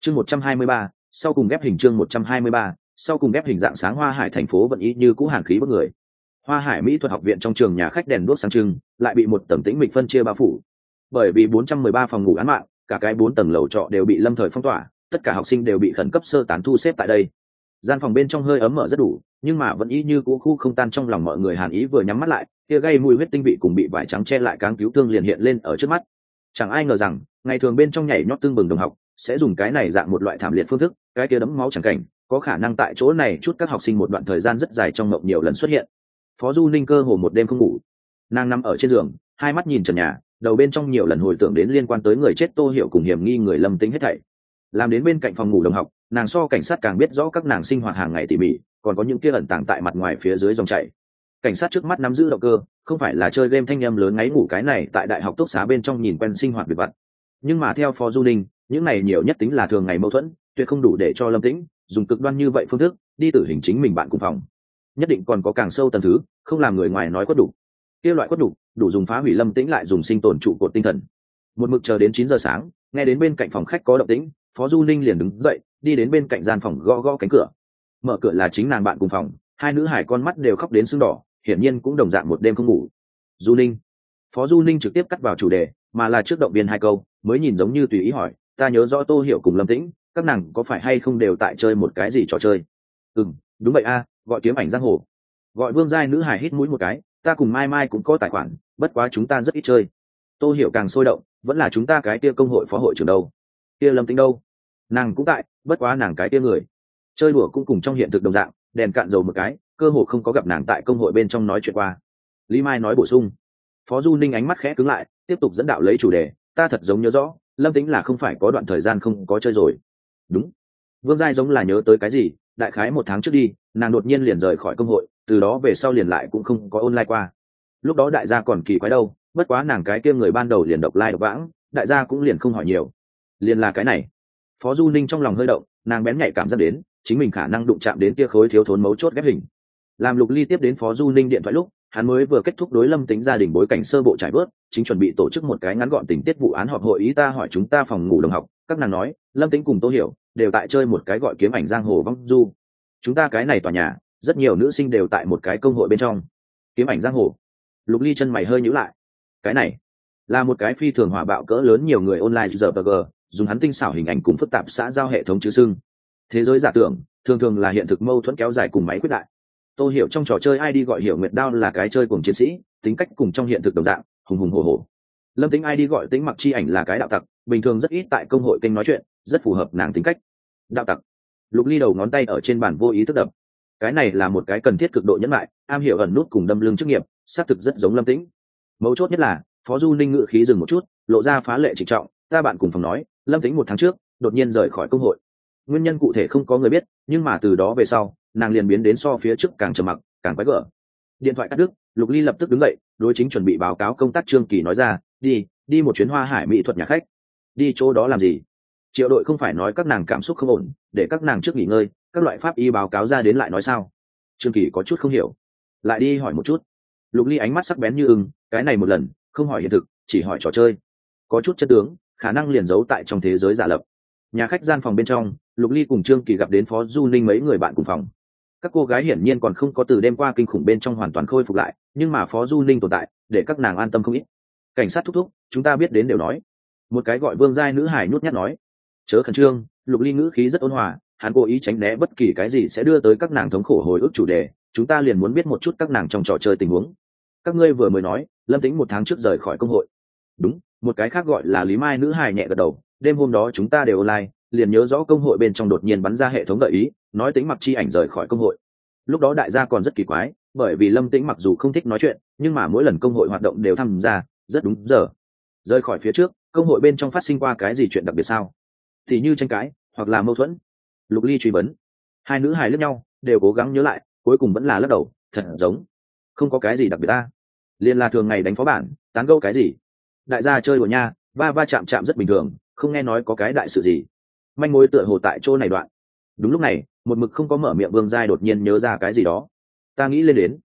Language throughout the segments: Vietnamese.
Chương 123, sau cùng ghép hình. Chương 123, sau cùng ghép hình. Dạng sáng Hoa Hải thành phố vẫn y như cũ hàn khí bức người. Hoa Hải Mỹ thuật học viện trong trường nhà khách đèn đuốc sáng trưng, lại bị một tầng tĩnh mịch phân chia bao phủ. Bởi vì 413 phòng ngủ án mạng, cả cái 4 tầng lầu trọ đều bị lâm thời phong tỏa, tất cả học sinh đều bị khẩn cấp sơ tán thu xếp tại đây. Gian phòng bên trong hơi ấm mở rất đủ, nhưng mà vẫn y như cũ khu không tan trong lòng mọi người. Hàn Ý vừa nhắm mắt lại, kia gây mùi huyết tinh vị cùng bị vải trắng che lại cáng cứu thương liền hiện lên ở trước mắt. Chẳng ai ngờ rằng, ngày thường bên trong nhảy nhót tương bừng đồng học, sẽ dùng cái này dạng một loại thảm liệt phương thức, cái kia đẫm máu chẳng cảnh, có khả năng tại chỗ này chút các học sinh một đoạn thời gian rất dài trong mộng nhiều lần xuất hiện. Phó Du Ninh cơ hồ một đêm không ngủ, nàng nằm ở trên giường, hai mắt nhìn trần nhà, đầu bên trong nhiều lần hồi tưởng đến liên quan tới người chết Tô Hiểu cùng hiểm nghi người Lâm Tĩnh hết thảy. Làm đến bên cạnh phòng ngủ đồng học, nàng so cảnh sát càng biết rõ các nàng sinh hoạt hàng ngày tỉ mỉ, còn có những kia ẩn tàng tại mặt ngoài phía dưới dòng chảy. Cảnh sát trước mắt nắm giữ động cơ, không phải là chơi game thanh âm lớn ngáy ngủ cái này tại đại học túc xá bên trong nhìn quen sinh hoạt việc vặt. Nhưng mà theo Phó Du Ninh, những này nhiều nhất tính là thường ngày mâu thuẫn, tuyệt không đủ để cho Lâm Tĩnh dùng cực đoan như vậy phương thức đi tử hình chính mình bạn cùng phòng. Nhất định còn có càng sâu tầng thứ, không làm người ngoài nói quất đủ. Kia loại quất đủ dùng phá hủy Lâm Tĩnh lại dùng sinh tồn trụ cột tinh thần. Một mực chờ đến 9 giờ sáng, nghe đến bên cạnh phòng khách có động tĩnh, Phó Du Ninh liền đứng dậy, đi đến bên cạnh gian phòng gõ gõ cánh cửa. Mở cửa là chính nàng bạn cùng phòng, hai nữ hải con mắt đều khóc đến sưng đỏ, hiển nhiên cũng đồng dạng một đêm không ngủ. Du Ninh. Phó Du Ninh trực tiếp cắt vào chủ đề, mà là trước động viên hai câu, mới nhìn giống như tùy ý hỏi, ta nhớ rõ Tô Hiểu cùng Lâm Tĩnh, các nàng có phải hay không đều tại chơi một cái gì trò chơi? Đúng vậy a, gọi kiếm ảnh giang hồ. Gọi Vương Giai nữ hải hít mũi một cái, ta cùng Mai Mai cũng có tài khoản, bất quá chúng ta rất ít chơi. Tô Hiểu càng sôi động, vẫn là chúng ta cái kia công hội phó hội trưởng đâu. Kia Lâm Tĩnh đâu? Nàng cũng tại, bất quá nàng cái kia người chơi đùa cũng cùng trong hiện thực đồng dạng, đèn cạn dầu một cái, cơ hội không có gặp nàng tại công hội bên trong nói chuyện qua. Lý Mai nói bổ sung. Phó Du Ninh ánh mắt khẽ cứng lại, tiếp tục dẫn đạo lấy chủ đề, ta thật giống nhớ rõ, Lâm Tĩnh là không phải có đoạn thời gian không có chơi rồi. Đúng. Vương Giai giống là nhớ tới cái gì, đại khái 1 tháng trước đi, nàng đột nhiên liền rời khỏi công hội, từ đó về sau liền lại cũng không có online qua. Lúc đó đại gia còn kỳ quái đâu, bất quá nàng cái kia người ban đầu liền độc lai độc vãng, đại gia cũng liền không hỏi nhiều. Liền là cái này. Phó Du Ninh trong lòng hơi động, nàng bén nhạy cảm giác đến, chính mình khả năng đụng chạm đến kia khối thiếu thốn mấu chốt ghép hình. Làm Lục Ly tiếp đến Phó Du Ninh điện thoại lúc, hắn mới vừa kết thúc đối Lâm Tĩnh gia đình bối cảnh sơ bộ trải bớt, chính chuẩn bị tổ chức một cái ngắn gọn tình tiết vụ án họp hội ý. Ta hỏi chúng ta phòng ngủ đồng học, các nàng nói, Lâm Tĩnh cùng Tô Hiểu đều tại chơi một cái gọi kiếm ảnh giang hồ vong du. Chúng ta cái này tòa nhà, rất nhiều nữ sinh đều tại một cái công hội bên trong. Kiếm ảnh giang hồ. Lục Ly chân mày hơi nhíu lại. Cái này là một cái phi thường hỏa bạo cỡ lớn nhiều người online RPG, dùng hắn tinh xảo hình ảnh cùng phức tạp xã giao hệ thống chữ xưng. Thế giới giả tưởng thường thường là hiện thực mâu thuẫn kéo dài cùng máy quyết đại. Tô Hiểu trong trò chơi ID gọi Hiểu Nguyệt Đao là cái chơi cùng chiến sĩ, tính cách cùng trong hiện thực đồng dạng, hùng hùng hổ hổ. Lâm Tĩnh ID gọi Tĩnh Mặc Chi Ảnh là cái đạo tặc, bình thường rất ít tại công hội kênh nói chuyện, rất phù hợp nàng tính cách. Đạo tặc. Lục Ly đầu ngón tay ở trên bàn vô ý thức đập. Cái này là một cái cần thiết cực độ nhẫn lại, am hiểu ẩn nút cùng đâm lưng chức nghiệp, xác thực rất giống Lâm Tĩnh. Mấu chốt nhất là, Phó Du Ninh ngự khí dừng một chút, lộ ra phá lệ trịnh trọng, ta bạn cùng phòng nói, Lâm Tĩnh 1 tháng trước đột nhiên rời khỏi công hội. Nguyên nhân cụ thể không có người biết, nhưng mà từ đó về sau, nàng liền biến đến so phía trước càng trầm mặc, càng quái gở. Điện thoại cắt đứt, Lục Ly lập tức đứng dậy, đối chính chuẩn bị báo cáo công tác Trương Kỳ nói ra, đi một chuyến Hoa Hải mỹ thuật nhà khách. Đi chỗ đó làm gì? Triệu đội không phải nói các nàng cảm xúc không ổn, để các nàng trước nghỉ ngơi, các loại pháp y báo cáo ra đến lại nói sao? Trương Kỳ có chút không hiểu, lại đi hỏi một chút. Lục Ly ánh mắt sắc bén như ưng, cái này một lần không hỏi hiện thực, chỉ hỏi trò chơi, có chút chất tướng, khả năng liền giấu tại trong thế giới giả lập. Nhà khách gian phòng bên trong, Lục Ly cùng Trương Kỳ gặp đến Phó Du Ninh mấy người bạn cùng phòng. Các cô gái hiển nhiên còn không có từ đêm qua kinh khủng bên trong hoàn toàn khôi phục lại, nhưng mà Phó Du Ninh tồn tại, để các nàng an tâm không ít. Cảnh sát thúc thúc, chúng ta biết đến đều nói. Một cái gọi Vương Giai nữ hải nhút nhát nói. Chớ khẩn trương, Lục Ly ngữ khí rất ôn hòa, hắn cố ý tránh né bất kỳ cái gì sẽ đưa tới các nàng thống khổ hồi ức chủ đề, chúng ta liền muốn biết một chút các nàng trong trò chơi tình huống. Các ngươi vừa mới nói, Lâm Tĩnh 1 tháng trước rời khỏi công hội. Đúng, một cái khác gọi là Lý Mai nữ hài nhẹ gật đầu, đêm hôm đó chúng ta đều online, liền nhớ rõ công hội bên trong đột nhiên bắn ra hệ thống gợi ý, nói Tĩnh Mặc Chi Ảnh rời khỏi công hội. Lúc đó đại gia còn rất kỳ quái, bởi vì Lâm Tĩnh mặc dù không thích nói chuyện, nhưng mà mỗi lần công hội hoạt động đều tham gia, rất đúng giờ. Rời khỏi phía trước, công hội bên trong phát sinh qua cái gì chuyện đặc biệt sao? Thì như tranh cãi, hoặc là mâu thuẫn. Lục Ly truy vấn. Hai nữ hài liếc nhau, đều cố gắng nhớ lại, cuối cùng vẫn là lắc đầu, thật giống không có cái gì đặc biệt ta. Liên là thường ngày đánh phó bản, tán gẫu cái gì. Đại gia chơi đùa nha, va va chạm chạm rất bình thường, không nghe nói có cái đại sự gì. Manh mối tựa hồ tại chỗ này đoạn. Đúng lúc này, một mực không có mở miệng Vương Giai đột nhiên nhớ ra cái gì đó. Ta nghĩ lên đến.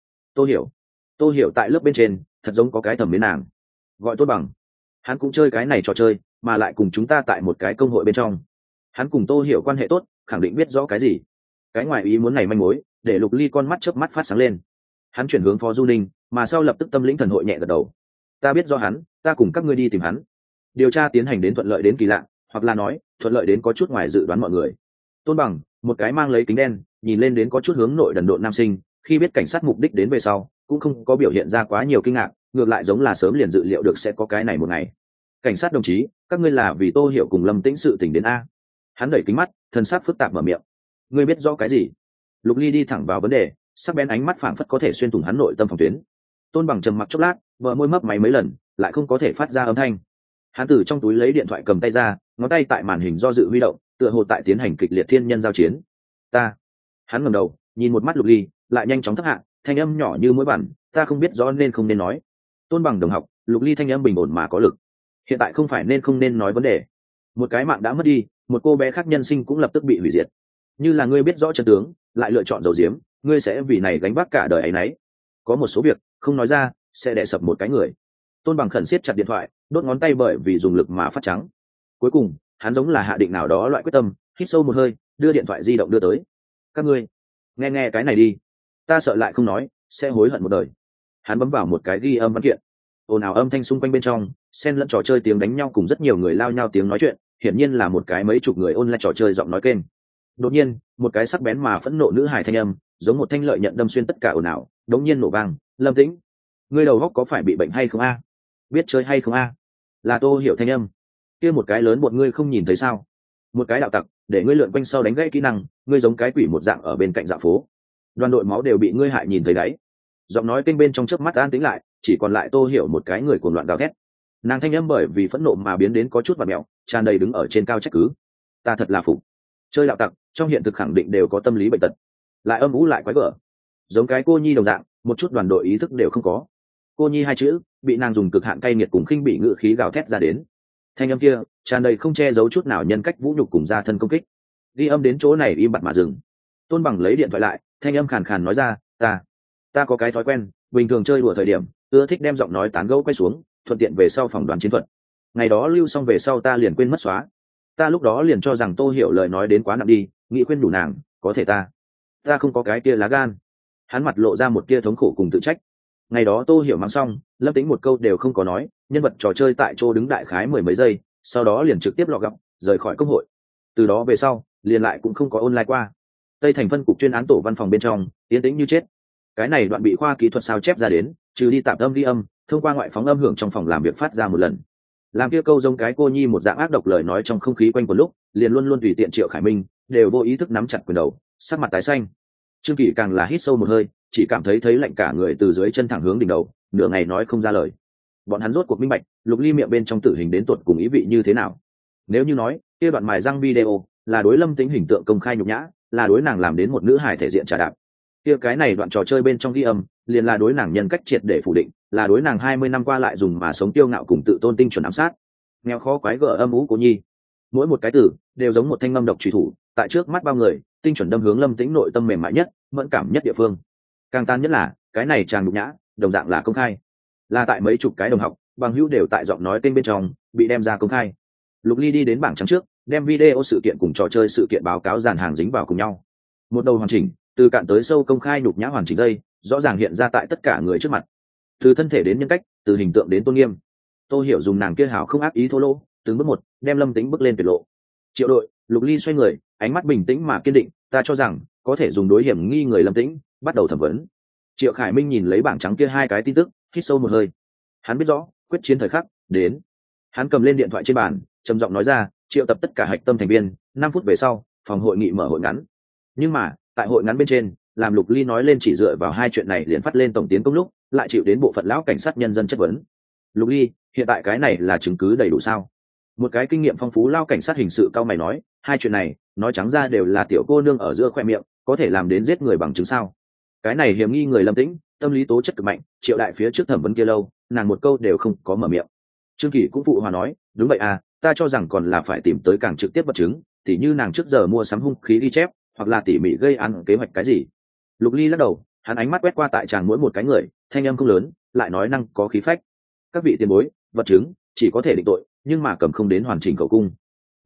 Tô Hiểu tại lớp bên trên, thật giống có cái thầm mến nàng. Gọi Tốt Bằng. Hắn cũng chơi cái này trò chơi, mà lại cùng chúng ta tại một cái công hội bên trong. Hắn cùng Tô Hiểu quan hệ tốt, khẳng định biết rõ cái gì. Cái ngoài ý muốn này manh mối để Lục Ly con mắt chớp mắt phát sáng lên. Hắn chuyển hướng Phó Du Ninh, mà sau lập tức tâm lĩnh thần hội nhẹ gật đầu. Ta biết rõ hắn, ta cùng các ngươi đi tìm hắn. Điều tra tiến hành đến thuận lợi đến kỳ lạ, hoặc là nói thuận lợi đến có chút ngoài dự đoán mọi người. Tôn Bằng, một cái mang lấy kính đen, nhìn lên đến có chút hướng nội đần độn nam sinh, khi biết cảnh sát mục đích đến về sau cũng không có biểu hiện ra quá nhiều kinh ngạc, ngược lại giống là sớm liền dự liệu được sẽ có cái này một ngày. Cảnh sát đồng chí, các ngươi là vì Tô Hiểu cùng Lâm Tĩnh sự tình đến a? Hắn đẩy kính mắt, thần sắc phức tạp mở miệng. Ngươi biết rõ cái gì? Lục Ly đi thẳng vào vấn đề, sắc bén ánh mắt phảng phất có thể xuyên thủng hắn nội tâm phòng tuyến. Tôn Bằng trầm mặc chốc lát, vợ môi mấp máy mấy lần, lại không có thể phát ra âm thanh. Hắn từ trong túi lấy điện thoại cầm tay ra, ngón tay tại màn hình do dự huy động, tựa hồ tại tiến hành kịch liệt thiên nhân giao chiến. Hắn ngẩng đầu, nhìn một mắt Lục Ly, lại nhanh chóng thấp hạ, thanh âm nhỏ như mũi bản, ta không biết rõ nên không nên nói. Tôn Bằng đồng học, Lục Ly thanh âm bình ổn mà có lực. Hiện tại không phải nên không nên nói vấn đề. Một cái mạng đã mất đi, một cô bé khác nhân sinh cũng lập tức bị hủy diệt. Như là ngươi biết rõ trận tướng, lại lựa chọn giấu giếm, ngươi sẽ vì này gánh vác cả đời ấy nấy. Có một số việc không nói ra sẽ đè sập một cái người. Tôn Bằng khẩn siết chặt điện thoại, đốt ngón tay bởi vì dùng lực mà phát trắng. Cuối cùng hắn giống là hạ định nào đó loại quyết tâm, hít sâu một hơi, đưa điện thoại di động đưa tới. Các ngươi nghe nghe cái này đi, ta sợ lại không nói sẽ hối hận một đời. Hắn bấm vào một cái ghi âm văn kiện, ồn ào âm thanh xung quanh bên trong xen lẫn trò chơi tiếng đánh nhau cùng rất nhiều người lao nhau tiếng nói chuyện, hiển nhiên là một cái mấy chục người ôn lại trò chơi giọng nói kênh. Đột nhiên một cái sắc bén mà phẫn nộ nữ hài thanh âm giống một thanh lợi nhận đâm xuyên tất cả ồn ào, đống nhiên nổ vang. Lâm Tĩnh, ngươi đầu góc có phải bị bệnh hay không a? Biết chơi hay không a? Là Tô Hiểu thanh âm. Kia một cái lớn bọn ngươi không nhìn thấy sao? Một cái đạo tặc để ngươi lượn quanh sau đánh gãy kỹ năng, ngươi giống cái quỷ một dạng ở bên cạnh dạo phố. Đoàn đội máu đều bị ngươi hại nhìn thấy đấy. Giọng nói kênh bên trong chớp mắt an tĩnh lại, chỉ còn lại Tô Hiểu một cái người cuồng loạn gào thét. Nàng thanh âm bởi vì phẫn nộ mà biến đến có chút vặn mèo, tràn đầy đứng ở trên cao trách cứ. Ta thật là phục. Chơi đạo tặc trong hiện thực khẳng định đều có tâm lý bệnh tật, lại âm ú lại quái gở, giống cái cô nhi đồng dạng, một chút đoàn đội ý thức đều không có. Cô nhi hai chữ bị nàng dùng cực hạn cay nghiệt cùng khinh bị ngự khí gào thét ra đến. Thanh âm kia tràn đầy không che giấu chút nào nhân cách vũ nhục cùng gia thân công kích. Ghi âm đến chỗ này im bặt mà dừng. Tôn Bằng lấy điện thoại lại, thanh âm khàn khàn nói ra, ta có cái thói quen, bình thường chơi đùa thời điểm ưa thích đem giọng nói tán gẫu quay xuống, thuận tiện về sau phỏng đoán chiến thuật. Ngày đó lưu xong về sau ta liền quên mất xóa. Ta lúc đó liền cho rằng Tô Hiểu lời nói đến quá nặng đi, nghĩ khuyên đủ nàng, có thể ta không có cái kia lá gan. Hắn mặt lộ ra một kia thống khổ cùng tự trách. Ngày đó Tô Hiểu mang xong, Lâm Tĩnh một câu đều không có nói, nhân vật trò chơi tại chỗ đứng đại khái mười mấy giây, sau đó liền trực tiếp lọ gọng rời khỏi công hội. Từ đó về sau liền lại cũng không có online qua. Tây Thành phân cục chuyên án tổ văn phòng bên trong yên tĩnh như chết. Cái này đoạn bị khoa kỹ thuật sao chép ra đến, trừ đi tạm âm ghi âm, thông qua ngoại phóng âm hưởng trong phòng làm việc phát ra một lần. Làm kia câu giống cái cô nhi một dạng ác độc lời nói trong không khí quanh một lúc, liền luôn luôn tùy tiện Triệu Khải Minh đều vô ý thức nắm chặt quyền đầu, sắc mặt tái xanh. Trương Kỳ càng là hít sâu một hơi, chỉ cảm thấy lạnh cả người từ dưới chân thẳng hướng đỉnh đầu, nửa ngày nói không ra lời. Bọn hắn rốt cuộc minh bạch, Lục Ly miệng bên trong tử hình đến tuột cùng ý vị như thế nào. Nếu như nói kia đoạn mài răng video là đối Lâm Tĩnh hình tượng công khai nhục nhã, là đối nàng làm đến một nữ hài thể diện trả đạp, kia cái này đoạn trò chơi bên trong ghi âm liền là đối nàng nhân cách triệt để phủ định, là đối nàng 20 năm qua lại dùng mà sống tiêu ngạo cùng tự tôn tinh chuẩn ám sát. Nghèo khó quái gở âm ú cố nhi, mỗi một cái từ đều giống một thanh ngâm độc truy thủ, tại trước mắt bao người tinh chuẩn đâm hướng Lâm Tĩnh nội tâm mềm mại nhất, mẫn cảm nhất địa phương. Càng tan nhất là cái này chàng nhục nhã đồng dạng là công khai, là tại mấy chục cái đồng học bằng hữu đều tại giọng nói kênh bên trong bị đem ra công khai. Lục Ly đi đến bảng trắng trước, đem video sự kiện cùng trò chơi sự kiện báo cáo dàn hàng dính vào cùng nhau, một đầu hoàn chỉnh, từ cạn tới sâu công khai nhục nhã hoàn chỉnh dây rõ ràng hiện ra tại tất cả người trước mặt, từ thân thể đến nhân cách, từ hình tượng đến tôn nghiêm. Tô Hiểu dùng nàng kia hảo không ác ý thô lỗ, từng bước một đem Lâm Tĩnh bước lên tuyệt lộ. Triệu đội, Lục Ly xoay người, ánh mắt bình tĩnh mà kiên định, ta cho rằng có thể dùng đối hiểm nghi người Lâm Tĩnh bắt đầu thẩm vấn. Triệu Khải Minh nhìn lấy bảng trắng kia hai cái tin tức, hít sâu một hơi. Hắn biết rõ quyết chiến thời khắc đến. Hắn cầm lên điện thoại trên bàn, trầm giọng nói ra, triệu tập tất cả hạch tâm thành viên, 5 phút về sau phòng hội nghị mở hội ngắn. Nhưng mà tại hội ngắn bên trên, làm Lục Ly nói lên chỉ dựa vào hai chuyện này liền phát lên tổng tiến công lúc, lại chịu đến bộ phận lão cảnh sát nhân dân chất vấn. Lục Ly, hiện tại cái này là chứng cứ đầy đủ sao? Một cái kinh nghiệm phong phú lao cảnh sát hình sự cao mày nói, hai chuyện này nói trắng ra đều là tiểu cô nương ở giữa khoe miệng, có thể làm đến giết người bằng chứng sao? Cái này hiểm nghi người Lâm Tĩnh, tâm lý tố chất cực mạnh, Triệu đại phía trước thẩm vấn kia lâu, nàng một câu đều không có mở miệng. Trương Kỳ cũng phụ hòa nói, đúng vậy à, ta cho rằng còn là phải tìm tới càng trực tiếp vật chứng, tỉ như nàng trước giờ mua sắm hung khí ghi chép, hoặc là tỉ mỉ gây án kế hoạch cái gì. Lục Ly lắc đầu, hắn ánh mắt quét qua tại chàng mỗi một cái người, thanh âm không lớn, lại nói năng có khí phách. Các vị tiền bối, vật chứng chỉ có thể định tội, nhưng mà cầm không đến hoàn chỉnh khẩu cung.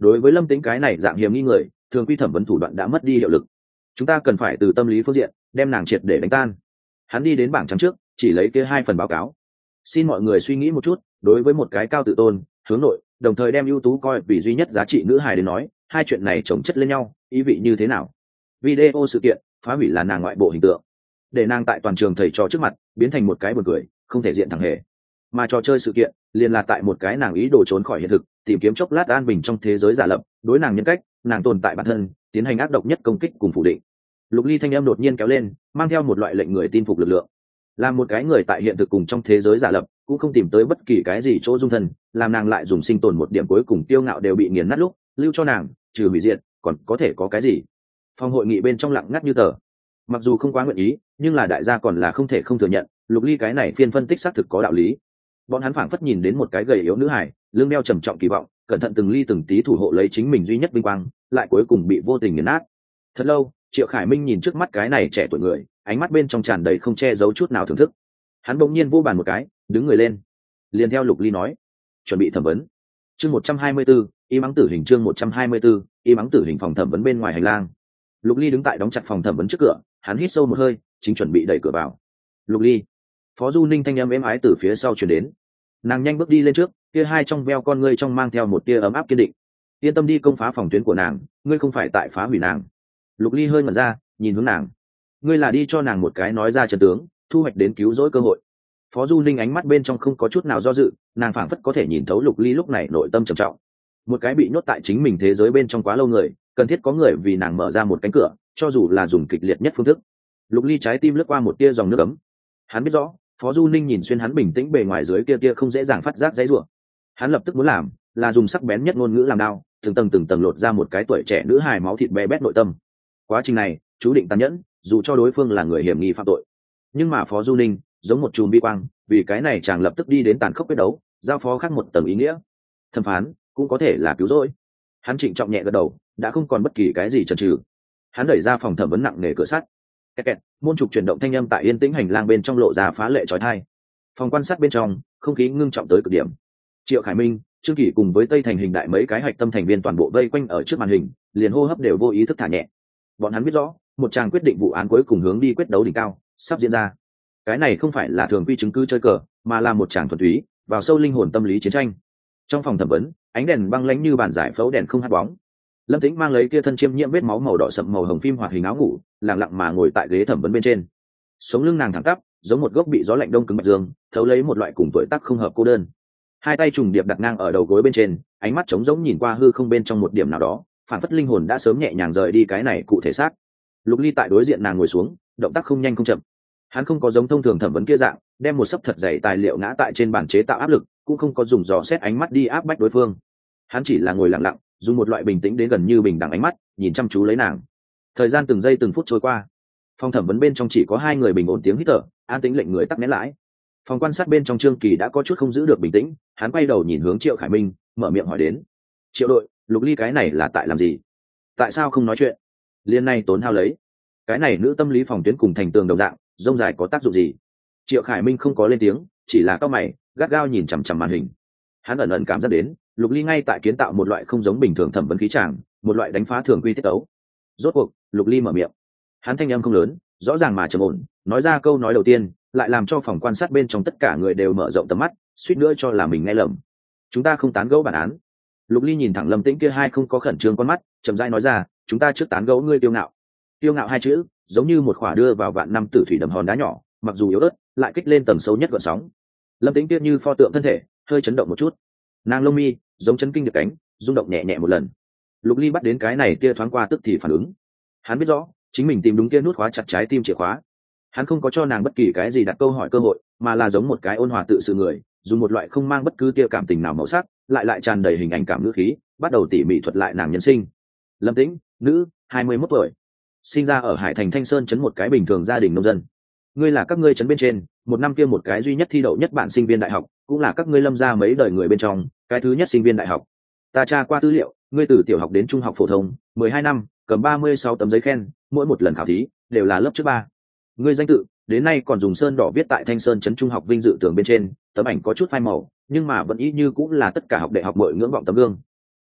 đối với Lâm Tĩnh cái này dạng hiểm nghi người, thường quy thẩm vấn thủ đoạn đã mất đi hiệu lực. Chúng ta cần phải từ tâm lý phương diện đem nàng triệt để đánh tan. Hắn đi đến bảng trắng trước, chỉ lấy kia 2 phần báo cáo. Xin mọi người suy nghĩ một chút, đối với một cái cao tự tôn, hướng nội, đồng thời đem ưu tú coi vì duy nhất giá trị nữ hài đến nói, hai chuyện này chồng chất lên nhau, ý vị như thế nào? Video sự kiện phá hủy là nàng ngoại bộ hình tượng, để nàng tại toàn trường thầy trò trước mặt biến thành một cái buồn cười, không thể diện thẳng hề. Mà trò chơi sự kiện liền là tại một cái nàng ý đồ trốn khỏi hiện thực, tìm kiếm chốc lát an bình trong thế giới giả lập, đối nàng nhân cách, nàng tồn tại bản thân, tiến hành ác độc nhất công kích cùng phủ định. Lục Ly thanh âm đột nhiên kéo lên, mang theo một loại lệnh người tin phục lực lượng. Là một cái người tại hiện thực cùng trong thế giới giả lập, cũng không tìm tới bất kỳ cái gì chỗ dung thân, làm nàng lại dùng sinh tồn một điểm cuối cùng tiêu ngạo đều bị nghiền nát lúc, lưu cho nàng, trừ hủy diệt, còn có thể có cái gì? Phòng hội nghị bên trong lặng ngắt như tờ. Mặc dù không quá nguyện ý, nhưng là đại gia còn là không thể không thừa nhận, Lục Ly cái này phiên phân tích xác thực có đạo lý. Bọn hắn phảng phất nhìn đến một cái gầy yếu nữ hài, lưng đeo trầm trọng kỳ vọng, cẩn thận từng ly từng tí thủ hộ lấy chính mình duy nhất vinh quang, lại cuối cùng bị vô tình nghiền nát. Thật lâu, Triệu Khải Minh nhìn trước mắt cái này trẻ tuổi người, ánh mắt bên trong tràn đầy không che giấu chút nào thưởng thức. Hắn bỗng nhiên vô bàn một cái, đứng người lên, liền theo Lục Ly nói, chuẩn bị thẩm vấn. Chương 124, im ắng tử hình. Chương 124, im ắng tử hình. Phòng thẩm vấn bên ngoài hành lang. Lục Ly đứng tại đóng chặt phòng thẩm vấn trước cửa, hắn hít sâu một hơi, chính chuẩn bị đẩy cửa vào. Lục Ly. Phó Du Ninh thanh âm êm ái từ phía sau truyền đến. Nàng nhanh bước đi lên trước, kia hai trong veo con ngươi trong mang theo một tia ấm áp kiên định. Yên tâm đi công phá phòng tuyến của nàng, ngươi không phải tại phá hủy nàng. Lục Ly hơi ngẩn ra, nhìn hướng nàng. Ngươi là đi cho nàng một cái nói ra trận tướng, thu hoạch đến cứu rỗi cơ hội. Phó Du Ninh ánh mắt bên trong không có chút nào do dự, nàng phảng phất có thể nhìn thấu Lục Ly lúc này nội tâm trầm trọng. Một cái bị nhốt tại chính mình thế giới bên trong quá lâu người, cần thiết có người vì nàng mở ra một cánh cửa, cho dù là dùng kịch liệt nhất phương thức. Lục Ly trái tim lướt qua một tia dòng nước ấm. Hắn biết rõ, Phó Du Ninh nhìn xuyên hắn bình tĩnh bề ngoài dưới kia tia không dễ dàng phát giác dãy rủa. Hắn lập tức muốn làm, là dùng sắc bén nhất ngôn ngữ làm đao, từng tầng lột ra một cái tuổi trẻ nữ hài máu thịt bé bét nội tâm. Quá trình này, chú định tàn nhẫn, dù cho đối phương là người hiểm nghi phạm tội. Nhưng mà Phó Du Ninh, giống một chùm bi quang, vì cái này chàng lập tức đi đến tàn khốc quyết đấu, giao phó khác một tầng ý nghĩa. Thẩm phán cũng có thể là cứu rỗi. Hắn trịnh trọng nhẹ gật đầu, đã không còn bất kỳ cái gì chần chừ. Hắn đẩy ra phòng thẩm vấn nặng nề cửa sắt. Kẹt, môn trục chuyển động thanh âm tại yên tĩnh hành lang bên trong lộ ra phá lệ chói tai. Phòng quan sát bên trong, không khí ngưng trọng tới cực điểm. Triệu Khải Minh, Trương Kỷ cùng với Tây Thành Hình đại mấy cái hạch tâm thành viên toàn bộ vây quanh ở trước màn hình, liền hô hấp đều vô ý thức thả nhẹ. Bọn hắn biết rõ, một tràng quyết định vụ án cuối cùng hướng đi quyết đấu đỉnh cao sắp diễn ra. Cái này không phải là thường quy chứng cứ chơi cờ, mà là một tràng thuần túy vào sâu linh hồn tâm lý chiến tranh. Trong phòng thẩm vấn, ánh đèn băng lãnh như bàn giải phẫu đèn không hát bóng. Lâm Tĩnh mang lấy kia thân chiêm nhiễm vết máu màu đỏ sậm màu hồng phim hoạt hình áo ngủ, lặng lặng mà ngồi tại ghế thẩm vấn bên trên. Sống lưng nàng thẳng tắp, giống một gốc bị gió lạnh đông cứng bạch dương, thấu lấy một loại cùng tuổi tác không hợp cô đơn. Hai tay trùng điệp đặt ngang ở đầu gối bên trên, ánh mắt trống rỗng nhìn qua hư không bên trong một điểm nào đó, phản phất linh hồn đã sớm nhẹ nhàng rời đi cái này cụ thể xác. Lục Ly tại đối diện nàng ngồi xuống, động tác không nhanh không chậm. Hắn không có giống thông thường thẩm vấn kia dạng, đem một sấp thật dày tài liệu ngã tại trên bàn chế tạo áp lực, cũng không có dùng dò xét ánh mắt đi áp bách đối phương. Hắn chỉ là ngồi lặng lặng, dùng một loại bình tĩnh đến gần như bình đẳng ánh mắt nhìn chăm chú lấy nàng. Thời gian từng giây từng phút trôi qua, phòng thẩm vấn bên trong chỉ có hai người bình ổn tiếng hít thở, an tĩnh lệnh người tắc nén lãi. Phòng quan sát bên trong Trương Kỳ đã có chút không giữ được bình tĩnh, hắn quay đầu nhìn hướng Triệu Khải Minh, mở miệng hỏi đến: Triệu đội, Lục Ly cái này là tại làm gì? Tại sao không nói chuyện? Liên này tốn hao lấy cái này nữ tâm lý phòng tuyến cùng thành tường đồng dạng, rông dài có tác dụng gì? Triệu Khải Minh không có lên tiếng, chỉ là cau mày, gắt gao nhìn chằm chằm màn hình. Hắn ẩn ẩn cảm giác đến, Lục Ly ngay tại kiến tạo một loại không giống bình thường thẩm vấn khí tràng, một loại đánh phá thường quy tiết tấu. Rốt cuộc, Lục Ly mở miệng. Hắn thanh âm không lớn, rõ ràng mà trầm ổn, nói ra câu nói đầu tiên, lại làm cho phòng quan sát bên trong tất cả người đều mở rộng tầm mắt, suýt nữa cho là mình nghe lầm. Chúng ta không tán gẫu bản án. Lục Ly nhìn thẳng Lâm Tĩnh kia hai không có khẩn trương con mắt, chậm rãi nói ra, chúng ta trước tán gẫu ngươi tiêu ngạo. Tiêu ngạo hai chữ, giống như một khỏa đưa vào vạn năm tử thủy đầm hòn đá nhỏ, mặc dù yếu ớt, lại kích lên tầng sâu nhất gợn sóng. Lâm Tĩnh kia như pho tượng thân thể, hơi chấn động một chút. Nàng lông mi giống chấn kinh được cánh, rung động nhẹ nhẹ một lần. Lục Ly bắt đến cái này tia thoáng qua tức thì phản ứng. Hắn biết rõ, chính mình tìm đúng kia nút khóa chặt trái tim chìa khóa. Hắn không có cho nàng bất kỳ cái gì đặt câu hỏi cơ hội, mà là giống một cái ôn hòa tự sự người, dùng một loại không mang bất cứ tia cảm tình nào màu sắc, lại tràn đầy hình ảnh cảm ngữ khí, bắt đầu tỉ mỉ thuật lại nàng nhân sinh. Lâm Tĩnh, nữ, 21 tuổi, sinh ra ở Hải Thành Thanh Sơn trấn một cái bình thường gia đình nông dân. Ngươi là các ngươi trấn bên trên, một năm kia một cái duy nhất thi đậu nhất bạn sinh viên đại học, cũng là các ngươi Lâm gia mấy đời người bên trong, cái thứ nhất sinh viên đại học. Ta tra qua tư liệu, ngươi từ tiểu học đến trung học phổ thông, 12 năm, cầm 36 tấm giấy khen, mỗi một lần khảo thí đều là lớp trước 3. Ngươi danh tự đến nay còn dùng sơn đỏ viết tại Thanh Sơn trấn trung học vinh dự tường bên trên, tấm ảnh có chút phai màu, nhưng mà vẫn y như cũng là tất cả học đại học mọi ngưỡng vọng tấm gương.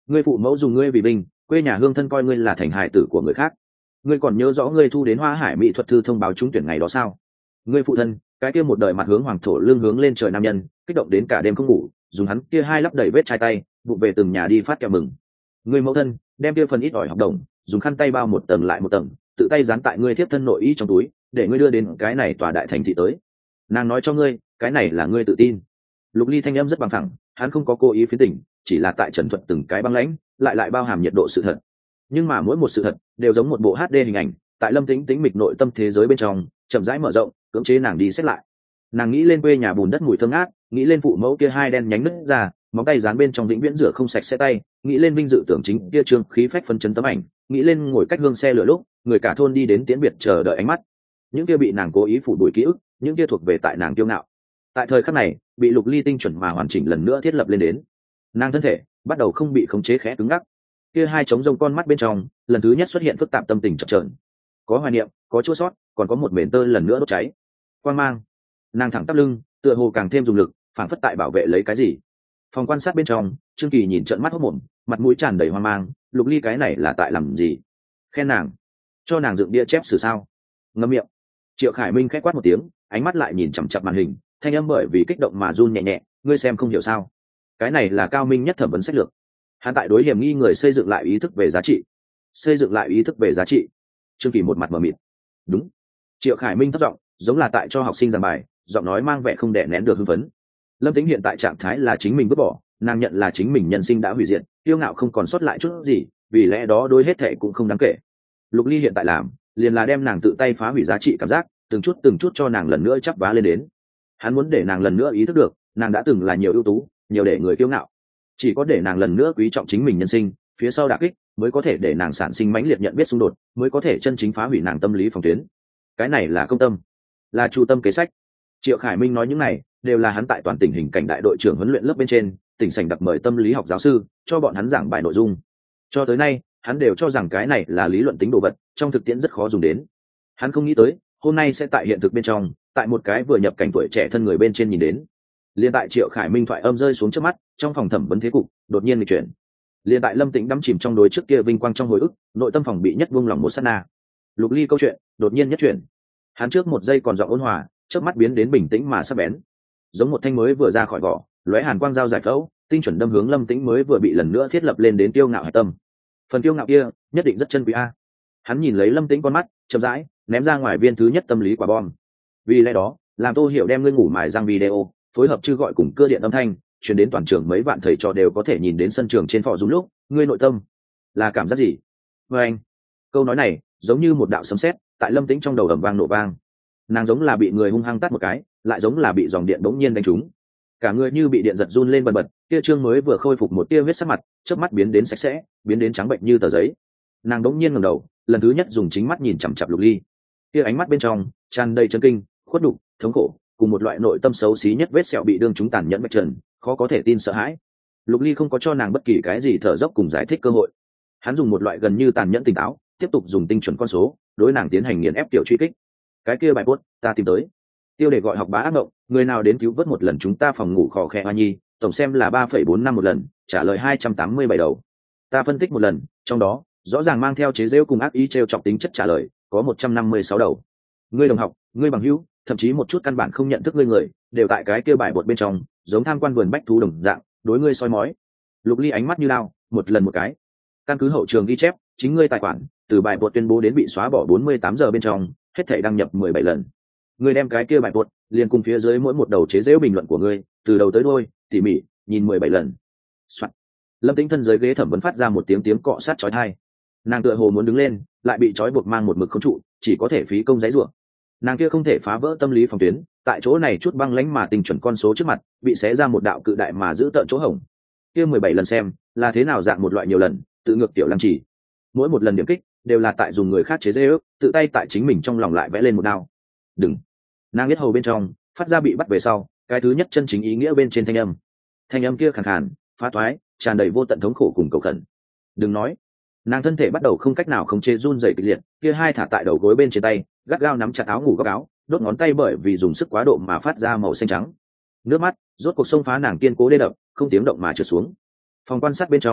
ngươi phụ mẫu dùng ngươi vì binh, quê nhà hương thân coi ngươi là thành hài tử của người khác. Ngươi còn nhớ rõ ngươi thu đến Hoa Hải mỹ thuật thư thông báo trúng tuyển ngày đó sao? Ngươi phụ thân, cái kia một đời mặt hướng hoàng thổ lưng hướng lên trời nam nhân, kích động đến cả đêm không ngủ, dùng hắn kia hai lắp đầy vết chai tay bụng về từng nhà đi phát kẹo mừng. Ngươi mẫu thân đem kia phần ít ỏi học đồng dùng khăn tay bao một tầng lại một tầng, tự tay dán tại ngươi thiếp thân nội y trong túi, để ngươi đưa đến cái này tòa đại thành thị tới. Nàng nói cho ngươi, cái này là ngươi tự tin. Lục Ly thanh âm rất bằng phẳng, hắn không có cố ý phiến tình, chỉ là tại trần thuật từng cái băng lãnh, lại bao hàm nhiệt độ sự thật. Nhưng mà mỗi một sự thật đều giống một bộ HD hình ảnh, tại Lâm Tĩnh Tĩnh mịch nội tâm thế giới bên trong chậm rãi mở rộng, cưỡng chế nàng đi xét lại. Nàng nghĩ lên quê nhà bùn đất mùi thơm ngát, nghĩ lên phụ mẫu kia hai đen nhánh nứt ra, móng tay dán bên trong vĩnh viễn rửa không sạch sẽ tay, nghĩ lên vinh dự tưởng chính kia trương khí phách phấn chấn tấm ảnh, nghĩ lên ngồi cách hương xe lửa lúc người cả thôn đi đến tiễn biệt chờ đợi ánh mắt, những kia bị nàng cố ý phủ đuổi ký ức, những kia thuộc về tại nàng kiêu ngạo, tại thời khắc này bị Lục Ly tinh chuẩn mà hoàn chỉnh lần nữa thiết lập lên đến. Nàng thân thể bắt đầu không bị khống chế khẽ cứng ngắc, kia hai trống rông con mắt bên trong lần thứ nhất xuất hiện phức tạp tâm tình chập chờn, có hoài niệm, có chua sót, còn có một mền tơ lần nữa đốt cháy. Quang mang. Nàng thẳng tắp lưng, tựa hồ càng thêm dùng lực, phản phất tại bảo vệ lấy cái gì. Phòng quan sát bên trong, Trương Kỳ nhìn trợn mắt hốt mồm, mặt mũi tràn đầy hoang mang. Lục Ly cái này là tại làm gì? Khen nàng, cho nàng dựng bia chép sử sao? Ngậm miệng. Triệu Khải Minh khẽ quát một tiếng, ánh mắt lại nhìn chằm chằm màn hình, thanh âm bởi vì kích động mà run nhẹ nhẹ. Ngươi xem không hiểu sao? Cái này là cao minh nhất thẩm vấn sách lược. Hắn tại đối hiểm nghi người xây dựng lại ý thức về giá trị. Xây dựng lại ý thức về giá trị. Trương Kỳ một mặt mờ mịt. Đúng. Triệu Khải Minh thấp giọng, giống là tại cho học sinh giảng bài, giọng nói mang vẻ không đè nén được hưng phấn. Lâm Tĩnh hiện tại trạng thái là chính mình vứt bỏ, nàng nhận là chính mình nhân sinh đã hủy diệt, kiêu ngạo không còn sót lại chút gì, vì lẽ đó đối hết thệ cũng không đáng kể. Lục Ly hiện tại làm, liền là đem nàng tự tay phá hủy giá trị cảm giác, từng chút cho nàng lần nữa chắp vá lên đến. Hắn muốn để nàng lần nữa ý thức được, nàng đã từng là nhiều ưu tú, nhiều để người kiêu ngạo. Chỉ có để nàng lần nữa quý trọng chính mình nhân sinh, phía sau đả kích mới có thể để nàng sản sinh mãnh liệt nhận biết xung đột, mới có thể chân chính phá hủy nàng tâm lý phòng tuyến. Cái này là công tâm, là chu tâm kế sách. Triệu Khải Minh nói những này đều là hắn tại toàn tỉnh hình cảnh đại đội trưởng huấn luyện lớp bên trên tỉnh sảnh đặc mời tâm lý học giáo sư cho bọn hắn giảng bài nội dung. Cho tới nay hắn đều cho rằng cái này là lý luận tính đồ vật, trong thực tiễn rất khó dùng đến. Hắn không nghĩ tới hôm nay sẽ tại hiện thực bên trong, tại một cái vừa nhập cảnh tuổi trẻ thân người bên trên nhìn đến. Liên tại Triệu Khải Minh thoại âm rơi xuống trước mắt, trong phòng thẩm vấn thế cục đột nhiên nghịch chuyển. Liên tại Lâm Tĩnh đắm chìm trong đối trước kia vinh quang trong hồi ức, nội tâm phòng bị nhất buông lỏng một sát na. Lục Ly câu chuyện đột nhiên nhất chuyển. Hắn trước một giây còn giọng ôn hòa, trước mắt biến đến bình tĩnh mà sắc bén, giống một thanh mới vừa ra khỏi vỏ, lóe hàn quang dao giải phẫu, tinh chuẩn đâm hướng Lâm Tĩnh mới vừa bị lần nữa thiết lập lên đến tiêu ngạo hải tâm. Phần tiêu ngạo kia nhất định rất chân quý a. Hắn nhìn lấy Lâm Tĩnh con mắt, chậm rãi ném ra ngoài viên thứ nhất tâm lý quả bom. Vì lẽ đó, làm Tô Hiểu đem ngươi ngủ mài răng video, phối hợp chư gọi cùng cơ điện âm thanh, truyền đến toàn trường mấy vạn thầy trò đều có thể nhìn đến sân trường trên phò dung lúc, ngươi nội tâm là cảm giác gì? Với anh, câu nói này giống như một đạo sấm sét, tại Lâm Tĩnh trong đầu ầm vang nổ vang. Nàng giống là bị người hung hăng tát một cái, lại giống là bị dòng điện bỗng nhiên đánh trúng, cả người như bị điện giật run lên bần bật. Kia trương mới vừa khôi phục một tia huyết sắc mặt, chớp mắt biến đến sạch sẽ, biến đến trắng bệnh như tờ giấy. Nàng bỗng nhiên ngẩng đầu, lần thứ nhất dùng chính mắt nhìn chằm chằm Lục Ly. Kia ánh mắt bên trong tràn đầy chấn kinh, khuất nhục, thống khổ, cùng một loại nội tâm xấu xí nhất vết sẹo bị đương chúng tàn nhẫn bạch trần, khó có thể tin sợ hãi. Lục Ly không có cho nàng bất kỳ cái gì thở dốc cùng giải thích cơ hội. Hắn dùng một loại gần như tàn nhẫn tỉnh táo, tiếp tục dùng tinh chuẩn con số đối nàng tiến hành nghiền ép tiểu truy kích. Cái kia bài post ta tìm tới, tiêu đề gọi học bá ác mộng, người nào đến cứu vớt một lần chúng ta phòng ngủ khò khè hoa nhi, tổng xem là 3,4 năm một lần, trả lời 287 đầu. Ta phân tích một lần, trong đó rõ ràng mang theo chế giễu cùng ác ý trêu chọc tính chất trả lời, có 156 đầu. Ngươi đồng học, ngươi bằng hữu, thậm chí một chút căn bản không nhận thức ngươi người, đều tại cái kia bài bột bên trong, giống tham quan vườn bách thú đồng dạng, đối ngươi soi mói. Lục Ly ánh mắt như lao, một lần một cái. Căn cứ hậu trường ghi chép, chính ngươi tài khoản từ bài bột tuyên bố đến bị xóa bỏ 48 giờ bên trong, hết thảy đăng nhập 17 lần. Ngươi đem cái kia bài bột liền cùng phía dưới mỗi một đầu chế giễu bình luận của ngươi, từ đầu tới đuôi, tỉ mỉ nhìn 17 lần. Soạn. Lâm Tĩnh thân dưới ghế thẩm vấn phát ra một tiếng cọ sát chói tai. Nàng tựa hồ muốn đứng lên, lại bị trói buộc mang một mực không trụ, chỉ có thể phí công giãy giụa. Nàng kia không thể phá vỡ tâm lý phòng tuyến, tại chỗ này chút băng lãnh mà tình chuẩn con số trước mặt, bị xé ra một đạo cự đại mà giữ tợn chỗ hổng. Kia 17 lần xem, là thế nào dạng một loại nhiều lần, tự ngược tiểu lăng chỉ. Mỗi một lần điểm kích đều là tại dùng người khác chế giễu, tự tay tại chính mình trong lòng lại vẽ lên một đao. Đừng. Nàng biết hầu bên trong phát ra bị bắt về sau, cái thứ nhất chân chính ý nghĩa bên trên thanh âm kia khàn khàn, phá toái, tràn đầy vô tận thống khổ cùng cầu khẩn. Đừng nói. Nàng thân thể bắt đầu không cách nào khống chế run rẩy kịch liệt, kia hai thả tại đầu gối bên trên tay gắt gao nắm chặt áo ngủ góc áo, đốt ngón tay bởi vì dùng sức quá độ mà phát ra màu xanh trắng. Nước mắt rốt cuộc xông phá nàng kiên cố đê đập, không tiếng động mà trượt xuống. Phòng quan sát bên trong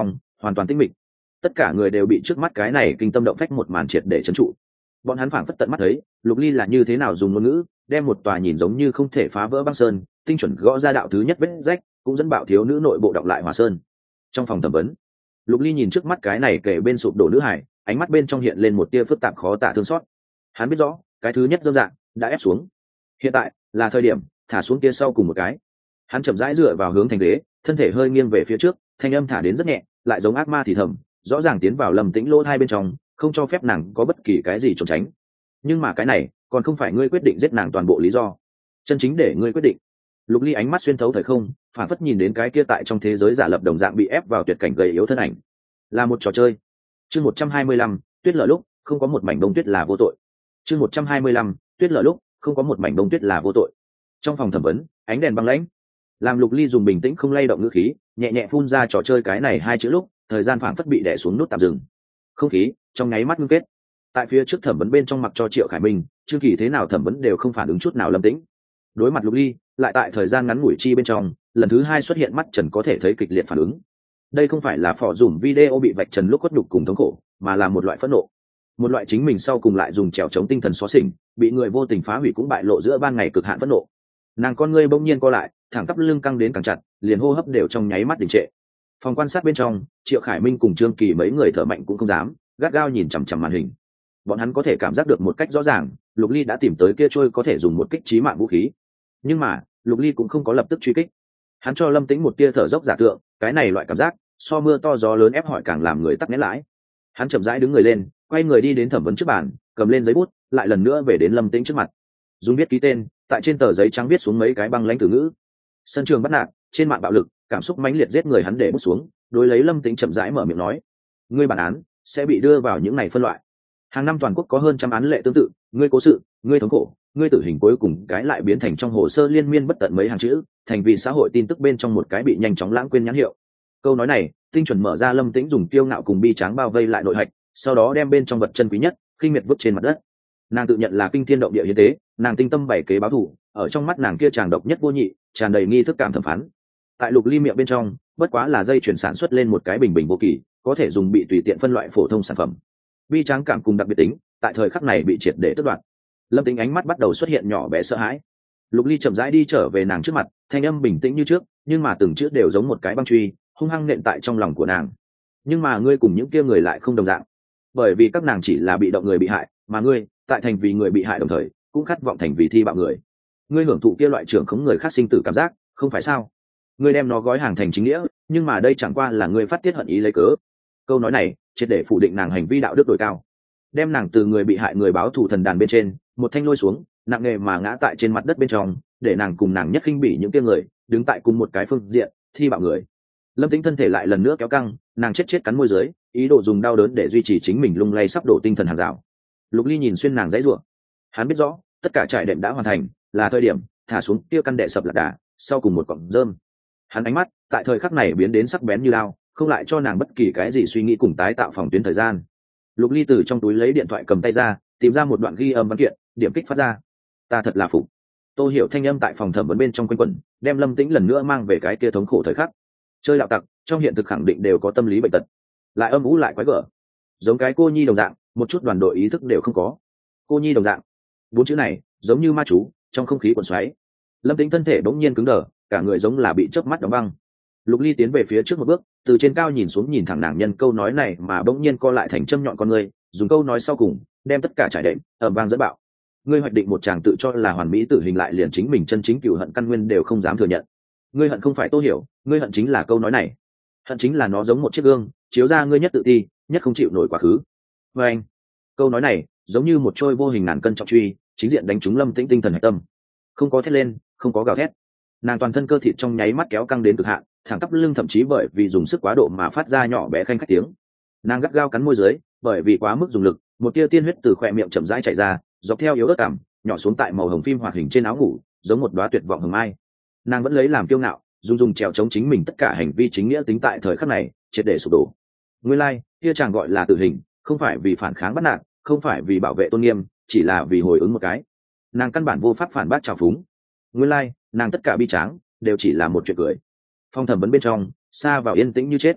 hoàn toàn tĩnh mịch. Tất cả người đều bị trước mắt cái này kinh tâm động phách một màn triệt để trấn trụ. Bọn hắn phảng phất tận mắt thấy Lục Ly là như thế nào dùng ngôn ngữ đem một tòa nhìn giống như không thể phá vỡ băng sơn tinh chuẩn gõ ra đạo thứ nhất vết rách, cũng dẫn bạo thiếu nữ nội bộ động lại Hỏa Sơn. Trong phòng thẩm vấn, Lục Ly nhìn trước mắt cái này kể bên sụp đổ nữ hải, ánh mắt bên trong hiện lên một tia phức tạp khó tả thương xót. Hắn biết rõ cái thứ nhất dâm dạng đã ép xuống, hiện tại là thời điểm thả xuống tia sau cùng một cái. Hắn chậm rãi dựa vào hướng thành ghế, thân thể hơi nghiêng về phía trước, thanh âm thả đến rất nhẹ, lại giống ác ma thì thầm, rõ ràng tiến vào Lâm Tĩnh lỗ hai bên trong, không cho phép nàng có bất kỳ cái gì trốn tránh. Nhưng mà cái này còn không phải ngươi quyết định giết nàng toàn bộ lý do, chân chính để ngươi quyết định. Lục Ly ánh mắt xuyên thấu thời không, phản phất nhìn đến cái kia tại trong thế giới giả lập đồng dạng bị ép vào tuyệt cảnh gầy yếu thân ảnh. Là một trò chơi. Chương 125, tuyết lở lúc không có một mảnh bông tuyết là vô tội. Chương 125, tuyết lở lúc không có một mảnh bông tuyết là vô tội. Trong phòng thẩm vấn, ánh đèn băng lãnh, làm Lục Ly dùng bình tĩnh không lay động ngữ khí, nhẹ nhẹ phun ra trò chơi cái này hai chữ lúc, thời gian phảng phất bị đè xuống nút tạm dừng. Không khí trong nháy mắt ngưng kết. Tại phía trước thẩm vấn bên trong mặc cho Triệu Khải Minh, Trương Kỳ thế nào thẩm vấn đều không phản ứng chút nào Lâm Tĩnh. Đối mặt Lục Ly, lại tại thời gian ngắn ngủi chi bên trong, lần thứ hai xuất hiện mắt trần có thể thấy kịch liệt phản ứng. Đây không phải là phỏ dùm video bị vạch trần lúc khuất nhục cùng thống khổ, mà là một loại phẫn nộ, một loại chính mình sau cùng lại dùng trèo chống tinh thần xóa xỉnh, bị người vô tình phá hủy cũng bại lộ giữa ban ngày cực hạn phẫn nộ. Nàng con ngươi bỗng nhiên co lại, thẳng tắp lưng căng đến càng chặt, liền hô hấp đều trong nháy mắt đình trệ. Phòng quan sát bên trong, Triệu Khải Minh cùng Trương Kỳ mấy người thở mạnh cũng không dám, gắt gao nhìn chằm chằm màn hình. Bọn hắn có thể cảm giác được một cách rõ ràng, Lục Ly đã tìm tới kia trôi có thể dùng một kích chí mạng vũ khí. Nhưng mà Lục Ly cũng không có lập tức truy kích. Hắn cho Lâm Tĩnh một tia thở dốc giả tượng, cái này loại cảm giác so mưa to gió lớn ép hỏi càng làm người tắc nghẽn lãi. Hắn chậm rãi đứng người lên, quay người đi đến thẩm vấn trước bàn, cầm lên giấy bút, lại lần nữa về đến Lâm Tĩnh trước mặt, dùng viết ký tên tại trên tờ giấy trắng viết xuống mấy cái băng lãnh từ ngữ. Sân trường bắt nạt, trên mạng bạo lực, cảm xúc mãnh liệt giết người. Hắn để bút xuống, đối lấy Lâm Tĩnh chậm rãi mở miệng nói: ngươi bản án sẽ bị đưa vào những ngày phân loại. Hàng năm toàn quốc có hơn trăm án lệ tương tự, ngươi cố sự, ngươi thống khổ, ngươi tử hình cuối cùng cái lại biến thành trong hồ sơ liên miên bất tận mấy hàng chữ, thành vì xã hội tin tức bên trong một cái bị nhanh chóng lãng quên nhãn hiệu. Câu nói này tinh chuẩn mở ra Lâm Tĩnh dùng kiêu ngạo cùng bi tráng bao vây lại nội hạch, sau đó đem bên trong vật chân quý nhất khinh miệt vứt trên mặt đất. Nàng tự nhận là kinh thiên động địa hiến tế, nàng tinh tâm bày kế báo thù, ở trong mắt nàng kia tràng độc nhất vô nhị, tràn đầy nghi thức cảm thẩm phán. Tại Lục Ly miệng bên trong, bất quá là dây chuyển sản xuất lên một cái bình bình vô kỳ, có thể dùng bị tùy tiện phân loại phổ thông sản phẩm. Bi tráng cảm cùng đặc biệt tính, tại thời khắc này bị triệt để tước đoạt. Lâm Tĩnh ánh mắt bắt đầu xuất hiện nhỏ bé sợ hãi. Lục Ly chậm rãi đi trở về nàng trước mặt, thanh âm bình tĩnh như trước, nhưng mà từng chữ đều giống một cái băng truy, hung hăng nện tại trong lòng của nàng. Nhưng mà ngươi cùng những kia người lại không đồng dạng, bởi vì các nàng chỉ là bị động người bị hại, mà ngươi tại thành vì người bị hại đồng thời cũng khát vọng thành vì thi bạo người. Ngươi hưởng thụ kia loại trưởng khống người khác sinh tử cảm giác, không phải sao? Ngươi đem nó gói hàng thành chính nghĩa, nhưng mà đây chẳng qua là ngươi phát tiết hận ý lấy cớ. Câu nói này triệt để phủ định nàng hành vi đạo đức đồi cao, đem nàng từ người bị hại người báo thù thần đàn bên trên một thanh lôi xuống, nặng nề mà ngã tại trên mặt đất bên trong, để nàng cùng nàng nhất khinh bỉ những kia người đứng tại cùng một cái phương diện, thi bạo người. Lâm Tĩnh thân thể lại lần nữa kéo căng, nàng chết cắn môi dưới, ý đồ dùng đau đớn để duy trì chính mình lung lay sắp đổ tinh thần hàng rào. Lục Ly nhìn xuyên nàng dãy rủa, hắn biết rõ tất cả trải đệm đã hoàn thành, là thời điểm thả xuống kia căn đệ sập lạc đà sau cùng một cọng rơm. Hắn ánh mắt tại thời khắc này biến đến sắc bén như lao, không lại cho nàng bất kỳ cái gì suy nghĩ cùng tái tạo phòng tuyến thời gian. Lục Ly từ trong túi lấy điện thoại cầm tay ra, tìm ra một đoạn ghi âm văn kiện, điểm kích phát ra. Ta thật là phục. Tô Hiểu thanh âm tại phòng thẩm vấn bên trong quanh quẩn, đem Lâm Tĩnh lần nữa mang về cái kia thống khổ thời khắc. Chơi đạo tặc trong hiện thực khẳng định đều có tâm lý bệnh tật, lại âm ú lại quái gở, giống cái cô nhi đồng dạng, một chút đoàn đội ý thức đều không có. Cô nhi đồng dạng, bốn chữ này giống như ma chú trong không khí cuộn xoáy. Lâm Tĩnh thân thể bỗng nhiên cứng đờ, cả người giống là bị chớp mắt đóng băng. Lục Ly tiến về phía trước một bước, từ trên cao nhìn xuống nhìn thẳng nàng nhân câu nói này mà bỗng nhiên co lại thành châm nhọn con người, dùng câu nói sau cùng đem tất cả trải đệm ầm vang dẫn bạo. Ngươi hoạch định một chàng tự cho là hoàn mỹ tử hình, lại liền chính mình chân chính cừu hận căn nguyên đều không dám thừa nhận. Ngươi hận không phải Tô Hiểu, ngươi hận chính là câu nói này. Hận chính là nó giống một chiếc gương, chiếu ra ngươi nhất tự ti, nhất không chịu nổi quá khứ. Và anh, câu nói này giống như một trôi vô hình ngàn cân trọng truy, chính diện đánh trúng Lâm Tĩnh tinh thần hạch tâm. Không có thét lên, không có gào thét, nàng toàn thân cơ thịt trong nháy mắt kéo căng đến cực hạn, thẳng tắp lưng thậm chí bởi vì dùng sức quá độ mà phát ra nhỏ bé khanh khách tiếng. Nàng gắt gao cắn môi dưới, bởi vì quá mức dùng lực, một tia tiên huyết từ khóe miệng chậm rãi chảy ra, dọc theo yếu ớt cảm nhỏ xuống tại màu hồng phim hoạt hình trên áo ngủ, giống một đóa tuyệt vọng hồng mai. Nàng vẫn lấy làm kiêu ngạo, dùng trèo chống chính mình tất cả hành vi chính nghĩa tính tại thời khắc này triệt để sụp đổ. Nguyên lai, kia chàng gọi là tử hình, không phải vì phản kháng bắt nạt, không phải vì bảo vệ tôn nghiêm, chỉ là vì hồi ứng một cái. Nàng căn bản vô pháp phản bác trào phúng. Nguyên lai, nàng tất cả bi tráng đều chỉ là một chuyện cười. Phong thẩm vấn bên trong xa vào yên tĩnh như chết.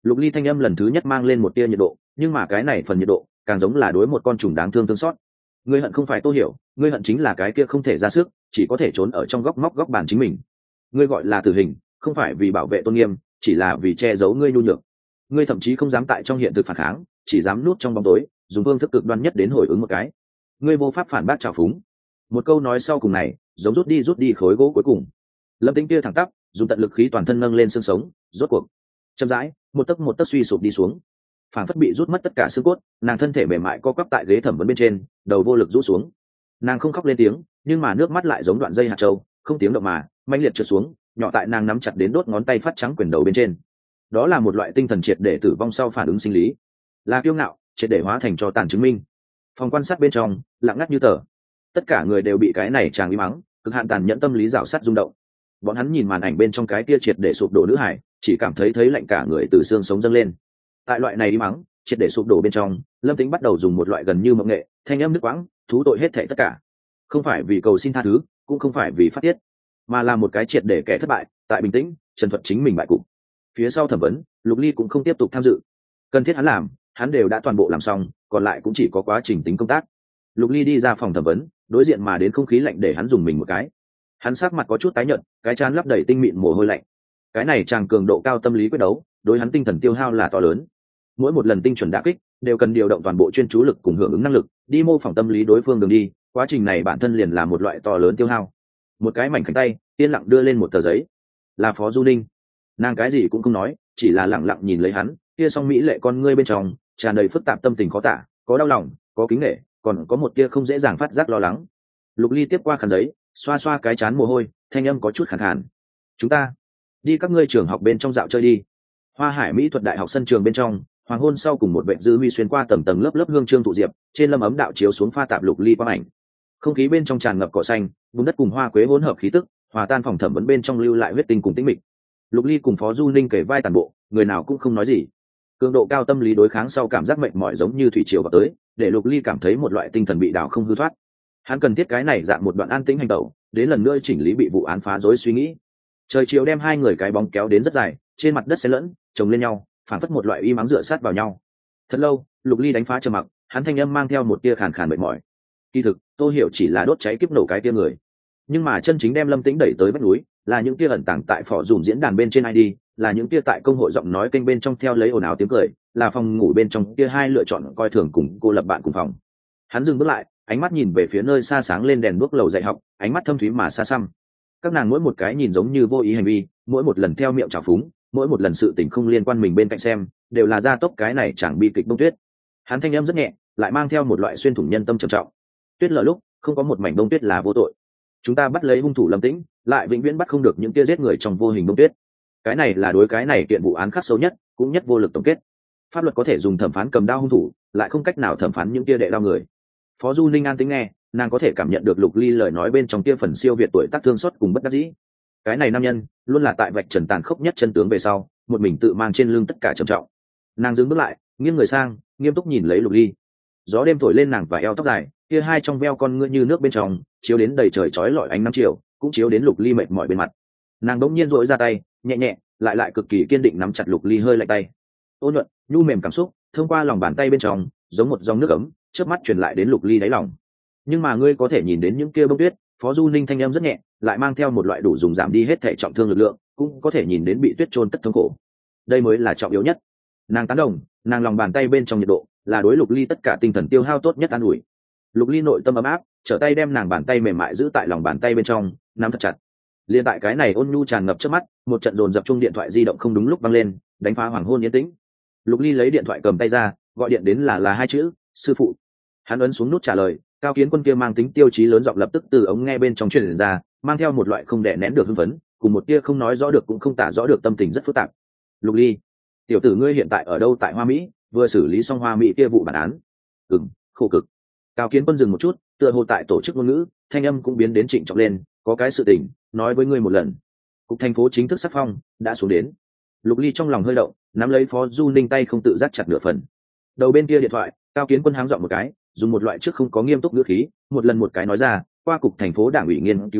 Lục Ly thanh âm lần thứ nhất mang lên một tia nhiệt độ, nhưng mà cái này phần nhiệt độ càng giống là đối một con trùng đáng thương thương xót. Ngươi hận không phải Tô Hiểu, ngươi hận chính là cái kia không thể ra sức, chỉ có thể trốn ở trong góc móc góc bàn chính mình. Ngươi gọi là tử hình, không phải vì bảo vệ tôn nghiêm, chỉ là vì che giấu ngươi nhu nhược. Ngươi thậm chí không dám tại trong hiện thực phản kháng, chỉ dám núp trong bóng tối, dùng phương thức cực đoan nhất đến hồi ứng một cái. Ngươi vô pháp phản bác trào phúng. Một câu nói sau cùng này giống rút đi khối gỗ cuối cùng. Lâm Tĩnh kia thẳng tắp dùng tận lực khí toàn thân nâng lên xương sống, rốt cuộc chậm rãi một tấc suy sụp đi xuống, phản phất bị rút mất tất cả xương cốt. Nàng thân thể mềm mại co quắp tại ghế thẩm vấn bên trên, đầu vô lực rũ xuống. Nàng không khóc lên tiếng, nhưng mà nước mắt lại giống đoạn dây hạt châu, không tiếng động mà mãnh liệt trượt xuống, nhỏ tại nàng nắm chặt đến đốt ngón tay phát trắng quyền đầu bên trên. Đó là một loại tinh thần triệt để tử vong sau phản ứng sinh lý, là kiêu ngạo triệt để hóa thành cho tàn chứng minh. Phòng quan sát bên trong lặng ngắt như tờ, tất cả người đều bị cái này chàng im mắng cực hạn tàn nhẫn tâm lý rào sát rung động. Bọn hắn nhìn màn ảnh bên trong cái kia triệt để sụp đổ nữ hải, chỉ cảm thấy lạnh cả người từ xương sống dâng lên. Tại loại này im mắng triệt để sụp đổ bên trong, Lâm Tĩnh bắt đầu dùng một loại gần như mộng nghệ thanh âm nước quãng thú tội hết thảy tất cả, không phải vì cầu xin tha thứ, cũng không phải vì phát tiết, mà là một cái triệt để kẻ thất bại tại bình tĩnh trần thuật chính mình bại cục. Phía sau thẩm vấn, Lục Ly cũng không tiếp tục tham dự, cần thiết hắn làm hắn đều đã toàn bộ làm xong, còn lại cũng chỉ có quá trình tính công tác. Lục Ly đi ra phòng thẩm vấn, đối diện mà đến không khí lạnh để hắn dùng mình một cái. Hắn sắc mặt có chút tái nhợt, cái trán lấp đầy tinh mịn mồ hôi lạnh. Cái này chàng cường độ cao tâm lý quyết đấu, đối hắn tinh thần tiêu hao là to lớn. Mỗi một lần tinh chuẩn đả kích đều cần điều động toàn bộ chuyên chú lực cùng hưởng ứng năng lực, đi mô phỏng tâm lý đối phương đường đi, quá trình này bản thân liền là một loại to lớn tiêu hao. Một cái mảnh khảnh tay yên lặng đưa lên một tờ giấy, là Phó Du Ninh. Nàng cái gì cũng không nói, chỉ là lặng lặng nhìn lấy hắn, kia song mỹ lệ con ngươi bên trong tràn đầy phức tạp tâm tình khó tả, có đau lòng, có kính nể, còn có một tia không dễ dàng phát giác lo lắng. Lục Ly tiếp qua khăn giấy, xoa xoa cái trán mồ hôi, thanh âm có chút khàn khàn. Chúng ta đi các ngươi trường học bên trong dạo chơi đi. Hoa Hải Mỹ thuật đại học sân trường bên trong, hoàng hôn sau cùng một vệ dư huy xuyên qua tầng tầng lớp lớp hương trương tụ diệp, trên lâm ấm đạo chiếu xuống pha tạp Lục Ly quang ảnh. Không khí bên trong tràn ngập cỏ xanh, vùng đất cùng hoa quế hỗn hợp khí tức, hòa tan phòng thẩm vấn bên trong lưu lại huyết tinh cùng tĩnh mịch. Lục Ly cùng Phó Du Ninh kể vai tàn bộ, người nào cũng không nói gì. Cường độ cao tâm lý đối kháng sau cảm giác mệt mỏi giống như thủy triều vào tới, để Lục Ly cảm thấy một loại tinh thần bị đảo không hư thoát. Hắn cần thiết cái này dạng một đoạn an tĩnh hành động, đến lần nữa chỉnh lý bị vụ án phá rối suy nghĩ. Trời chiều đem hai người cái bóng kéo đến rất dài, trên mặt đất xen lẫn chồng lên nhau, phản phất một loại y mắng dựa sát vào nhau. Thật lâu, Lục Ly đánh phá trầm mặc, hắn thanh âm mang theo một tia khàn khàn mệt mỏi. Kỳ thực, Tô Hiểu chỉ là đốt cháy kiếp nổ cái tia người, nhưng mà chân chính đem Lâm Tĩnh đẩy tới vách núi, là những tia ẩn tàng tại phỏ dùm diễn đàn bên trên ID, là những tia tại công hội giọng nói kênh bên trong theo lấy ồn ào tiếng cười, là phòng ngủ bên trong tia hai lựa chọn coi thường cùng cô lập bạn cùng phòng. Hắn dừng bước lại, ánh mắt nhìn về phía nơi xa sáng lên đèn đuốc lầu dạy học, ánh mắt thâm thúy mà xa xăm. Các nàng mỗi một cái nhìn giống như vô ý hành vi, mỗi một lần theo miệng trào phúng, mỗi một lần sự tình không liên quan mình bên cạnh xem, đều là gia tốc cái này chẳng bi kịch bông tuyết. Hắn thanh âm rất nhẹ, lại mang theo một loại xuyên thủng nhân tâm trầm trọng. Tuyết lở lúc, không có một mảnh bông tuyết là vô tội. Chúng ta bắt lấy hung thủ Lâm Tĩnh, lại vĩnh viễn bắt không được những tia giết người trong vô hình bông tuyết. Cái này là đối cái này kiện vụ án khắc sâu nhất, cũng nhất vô lực tổng kết. Pháp luật có thể dùng thẩm phán cầm đao hung thủ, lại không cách nào thẩm phán những tia đệ đao người. Phó Du Ninh an tĩnh nghe, nàng có thể cảm nhận được Lục Ly lời nói bên trong tia phần siêu việt tuổi tác thương xót cùng bất đắc dĩ. Cái này nam nhân luôn là tại vạch trần tàn khốc nhất chân tướng về sau, một mình tự mang trên lưng tất cả trầm trọng. Nàng dừng bước lại, nghiêng người sang, nghiêm túc nhìn lấy Lục Ly. Gió đêm thổi lên nàng và eo tóc dài, kia hai trong veo con ngươi như nước bên trong, chiếu đến đầy trời chói lọi ánh nắng chiều, cũng chiếu đến Lục Ly mệt mỏi bên mặt. Nàng đống nhiên duỗi ra tay, nhẹ nhẹ, lại cực kỳ kiên định nắm chặt Lục Ly hơi lạnh tay. Ôn nhuận, nhu mềm cảm xúc, thông qua lòng bàn tay bên trong, giống một dòng nước ấm, chớp mắt truyền lại đến Lục Ly đáy lòng. Nhưng mà ngươi có thể nhìn đến những kia bông tuyết, Phó Du Ninh thanh âm rất nhẹ, lại mang theo một loại đủ dùng giảm đi hết thể trọng thương lực lượng, cũng có thể nhìn đến bị tuyết chôn tất thống khổ. Đây mới là trọng yếu nhất. Nàng tán đồng, nàng lòng bàn tay bên trong nhiệt độ, là đối Lục Ly tất cả tinh thần tiêu hao tốt nhất an ủi. Lục Ly nội tâm ấm áp, trở tay đem nàng bàn tay mềm mại giữ tại lòng bàn tay bên trong, nắm thật chặt. Liên tại cái này ôn nhu tràn ngập trước mắt, một trận dồn dập chung điện thoại di động không đúng lúc vang lên, đánh phá hoàng hôn yên tĩnh. Lục Ly lấy điện thoại cầm tay ra, gọi điện đến là hai chữ, sư phụ. Hắn ấn xuống nút trả lời, Cao Kiến Quân kia mang tính tiêu chí lớn giọng lập tức từ ống nghe bên trong truyền ra, mang theo một loại không đè nén được hưng phấn, cùng một tia không nói rõ được cũng không tả rõ được tâm tình rất phức tạp. Lục Ly, tiểu tử ngươi hiện tại ở đâu? Tại Hoa Mỹ, vừa xử lý xong Hoa Mỹ kia vụ bản án. Khổ cực. Cao Kiến Quân dừng một chút, tựa hồ tại tổ chức ngôn ngữ, thanh âm cũng biến đến trịnh trọng lên, có cái sự tình nói với ngươi một lần. Cục thành phố chính thức sắc phong đã xuống đến. Lục Ly trong lòng hơi động, nắm lấy Phó Du Ninh tay không tự giác chặt nửa phần. Đầu bên kia điện thoại, Cao Kiến Quân háng giọng một cái, dùng một loại trước không có nghiêm túc ngữ khí, một lần một cái nói ra, qua cục thành phố đảng ủy nghiên cứu quyết định,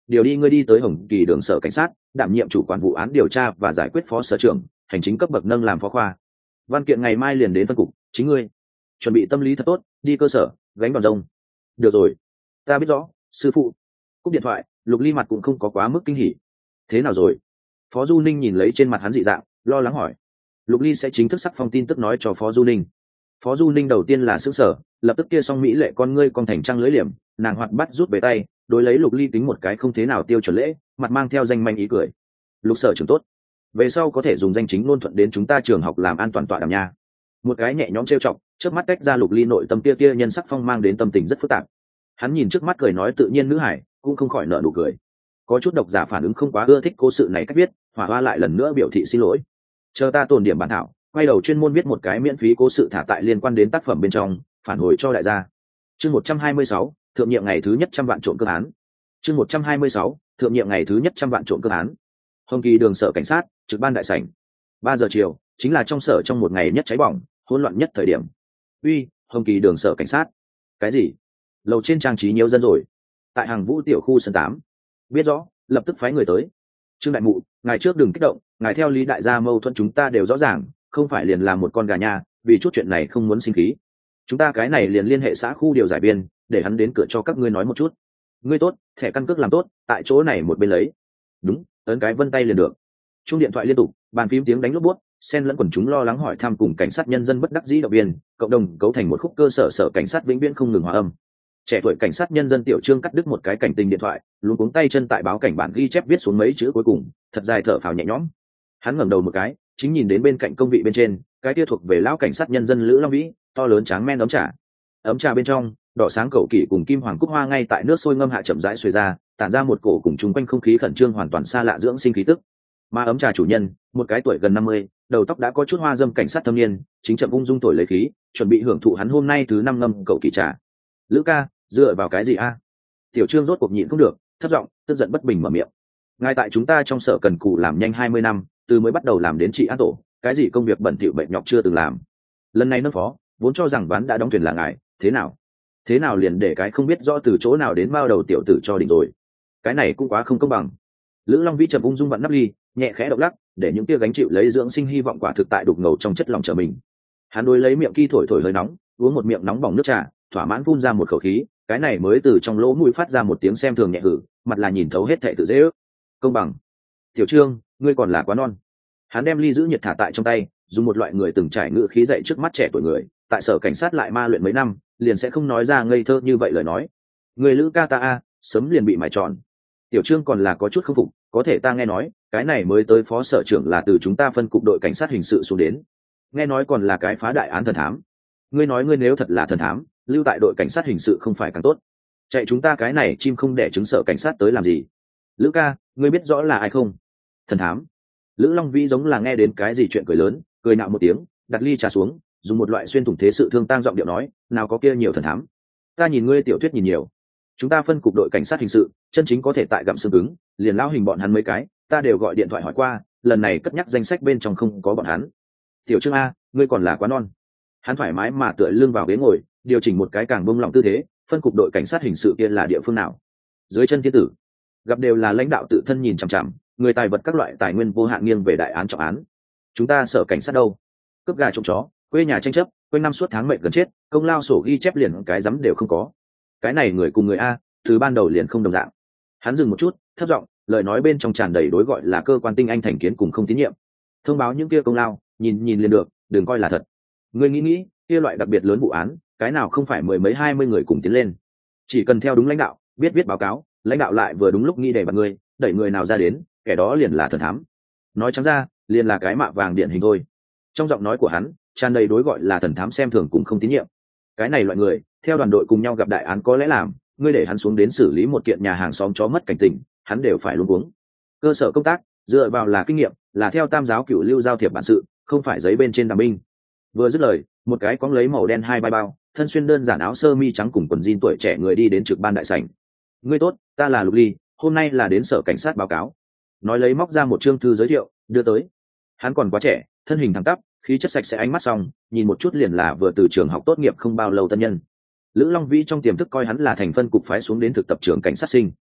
điều đi ngươi đi tới Hồng Kỳ đường sở cảnh sát, đảm nhiệm chủ quản vụ án điều tra và giải quyết phó sở trưởng, hành chính cấp bậc nâng làm phó khoa. Văn kiện ngày mai liền đến phân cục, chính ngươi chuẩn bị tâm lý thật tốt, đi cơ sở gánh đòn rông. Được rồi, ta biết rõ, sư phụ. Cúp điện thoại, Lục Ly mặt cũng không có quá mức kinh hỉ. Thế nào rồi? Phó Du Ninh nhìn lấy trên mặt hắn dị dạng, lo lắng hỏi. Lục Ly sẽ chính thức sắc phong tin tức nói cho Phó Du Ninh. Phó Du Ninh đầu tiên là sững sờ, lập tức kia song mỹ lệ con ngươi con thành trăng lưỡi liềm, nàng hoạt bắt rút về tay, đối lấy Lục Ly tính một cái không thế nào tiêu chuẩn lễ, mặt mang theo danh manh ý cười. Lục sở trưởng tốt, về sau có thể dùng danh chính ngôn thuận đến chúng ta trường học làm an toàn tọa đàm nha. Một cái nhẹ nhõm trêu chọc, trước mắt cách ra Lục Ly nội tâm kia nhân sắc phong mang đến tâm tình rất phức tạp. Hắn nhìn trước mắt cười nói tự nhiên nữ hải, cũng không khỏi nở nụ cười. Có chút độc giả phản ứng không quá ưa thích cố sự này cách viết, Hỏa Hoa lại lần nữa biểu thị xin lỗi. Chờ ta tồn điểm bản thảo, quay đầu chuyên môn viết một cái miễn phí cố sự thả tại liên quan đến tác phẩm bên trong, phản hồi cho đại gia. Chương 126, thượng nhiệm ngày thứ nhất 100 vạn trộm cướp án. Chương 126, thượng nhiệm ngày thứ nhất 100 vạn trộm cướp án. Hồng Kỳ đường sở cảnh sát, trực ban đại sảnh. 3 giờ chiều, chính là trong sở trong một ngày nhất cháy bỏng, hỗn loạn nhất thời điểm. Uy, Hồng Kỳ đường sở cảnh sát. Cái gì? Lầu trên trang trí nhiều dân rồi. Tại hàng Vũ tiểu khu sân 8. Biết rõ, lập tức phái người tới. Trương đại mụ, ngài trước đừng kích động, ngài theo lý đại gia mâu thuẫn chúng ta đều rõ ràng, không phải liền làm một con gà nha, vì chút chuyện này không muốn sinh khí. Chúng ta cái này liền liên hệ xã khu điều giải viên, để hắn đến cửa cho các ngươi nói một chút. Ngươi tốt, thẻ căn cước làm tốt, tại chỗ này một bên lấy. Đúng, ấn cái vân tay liền được. Chuông điện thoại liên tục, bàn phím tiếng đánh lốp bút, xen lẫn quần chúng lo lắng hỏi thăm cùng cảnh sát nhân dân bất đắc dĩ động viên, cộng đồng cấu thành một khúc cơ sở sở cảnh sát vĩnh viễn không ngừng hòa âm. Trẻ tuổi cảnh sát nhân dân Tiểu Trương cắt đứt một cái cảnh tình điện thoại, luống cuống tay chân tại báo cảnh bản ghi chép viết xuống mấy chữ cuối cùng, thật dài thở phào nhẹ nhõm. Hắn ngẩng đầu một cái, chính nhìn đến bên cạnh công vị bên trên, cái kia thuộc về lão cảnh sát nhân dân Lữ Long Vĩ, to lớn tráng men ấm trà bên trong, đỏ sáng cầu kỷ cùng kim hoàng cúc hoa ngay tại nước sôi ngâm hạ chậm rãi xuôi ra, tản ra một cổ cùng chung quanh không khí khẩn trương hoàn toàn xa lạ dưỡng sinh khí tức. Mà ấm trà chủ nhân, một cái tuổi gần 50, đầu tóc đã có chút hoa dâm cảnh sát thâm niên, chính chậm ung dung thổi lấy khí, chuẩn bị hưởng thụ hắn hôm nay thứ 5 ngâm cầu kỷ trà. Lữ ca, dựa vào cái gì a? Tiểu Trương rốt cuộc nhịn không được, thấp giọng, tức giận bất bình mở miệng. Ngay tại chúng ta trong sở cần cù làm nhanh 20 năm, từ mới bắt đầu làm đến trị an tổ, cái gì công việc bẩn thỉu bệnh nhọc chưa từng làm. Lần này nâng phó, vốn cho rằng ván đã đóng thuyền là ngài, thế nào liền để cái không biết rõ từ chỗ nào đến bao đầu tiểu tử cho đỉnh rồi. Cái này cũng quá không công bằng. Lữ Long Vĩ trầm ung dung vặn nắp ly, nhẹ khẽ động lắc, để những tia gánh chịu lấy dưỡng sinh hy vọng quả thực tại đục ngầu trong chất lòng trở mình. Hắn đối lấy miệng ki thổi hơi nóng, uống một miệng nóng bỏng nước trà, thỏa mãn phun ra một khẩu khí, cái này mới từ trong lỗ mũi phát ra một tiếng xem thường nhẹ hử, mặt là nhìn thấu hết thệ tự dễ ước. Công bằng. Tiểu Trương, ngươi còn là quá non. Hắn đem ly giữ nhiệt thả tại trong tay, dùng một loại người từng trải ngữ khí dạy trước mắt trẻ tuổi người, tại sở cảnh sát lại ma luyện mấy năm, liền sẽ không nói ra ngây thơ như vậy lời nói. Người Lữ ca ta a, sớm liền bị mài tròn. Tiểu Trương còn là có chút không phục, có thể ta nghe nói, cái này mới tới phó sở trưởng là từ chúng ta phân cục đội cảnh sát hình sự xuống đến. Nghe nói còn là cái phá đại án thần thám. Ngươi nói ngươi nếu thật là thần thám, lưu tại đội cảnh sát hình sự không phải càng tốt. Chạy chúng ta cái này chim không đẻ trứng sở cảnh sát tới làm gì? Lữ ca, ngươi biết rõ là ai không? Thần thám. Lữ Long Vĩ giống là nghe đến cái gì chuyện cười lớn, cười nạo một tiếng, đặt ly trà xuống, dùng một loại xuyên thủng thế sự thương tang giọng điệu nói, nào có kia nhiều thần thám. Ta nhìn ngươi tiểu thuyết nhìn nhiều. Chúng ta phân cục đội cảnh sát hình sự, chân chính có thể tại gặm xương cứng, liền lao hình bọn hắn mấy cái, ta đều gọi điện thoại hỏi qua, lần này cất nhắc danh sách bên trong không có bọn hắn. Tiểu Trương a, ngươi còn là quá non. Hắn thoải mái mà tựa lưng vào ghế ngồi, điều chỉnh một cái càng bông lỏng tư thế, phân cục đội cảnh sát hình sự kia là địa phương nào? Dưới chân thiên tử, gặp đều là lãnh đạo tự thân nhìn chằm chằm, người tài vật các loại tài nguyên vô hạn nghiêng về đại án trọng án. Chúng ta sở cảnh sát đâu? Cướp gà trộm chó, quê nhà tranh chấp, quanh năm suốt tháng mệnh gần chết, công lao sổ ghi chép liền cái rắm đều không có. Cái này người cùng người a, từ ban đầu liền không đồng dạng. Hắn dừng một chút, thấp giọng, lời nói bên trong tràn đầy đối gọi là cơ quan tinh anh thành kiến cùng không tín nhiệm. Thông báo những kia công lao, nhìn liền được, đừng coi là thật. Ngươi nghĩ, kia loại đặc biệt lớn vụ án, cái nào không phải mười mấy 20 người cùng tiến lên. Chỉ cần theo đúng lãnh đạo, viết báo cáo, lãnh đạo lại vừa đúng lúc nghĩ để bật ngươi, đẩy người nào ra đến, kẻ đó liền là thần thám. Nói trắng ra, liền là cái mạ vàng điển hình thôi. Trong giọng nói của hắn, tràn đầy đối gọi là thần thám xem thường cùng không tín nhiệm. Cái này loại người, theo đoàn đội cùng nhau gặp đại án có lẽ làm, ngươi để hắn xuống đến xử lý một kiện nhà hàng xóm chó mất cảnh tình, hắn đều phải luống cuống. Cơ sở công tác dựa vào là kinh nghiệm, là theo tam giáo cửu lưu giao thiệp bản sự, không phải giấy bên trên đàm binh. Vừa dứt lời, một cái cóng lấy màu đen hai vai bao, thân xuyên đơn giản áo sơ mi trắng cùng quần jean tuổi trẻ người đi đến trực ban đại sảnh. Ngươi tốt, ta là Lục Ly, hôm nay là đến sở cảnh sát báo cáo. Nói lấy móc ra một chương thư giới thiệu, đưa tới. Hắn còn quá trẻ, thân hình thẳng tắp, khí chất sạch sẽ ánh mắt xong, nhìn một chút liền là vừa từ trường học tốt nghiệp không bao lâu tân nhân. Lữ Long Vĩ trong tiềm thức coi hắn là thành phân cục phái xuống đến thực tập trường cảnh sát sinh.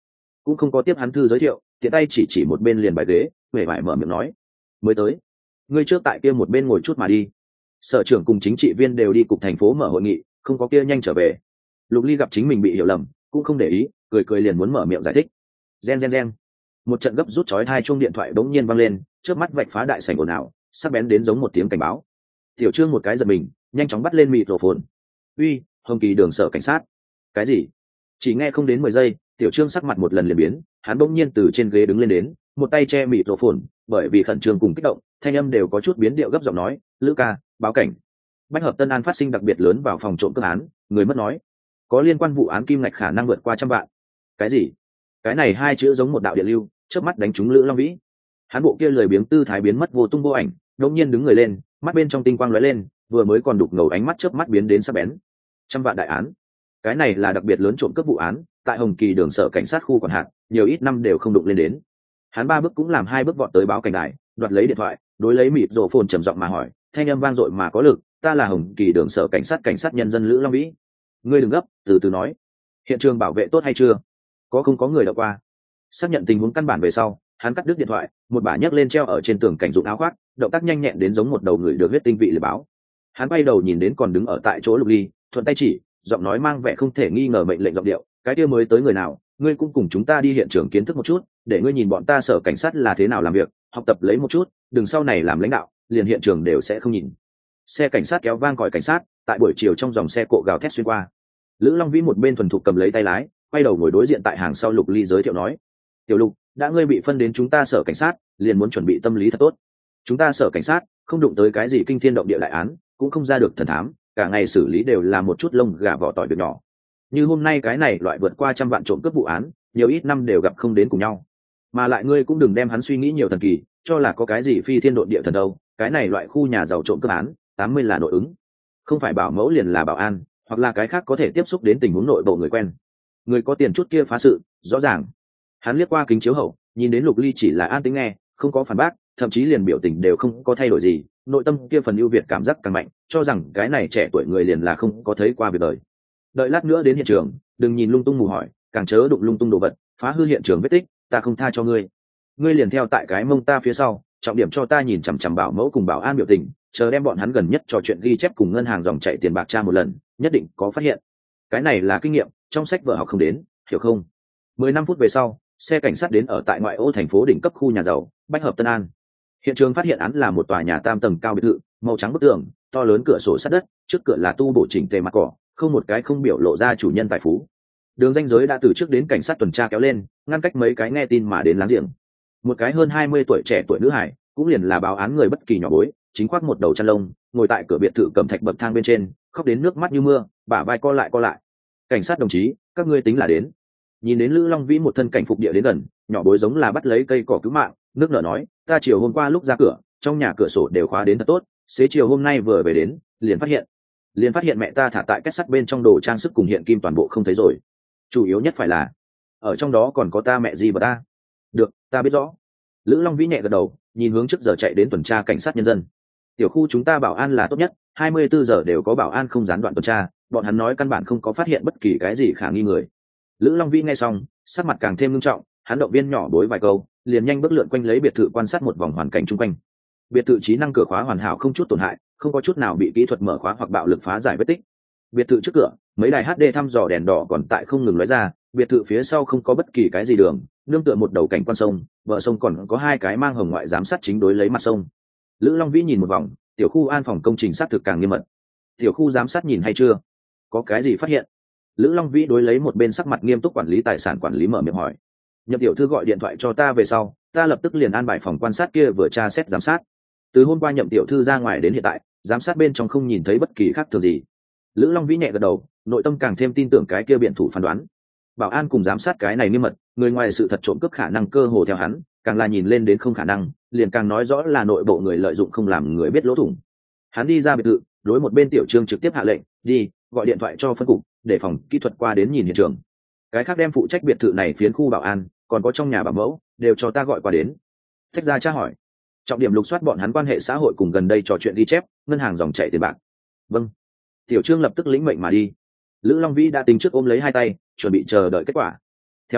cũng không có tiếp hắn thư giới thiệu, tiện tay chỉ một bên liền bài ghế, huệ vải mở miệng nói: mới tới, ngươi trước tại kia một bên ngồi chút mà đi. Sở trưởng cùng chính trị viên đều đi cục thành phố mở hội nghị, không có kia nhanh trở về. Lục Ly gặp chính mình bị hiểu lầm, cũng không để ý, cười liền muốn mở miệng giải thích. Gen. Một trận gấp rút chói hai chuông điện thoại bỗng nhiên vang lên, trước mắt vạch phá đại sảnh ồn ào, sắc bén đến giống một tiếng cảnh báo. Tiểu Trương một cái giật mình, nhanh chóng bắt lên microphone. Uy, Hồng Kỳ đường sở cảnh sát. Cái gì? Chỉ nghe không đến 10 giây, Tiểu Trương sắc mặt một lần liền biến, hắn bỗng nhiên từ trên ghế đứng lên đến, một tay che microphone, bởi vì khẩn trương cùng kích động, thanh âm đều có chút biến điệu gấp giọng nói: "Lữ ca, báo cảnh. Bách hợp Tân An phát sinh đặc biệt lớn vào phòng trộm cướp án, người mất nói. Có liên quan vụ án kim ngạch khả năng vượt qua 100 vạn." Cái gì? Cái này hai chữ giống một đạo điện lưu, chớp mắt đánh trúng Lữ Long Vĩ. Hắn bộ kia lười biếng tư thái biến mất vô tung vô ảnh, đột nhiên đứng người lên, mắt bên trong tinh quang lóe lên, vừa mới còn đục ngầu ánh mắt chớp mắt biến đến sắc bén. 100 vạn đại án. Cái này là đặc biệt lớn trộm cướp vụ án, tại Hồng Kỳ đường sở cảnh sát khu quản hạt, nhiều ít năm đều không đụng lên đến. Hắn 3 bước cũng làm 2 bước vọt tới báo cảnh đài, đoạt lấy điện thoại, đối lấy mịt rồ phồn trầm giọng mà hỏi, thanh âm vang dội mà có lực: "Ta là Hồng Kỳ đường sở cảnh sát nhân dân Lữ Long Vĩ." "Ngươi đừng gấp, từ từ nói. Hiện trường bảo vệ tốt hay chưa? Có không có người đọc qua?" Xác nhận tình huống căn bản về sau, hắn cắt đứt điện thoại, một bả nhấc lên treo ở trên tường cảnh dụng áo khoác, động tác nhanh nhẹn đến giống một đầu người được huyết tinh vị lừa báo. Hắn quay đầu nhìn đến còn đứng ở tại chỗ Lục Ly, thuận tay chỉ, giọng nói mang vẻ không thể nghi ngờ mệnh lệnh giọng điệu: "Cái kia mới tới người nào, ngươi cũng cùng chúng ta đi hiện trường kiến thức một chút, để ngươi nhìn bọn ta sở cảnh sát là thế nào làm việc, học tập lấy một chút, đừng sau này làm lãnh đạo liền hiện trường đều sẽ không nhìn." Xe cảnh sát kéo vang còi cảnh sát, tại buổi chiều trong dòng xe cộ gào thét xuyên qua. Lữ Long Vĩ một bên thuần thục cầm lấy tay lái, quay đầu ngồi đối diện tại hàng sau Lục Ly giới thiệu nói: "Tiểu Lục, đã ngươi bị phân đến chúng ta sở cảnh sát, liền muốn chuẩn bị tâm lý thật tốt. Chúng ta sở cảnh sát không đụng tới cái gì kinh thiên động địa đại án, cũng không ra được thần thám, cả ngày xử lý đều là một chút lông gà vỏ tỏi việc nhỏ. Như hôm nay cái này loại vượt qua 100 vạn trộm cướp vụ án, nhiều ít năm đều gặp không đến cùng nhau. Mà lại ngươi cũng đừng đem hắn suy nghĩ nhiều thần kỳ, cho là có cái gì phi thiên độn địa thần đâu, cái này loại khu nhà giàu trộm cướp án, 80 là nội ứng. Không phải bảo mẫu liền là bảo an, hoặc là cái khác có thể tiếp xúc đến tình huống nội bộ người quen. Người có tiền chút kia phá sự, rõ ràng." Hắn liếc qua kính chiếu hậu, nhìn đến Lục Ly chỉ là an tĩnh nghe, không có phản bác, thậm chí liền biểu tình đều không có thay đổi gì, nội tâm kia phần ưu việt cảm giác càng mạnh, cho rằng cái này trẻ tuổi người liền là không có thấy qua việc đời. "Đợi lát nữa đến hiện trường, đừng nhìn lung tung mù hỏi, càng chớ đụng lung tung đồ vật, phá hư hiện trường vết tích, ta không tha cho ngươi. Ngươi liền theo tại cái mông ta phía sau, trọng điểm cho ta nhìn chằm chằm bảo mẫu cùng bảo an biểu tình, chờ đem bọn hắn gần nhất trò chuyện ghi chép cùng ngân hàng dòng chảy tiền bạc tra một lần, nhất định có phát hiện. Cái này là kinh nghiệm, trong sách vở học không đến, hiểu không?" 15 phút về sau, xe cảnh sát đến ở tại ngoại ô thành phố đỉnh cấp khu nhà giàu Bách Hợp Tân An. Hiện trường phát hiện án là một tòa nhà 3 tầng cao biệt thự, màu trắng bức tường, to lớn cửa sổ sắt đất, trước cửa là tu bổ chỉnh tề mặt cỏ, không một cái không biểu lộ ra chủ nhân tài phú. Đường ranh giới đã từ trước đến cảnh sát tuần tra kéo lên, ngăn cách mấy cái nghe tin mà đến láng giềng. Một cái hơn 20 tuổi trẻ tuổi nữ hải, cũng liền là báo án người bất kỳ nhỏ bối, chính khoác một đầu chăn lông, ngồi tại cửa biệt thự cẩm thạch bậc thang bên trên, khóc đến nước mắt như mưa, bả vai co lại. "Cảnh sát đồng chí, các ngươi tính là đến." Nhìn đến Lữ Long Vĩ một thân cảnh phục địa đến gần, nhỏ bối giống là bắt lấy cây cỏ cứu mạng, nước nở nói: "Ta chiều hôm qua lúc ra cửa, trong nhà cửa sổ đều khóa đến thật tốt, xế chiều hôm nay vừa về đến, liền phát hiện mẹ ta thả tại két sắt bên trong đồ trang sức cùng hiện kim toàn bộ không thấy rồi. Chủ yếu nhất phải là ở trong đó còn có ta mẹ gì và ta." "Được, ta biết rõ." Lữ Long Vĩ nhẹ gật đầu, nhìn hướng trước giờ chạy đến tuần tra cảnh sát nhân dân. "Tiểu khu chúng ta bảo an là tốt nhất, 24 giờ đều có bảo an không gián đoạn tuần tra, bọn hắn nói căn bản không có phát hiện bất kỳ cái gì khả nghi người." Lữ Long Vĩ nghe xong, sắc mặt càng thêm nghiêm trọng, hắn động viên nhỏ bối vài câu, liền nhanh bước lượn quanh lấy biệt thự quan sát một vòng hoàn cảnh chung quanh. Biệt thự trí năng cửa khóa hoàn hảo không chút tổn hại, không có chút nào bị kỹ thuật mở khóa hoặc bạo lực phá giải vết tích. Biệt thự trước cửa, mấy đài HD thăm dò đèn đỏ còn tại không ngừng lóe ra, biệt thự phía sau không có bất kỳ cái gì đường, nương tựa một đầu cảnh quan sông, bờ sông còn có 2 cái mang hồng ngoại giám sát chính đối lấy mặt sông. Lữ Long Vĩ nhìn một vòng, tiểu khu an phòng công trình xác thực càng nghiêm mật. "Tiểu khu giám sát nhìn hay chưa? Có cái gì phát hiện?" Lữ Long Vĩ đối lấy một bên sắc mặt nghiêm túc quản lý tài sản quản lý mở miệng hỏi. "Nhậm tiểu thư gọi điện thoại cho ta về sau, ta lập tức liền an bài phòng quan sát kia vừa tra xét giám sát. Từ hôm qua Nhậm tiểu thư ra ngoài đến hiện tại, giám sát bên trong không nhìn thấy bất kỳ khác thường gì." Lữ Long Vĩ nhẹ gật đầu, nội tâm càng thêm tin tưởng cái kia biện thủ phán đoán. Bảo an cùng giám sát cái này nghiêm mật, người ngoài sự thật trộm cướp khả năng cơ hồ theo hắn, càng là nhìn lên đến không khả năng, liền càng nói rõ là nội bộ người lợi dụng không làm người biết lỗ thủng. Hắn đi ra biệt thự, đối một bên Tiểu Trương trực tiếp hạ lệnh, "Đi, gọi điện thoại cho phân cục, để phòng kỹ thuật qua đến nhìn hiện trường. Cái khác đem phụ trách biệt thự này phiến khu bảo an, còn có trong nhà bảo mẫu, đều cho ta gọi qua đến." Thách ra tra hỏi, trọng điểm lục soát bọn hắn quan hệ xã hội cùng gần đây trò chuyện ghi chép, ngân hàng dòng chảy tiền bạc. "Vâng." Tiểu Trương lập tức lĩnh mệnh mà đi. Lữ Long Vĩ đã tính trước ôm lấy 2 tay, chuẩn bị chờ đợi kết quả. Theo hắn,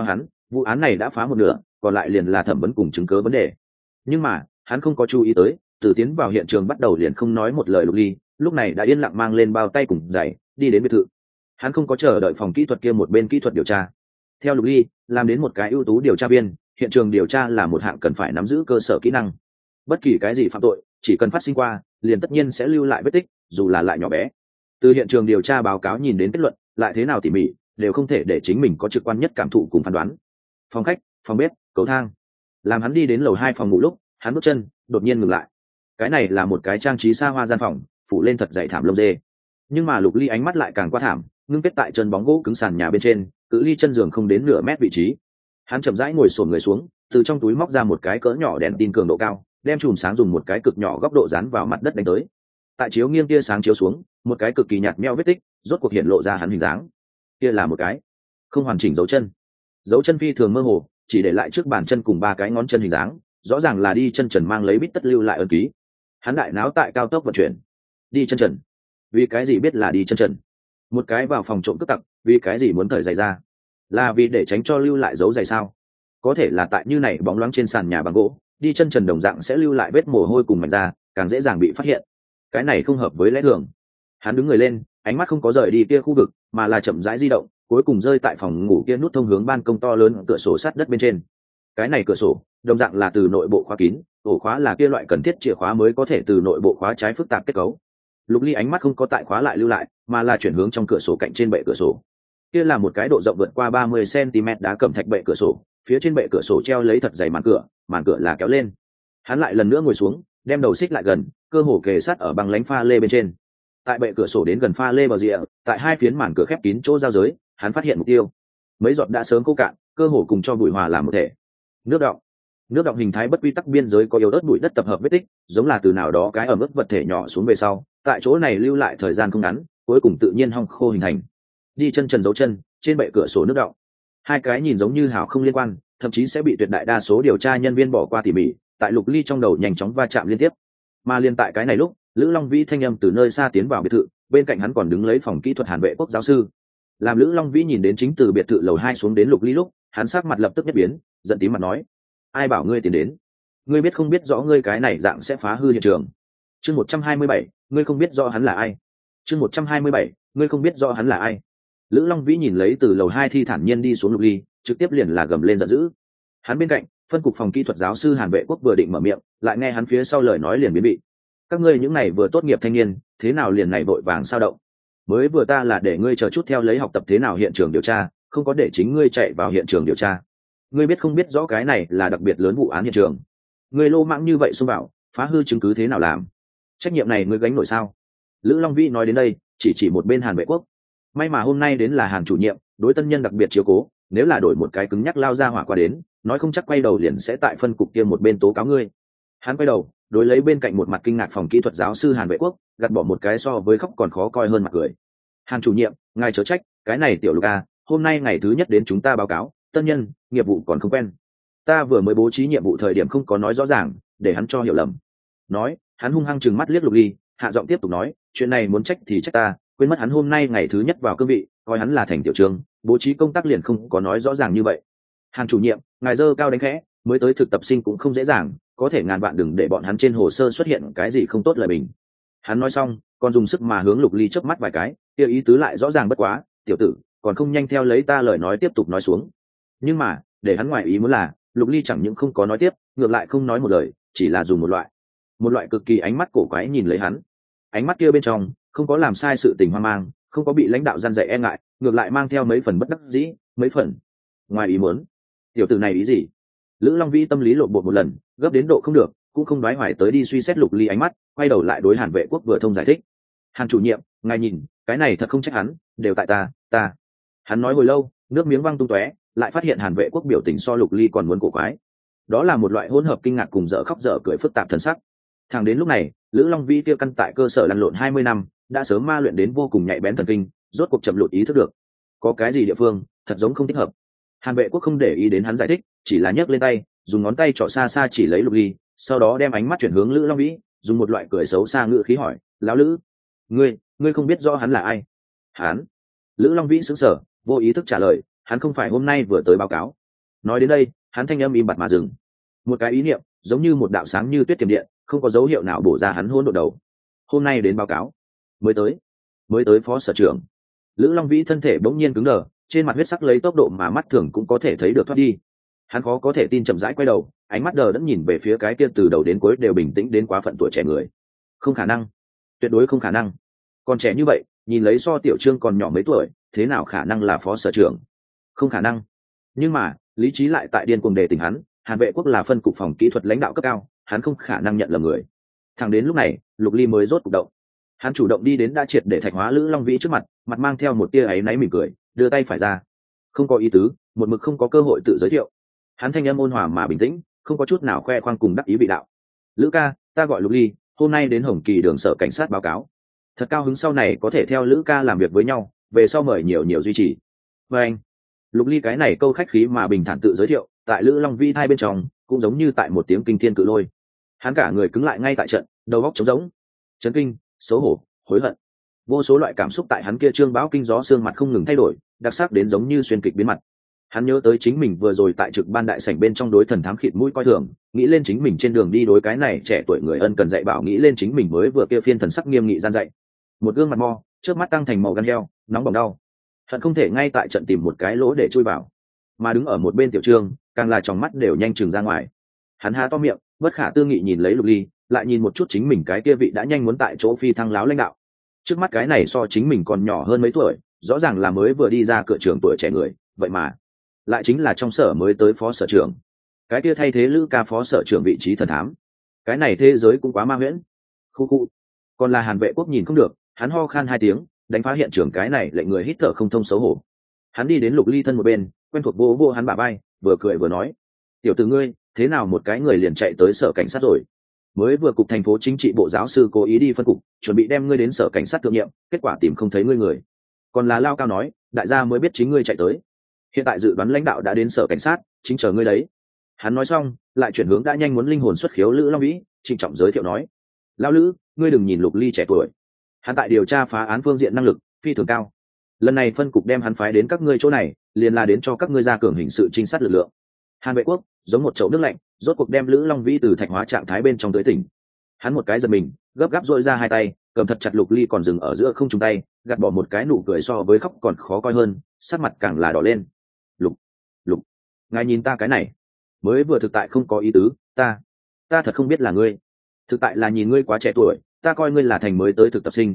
vụ án này đã phá một nửa, còn lại liền là thẩm vấn cùng chứng cứ vấn đề. Nhưng mà hắn không có chú ý tới, từ tiến vào hiện trường bắt đầu liền không nói một lời Lục Ly lúc này đã yên lặng mang lên bao tay cùng giày đi đến biệt thự. Hắn không có chờ đợi phòng kỹ thuật kia một bên kỹ thuật điều tra. Theo Lục Ly làm đến một cái ưu tú điều tra viên, hiện trường điều tra là một hạng cần phải nắm giữ cơ sở kỹ năng. Bất kỳ cái gì phạm tội chỉ cần phát sinh qua liền tất nhiên sẽ lưu lại vết tích, dù là lại nhỏ bé. Từ hiện trường điều tra báo cáo nhìn đến kết luận lại thế nào tỉ mỉ đều không thể để chính mình có trực quan nhất cảm thụ cùng phán đoán. Phòng khách, phòng bếp, cầu thang. Làm hắn đi đến lầu 2 phòng ngủ lúc hắn bước chân đột nhiên ngừng lại. Cái này là một cái trang trí xa hoa gian phòng, phủ lên thật dày thảm lông dê. Nhưng mà Lục Ly ánh mắt lại càng qua thảm, ngưng kết tại chân bóng gỗ cứng sàn nhà bên trên, cự ly chân giường không đến nửa mét vị trí. Hắn chậm rãi ngồi xổm người xuống, từ trong túi móc ra một cái cỡ nhỏ đèn tin cường độ cao, đem chùm sáng dùng một cái cực nhỏ góc độ dán vào mặt đất đánh tới. Tại chiếu nghiêng tia sáng chiếu xuống, một cái cực kỳ nhạt nhẽo vết tích rốt cuộc hiện lộ ra hắn hình dáng. Kia là một cái không hoàn chỉnh dấu chân phi thường mơ hồ, chỉ để lại trước bàn chân cùng 3 cái ngón chân hình dáng, rõ ràng là đi chân trần mang lấy bít tất lưu lại ấn ký. Hắn đại náo tại cao tốc vận chuyển. Đi chân trần? Vì cái gì biết là đi chân trần? Một cái vào phòng trộm cướp tặc, vì cái gì muốn cởi giày ra? Là vì để tránh cho lưu lại dấu giày sao? Có thể là tại như này bóng loáng trên sàn nhà bằng gỗ, đi chân trần đồng dạng sẽ lưu lại vết mồ hôi cùng mảnh da, càng dễ dàng bị phát hiện. Cái này không hợp với lẽ thường. Hắn đứng người lên, ánh mắt không có rời đi kia khu vực, mà là chậm rãi di động, cuối cùng rơi tại phòng ngủ kia nút thông hướng ban công to lớn cửa sổ sắt đất bên trên. Cái này cửa sổ đồng dạng là từ nội bộ khóa kín, ổ khóa là kia loại cần thiết chìa khóa mới có thể từ nội bộ khóa trái phức tạp kết cấu. Lục Ly ánh mắt không có tại khóa lại lưu lại, mà là chuyển hướng trong cửa sổ cạnh trên bệ cửa sổ. Kia là một cái độ rộng vượt qua 30 cm đá cẩm thạch bệ cửa sổ, phía trên bệ cửa sổ treo lấy thật dày màn cửa là kéo lên. Hắn lại lần nữa ngồi xuống, đem đầu xích lại gần, cơ hồ kề sát ở băng lánh pha lê bên trên. Tại bệ cửa sổ đến gần pha lê bờ rìa, tại hai phiến màn cửa khép kín chỗ giao giới, hắn phát hiện mục tiêu. Mấy giọt đã sớm khô cạn, cơ hồ cùng cho bụi hòa làm một thể. Nước đọng hình thái bất quy tắc biên giới có yếu ớt bụi đất tập hợp vết tích, giống là từ nào đó cái ẩm ướt vật thể nhỏ xuống về sau, tại chỗ này lưu lại thời gian không ngắn, cuối cùng tự nhiên hong khô hình thành. Đi chân trần dấu chân, trên bệ cửa sổ nước đọng. Hai cái nhìn giống như hào không liên quan, thậm chí sẽ bị tuyệt đại đa số điều tra nhân viên bỏ qua tỉ mỉ, tại Lục Ly trong đầu nhanh chóng va chạm liên tiếp. Mà liên tại cái này lúc, Lữ Long Vĩ thanh âm từ nơi xa tiến vào biệt thự, bên cạnh hắn còn đứng lấy phòng kỹ thuật Hàn Vệ Quốc giáo sư. Làm Lữ Long Vĩ nhìn đến chính từ biệt thự lầu 2 xuống đến Lục Ly lúc, hắn sắc mặt lập tức nhất biến, giận tím mặt nói: ai bảo ngươi tiến đến? Ngươi biết không biết rõ ngươi cái này dạng sẽ phá hư hiện trường? Chương 127, ngươi không biết rõ hắn là ai? Chương 127, ngươi không biết rõ hắn là ai? Lữ Long Vĩ nhìn lấy từ lầu 2 thi thản nhiên đi xuống Lục Ly, trực tiếp liền là gầm lên giận dữ. Hắn bên cạnh, phân cục phòng kỹ thuật giáo sư Hàn Vệ Quốc vừa định mở miệng, lại nghe hắn phía sau lời nói liền biến bị. Các ngươi những này vừa tốt nghiệp thanh niên, thế nào liền này vội vàng sao động? Mới vừa ta là để ngươi chờ chút theo lấy học tập thế nào hiện trường điều tra, không có để chính ngươi chạy vào hiện trường điều tra. Ngươi biết không biết rõ cái này là đặc biệt lớn vụ án hiện trường? Ngươi lô mãng như vậy xông vào, phá hư chứng cứ thế nào làm? Trách nhiệm này ngươi gánh nổi sao? Lữ Long Vĩ nói đến đây, chỉ một bên Hàn Vệ Quốc. May mà hôm nay đến là Hàn chủ nhiệm, đối tân nhân đặc biệt chiếu cố, nếu là đổi một cái cứng nhắc lao ra hỏa qua đến, nói không chắc quay đầu liền sẽ tại phân cục kia một bên tố cáo ngươi. Hắn quay đầu, đối lấy bên cạnh một mặt kinh ngạc phòng kỹ thuật giáo sư Hàn Vệ Quốc, gạt bỏ một cái so với khóc còn khó coi hơn mặt cười. Hàn chủ nhiệm, ngài chớ trách, cái này tiểu Lục a, hôm nay ngày thứ nhất đến chúng ta báo cáo, tân nhân, nghiệp vụ còn không quen. Ta vừa mới bố trí nhiệm vụ thời điểm không có nói rõ ràng, để hắn cho hiểu lầm. Nói, hắn hung hăng chừng mắt liếc Lục Ly, hạ giọng tiếp tục nói, chuyện này muốn trách thì trách ta, quên mất hắn hôm nay ngày thứ nhất vào cương vị, coi hắn là thành tiểu trường, bố trí công tác liền không có nói rõ ràng như vậy. Hàn chủ nhiệm, ngài dơ cao đánh khẽ, mới tới thực tập sinh cũng không dễ dàng, có thể ngàn vạn đừng để bọn hắn trên hồ sơ xuất hiện cái gì không tốt lời bình. Hắn nói xong, còn dùng sức mà hướng Lục Ly chớp mắt vài cái, kia ý tứ lại rõ ràng bất quá, tiểu tử, còn không nhanh theo lấy ta lời nói tiếp tục nói xuống. Nhưng mà, để hắn ngoài ý muốn là, Lục Ly chẳng những không có nói tiếp, ngược lại không nói một lời, chỉ là dùng một loại cực kỳ ánh mắt cổ quái nhìn lấy hắn. Ánh mắt kia bên trong không có làm sai sự tình hoang mang, không có bị lãnh đạo gian dạy e ngại, ngược lại mang theo mấy phần bất đắc dĩ, mấy phần ngoài ý muốn. Tiểu tử này ý gì? Lữ Long Vĩ tâm lý lộn bột một lần, gấp đến độ không được, cũng không đoái hoài tới đi suy xét Lục Ly ánh mắt, quay đầu lại đối Hàn Vệ Quốc vừa thông giải thích. Hàn chủ nhiệm, ngài nhìn, cái này thật không trách hắn, đều tại ta. Hắn nói hồi lâu, nước miếng văng tung tóe, lại phát hiện Hàn Vệ Quốc biểu tình so Lục Ly còn muốn cổ quái. Đó là một loại hỗn hợp kinh ngạc cùng dở khóc dở cười phức tạp thần sắc. Thẳng đến lúc này, Lữ Long Vĩ kia căn tại cơ sở lăn lộn 20 năm, đã sớm ma luyện đến vô cùng nhạy bén thần kinh, rốt cuộc chậm lụt ý thức được. Có cái gì địa phương, thật giống không thích hợp. Hàn Vệ Quốc không để ý đến hắn giải thích, chỉ là nhấc lên tay, dùng ngón tay trỏ xa xa chỉ lấy Lục Ly, sau đó đem ánh mắt chuyển hướng Lữ Long Vĩ, dùng một loại cười xấu xa ngữ khí hỏi, lão Lữ, ngươi không biết rõ hắn là ai? Hắn? Lữ Long Vĩ sững sờ, vô ý thức trả lời, hắn không phải hôm nay vừa tới báo cáo. Nói đến đây hắn thanh âm im bặt mà dừng. Một cái ý niệm giống như một đạo sáng như tuyết tiềm điện, không có dấu hiệu nào bổ ra hắn hỗn độn đầu. Hôm nay đến báo cáo. Mới tới phó sở trưởng. Lữ Long Vĩ thân thể bỗng nhiên cứng đờ, trên mặt huyết sắc lấy tốc độ mà mắt thường cũng có thể thấy được thoát đi. Hắn khó có thể tin, chậm rãi quay đầu, ánh mắt đờ đẫn nhìn về phía cái kia từ đầu đến cuối đều bình tĩnh đến quá phận tuổi trẻ người. Không khả năng, tuyệt đối không khả năng. Còn trẻ như vậy, nhìn lấy so Tiểu Trương còn nhỏ mấy tuổi, thế nào khả năng là phó sở trưởng? Không khả năng. Nhưng mà lý trí lại tại điên cuồng đề tỉnh hắn. Hàn Vệ Quốc là phân cục phòng kỹ thuật lãnh đạo cấp cao, hắn không khả năng nhận lầm người. Thẳng đến lúc này Lục Ly mới rốt cuộc động. Hắn chủ động đi đến đã triệt để thạch hóa Lữ Long Vĩ trước mặt, mặt mang theo một tia áy náy mỉm cười, đưa tay phải ra. Không có ý tứ, một mực không có cơ hội tự giới thiệu. Hắn thanh âm ôn hòa mà bình tĩnh, không có chút nào khoe khoang cùng đắc ý vị đạo. Lữ ca, ta gọi Lục Ly, hôm nay đến Hồng Kỳ đường sở cảnh sát báo cáo. Thật cao hứng sau này có thể theo Lữ ca làm việc với nhau, về sau mời nhiều nhiều duy trì. Và anh, Lục Ly cái này câu khách khí mà bình thản tự giới thiệu, tại Lữ Long Vĩ hai bên trong cũng giống như tại một tiếng kinh thiên cự lôi. Hắn cả người cứng lại ngay tại trận, đầu óc trống rỗng, chấn kinh, xấu hổ, hối hận, vô số loại cảm xúc tại hắn kia trương bão kinh gió xương mặt không ngừng thay đổi, đặc sắc đến giống như xuyên kịch biến mặt. Hắn nhớ tới chính mình vừa rồi tại trực ban đại sảnh bên trong đối thần thám khịt mũi coi thường, nghĩ lên chính mình trên đường đi đối cái này trẻ tuổi người ân cần dạy bảo, nghĩ lên chính mình mới vừa kia phiên thần sắc nghiêm nghị gian dạy. Một gương mặt mo, trước mắt tăng thành màu gan heo, nóng bỏng đau. Hận không thể ngay tại trận tìm một cái lỗ để chui vào. Mà đứng ở một bên Tiểu Trương, càng là tròng mắt đều nhanh chừng ra ngoài. Hắn há to miệng, bất khả tư nghị nhìn lấy Lục Ly, lại nhìn một chút chính mình cái kia vị đã nhanh muốn tại chỗ phi thăng láo lãnh đạo. Trước mắt cái này so chính mình còn nhỏ hơn mấy tuổi, rõ ràng là mới vừa đi ra cửa trường tuổi trẻ người, vậy mà lại chính là trong sở mới tới phó sở trưởng. Cái kia thay thế Lữ ca phó sở trưởng vị trí thần thám. Cái này thế giới cũng quá ma huyễn. Khu khu. Còn là Hàn Vệ Quốc nhìn không được, hắn ho khan hai tiếng, đánh phá hiện trường cái này lệnh người hít thở không thông xấu hổ. Hắn đi đến Lục Ly thân một bên, quen thuộc vô vô hắn bả vai, vừa cười vừa nói: "Tiểu tử ngươi, thế nào một cái người liền chạy tới sở cảnh sát rồi? Mới vừa cục thành phố chính trị bộ giáo sư cố ý đi phân cục, chuẩn bị đem ngươi đến sở cảnh sát thượng nhiệm, kết quả tìm không thấy ngươi người. Còn là Lao Cao nói, đại gia mới biết chính ngươi chạy tới. Hiện tại dự đoán lãnh đạo đã đến sở cảnh sát, chính chờ ngươi đấy." Hắn nói xong, lại chuyển hướng đã nhanh muốn linh hồn xuất khiếu Lữ Long Vĩ, trịnh trọng giới thiệu nói: "Lão Lữ, ngươi đừng nhìn Lục Ly trẻ tuổi, hắn tại điều tra phá án phương diện năng lực phi thường cao. Lần này phân cục đem hắn phái đến các ngươi chỗ này, liền là đến cho các ngươi ra cường hình sự trinh sát lực lượng." Hàn Vệ Quốc giống một chậu nước lạnh, rốt cuộc đem Lữ Long Vĩ từ thạch hóa trạng thái bên trong tới tỉnh. Hắn một cái giật mình, gấp gáp dội ra hai tay, cầm thật chặt Lục Ly còn dừng ở giữa không trung tay, gạt bỏ một cái nụ cười so với khóc còn khó coi hơn, sắc mặt càng là đỏ lên. Lục, ngài nhìn ta cái này, mới vừa thực tại không có ý tứ, ta thật không biết là ngươi. Thực tại là nhìn ngươi quá trẻ tuổi, ta coi ngươi là thành mới tới thực tập sinh,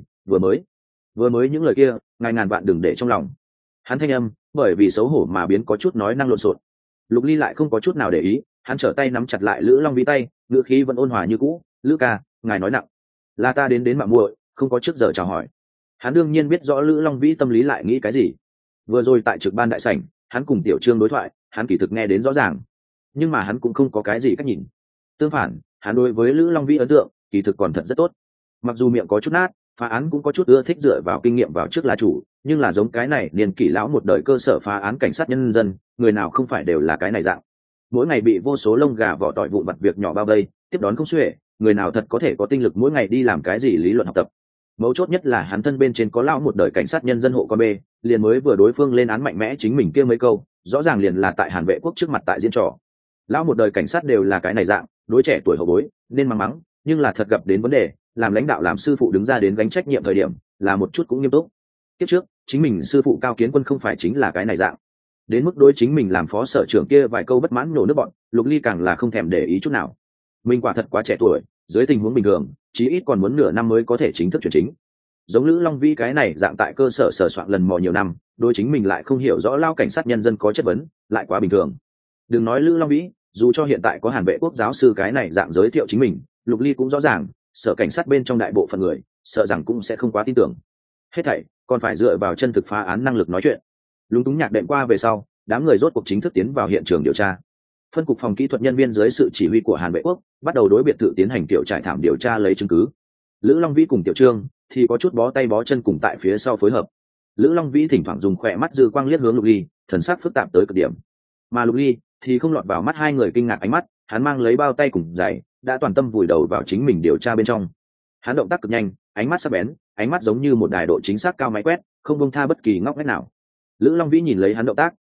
vừa mới những lời kia, ngài ngàn vạn đừng để trong lòng." Hắn thanh âm bởi vì xấu hổ mà biến có chút nói năng lộn xộn. Lục Ly lại không có chút nào để ý, hắn trở tay nắm chặt lại Lữ Long Vĩ tay, ngữ khí vẫn ôn hòa như cũ: "Lữ ca, ngài nói nặng, là ta đến mạo muội, không có trước giờ chào hỏi." Hắn đương nhiên biết rõ Lữ Long Vĩ tâm lý lại nghĩ cái gì. Vừa rồi tại trực ban đại sảnh, hắn cùng Tiểu Trương đối thoại, hắn kỳ thực nghe đến rõ ràng, nhưng mà hắn cũng không có cái gì cách nhìn. Tương phản, hắn đối với Lữ Long Vĩ ấn tượng kỳ thực còn thật rất tốt. Mặc dù miệng có chút nát, phá án cũng có chút ưa thích dựa vào kinh nghiệm vào trước là chủ, nhưng là giống cái này niên kỷ lão một đời cơ sở phá án cảnh sát nhân dân, người nào không phải đều là cái này dạng. Mỗi ngày bị vô số lông gà vỏ tỏi vụn vặt việc nhỏ bao vây, tiếp đón không xuể, người nào thật có thể có tinh lực mỗi ngày đi làm cái gì lý luận học tập. Mấu chốt nhất là hắn thân bên trên có lão một đời cảnh sát nhân dân hộ con bê, liền mới vừa đối phương lên án mạnh mẽ chính mình kia mấy câu, rõ ràng liền là tại Hàn Vệ Quốc trước mặt tại diễn trò. Lão một đời cảnh sát đều là cái này dạng, đối trẻ tuổi hậu bối nên mắng, nhưng là thật gặp đến vấn đề, làm lãnh đạo làm sư phụ đứng ra đến gánh trách nhiệm thời điểm, là một chút cũng nghiêm túc. Kiếp trước chính mình sư phụ Cao Kiến Quân không phải chính là cái này dạng. Đến mức đối chính mình làm phó sở trưởng kia vài câu bất mãn nổ nước bọn, Lục Ly càng là không thèm để ý chút nào. Mình quả thật quá trẻ tuổi, dưới tình huống bình thường chí ít còn muốn nửa năm mới có thể chính thức chuyển chính. Giống Lữ Long Vĩ cái này dạng tại cơ sở sờ soạn lần mò nhiều năm, đối chính mình lại không hiểu rõ lao cảnh sát nhân dân có chất vấn, lại quá bình thường. Đừng nói Lữ Long Vĩ, dù cho hiện tại có Hàn Vệ Quốc giáo sư cái này dạng giới thiệu chính mình, Lục Ly cũng rõ ràng sở cảnh sát bên trong đại bộ phận người sợ rằng cũng sẽ không quá tin tưởng. Hết thảy còn phải dựa vào chân thực phá án năng lực nói chuyện. Lúng túng nhạc đệm qua về sau, đám người rốt cuộc chính thức tiến vào hiện trường điều tra. Phân cục phòng kỹ thuật nhân viên dưới sự chỉ huy của Hàn Vệ Quốc bắt đầu đối biệt thự tiến hành tiểu trải thảm điều tra lấy chứng cứ. Lữ Long Vĩ cùng Tiểu Trương thì có chút bó tay bó chân cùng tại phía sau phối hợp. Lữ Long Vĩ thỉnh thoảng dùng khỏe mắt dư quang liếc hướng Lục Ly, thần sắc phức tạp tới cực điểm. Mà Lục Ly thì không lọt vào mắt hai người kinh ngạc ánh mắt, hắn mang lấy bao tay cùng giày, đã toàn tâm vùi đầu vào chính mình điều tra bên trong. Hắn động tác cực nhanh, ánh mắt sắc bén, ánh mắt giống như một đài độ chính xác cao máy quét, không buông tha bất kỳ ngóc ngách nào. Lữ Long Vĩ nhìn lấy hắn động tác,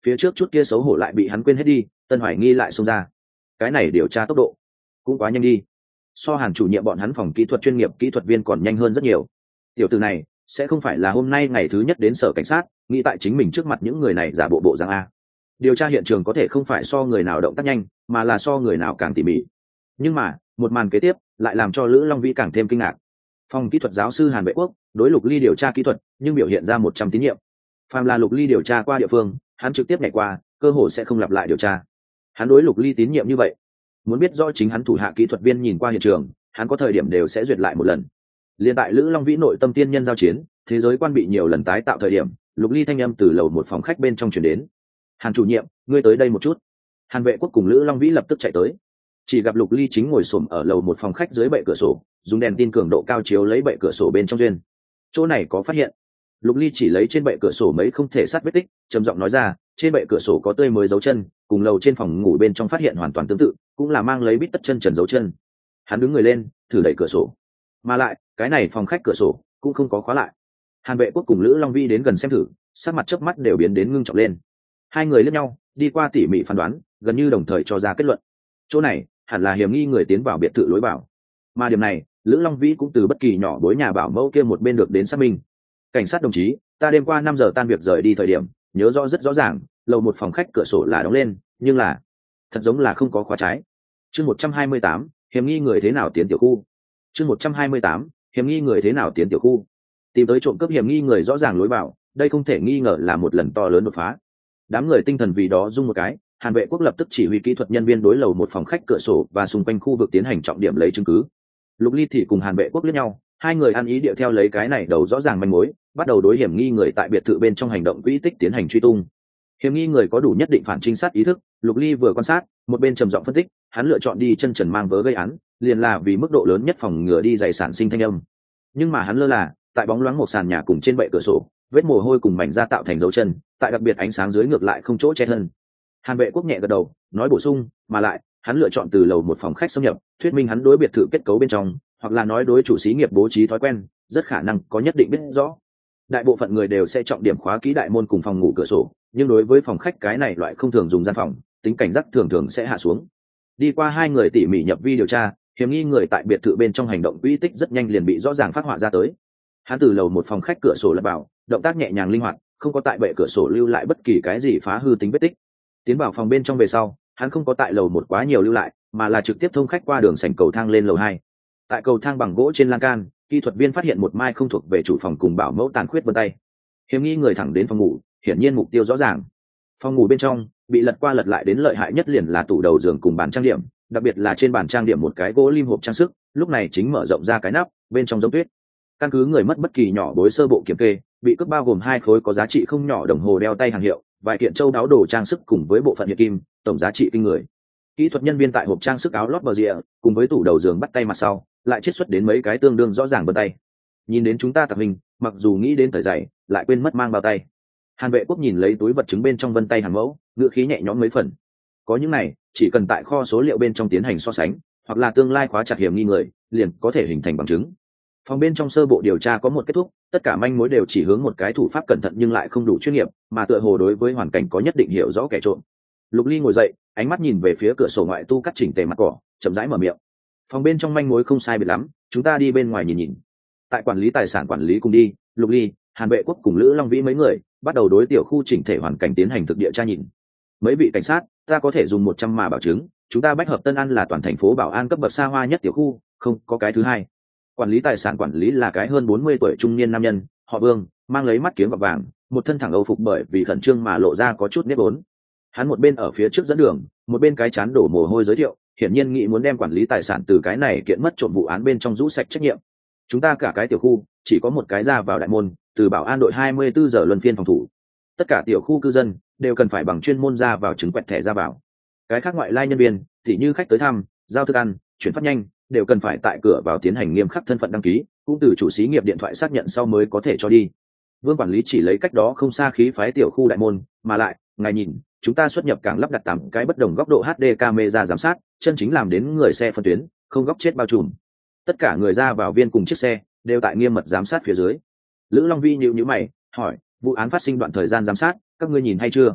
phía trước chút kia xấu hổ lại bị hắn quên hết đi, tân hoài nghi lại xông ra. Cái này điều tra tốc độ cũng quá nhanh đi, so Hàn chủ nhiệm bọn hắn phòng kỹ thuật chuyên nghiệp kỹ thuật viên còn nhanh hơn rất nhiều. Tiểu tử này sẽ không phải là hôm nay ngày thứ nhất đến sở cảnh sát nghĩ tại chính mình trước mặt những người này giả bộ bộ dạng a. Điều tra hiện trường có thể không phải so người nào động tác nhanh, mà là so người nào càng tỉ mỉ. Nhưng mà một màn kế tiếp lại làm cho Lữ Long Vĩ càng thêm kinh ngạc. Phòng kỹ thuật giáo sư Hàn Vệ Quốc đối Lục Ly điều tra kỹ thuật nhưng biểu hiện ra 100 tín nhiệm. Phàm là Lục Ly điều tra qua địa phương, hắn trực tiếp nhảy qua, cơ hội sẽ không lặp lại điều tra. Hắn đối Lục Ly tín nhiệm như vậy, muốn biết rõ chính hắn thủ hạ kỹ thuật viên nhìn qua hiện trường, hắn có thời điểm đều sẽ duyệt lại một lần. Liên tại Lữ Long Vĩ nội tâm tiên nhân giao chiến, thế giới quan bị nhiều lần tái tạo thời điểm, Lục Ly thanh âm từ lầu một phòng khách bên trong truyền đến. Hàn chủ nhiệm, ngươi tới đây một chút. Hàn Vệ Quốc cùng Lữ Long Vĩ lập tức chạy tới, chỉ gặp Lục Ly chính ngồi xổm ở lầu một phòng khách dưới bệ cửa sổ, dùng đèn tin cường độ cao chiếu lấy bệ cửa sổ bên trong duyên. Chỗ này có phát hiện. Lục Ly chỉ lấy trên bệ cửa sổ mấy không thể sát vết tích, trầm giọng nói ra, trên bệ cửa sổ có tươi mới dấu chân, cùng lầu trên phòng ngủ bên trong phát hiện hoàn toàn tương tự, cũng là mang lấy bít tất chân trần dấu chân. Hắn đứng người lên, thử đẩy cửa sổ, mà lại cái này phòng khách cửa sổ cũng không có khóa lại. Hàn Vệ Quốc cùng Lữ Long Vi đến gần xem thử, sắc mặt chớp mắt đều biến đến ngưng trọng lên. Hai người liếc nhau, đi qua tỉ mỉ phán đoán, gần như đồng thời cho ra kết luận. Chỗ này hẳn là hiểm nghi người tiến vào biệt thự lối vào, mà điểm này Lữ Long Vĩ cũng từ bất kỳ nhỏ bối nhà bảo mẫu kia một bên được đến xác minh. Cảnh sát đồng chí, ta đêm qua 5 giờ tan việc rời đi thời điểm, nhớ rõ rất rõ ràng, lầu một phòng khách cửa sổ là đóng lên, nhưng là thật giống là không có khóa trái. Chương 128, hiểm nghi người thế nào tiến tiểu khu. Chương 128, hiểm nghi người thế nào tiến tiểu khu. Tìm tới trộm cướp hiểm nghi người rõ ràng lối vào, đây không thể nghi ngờ là một lần to lớn đột phá. Đám người tinh thần vì đó rung một cái, Hàn Vệ Quốc lập tức chỉ huy kỹ thuật nhân viên đối lầu một phòng khách cửa sổ và xung quanh khu vực tiến hành trọng điểm lấy chứng cứ. Lục Ly thì cùng Hàn Vệ Quốc liếc nhau, hai người ăn ý điệu theo lấy cái này đầu rõ ràng manh mối, bắt đầu đối hiểm nghi người tại biệt thự bên trong hành động quỹ tích tiến hành truy tung. Hiểm nghi người có đủ nhất định phản trinh sát ý thức, Lục Ly vừa quan sát, một bên trầm giọng phân tích, hắn lựa chọn đi chân trần mang vớ gây án, liền là vì mức độ lớn nhất phòng ngừa đi giày sản sinh thanh âm. Nhưng mà hắn lơ là, tại bóng loáng một sàn nhà cùng trên bệ cửa sổ, vết mồ hôi cùng mảnh da tạo thành dấu chân, tại đặc biệt ánh sáng dưới ngược lại không chỗ che thân. Hàn Vệ Quốc nhẹ gật đầu, nói bổ sung, mà lại, hắn lựa chọn từ lầu một phòng khách xâm nhập, thuyết minh hắn đối biệt thự kết cấu bên trong, hoặc là nói đối chủ xí nghiệp bố trí thói quen, rất khả năng có nhất định biết rõ. Đại bộ phận người đều sẽ trọng điểm khóa kỹ đại môn cùng phòng ngủ cửa sổ, nhưng đối với phòng khách cái này loại không thường dùng gian phòng, tính cảnh giác thường thường sẽ hạ xuống. Đi qua hai người tỉ mỉ nhập vi điều tra, hiểm nghi người tại biệt thự bên trong hành động quỹ tích rất nhanh liền bị rõ ràng phát họa ra tới. Hắn từ lầu một phòng khách cửa sổ lật vào, động tác nhẹ nhàng linh hoạt, không có tại bệ cửa sổ lưu lại bất kỳ cái gì phá hư tính vết tích. Tiến vào phòng bên trong về sau, hắn không có tại lầu một quá nhiều lưu lại, mà là trực tiếp thông khách qua đường sảnh cầu thang lên lầu 2. Tại cầu thang bằng gỗ trên lan can, kỹ thuật viên phát hiện một mai không thuộc về chủ phòng cùng bảo mẫu tàn khuyết vân tay. Hiểm nghi người thẳng đến phòng ngủ, hiển nhiên mục tiêu rõ ràng. Phòng ngủ bên trong bị lật qua lật lại đến lợi hại nhất liền là tủ đầu giường cùng bàn trang điểm, đặc biệt là trên bàn trang điểm một cái gỗ lim hộp trang sức, lúc này chính mở rộng ra cái nắp, bên trong giống tuyết. Căn cứ người mất bất kỳ nhỏ bối sơ bộ kiểm kê, bị cướp bao gồm 2 khối có giá trị không nhỏ đồng hồ đeo tay hàng hiệu, vài kiện châu đáo đồ trang sức cùng với bộ phận hiện kim, tổng giá trị kinh người. Kỹ thuật nhân viên tại hộp trang sức áo lót bờ rìa, cùng với tủ đầu giường bắt tay mặt sau, lại chiết xuất đến mấy cái tương đương rõ ràng vân tay. Nhìn đến chúng ta tập hình, mặc dù nghĩ đến thời giày, lại quên mất mang bao tay. Hàn Vệ Quốc nhìn lấy túi vật chứng bên trong vân tay hàng mẫu, ngữ khí nhẹ nhõm mấy phần. Có những này, chỉ cần tại kho số liệu bên trong tiến hành so sánh, hoặc là tương lai khóa chặt hiểm nghi người, liền có thể hình thành bằng chứng. Phòng bên trong sơ bộ điều tra có một kết thúc, tất cả manh mối đều chỉ hướng một cái thủ pháp cẩn thận nhưng lại không đủ chuyên nghiệp, mà tựa hồ đối với hoàn cảnh có nhất định hiểu rõ kẻ trộm. Lục Ly ngồi dậy, ánh mắt nhìn về phía cửa sổ ngoại tu cắt chỉnh tề mặt cỏ, chậm rãi mở miệng. Phòng bên trong manh mối không sai biệt lắm, chúng ta đi bên ngoài nhìn nhìn. Tại quản lý tài sản quản lý cùng đi, Lục Ly, Hàn Vệ Quốc cùng Lữ Long Vĩ mấy người bắt đầu đối tiểu khu chỉnh thể hoàn cảnh tiến hành thực địa tra nhìn. Mấy vị cảnh sát, ta có thể dùng 100 mà bảo chứng, chúng ta Bách Hợp Tân An là toàn thành phố bảo an cấp bậc xa hoa nhất tiểu khu, không có cái thứ hai. Quản lý tài sản quản lý là cái hơn 40 tuổi trung niên nam nhân, họ Vương, mang lấy mắt kiếng gọt vàng, một thân thẳng âu phục bởi vì khẩn trương mà lộ ra có chút nếp vốn. Hắn một bên ở phía trước dẫn đường, một bên cái chán đổ mồ hôi giới thiệu, hiển nhiên nghĩ muốn đem quản lý tài sản từ cái này kiện mất trộm vụ án bên trong rũ sạch trách nhiệm. Chúng ta cả cái tiểu khu chỉ có một cái ra vào đại môn, từ bảo an đội 24 giờ luân phiên phòng thủ. Tất cả tiểu khu cư dân đều cần phải bằng chuyên môn ra vào chứng quẹt thẻ ra vào. Cái khác ngoại lai nhân viên, tỉ như khách tới thăm, giao thức ăn, chuyển phát nhanh, đều cần phải tại cửa vào tiến hành nghiêm khắc thân phận đăng ký, cũng từ chủ xí nghiệp điện thoại xác nhận sau mới có thể cho đi. Vương quản lý chỉ lấy cách đó không xa khí phái tiểu khu đại môn, mà lại, ngài nhìn, chúng ta xuất nhập cảng lắp đặt 8 cái bất đồng góc độ HD camera giám sát, chân chính làm đến người xe phân tuyến, không góc chết bao trùm. Tất cả người ra vào viên cùng chiếc xe đều tại nghiêm mật giám sát phía dưới. Lữ Long Vi nhíu nhíu mày, hỏi, vụ án phát sinh đoạn thời gian giám sát, các ngươi nhìn hay chưa?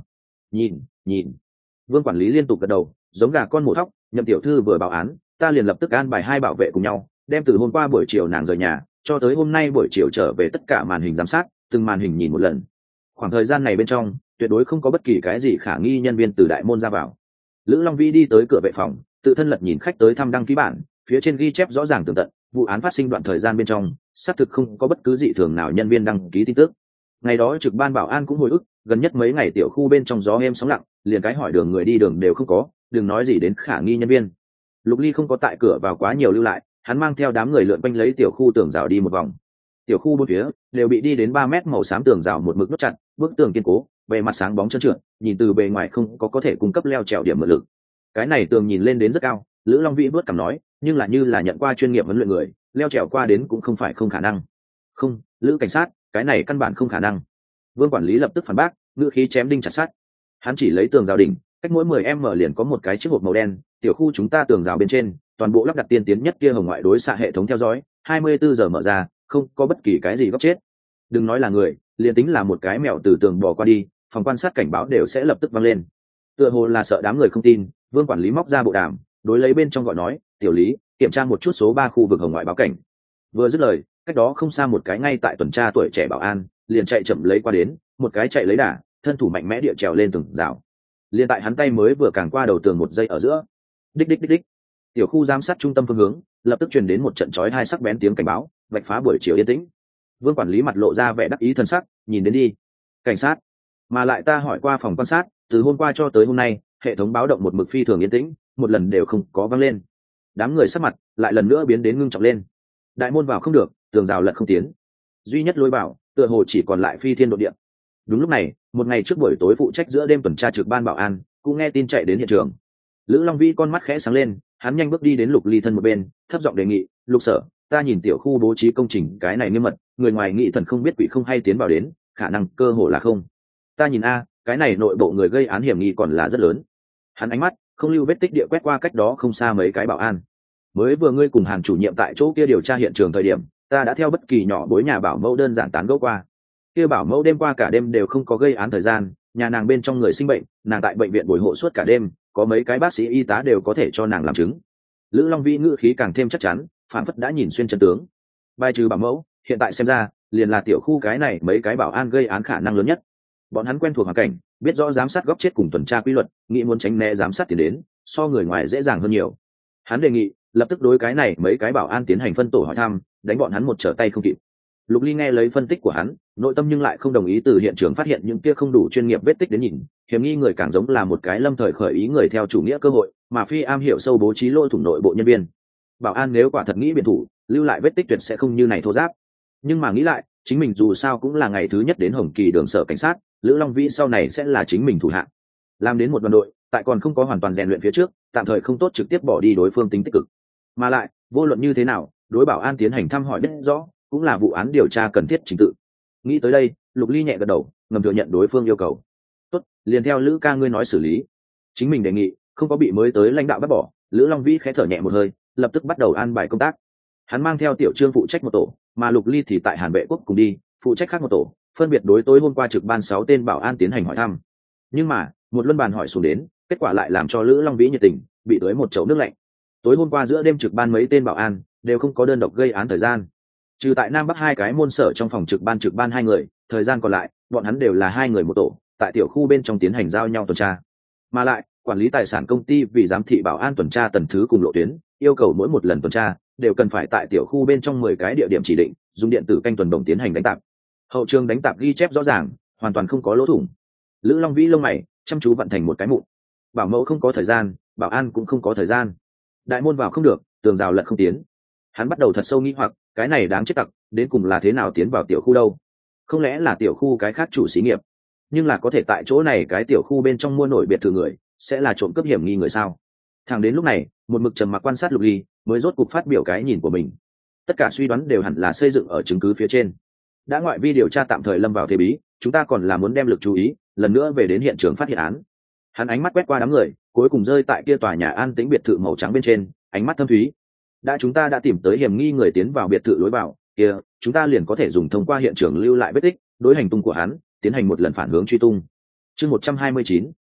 nhìn. Vương quản lý liên tục gật đầu, giống gà con mổ thóc. Nhậm tiểu thư vừa báo án, ta liền lập tức an bài hai bảo vệ cùng nhau, đem từ hôm qua buổi chiều nàng rời nhà cho tới hôm nay buổi chiều trở về tất cả màn hình giám sát, từng màn hình nhìn một lần. Khoảng thời gian này bên trong tuyệt đối không có bất kỳ cái gì khả nghi nhân viên từ đại môn ra vào. Lữ Long Vĩ đi tới cửa vệ phòng, tự thân lật nhìn khách tới thăm đăng ký bản, phía trên ghi chép rõ ràng tường tận, vụ án phát sinh đoạn thời gian bên trong xác thực không có bất cứ dị thường nào nhân viên đăng ký tin tức. Ngày đó trực ban bảo an cũng hồi ức, gần nhất mấy ngày tiểu khu bên trong gió êm sóng lặng, liền cái hỏi đường người đi đường đều không có, đừng nói gì đến khả nghi nhân viên. Lục Ly không có tại cửa vào quá nhiều lưu lại, hắn mang theo đám người lượn quanh lấy tiểu khu tường rào đi một vòng. Tiểu khu bốn phía đều bị đi đến 3 mét màu xám tường rào một mực nút chặt, bức tường kiên cố, bề mặt sáng bóng trơn trượt, nhìn từ bề ngoài không có thể cung cấp leo trèo điểm mượn lực. Cái này tường nhìn lên đến rất cao, Lữ Long Vĩ vớt cằm nói, nhưng là như là nhận qua chuyên nghiệp huấn luyện người, leo trèo qua đến cũng không phải không khả năng. Không, Lữ cảnh sát, cái này căn bản không khả năng. Vương quản lý lập tức phản bác, ngữ khí chém đinh chặt sắt. Hắn chỉ lấy tường rào đỉnh, cách mỗi 10m liền có một cái chiếc hộp màu đen, tiểu khu chúng ta tường rào bên trên, toàn bộ lắp đặt tiên tiến nhất kia hồng ngoại đối xạ hệ thống theo dõi, 24 giờ mở ra, không có bất kỳ cái gì góc chết. Đừng nói là người, liền tính là một cái mèo từ tường bò qua đi, phòng quan sát cảnh báo đều sẽ lập tức vang lên. Tựa hồ là sợ đám người không tin, Vương quản lý móc ra bộ đàm, đối lấy bên trong gọi nói, tiểu Lý, kiểm tra một chút số 3 khu vực hồng ngoại báo cảnh. Vừa dứt lời, cách đó không xa một cái ngay tại tuần tra tuổi trẻ bảo an liền chạy chậm lấy qua đến, một cái chạy lấy đà, thân thủ mạnh mẽ địa trèo lên tường rào. Liền tại hắn tay mới vừa càng qua đầu tường một giây ở giữa, đích đích đích đích, tiểu khu giám sát trung tâm phương hướng lập tức truyền đến một trận chói hai sắc bén tiếng cảnh báo, vạch phá buổi chiều yên tĩnh. Vương quản lý mặt lộ ra vẻ đắc ý thần sắc, nhìn đến đi, cảnh sát, mà lại ta hỏi qua phòng quan sát, từ hôm qua cho tới hôm nay hệ thống báo động một mực phi thường yên tĩnh, một lần đều không có vang lên. Đám người sắc mặt lại lần nữa biến đến ngưng trọng lên. Đại môn vào không được, tường rào lật không tiến, duy nhất lối vào tựa hồ chỉ còn lại phi thiên độ địa. Đúng lúc này, một ngày trước buổi tối phụ trách giữa đêm tuần tra trực ban bảo an cũng nghe tin chạy đến hiện trường. Lữ Long Vĩ con mắt khẽ sáng lên, hắn nhanh bước đi đến Lục Ly thân một bên, thấp giọng đề nghị, Lục sở, ta nhìn tiểu khu bố trí công trình cái này nghiêm mật, người ngoài nghĩ thần không biết quỷ không hay tiến vào đến, khả năng cơ hồ là không. Ta nhìn a, cái này nội bộ người gây án hiểm nghi còn là rất lớn. Hắn ánh mắt không lưu vết tích địa quét qua cách đó không xa mấy cái bảo an. Mới vừa ngươi cùng Hàn chủ nhiệm tại chỗ kia điều tra hiện trường thời điểm, ta đã theo bất kỳ nhỏ bối nhà bảo mẫu đơn giản tán gẫu qua. Kia bảo mẫu đêm qua cả đêm đều không có gây án thời gian, nhà nàng bên trong người sinh bệnh, nàng tại bệnh viện bồi hộ suốt cả đêm, có mấy cái bác sĩ y tá đều có thể cho nàng làm chứng. Lữ Long Vĩ ngữ khí càng thêm chắc chắn, phản phất đã nhìn xuyên chân tướng. Bài trừ bảo mẫu, hiện tại xem ra liền là tiểu khu cái này mấy cái bảo an gây án khả năng lớn nhất. Bọn hắn quen thuộc hoàn cảnh, biết rõ giám sát góc chết cùng tuần tra quy luật, nghĩ muốn tránh né giám sát tiền đến, so người ngoài dễ dàng hơn nhiều. Hắn đề nghị lập tức đối cái này mấy cái bảo an tiến hành phân tổ hỏi thăm, đánh bọn hắn một trở tay không kịp. Lục Ly nghe lấy phân tích của hắn, nội tâm nhưng lại không đồng ý từ hiện trường phát hiện những kia không đủ chuyên nghiệp vết tích đến nhìn, hiểm nghi người càng giống là một cái lâm thời khởi ý người theo chủ nghĩa cơ hội, mà phi am hiểu sâu bố trí lỗ thủng nội bộ nhân viên. Bảo an nếu quả thật nghĩ biện thủ, lưu lại vết tích tuyệt sẽ không như này thô giáp. Nhưng mà nghĩ lại, chính mình dù sao cũng là ngày thứ nhất đến Hồng Kỳ đường sở cảnh sát, Lữ Long Vĩ sau này sẽ là chính mình thủ hạ. Làm đến một đoàn đội, tại còn không có hoàn toàn rèn luyện phía trước, tạm thời không tốt trực tiếp bỏ đi đối phương tính tích cực. Mà lại, vô luận như thế nào, đối bảo an tiến hành thăm hỏi biết rõ, cũng là vụ án điều tra cần thiết trình tự. Nghĩ tới đây, Lục Ly nhẹ gật đầu, ngầm thừa nhận đối phương yêu cầu. Tốt, liền theo Lữ ca ngươi nói xử lý. Chính mình đề nghị, không có bị mới tới lãnh đạo bắt bỏ. Lữ Long Vĩ khẽ thở nhẹ một hơi, lập tức bắt đầu an bài công tác. Hắn mang theo Tiểu Trương phụ trách một tổ, mà Lục Ly thì tại Hàn Vệ Quốc cùng đi, phụ trách khác một tổ, phân biệt đối tối hôm qua trực ban 6 tên bảo an tiến hành hỏi thăm. Nhưng mà, một luân bàn hỏi xuống đến, kết quả lại làm cho Lữ Long Vĩ nhiệt tình, bị tưới một chậu nước lạnh. Tối hôm qua giữa đêm trực ban mấy tên bảo an đều không có đơn độc gây án thời gian, trừ tại Nam Bắc hai cái môn sở trong phòng trực ban 2 người, thời gian còn lại bọn hắn đều là 2 người một tổ, tại tiểu khu bên trong tiến hành giao nhau tuần tra. Mà lại, quản lý tài sản công ty vì giám thị bảo an tuần tra tần thứ cùng lộ tuyến, yêu cầu mỗi một lần tuần tra đều cần phải tại tiểu khu bên trong 10 cái địa điểm chỉ định, dùng điện tử canh tuần đồng tiến hành đánh tạp. Hậu trường đánh tạp ghi chép rõ ràng, hoàn toàn không có lỗ thủng. Lữ Long Vĩ lông mày chăm chú vận thành một cái mụn. Bảo mẫu không có thời gian, bảo an cũng không có thời gian. Đại môn vào không được, tường rào lật không tiến. Hắn bắt đầu thật sâu nghĩ hoặc, cái này đáng chết tặc, đến cùng là thế nào tiến vào tiểu khu đâu? Không lẽ là tiểu khu cái khác chủ xí nghiệp? Nhưng là có thể tại chỗ này cái tiểu khu bên trong mua nổi biệt thự người, sẽ là trộm cướp hiểm nghi người sao? Thẳng đến lúc này, một mực trầm mặc quan sát Lục Ly, mới rốt cục phát biểu cái nhìn của mình. Tất cả suy đoán đều hẳn là xây dựng ở chứng cứ phía trên. Đã ngoại vi điều tra tạm thời lâm vào thế bí, chúng ta còn là muốn đem lực chú ý lần nữa về đến hiện trường phát hiện án. Hắn ánh mắt quét qua đám người, cuối cùng rơi tại kia tòa nhà an tĩnh biệt thự màu trắng bên trên, ánh mắt thâm thúy. Chúng ta đã tìm tới hiểm nghi người tiến vào biệt thự lối vào kia, chúng ta liền có thể dùng thông qua hiện trường lưu lại vết tích, đối hành tung của hắn tiến hành một lần phản hướng truy tung. Chương 129,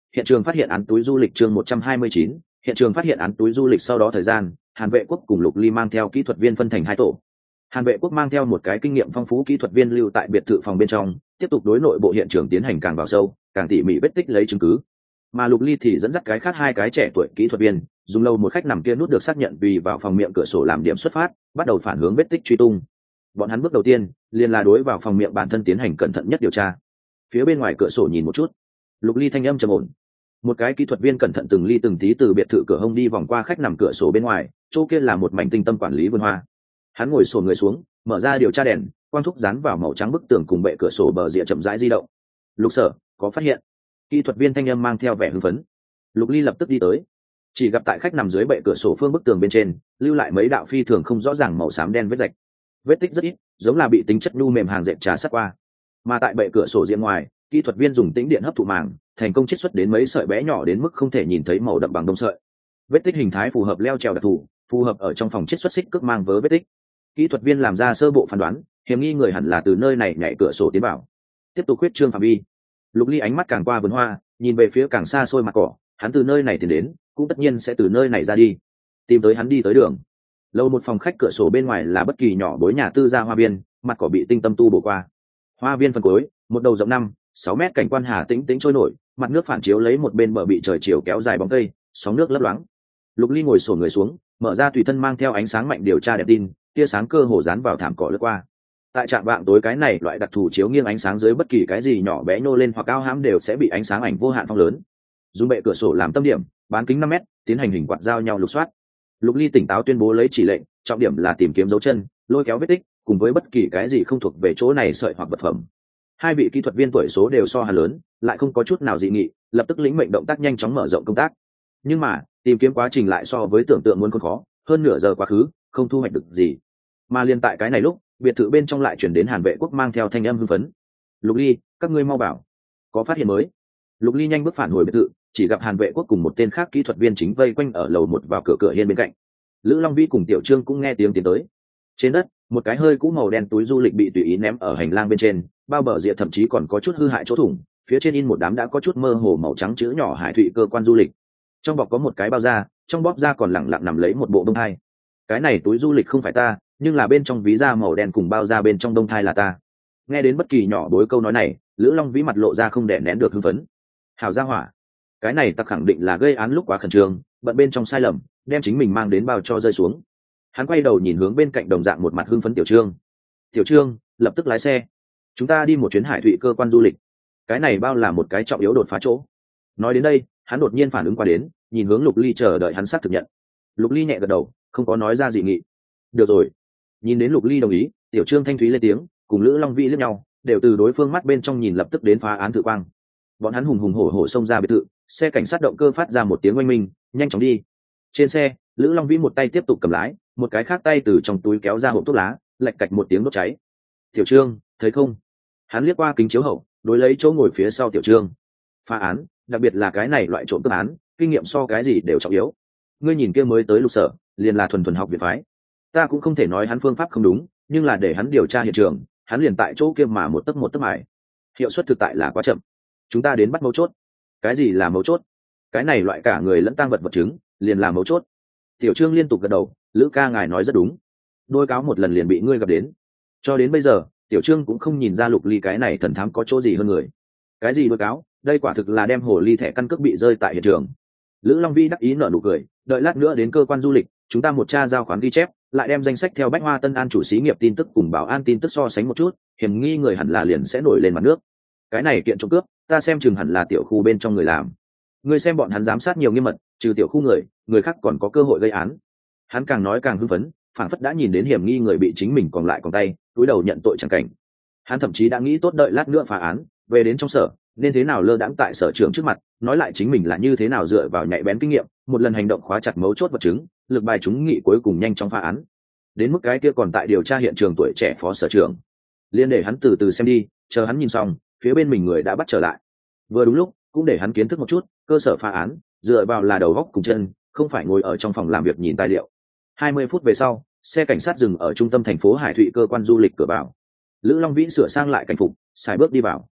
hiện trường phát hiện án túi du lịch chương 129, hiện trường phát hiện án túi du lịch. Sau đó thời gian, Hàn Vệ Quốc cùng Lục Ly mang theo kỹ thuật viên phân thành hai tổ. Hàn Vệ Quốc mang theo một cái kinh nghiệm phong phú kỹ thuật viên lưu tại biệt thự phòng bên trong, tiếp tục đối nội bộ hiện trường tiến hành càng vào sâu, càng tỉ mỉ vết tích lấy chứng cứ. Mà Lục Ly thì dẫn dắt cái khác hai cái trẻ tuổi kỹ thuật viên, dùng lâu một khách nằm kia nút được xác nhận vì vào phòng miệng cửa sổ làm điểm xuất phát, bắt đầu phản hướng vết tích truy tung. Bọn hắn bước đầu tiên liền là đối vào phòng miệng bản thân tiến hành cẩn thận nhất điều tra. Phía bên ngoài cửa sổ nhìn một chút, Lục Ly thanh âm trầm ổn. Một cái kỹ thuật viên cẩn thận từng ly từng tí từ biệt thự cửa hông đi vòng qua khách nằm cửa sổ bên ngoài, chỗ kia là một mảnh tinh tâm quản lý vườn hoa. Hắn ngồi xổm người xuống, mở ra điều tra đèn, quang thúc dán vào màu trắng bức tường cùng bệ cửa sổ bờ rìa chậm rãi di động. Lục Sở, có phát hiện? Kỹ thuật viên thanh âm mang theo vẻ hưng phấn. Lục Ly lập tức đi tới, chỉ gặp tại khách nằm dưới bệ cửa sổ phương bức tường bên trên lưu lại mấy đạo phi thường không rõ ràng màu xám đen vết rạch, vết tích rất ít, giống là bị tính chất nhu mềm hàng dệt trà sát qua. Mà tại bệ cửa sổ riêng ngoài, kỹ thuật viên dùng tĩnh điện hấp thụ màng thành công chiết xuất đến mấy sợi bé nhỏ đến mức không thể nhìn thấy màu đậm bằng đông sợi. Vết tích hình thái phù hợp leo trèo đặc thù, phù hợp ở trong phòng chiết xuất xích cước mang vớ vết tích. Kỹ thuật viên làm ra sơ bộ phán đoán, hiểm nghi người hẳn là từ nơi này nhảy cửa sổ tiến vào. Tiếp tục khuyết trương phạm vi. Lục Ly ánh mắt càng qua vườn hoa, nhìn về phía càng xa xôi mặt cỏ, hắn từ nơi này tiến đến, cũng tất nhiên sẽ từ nơi này ra đi. Tìm tới hắn đi tới đường. Lâu một phòng khách cửa sổ bên ngoài là bất kỳ nhỏ bối nhà tư gia hoa viên, mặt cỏ bị tinh tâm tu bổ qua. Hoa viên phần cuối, một đầu rộng 5-6 mét cảnh quan hà tĩnh tĩnh trôi nổi, mặt nước phản chiếu lấy một bên bờ bị trời chiều kéo dài bóng cây, sóng nước lấp loáng. Lục Ly ngồi xổm người xuống, mở ra tùy thân mang theo ánh sáng mạnh điều tra đèn tin, tia sáng cơ hồ dán vào thảm cỏ lướt qua. Tại trạm vạng tối cái này loại đặc thù chiếu nghiêng ánh sáng dưới bất kỳ cái gì nhỏ bé nhô lên hoặc cao hãm đều sẽ bị ánh sáng ảnh vô hạn phong lớn. Dùng bệ cửa sổ làm tâm điểm, bán kính 5 mét, tiến hành hình quạt giao nhau lục soát. Lục Ly tỉnh táo tuyên bố lấy chỉ lệnh, trọng điểm là tìm kiếm dấu chân, lôi kéo vết tích, cùng với bất kỳ cái gì không thuộc về chỗ này sợi hoặc vật phẩm. Hai vị kỹ thuật viên tuổi số đều so Hàn lớn, lại không có chút nào dị nghị, lập tức lĩnh mệnh động tác nhanh chóng mở rộng công tác. Nhưng mà tìm kiếm quá trình lại so với tưởng tượng muốn còn khó, hơn nửa giờ quá khứ không thu hoạch được gì. Mà liên tại cái này lúc, biệt thự bên trong lại chuyển đến Hàn Vệ Quốc mang theo thanh âm hưng phấn. Lục Ly, các ngươi mau bảo, có phát hiện mới. Lục Ly nhanh bước phản hồi biệt thự, chỉ gặp Hàn Vệ Quốc cùng một tên khác kỹ thuật viên chính vây quanh ở lầu một vào cửa hiên bên cạnh. Lữ Long Vi cùng Tiểu Trương cũng nghe tiếng tiến tới. Trên đất, một cái hơi cũ màu đen túi du lịch bị tùy ý ném ở hành lang bên trên, bao bờ rìa thậm chí còn có chút hư hại chỗ thủng, phía trên in một đám đã có chút mơ hồ màu trắng chữ nhỏ Hải Thụy cơ quan du lịch. Trong bọc có một cái bao da, trong bóp da còn lẳng lặng nằm lấy một bộ đông thai. Cái này túi du lịch không phải ta, nhưng là bên trong ví da màu đen cùng bao da bên trong đông thai là ta. Nghe đến bất kỳ nhỏ bối câu nói này, Lữ Long Vĩ mặt lộ ra không đè nén được hưng phấn. Hảo gia hỏa, cái này ta khẳng định là gây án lúc quá khẩn trương, bận bên trong sai lầm, đem chính mình mang đến bao cho rơi xuống. Hắn quay đầu nhìn hướng bên cạnh đồng dạng một mặt hưng phấn Tiểu Trương. Tiểu Trương, lập tức lái xe, chúng ta đi một chuyến Hải Thụy cơ quan du lịch. Cái này bao là một cái trọng yếu đột phá chỗ. Nói đến đây, hắn đột nhiên phản ứng qua đến, nhìn hướng Lục Ly chờ đợi hắn xác thực nhận. Lục Ly nhẹ gật đầu, không có nói ra dị nghị. Được rồi. Nhìn đến Lục Ly đồng ý, Tiểu Trương thanh thúy lên tiếng, cùng Lữ Long Vĩ liếc nhau, đều từ đối phương mắt bên trong nhìn lập tức đến phá án tự quang. Bọn hắn hùng hùng hổ hổ xông ra biệt thự, xe cảnh sát động cơ phát ra một tiếng oanh minh, nhanh chóng đi. Trên xe, Lữ Long Vĩ một tay tiếp tục cầm lái, một cái khác tay từ trong túi kéo ra hộp thuốc lá, lạch cạch một tiếng đốt cháy. Tiểu Trương, thấy không? Hắn liếc qua kính chiếu hậu, đối lấy chỗ ngồi phía sau Tiểu Trương. Phá án, đặc biệt là cái này loại trộm cướp án, kinh nghiệm so cái gì đều trọng yếu. Ngươi nhìn kia mới tới Lục Sở, liền là thuần thuần học viện phái. Ta cũng không thể nói hắn phương pháp không đúng, nhưng là để hắn điều tra hiện trường, hắn liền tại chỗ kia mà một tấc mài. Hiệu suất thực tại là quá chậm. Chúng ta đến bắt mấu chốt. Cái gì là mấu chốt? Cái này loại cả người lẫn tang vật vật chứng, liền là mấu chốt. Tiểu Trương liên tục gật đầu, Lữ ca ngài nói rất đúng. Đôi cáo một lần liền bị ngươi gặp đến. Cho đến bây giờ, Tiểu Trương cũng không nhìn ra Lục Ly cái này thần thám có chỗ gì hơn người. Cái gì đôi cáo? Đây quả thực là đem hồ ly thẻ căn cước bị rơi tại hiện trường. Lữ Long Vi đắc ý nở nụ cười, đợi lát nữa đến cơ quan du lịch, chúng ta một tra giao khoán ghi chép, lại đem danh sách theo Bách Hoa Tân An chủ xí nghiệp tin tức cùng bảo an tin tức so sánh một chút, hiểm nghi người hẳn là liền sẽ nổi lên mặt nước. Cái này kiện trộm cướp, ta xem chừng hẳn là tiểu khu bên trong người làm. Ngươi xem bọn hắn giám sát nhiều nghiêm mật, trừ tiểu khu người khác còn có cơ hội gây án. Hắn càng nói càng hưng phấn, phảng phất đã nhìn đến hiểm nghi người bị chính mình còn lại còn tay, cúi đầu nhận tội chẳng cảnh. Hắn thậm chí đã nghĩ tốt đợi lát nữa phá án, về đến trong sở, nên thế nào lơ đãng tại sở trưởng trước mặt, nói lại chính mình là như thế nào dựa vào nhạy bén kinh nghiệm, một lần hành động khóa chặt mấu chốt vật chứng, lực bài chúng nghị cuối cùng nhanh chóng phá án. Đến mức cái kia còn tại điều tra hiện trường tuổi trẻ phó sở trưởng, liên để hắn từ từ xem đi, chờ hắn nhìn xong, phía bên mình người đã bắt trở lại. Vừa đúng lúc, cũng để hắn kiến thức một chút, cơ sở phá án, dựa vào là đầu góc cùng chân, không phải ngồi ở trong phòng làm việc nhìn tài liệu. 20 phút về sau, xe cảnh sát dừng ở trung tâm thành phố Hải Thụy cơ quan du lịch cửa vào. Lữ Long Vĩ sửa sang lại cảnh phục, xài bước đi vào.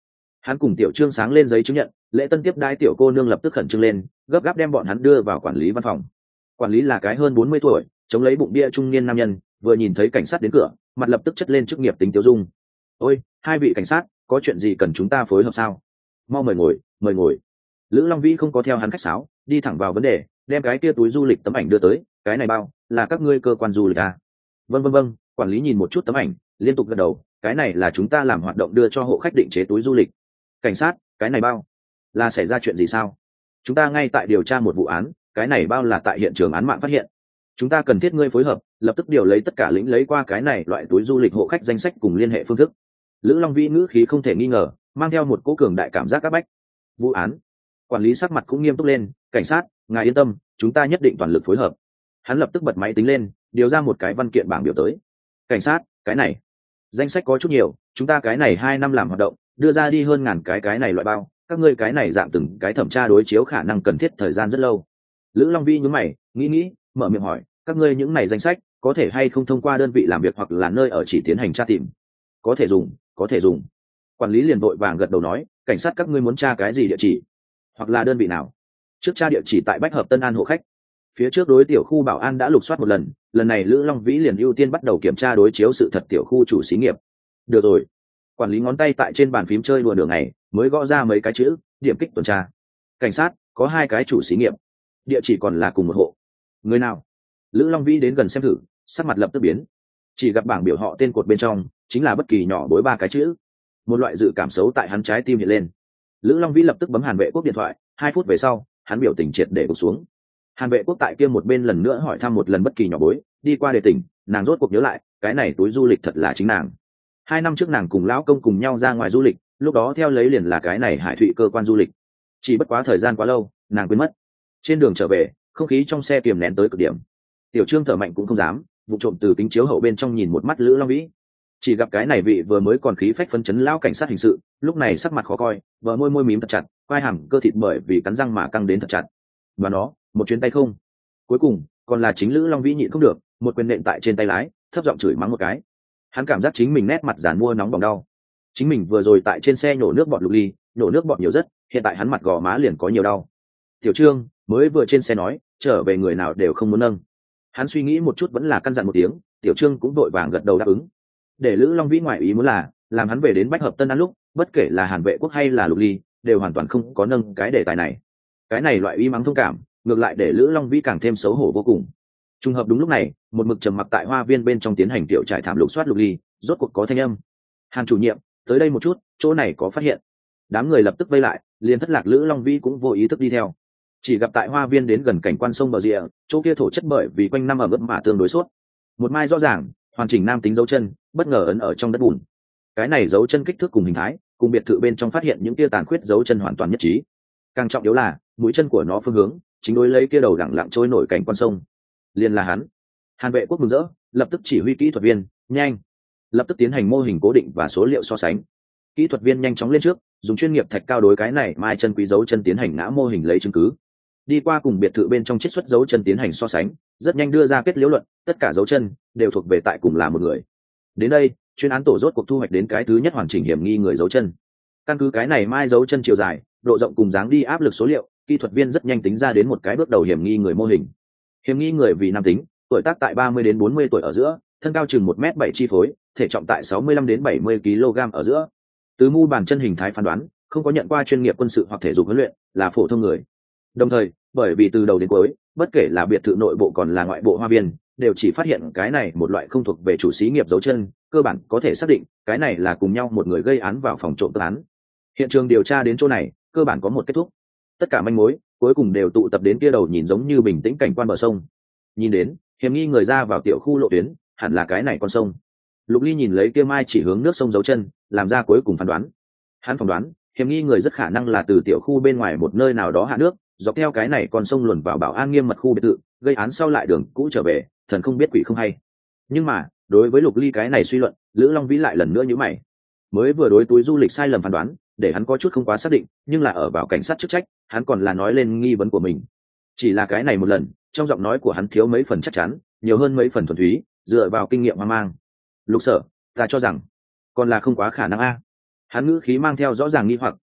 Hắn cùng Tiểu Trương sáng lên giấy chứng nhận, lễ tân tiếp đãi tiểu cô nương lập tức khẩn trương lên, gấp gáp đem bọn hắn đưa vào quản lý văn phòng. Quản lý là cái hơn 40 tuổi, chống lấy bụng bia trung niên nam nhân, vừa nhìn thấy cảnh sát đến cửa, mặt lập tức chất lên chức nghiệp tính tiêu dung. Ôi, hai vị cảnh sát, có chuyện gì cần chúng ta phối hợp sao? Mau mời ngồi, mời ngồi. Lữ Long Vĩ không có theo hắn khách sáo, đi thẳng vào vấn đề, đem cái kia túi du lịch tấm ảnh đưa tới. Cái này bao là các ngươi cơ quan du lịch à? Vâng, quản lý nhìn một chút tấm ảnh, liên tục gật đầu. Cái này là chúng ta làm hoạt động đưa cho hộ khách định chế túi du lịch. Cảnh sát, cái này bao là xảy ra chuyện gì sao? Chúng ta ngay tại điều tra một vụ án, cái này bao là tại hiện trường án mạng phát hiện. Chúng ta cần thiết ngươi phối hợp, lập tức điều lấy tất cả lĩnh lấy qua cái này loại túi du lịch hộ khách danh sách cùng liên hệ phương thức. Lữ Long Vĩ ngữ khí không thể nghi ngờ, mang theo một cỗ cường đại cảm giác áp bách. Vụ án, quản lý sắc mặt cũng nghiêm túc lên. Cảnh sát, ngài yên tâm, chúng ta nhất định toàn lực phối hợp. Hắn lập tức bật máy tính lên, điều ra một cái văn kiện bảng biểu tới. Cảnh sát, cái này danh sách có chút nhiều, chúng ta cái này 2 năm làm hoạt động, đưa ra đi hơn ngàn cái này loại bao, các ngươi cái này dạng từng cái thẩm tra đối chiếu khả năng cần thiết thời gian rất lâu. Lữ Long Vi nhún mày, nghĩ, mở miệng hỏi, các ngươi những này danh sách có thể hay không thông qua đơn vị làm việc hoặc là nơi ở chỉ tiến hành tra tìm? Có thể dùng. Quản lý liền vội vàng gật đầu nói, cảnh sát các ngươi muốn tra cái gì địa chỉ hoặc là đơn vị nào? Trước tra địa chỉ tại Bách Hợp Tân An hộ khách. Phía trước đối tiểu khu bảo an đã lục soát một lần này Lữ Long Vĩ liền ưu tiên bắt đầu kiểm tra đối chiếu sự thật tiểu khu chủ xí nghiệp. Được rồi. Quản lý ngón tay tại trên bàn phím chơi đùa nửa ngày, mới gõ ra mấy cái chữ, điểm kích tuần tra. Cảnh sát, có 2 cái chủ xí nghiệp, địa chỉ còn là cùng một hộ. Người nào? Lữ Long Vĩ đến gần xem thử, sắc mặt lập tức biến. Chỉ gặp bảng biểu họ tên cột bên trong chính là bất kỳ nhỏ bối 3 cái chữ. Một loại dự cảm xấu tại hắn trái tim hiện lên. Lữ Long Vĩ lập tức bấm Hàn Vệ Quốc điện thoại, 2 phút về sau, hắn biểu tình triệt để gục xuống. Hàn Vệ Quốc tại kia một bên lần nữa hỏi thăm một lần bất kỳ nhỏ bối, đi qua đề tỉnh, nàng rốt cuộc nhớ lại, cái này túi du lịch thật là chính nàng. 2 năm trước nàng cùng lão công cùng nhau ra ngoài du lịch, lúc đó theo lấy liền là cái này Hải Thụy cơ quan du lịch. Chỉ bất quá thời gian quá lâu, nàng quên mất. Trên đường trở về, không khí trong xe kiềm nén tới cực điểm. Tiểu Trương thở mạnh cũng không dám, vụ trộm từ kính chiếu hậu bên trong nhìn một mắt Lữ Long Vĩ. Chỉ gặp cái này vị vừa mới còn khí phách phấn chấn lão cảnh sát hình sự, lúc này sắc mặt khó coi, bờ môi mím thật chặt, vai hàm cơ thịt bởi vì cắn răng mà căng đến thật chặt. Và nó, một chuyến tay không. Cuối cùng, còn là chính Lữ Long Vĩ nhịn không được, một quyền nện tại trên tay lái, thấp giọng chửi mắng một cái. Hắn cảm giác chính mình nét mặt giàn mua nóng bỏng đau. Chính mình vừa rồi tại trên xe nhổ nước bọt lục ly, nhổ nước bọt nhiều rất, hiện tại hắn mặt gò má liền có nhiều đau. Tiểu Trương mới vừa trên xe nói, trở về người nào đều không muốn nâng. Hắn suy nghĩ một chút vẫn là căn dặn một tiếng, Tiểu Trương cũng đội vàng gật đầu đáp ứng. Để Lữ Long Vĩ ngoại ý muốn là, làm hắn về đến Bách Hợp Tân An lúc, bất kể là Hàn Vệ Quốc hay là lục ly, đều hoàn toàn không có nâng cái đề tài này. Cái này loại uy mắng thông cảm, ngược lại để Lữ Long Vĩ càng thêm xấu hổ vô cùng. Trùng hợp đúng lúc này, một mực trầm mặc tại hoa viên bên trong tiến hành tiểu trải thảm lục soát lục ly, rốt cuộc có thanh âm. Hàn chủ nhiệm, tới đây một chút, chỗ này có phát hiện. Đám người lập tức vây lại, liền thất lạc Lữ Long Vĩ cũng vô ý thức đi theo. Chỉ gặp tại hoa viên đến gần cảnh quan sông bờ rìa, chỗ kia thổ chất bởi vì quanh năm ở ướt mà tương đối suốt. Một mai rõ ràng, hoàn chỉnh nam tính dấu chân, bất ngờ ấn ở trong đất bùn. Cái này dấu chân kích thước cùng hình thái, cùng biệt thự bên trong phát hiện những kia tàn khuyết dấu chân hoàn toàn nhất trí. Càng trọng yếu là, mũi chân của nó phương hướng, chính đối lấy kia đầu đẳng lặng trôi nổi cảnh quan sông. Liền là hắn. Hàn Vệ Quốc mừng rỡ, lập tức chỉ huy kỹ thuật viên, nhanh, lập tức tiến hành mô hình cố định và số liệu so sánh. Kỹ thuật viên nhanh chóng lên trước, dùng chuyên nghiệp thạch cao đối cái này mai chân quý dấu chân tiến hành ngã mô hình lấy chứng cứ. Đi qua cùng biệt thự bên trong chiết xuất dấu chân tiến hành so sánh, rất nhanh đưa ra kết liễu luận, tất cả dấu chân đều thuộc về tại cùng là một người. Đến đây, chuyên án tổ rốt cuộc thu hoạch đến cái thứ nhất hoàn chỉnh hiểm nghi người dấu chân. Căn cứ cái này mai dấu chân chiều dài, độ rộng cùng dáng đi áp lực số liệu, kỹ thuật viên rất nhanh tính ra đến một cái bước đầu hiểm nghi người mô hình. Hiểm nghi người vì nam tính, tuổi tác tại 30 đến 40 tuổi ở giữa, thân cao chừng 1m7 chi phối, thể trọng tại 65 đến 70 kg ở giữa. Từ mu bàn chân hình thái phán đoán, không có nhận qua chuyên nghiệp quân sự hoặc thể dục huấn luyện, là phổ thông người. Đồng thời, bởi vì từ đầu đến cuối, bất kể là biệt thự nội bộ còn là ngoại bộ hoa viên, đều chỉ phát hiện cái này một loại không thuộc về chủ xí nghiệp dấu chân, cơ bản có thể xác định, cái này là cùng nhau một người gây án vào phòng trộm án. Hiện trường điều tra đến chỗ này, cơ bản có một kết thúc. Tất cả manh mối cuối cùng đều tụ tập đến kia đầu nhìn giống như bình tĩnh cảnh quan bờ sông. Nhìn đến, hiểm nghi người ra vào tiểu khu lộ tuyến, hẳn là cái này con sông. Lục Ly nhìn lấy kia mai chỉ hướng nước sông dấu chân, làm ra cuối cùng phán đoán. Hắn phỏng đoán, hiểm nghi người rất khả năng là từ tiểu khu bên ngoài một nơi nào đó hạ nước, dọc theo cái này con sông luồn vào bảo an nghiêm mật khu biệt thự, gây án sau lại đường cũ trở về, thần không biết quỷ không hay. Nhưng mà, đối với Lục Ly cái này suy luận, Lữ Long Vĩ lại lần nữa nhíu mày. Mới vừa đối túi du lịch sai lầm phán đoán, để hắn có chút không quá xác định, nhưng là ở vào cảnh sát chức trách, hắn còn là nói lên nghi vấn của mình. Chỉ là cái này một lần, trong giọng nói của hắn thiếu mấy phần chắc chắn, nhiều hơn mấy phần thuần túy, dựa vào kinh nghiệm hoang mang. Lục sở, ta cho rằng còn là không quá khả năng a. Hắn ngữ khí mang theo rõ ràng nghi hoặc,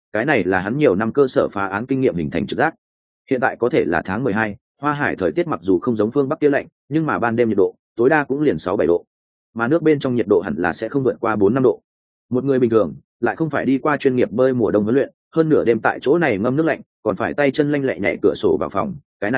cái này là hắn nhiều năm cơ sở phá án kinh nghiệm hình thành trực giác. Hiện tại có thể là tháng 12, Hoa Hải thời tiết mặc dù không giống phương Bắc kia lạnh, nhưng mà ban đêm nhiệt độ tối đa cũng liền 6-7 độ, mà nước bên trong nhiệt độ hẳn là sẽ không vượt qua 4-5 độ. Một người bình thường lại không phải đi qua chuyên nghiệp bơi mùa đông huấn luyện, hơn nửa đêm tại chỗ này ngâm nước lạnh, còn phải tay chân lanh lẹ nhảy cửa sổ vào phòng,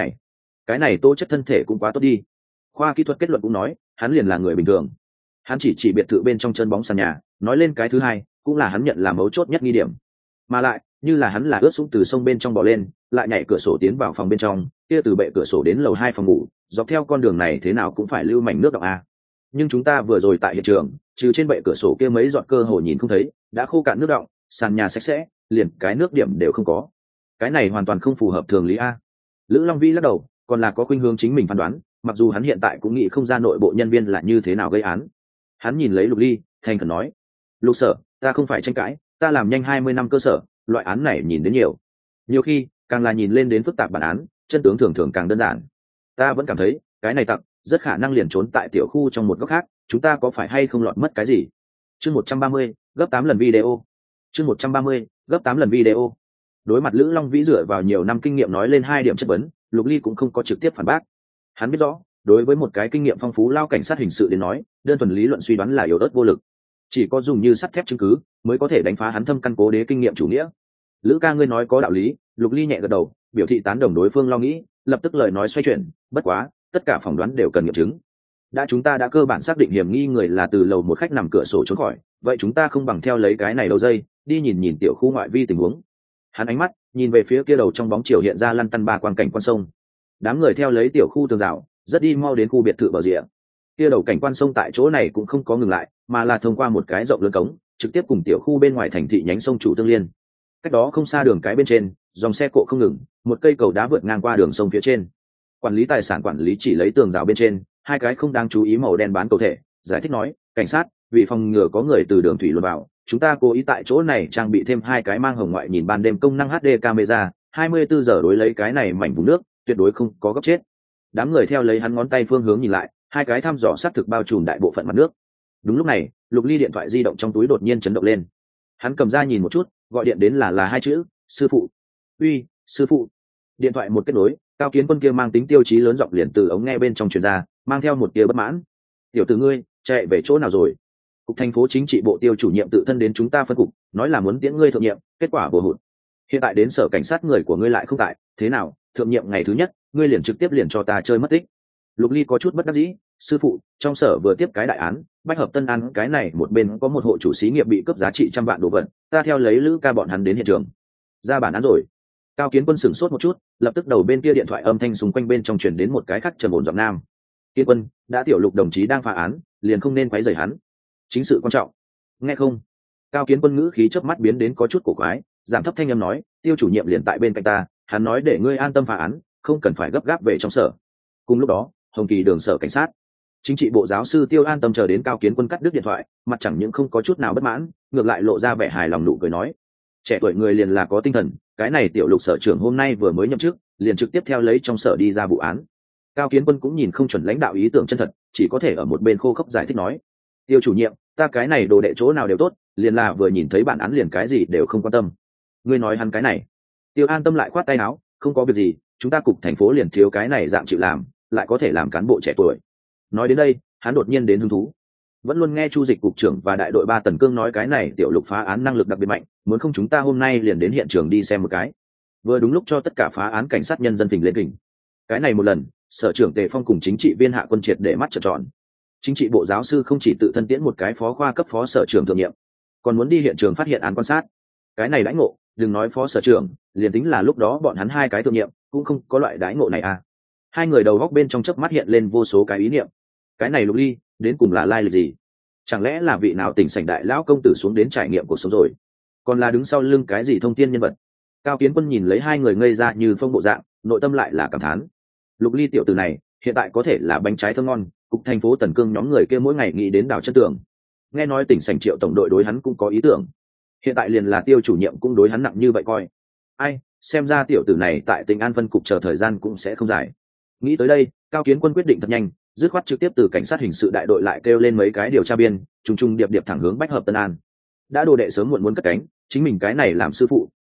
cái này tố chất thân thể cũng quá tốt đi. Khoa kỹ thuật kết luận cũng nói hắn liền là người bình thường. Hắn chỉ biệt thự bên trong chân bóng sàn nhà, nói lên cái thứ hai cũng là hắn nhận là mấu chốt nhất nghi điểm, mà lại như là hắn là ướt sũng từ sông bên trong bò lên, lại nhảy cửa sổ tiến vào phòng bên trong, kia từ bệ cửa sổ đến lầu 2 phòng ngủ, dọc theo con đường này thế nào cũng phải lưu mảnh nước đọng a. Nhưng chúng ta vừa rồi tại hiện trường, trừ trên bệ cửa sổ kia mấy giọt cơ hồ nhìn không thấy, đã khô cạn nước đọng, sàn nhà sạch sẽ, liền cái nước điểm đều không có. Cái này hoàn toàn không phù hợp thường lý a. Lữ Long Vi lắc đầu, còn là có khuynh hướng chính mình phán đoán, mặc dù hắn hiện tại cũng nghĩ không ra nội bộ nhân viên là như thế nào gây án. Hắn nhìn lấy Lục Ly, thành khẩn nói: "Lục sở, ta không phải tranh cãi, ta làm nhanh 20 năm cơ sở, loại án này nhìn đến nhiều khi càng là nhìn lên đến phức tạp bản án, chân tướng thường thường càng đơn giản. Ta vẫn cảm thấy cái này tặc rất khả năng liền trốn tại tiểu khu trong một góc khác, chúng ta có phải hay không lọt mất cái gì?" Chương 130, gấp 8 lần video. Chương 130, gấp 8 lần video. Đối mặt Lữ Long Vĩ dựa vào nhiều năm kinh nghiệm nói lên 2 điểm chất vấn, Lục Ly cũng không có trực tiếp phản bác. Hắn biết rõ, đối với một cái kinh nghiệm phong phú lao cảnh sát hình sự đến nói, đơn thuần lý luận suy đoán là yếu ớt vô lực. Chỉ có dùng như sắt thép chứng cứ mới có thể đánh phá hắn thâm căn cố đế kinh nghiệm chủ nghĩa. Lữ ca ngươi nói có đạo lý. Lục Ly nhẹ gật đầu, biểu thị tán đồng đối phương lo nghĩ, lập tức lời nói xoay chuyển, bất quá tất cả phỏng đoán đều cần nghiệm chứng. Chúng ta đã cơ bản xác định hiểm nghi người là từ lầu một khách nằm cửa sổ trốn khỏi, vậy chúng ta không bằng theo lấy cái này đầu dây đi nhìn tiểu khu ngoại vi tình huống. Hắn ánh mắt nhìn về phía kia đầu trong bóng chiều hiện ra lăn tăn ba quang cảnh quan sông. Đám người theo lấy tiểu khu tường rào rất đi mau đến khu biệt thự bờ rìa. Kia đầu cảnh quan sông tại chỗ này cũng không có ngừng lại, mà là thông qua một cái rộng lớn cống trực tiếp cùng tiểu khu bên ngoài thành thị nhánh sông chủ tương liên. Cách đó không xa đường cái bên trên, dòng xe cộ không ngừng, một cây cầu đá vượt ngang qua đường sông phía trên. Quản lý tài sản quản lý chỉ lấy tường rào bên trên 2 cái không đáng chú ý màu đen bán cầu thể, giải thích nói: "Cảnh sát, vì phòng ngừa có người từ đường thủy luồn vào, chúng ta cố ý tại chỗ này trang bị thêm 2 cái mang hồng ngoại nhìn ban đêm công năng HD camera, 24 giờ đối lấy cái này mảnh vùng nước, tuyệt đối không có gấp chết." Đám người theo lấy hắn ngón tay phương hướng nhìn lại, 2 cái thăm dò xác thực bao trùm đại bộ phận mặt nước. Đúng lúc này, Lục Ly điện thoại di động trong túi đột nhiên chấn động lên. Hắn cầm ra nhìn một chút, gọi điện đến là 2 chữ: "Sư phụ." "Uy, sư phụ." Điện thoại một kết nối, Cao Kiến Quân kia mang tính tiêu chí lớn giọng liền từ ống nghe bên trong truyền ra, mang theo một tia bất mãn: "Tiểu tử ngươi, chạy về chỗ nào rồi? Cục thành phố chính trị bộ tiêu chủ nhiệm tự thân đến chúng ta phân cục, nói là muốn tiễn ngươi thượng nhiệm, kết quả vô hụt. Hiện tại đến sở cảnh sát người của ngươi lại không tại, thế nào, thượng nhiệm ngày thứ nhất, ngươi liền trực tiếp liền cho ta chơi mất tích." Lục Ly có chút bất đắc dĩ: "Sư phụ, trong sở vừa tiếp cái đại án, Bách Hợp Tân An cái này một bên có một hộ chủ xí nghiệp bị cướp giá trị trăm vạn đồ vật, ta theo lấy Lữ ca bọn hắn đến hiện trường. Ra bản án rồi." Cao Kiến Quân sửng sốt một chút, lập tức đầu bên kia điện thoại âm thanh xung quanh bên trong truyền đến một cái khắc trầm ổn giọng nam: "Kiến Quân, đã tiểu Lục đồng chí đang phá án, liền không nên quấy rầy hắn. Chính sự quan trọng. Nghe không?" Cao Kiến Quân ngữ khí chớp mắt biến đến có chút cổ quái, giảm thấp thanh âm nói: "Tiêu chủ nhiệm liền tại bên cạnh ta, hắn nói để ngươi an tâm phá án, không cần phải gấp gáp về trong sở." Cùng lúc đó, Hồng Kỳ đường sở cảnh sát, chính trị bộ giáo sư Tiêu An Tâm chờ đến Cao Kiến Quân cắt đứt điện thoại, mặt chẳng những không có chút nào bất mãn, ngược lại lộ ra vẻ hài lòng nụ cười nói: "Trẻ tuổi người liền là có tinh thần, cái này tiểu Lục sở trưởng hôm nay vừa mới nhậm chức, liền trực tiếp theo lấy trong sở đi ra vụ án." Cao Kiến Quân cũng nhìn không chuẩn lãnh đạo ý tưởng chân thật, chỉ có thể ở một bên khô khốc giải thích nói: "Tiêu chủ nhiệm, ta cái này đồ đệ chỗ nào đều tốt, liền là vừa nhìn thấy bản án liền cái gì đều không quan tâm." "Ngươi nói hắn cái này?" Tiêu An Tâm lại khoát tay áo: "Không có việc gì, chúng ta cục thành phố liền thiếu cái này dạng chịu làm, lại có thể làm cán bộ trẻ tuổi." Nói đến đây, hắn đột nhiên đến hứng thú. Vẫn luôn nghe Chu Dịch cục trưởng và đại đội 3 Tần Cương nói cái này tiểu Lục phá án năng lực đặc biệt mạnh, muốn không chúng ta hôm nay liền đến hiện trường đi xem một cái. Vừa đúng lúc cho tất cả phá án cảnh sát nhân dân phình lên kình. Cái này một lần, sở trưởng Tề Phong cùng chính trị viên Hạ Quân triệt để mắt trợn tròn. Chính trị bộ giáo sư không chỉ tự thân tiễn một cái phó khoa cấp phó sở trưởng thượng nhiệm, còn muốn đi hiện trường phát hiện án quan sát. Cái này đãi ngộ, đừng nói phó sở trưởng, liền tính là lúc đó bọn hắn 2 cái thượng nhiệm cũng không có loại đãi ngộ này à. Hai người đầu góc bên trong chớp mắt hiện lên vô số cái ý niệm. Cái này Lục Ly đến cùng là lai lịch gì? Chẳng lẽ là vị nào tỉnh sảnh đại lão công tử xuống đến trải nghiệm cuộc sống rồi, còn là đứng sau lưng cái gì thông thiên nhân vật? Cao Kiến Quân nhìn lấy 2 người ngây ra như phong bộ dạng, nội tâm lại là cảm thán: Lục Ly tiểu tử này hiện tại có thể là bánh trái thơm ngon, cục thành phố Tần Cương nhóm người kia mỗi ngày nghĩ đến đào chân tường. Nghe nói tỉnh sảnh Triệu tổng đội đối hắn cũng có ý tưởng, hiện tại liền là Tiêu chủ nhiệm cũng đối hắn nặng như vậy coi. Ai, xem ra tiểu tử này tại Tỉnh An phân cục chờ thời gian cũng sẽ không dài. Nghĩ tới đây, Cao Kiến Quân quyết định thật nhanh, dứt khoát trực tiếp từ cảnh sát hình sự đại đội lại kêu lên mấy cái điều tra viên, trùng trùng điệp điệp thẳng hướng Bách Hợp Tân An. Đã đồ đệ sớm muộn muốn cất cánh, chính mình cái này làm sư phụ,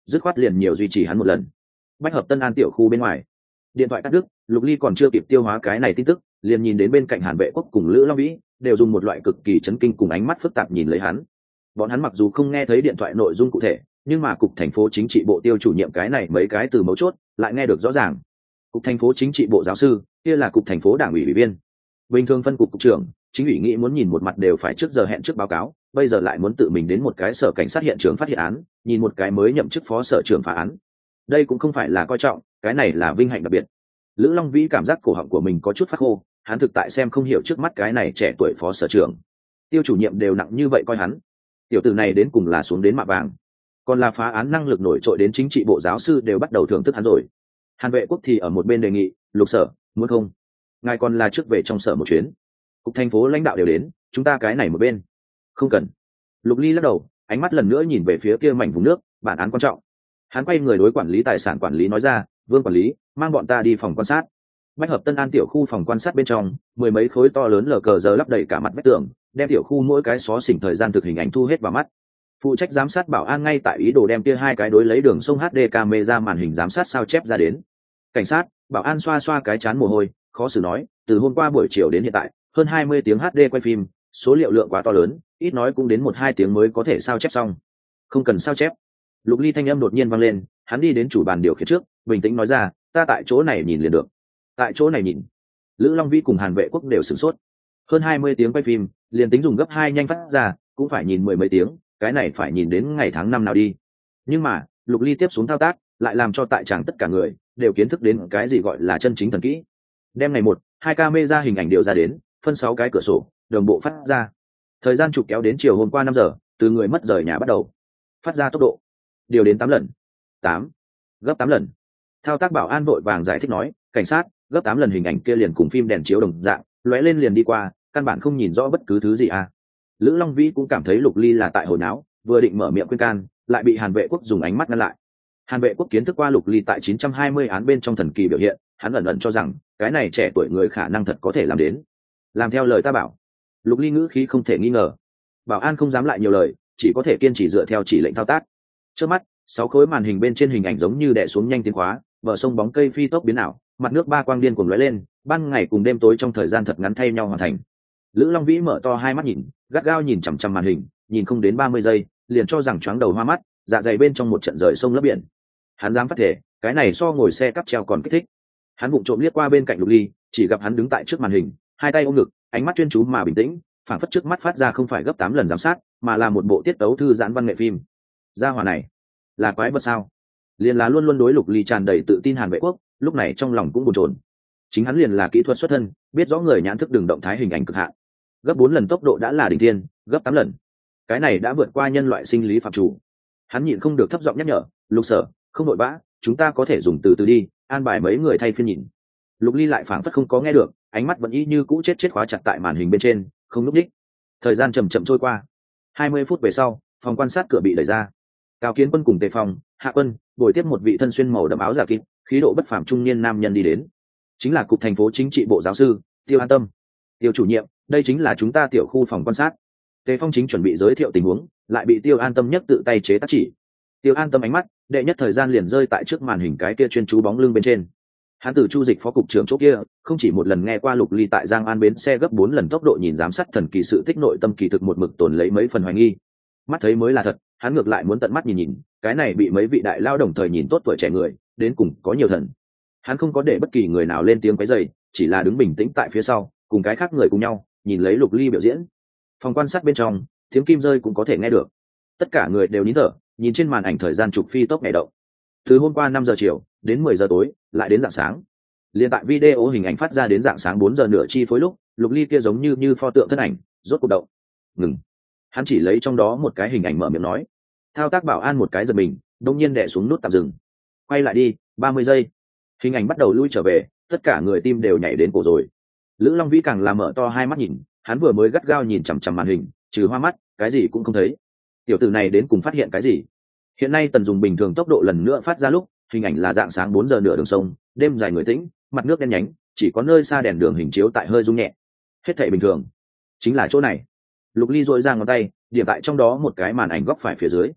dứt khoát liền nhiều duy trì hắn một lần. Bách hợp Tân An tiểu khu bên ngoài, điện thoại cắt đứt, Lục Ly còn chưa kịp tiêu hóa cái này tin tức, liền nhìn đến bên cạnh Hàn Vệ Quốc cùng Lữ Long Vĩ đều dùng một loại cực kỳ chấn kinh cùng ánh mắt phức tạp nhìn lấy hắn. Bọn hắn mặc dù không nghe thấy điện thoại nội dung cụ thể, nhưng mà cục thành phố chính trị bộ Tiêu chủ nhiệm cái này mấy cái từ mấu chốt lại nghe được rõ ràng. Cục thành phố chính trị bộ giáo sư, kia là cục thành phố đảng ủy ủy viên. Bình thường phân cục cục trưởng, chính ủy nghĩ muốn nhìn một mặt đều phải trước giờ hẹn trước báo cáo, bây giờ lại muốn tự mình đến một cái sở cảnh sát hiện trường phát hiện án, nhìn một cái mới nhậm chức phó sở trưởng phá án. Đây cũng không phải là coi trọng, cái này là vinh hạnh đặc biệt. Lữ Long Vĩ cảm giác cổ họng của mình có chút phát khô, hắn thực tại xem không hiểu trước mắt cái này trẻ tuổi phó sở trưởng. Tiêu chủ nhiệm đều nặng như vậy coi hắn. Tiểu tử này đến cùng là xuống đến mạ vàng, còn là phá án năng lực nổi trội đến chính trị bộ giáo sư đều bắt đầu thưởng thức hắn rồi. Hàn Vệ Quốc thì ở một bên đề nghị, Lục sở, muốn không? Ngài còn là trước về trong sở một chuyến. Cục thành phố lãnh đạo đều đến, chúng ta cái này một bên. Không cần. Lục Ly lắc đầu, ánh mắt lần nữa nhìn về phía kia mảnh vùng nước, bản án quan trọng. Hắn quay người đối quản lý tài sản quản lý nói ra, Vương quản lý, mang bọn ta đi phòng quan sát. Bách hợp Tân An tiểu khu phòng quan sát bên trong, mười mấy khối to lớn lờ cờ giờ lắp đầy cả mặt vách tường, đem tiểu khu mỗi cái xó xỉnh thời gian thực hình ảnh thu hết vào mắt. Phụ trách giám sát bảo an ngay tại ý đồ đem kia hai cái đối lấy đường sông HD camera màn hình giám sát sao chép ra đến. Cảnh sát, bảo an xoa xoa cái chán mồ hôi, khó xử nói, từ hôm qua buổi chiều đến hiện tại, hơn 20 tiếng HD quay phim, số liệu lượng quá to lớn, ít nói cũng đến 1-2 tiếng mới có thể sao chép xong. Không cần sao chép. Lục Ly thanh âm đột nhiên vang lên, hắn đi đến chủ bàn điều khiển trước, bình tĩnh nói ra, ta tại chỗ này nhìn liền được. Tại chỗ này nhìn. Lữ Long Vĩ cùng Hàn Vệ Quốc đều sửng sốt. Hơn 20 tiếng quay phim, liền tính dùng gấp 2 nhanh phát ra, cũng phải nhìn mười mấy tiếng, cái này phải nhìn đến ngày tháng năm nào đi. Nhưng mà, Lục Ly tiếp xuống thao tác, lại làm cho tại tràng tất cả người đều kiến thức đến cái gì gọi là chân chính thần kỹ. Đem ngày 1-2 camera hình ảnh điều ra đến, phân 6 cái cửa sổ, đồng bộ phát ra. Thời gian chụp kéo đến chiều hôm qua 5 giờ, từ người mất rời nhà bắt đầu. Phát ra tốc độ điều đến 8 lần. 8. Gấp 8 lần. Thao tác bảo an vội vàng giải thích nói, cảnh sát, gấp 8 lần hình ảnh kia liền cùng phim đèn chiếu đồng dạng, lóe lên liền đi qua, căn bản không nhìn rõ bất cứ thứ gì à. Lữ Long Vĩ cũng cảm thấy Lục Ly là tại hồi não, vừa định mở miệng khuyên can, lại bị Hàn Vệ Quốc dùng ánh mắt ngăn lại. Hàn Vệ Quốc kiến thức qua Lục Ly tại 920 án bên trong thần kỳ biểu hiện, hắn ẩn ẩn cho rằng cái này trẻ tuổi người khả năng thật có thể làm đến. Làm theo lời ta bảo. Lục Ly ngữ khí không thể nghi ngờ. Bảo an không dám lại nhiều lời, chỉ có thể kiên trì dựa theo chỉ lệnh thao tác. Trước mắt, 6 khối màn hình bên trên hình ảnh giống như đè xuống nhanh tiến khóa, bờ sông bóng cây phi tốc biến ảo, mặt nước ba quang điên cuồng lóe lên, ban ngày cùng đêm tối trong thời gian thật ngắn thay nhau hoàn thành. Lữ Long Vĩ mở to hai mắt nhìn, gắt gao nhìn chằm chằm màn hình, nhìn không đến 30 giây, liền cho rằng choáng đầu hoa mắt, dạ dày bên trong một trận rời sông lấp biển. Hắn dám phát thể, cái này so ngồi xe cắp treo còn kích thích. Hắn vụng trộm liếc qua bên cạnh Lục Ly, chỉ gặp hắn đứng tại trước màn hình, hai tay ôm ngực, ánh mắt chuyên chú mà bình tĩnh, phảng phất trước mắt phát ra không phải gấp 8 lần giám sát, mà là một bộ tiết tấu thư giãn văn nghệ phim. Gia hỏa này là quái vật sao? Liền là luôn luôn đối Lục Ly tràn đầy tự tin Hàn Vệ Quốc, lúc này trong lòng cũng bồn chồn. Chính hắn liền là kỹ thuật xuất thân, biết rõ người nhãn thức đường động thái hình ảnh cực hạn. Gấp 4 lần tốc độ đã là đỉnh thiên, gấp 8 lần. Cái này đã vượt qua nhân loại sinh lý phạm chủ. Hắn nhịn không được thấp giọng nhắc nhở, Lục sở, không vội vã, chúng ta có thể dùng từ từ đi, an bài mấy người thay phiên nhìn. Lục Ly lại phảng phất không có nghe được, ánh mắt vẫn y như cũ chết khóa chặt tại màn hình bên trên, không lúc đích. Thời gian chậm chậm trôi qua. 20 phút về sau, phòng quan sát cửa bị đẩy ra. Cao Kiến Quân cùng Tề Phong, Hạ Quân, bồi tiếp một vị thân xuyên màu đậm áo giả kịp, khí độ bất phàm trung niên nam nhân đi đến. Chính là cục thành phố chính trị bộ giáo sư Tiêu An Tâm. Tiêu chủ nhiệm, đây chính là chúng ta tiểu khu phòng quan sát. Tề Phong chính chuẩn bị giới thiệu tình huống, lại bị Tiêu An Tâm nhấc tự tay chế tác chỉ. Tiêu An Tâm ánh mắt đệ nhất thời gian liền rơi tại trước màn hình cái kia chuyên chú bóng lưng bên trên. Hắn từ Chu Dịch phó cục trưởng chỗ kia, không chỉ một lần nghe qua Lục Ly tại Giang An bến xe gấp 4 lần tốc độ nhìn giám sát thần kỳ sự tích nội tâm kỳ thực một mực tồn lấy mấy phần hoài nghi. Mắt thấy mới là thật, hắn ngược lại muốn tận mắt nhìn nhìn, cái này bị mấy vị đại lao đồng thời nhìn tốt tuổi trẻ người, đến cùng có nhiều thần. Hắn không có để bất kỳ người nào lên tiếng quấy rầy, chỉ là đứng bình tĩnh tại phía sau, cùng cái khác người cùng nhau, nhìn lấy Lục Ly biểu diễn. Phòng quan sát bên trong, tiếng kim rơi cũng có thể nghe được. Tất cả người đều nín thở, nhìn trên màn ảnh thời gian chụp phi tốc nhảy động. Từ hôm qua 5 giờ chiều đến 10 giờ tối, lại đến rạng sáng. Liên tại video hình ảnh phát ra đến rạng sáng 4 giờ nửa chi phối lúc, Lục Ly kia giống như pho tượng thân ảnh, rốt cuộc động. Ngừng. Hắn chỉ lấy trong đó một cái hình ảnh mở miệng nói. Thao tác bảo an một cái giật mình, đông nhiên đè xuống nút tạm dừng. Quay lại đi, 30 giây. Hình ảnh bắt đầu lui trở về, tất cả người tim đều nhảy đến cổ rồi. Lữ Long Vĩ càng là mở to hai mắt nhìn, hắn vừa mới gắt gao nhìn chằm chằm màn hình, trừ hoa mắt, cái gì cũng không thấy. Tiểu tử này đến cùng phát hiện cái gì? Hiện nay tần dùng bình thường tốc độ lần nữa phát ra lúc, hình ảnh là dạng sáng 4 giờ nửa đường sông, đêm dài người tĩnh, mặt nước đen nhánh, chỉ có nơi xa đèn đường hình chiếu tại hơi rung nhẹ. Hết thảy bình thường. Chính là chỗ này. Lục Ly duỗi ra ngón tay, điểm tại trong đó một cái màn ảnh góc phải phía dưới.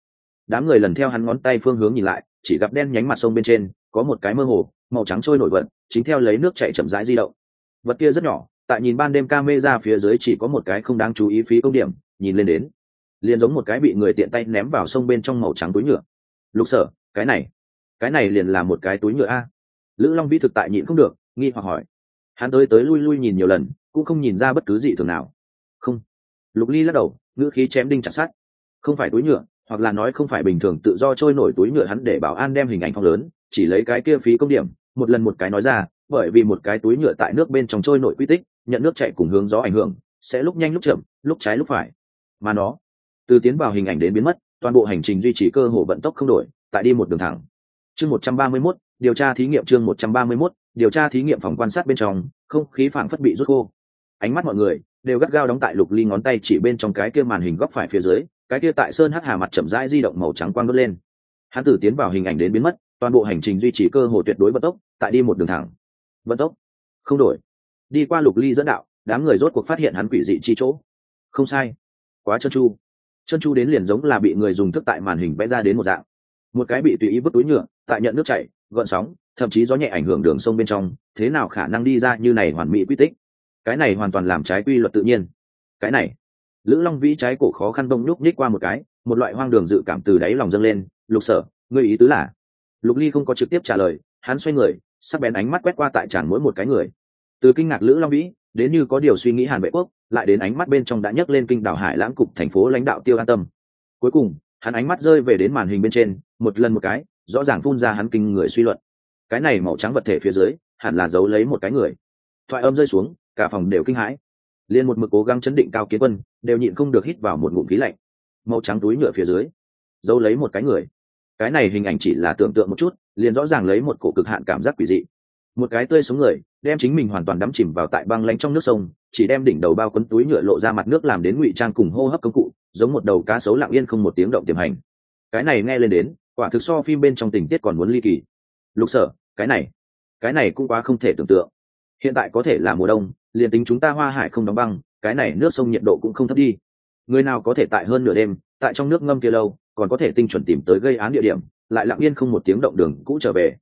Đám người lần theo hắn ngón tay phương hướng nhìn lại, chỉ gặp đen nhánh mặt sông bên trên có một cái mơ hồ màu trắng trôi nổi vật, chính theo lấy nước chảy chậm rãi di động. Vật kia rất nhỏ, tại nhìn ban đêm camera phía dưới chỉ có một cái không đáng chú ý phí công điểm, nhìn lên đến liền giống một cái bị người tiện tay ném vào sông bên trong màu trắng túi nhựa. Lục Sở, cái này liền là một cái túi nhựa a? Lữ Long Vĩ thực tại nhịn không được, nghi hoặc hỏi. Hắn tới tới lui lui nhìn nhiều lần, cũng không nhìn ra bất cứ gì thường nào. Không. Lục Ly lắc đầu, ngữ khí chém đinh chặt sắt. Không phải túi nhựa, hoặc là nói không phải bình thường tự do trôi nổi túi nhựa. Hắn để bảo an đem hình ảnh phong lớn, chỉ lấy cái kia phí công điểm, một lần một cái nói ra, bởi vì một cái túi nhựa tại nước bên trong trôi nổi quy tích, nhận nước chảy cùng hướng gió ảnh hưởng, sẽ lúc nhanh lúc chậm, lúc trái lúc phải. Mà nó, từ tiến vào hình ảnh đến biến mất, toàn bộ hành trình duy trì cơ hồ vận tốc không đổi, tại đi một đường thẳng. Chương 131, điều tra thí nghiệm. Chương 131, điều tra thí nghiệm. Phòng quan sát bên trong, không khí phảng phất bị rút khô. Ánh mắt mọi người đều gắt gao đóng tại Lục Ly ngón tay chỉ bên trong cái kia màn hình góc phải phía dưới, cái kia tại sơn hắc hà mặt chậm rãi di động màu trắng quang đốt lên. Hắn từ tiến vào hình ảnh đến biến mất, toàn bộ hành trình duy trì cơ hồ tuyệt đối vận tốc, tại đi một đường thẳng. Vận tốc không đổi. Đi qua Lục Ly dẫn đạo, đám người rốt cuộc phát hiện hắn quỷ dị chi chỗ. Không sai, quá trơn tru đến liền giống là bị người dùng thức tại màn hình vẽ ra đến một dạng. Một cái bị tùy ý vứt túi nhựa, tại nhận nước chảy, gợn sóng, thậm chí gió nhẹ ảnh hưởng đường sông bên trong, thế nào khả năng đi ra như này hoàn mỹ quy tích? Cái này hoàn toàn làm trái quy luật tự nhiên. Cái này, Lữ Long Vĩ trái cổ khó khăn bông nhúc nhích qua một cái, một loại hoang đường dự cảm từ đáy lòng dâng lên. Lục Sở, ngươi ý tứ là? Lục Ly không có trực tiếp trả lời, hắn xoay người, sắc bén ánh mắt quét qua tại tràng mỗi một cái người. Từ kinh ngạc Lữ Long Vĩ đến như có điều suy nghĩ Hàn Vệ Quốc, lại đến ánh mắt bên trong đã nhấc lên kinh đảo Hải Lãng cục thành phố lãnh đạo Tiêu An Tâm. Cuối cùng, hắn ánh mắt rơi về đến màn hình bên trên, một lần một cái, rõ ràng phun ra hắn kinh người suy luận. Cái này màu trắng vật thể phía dưới, hẳn là giấu lấy một cái người. Thoại âm rơi xuống, cả phòng đều kinh hãi. Liên một mực cố gắng chấn định Cao Kiến Quân, đều nhịn không được hít vào một ngụm khí lạnh. Màu trắng túi nhựa phía dưới, giấu lấy một cái người. Cái này hình ảnh chỉ là tưởng tượng một chút, liền rõ ràng lấy một cổ cực hạn cảm giác quỷ dị. Một cái tươi sống người, đem chính mình hoàn toàn đắm chìm vào tại băng lãnh trong nước sông, chỉ đem đỉnh đầu bao quấn túi nhựa lộ ra mặt nước làm đến ngụy trang cùng hô hấp công cụ, giống một đầu cá sấu lặng yên không một tiếng động tiềm hành. Cái này nghe lên đến, quả thực so phim bên trong tình tiết còn muốn ly kỳ. Lục Sở, cái này cũng quá không thể tưởng tượng. Hiện tại có thể là mùa đông, liền tính chúng ta Hoa Hải không đóng băng, cái này nước sông nhiệt độ cũng không thấp đi. Người nào có thể tại hơn nửa đêm, tại trong nước ngâm kia lâu, còn có thể tinh chuẩn tìm tới gây án địa điểm, lại lặng yên không một tiếng động đường cũ trở về.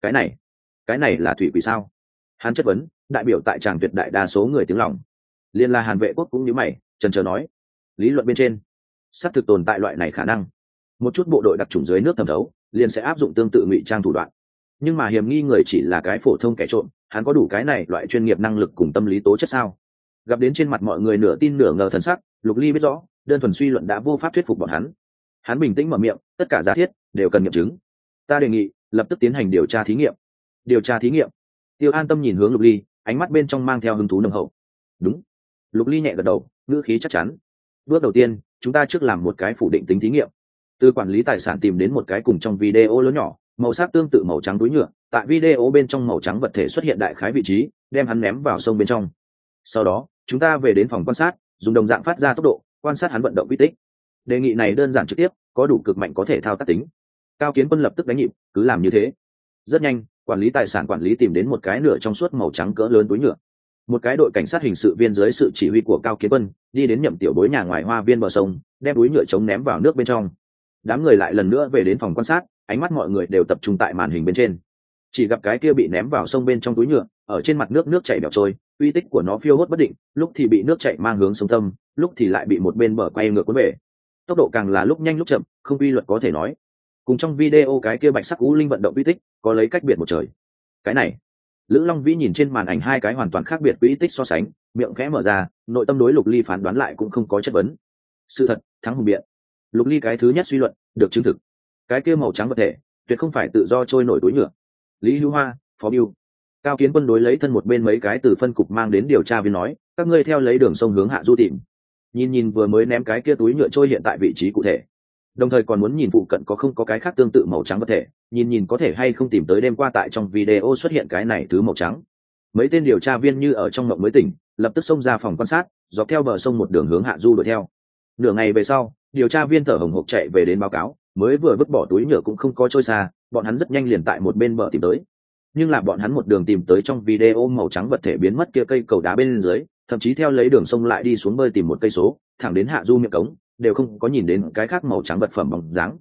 Cái này là thủy quỷ sao? Hắn chất vấn, đại biểu tại tràng tuyệt đại đa số người tiếng lòng. Liên là Hàn Vệ Quốc cũng như mày, chần chờ nói, lý luận bên trên, xác thực tồn tại loại này khả năng. Một chút bộ đội đặc trùng dưới nước thẩm thấu, liền sẽ áp dụng tương tự ngụy trang thủ đoạn. Nhưng mà hiểm nghi người chỉ là cái phổ thông kẻ trộm, hắn có đủ cái này loại chuyên nghiệp năng lực cùng tâm lý tố chất sao? Gặp đến trên mặt mọi người nửa tin nửa ngờ thần sắc, Lục Ly biết rõ, đơn thuần suy luận đã vô pháp thuyết phục bọn hắn. Hắn bình tĩnh mở miệng, tất cả giả thiết đều cần nghiệm chứng. Ta đề nghị lập tức tiến hành điều tra thí nghiệm. Điều tra thí nghiệm? Tiêu An Tâm nhìn hướng Lục Ly, ánh mắt bên trong mang theo hứng thú nồng hậu. Đúng. Lục Ly nhẹ gật đầu, ngữ khí chắc chắn. Bước đầu tiên, chúng ta trước làm một cái phủ định tính thí nghiệm. Từ quản lý tài sản tìm đến một cái cùng trong video lớn nhỏ, màu sắc tương tự màu trắng túi nhựa, tại video bên trong màu trắng vật thể xuất hiện đại khái vị trí, đem hắn ném vào sông bên trong. Sau đó, chúng ta về đến phòng quan sát, dùng đồng dạng phát ra tốc độ, quan sát hắn vận động quy tích. Đề nghị này đơn giản trực tiếp, có đủ cực mạnh có thể thao tác tính. Cao Kiến Quân lập tức đánh nhịp, cứ làm như thế. Rất nhanh, quản lý tài sản quản lý tìm đến một cái nửa trong suốt màu trắng cỡ lớn túi nhựa. Một cái đội cảnh sát hình sự viên dưới sự chỉ huy của Cao Kiến Quân đi đến Nhậm Tiểu Bối nhà ngoài hoa viên bờ sông, đem túi nhựa chống ném vào nước bên trong. Đám người lại lần nữa về đến phòng quan sát, ánh mắt mọi người đều tập trung tại màn hình bên trên. Chỉ gặp cái kia bị ném vào sông bên trong túi nhựa, ở trên mặt nước chảy bèo trôi, uy tích của nó phiêu hốt bất định, lúc thì bị nước chảy mang hướng sông tâm, lúc thì lại bị một bên bờ quay ngược cuốn về. Tốc độ càng là lúc nhanh lúc chậm, không quy luật có thể nói. Cùng trong video cái kia bạch sắc u linh vận động uy tích có lấy cách biệt một trời. Cái này, Lữ Long Vĩ nhìn trên màn ảnh hai cái hoàn toàn khác biệt uy tích so sánh, miệng khẽ mở ra, nội tâm đối Lục Ly phán đoán lại cũng không có chất vấn. Sự thật thắng hùng biện. Lục Ly cái thứ nhất suy luận được chứng thực. Cái kia màu trắng vật thể tuyệt không phải tự do trôi nổi túi nhựa. Lý Hữu Hoa, Phó Biêu, Cao Kiến Quân đối lấy thân một bên mấy cái từ phân cục mang đến điều tra viên nói, các ngươi theo lấy đường sông hướng hạ du tìm. Nhìn vừa mới ném cái kia túi nhựa trôi hiện tại vị trí cụ thể, đồng thời còn muốn nhìn phụ cận có không có cái khác tương tự màu trắng vật thể, nhìn có thể hay không tìm tới đêm qua tại trong video xuất hiện cái này thứ màu trắng. Mấy tên điều tra viên như ở trong mộng mới tỉnh, lập tức xông ra phòng quan sát, dọc theo bờ sông một đường hướng hạ du đuổi theo. Nửa ngày về sau, điều tra viên thở hồng hộc chạy về đến báo cáo, mới vừa vứt bỏ túi nhựa cũng không có trôi xa, bọn hắn rất nhanh liền tại một bên bờ tìm tới. Nhưng là bọn hắn một đường tìm tới trong video màu trắng vật thể biến mất kia cây cầu đá bên dưới, thậm chí theo lấy đường sông lại đi xuống bơi tìm một cây số, thẳng đến hạ du miệng cống, đều không có nhìn đến cái khác màu trắng vật phẩm bóng dáng.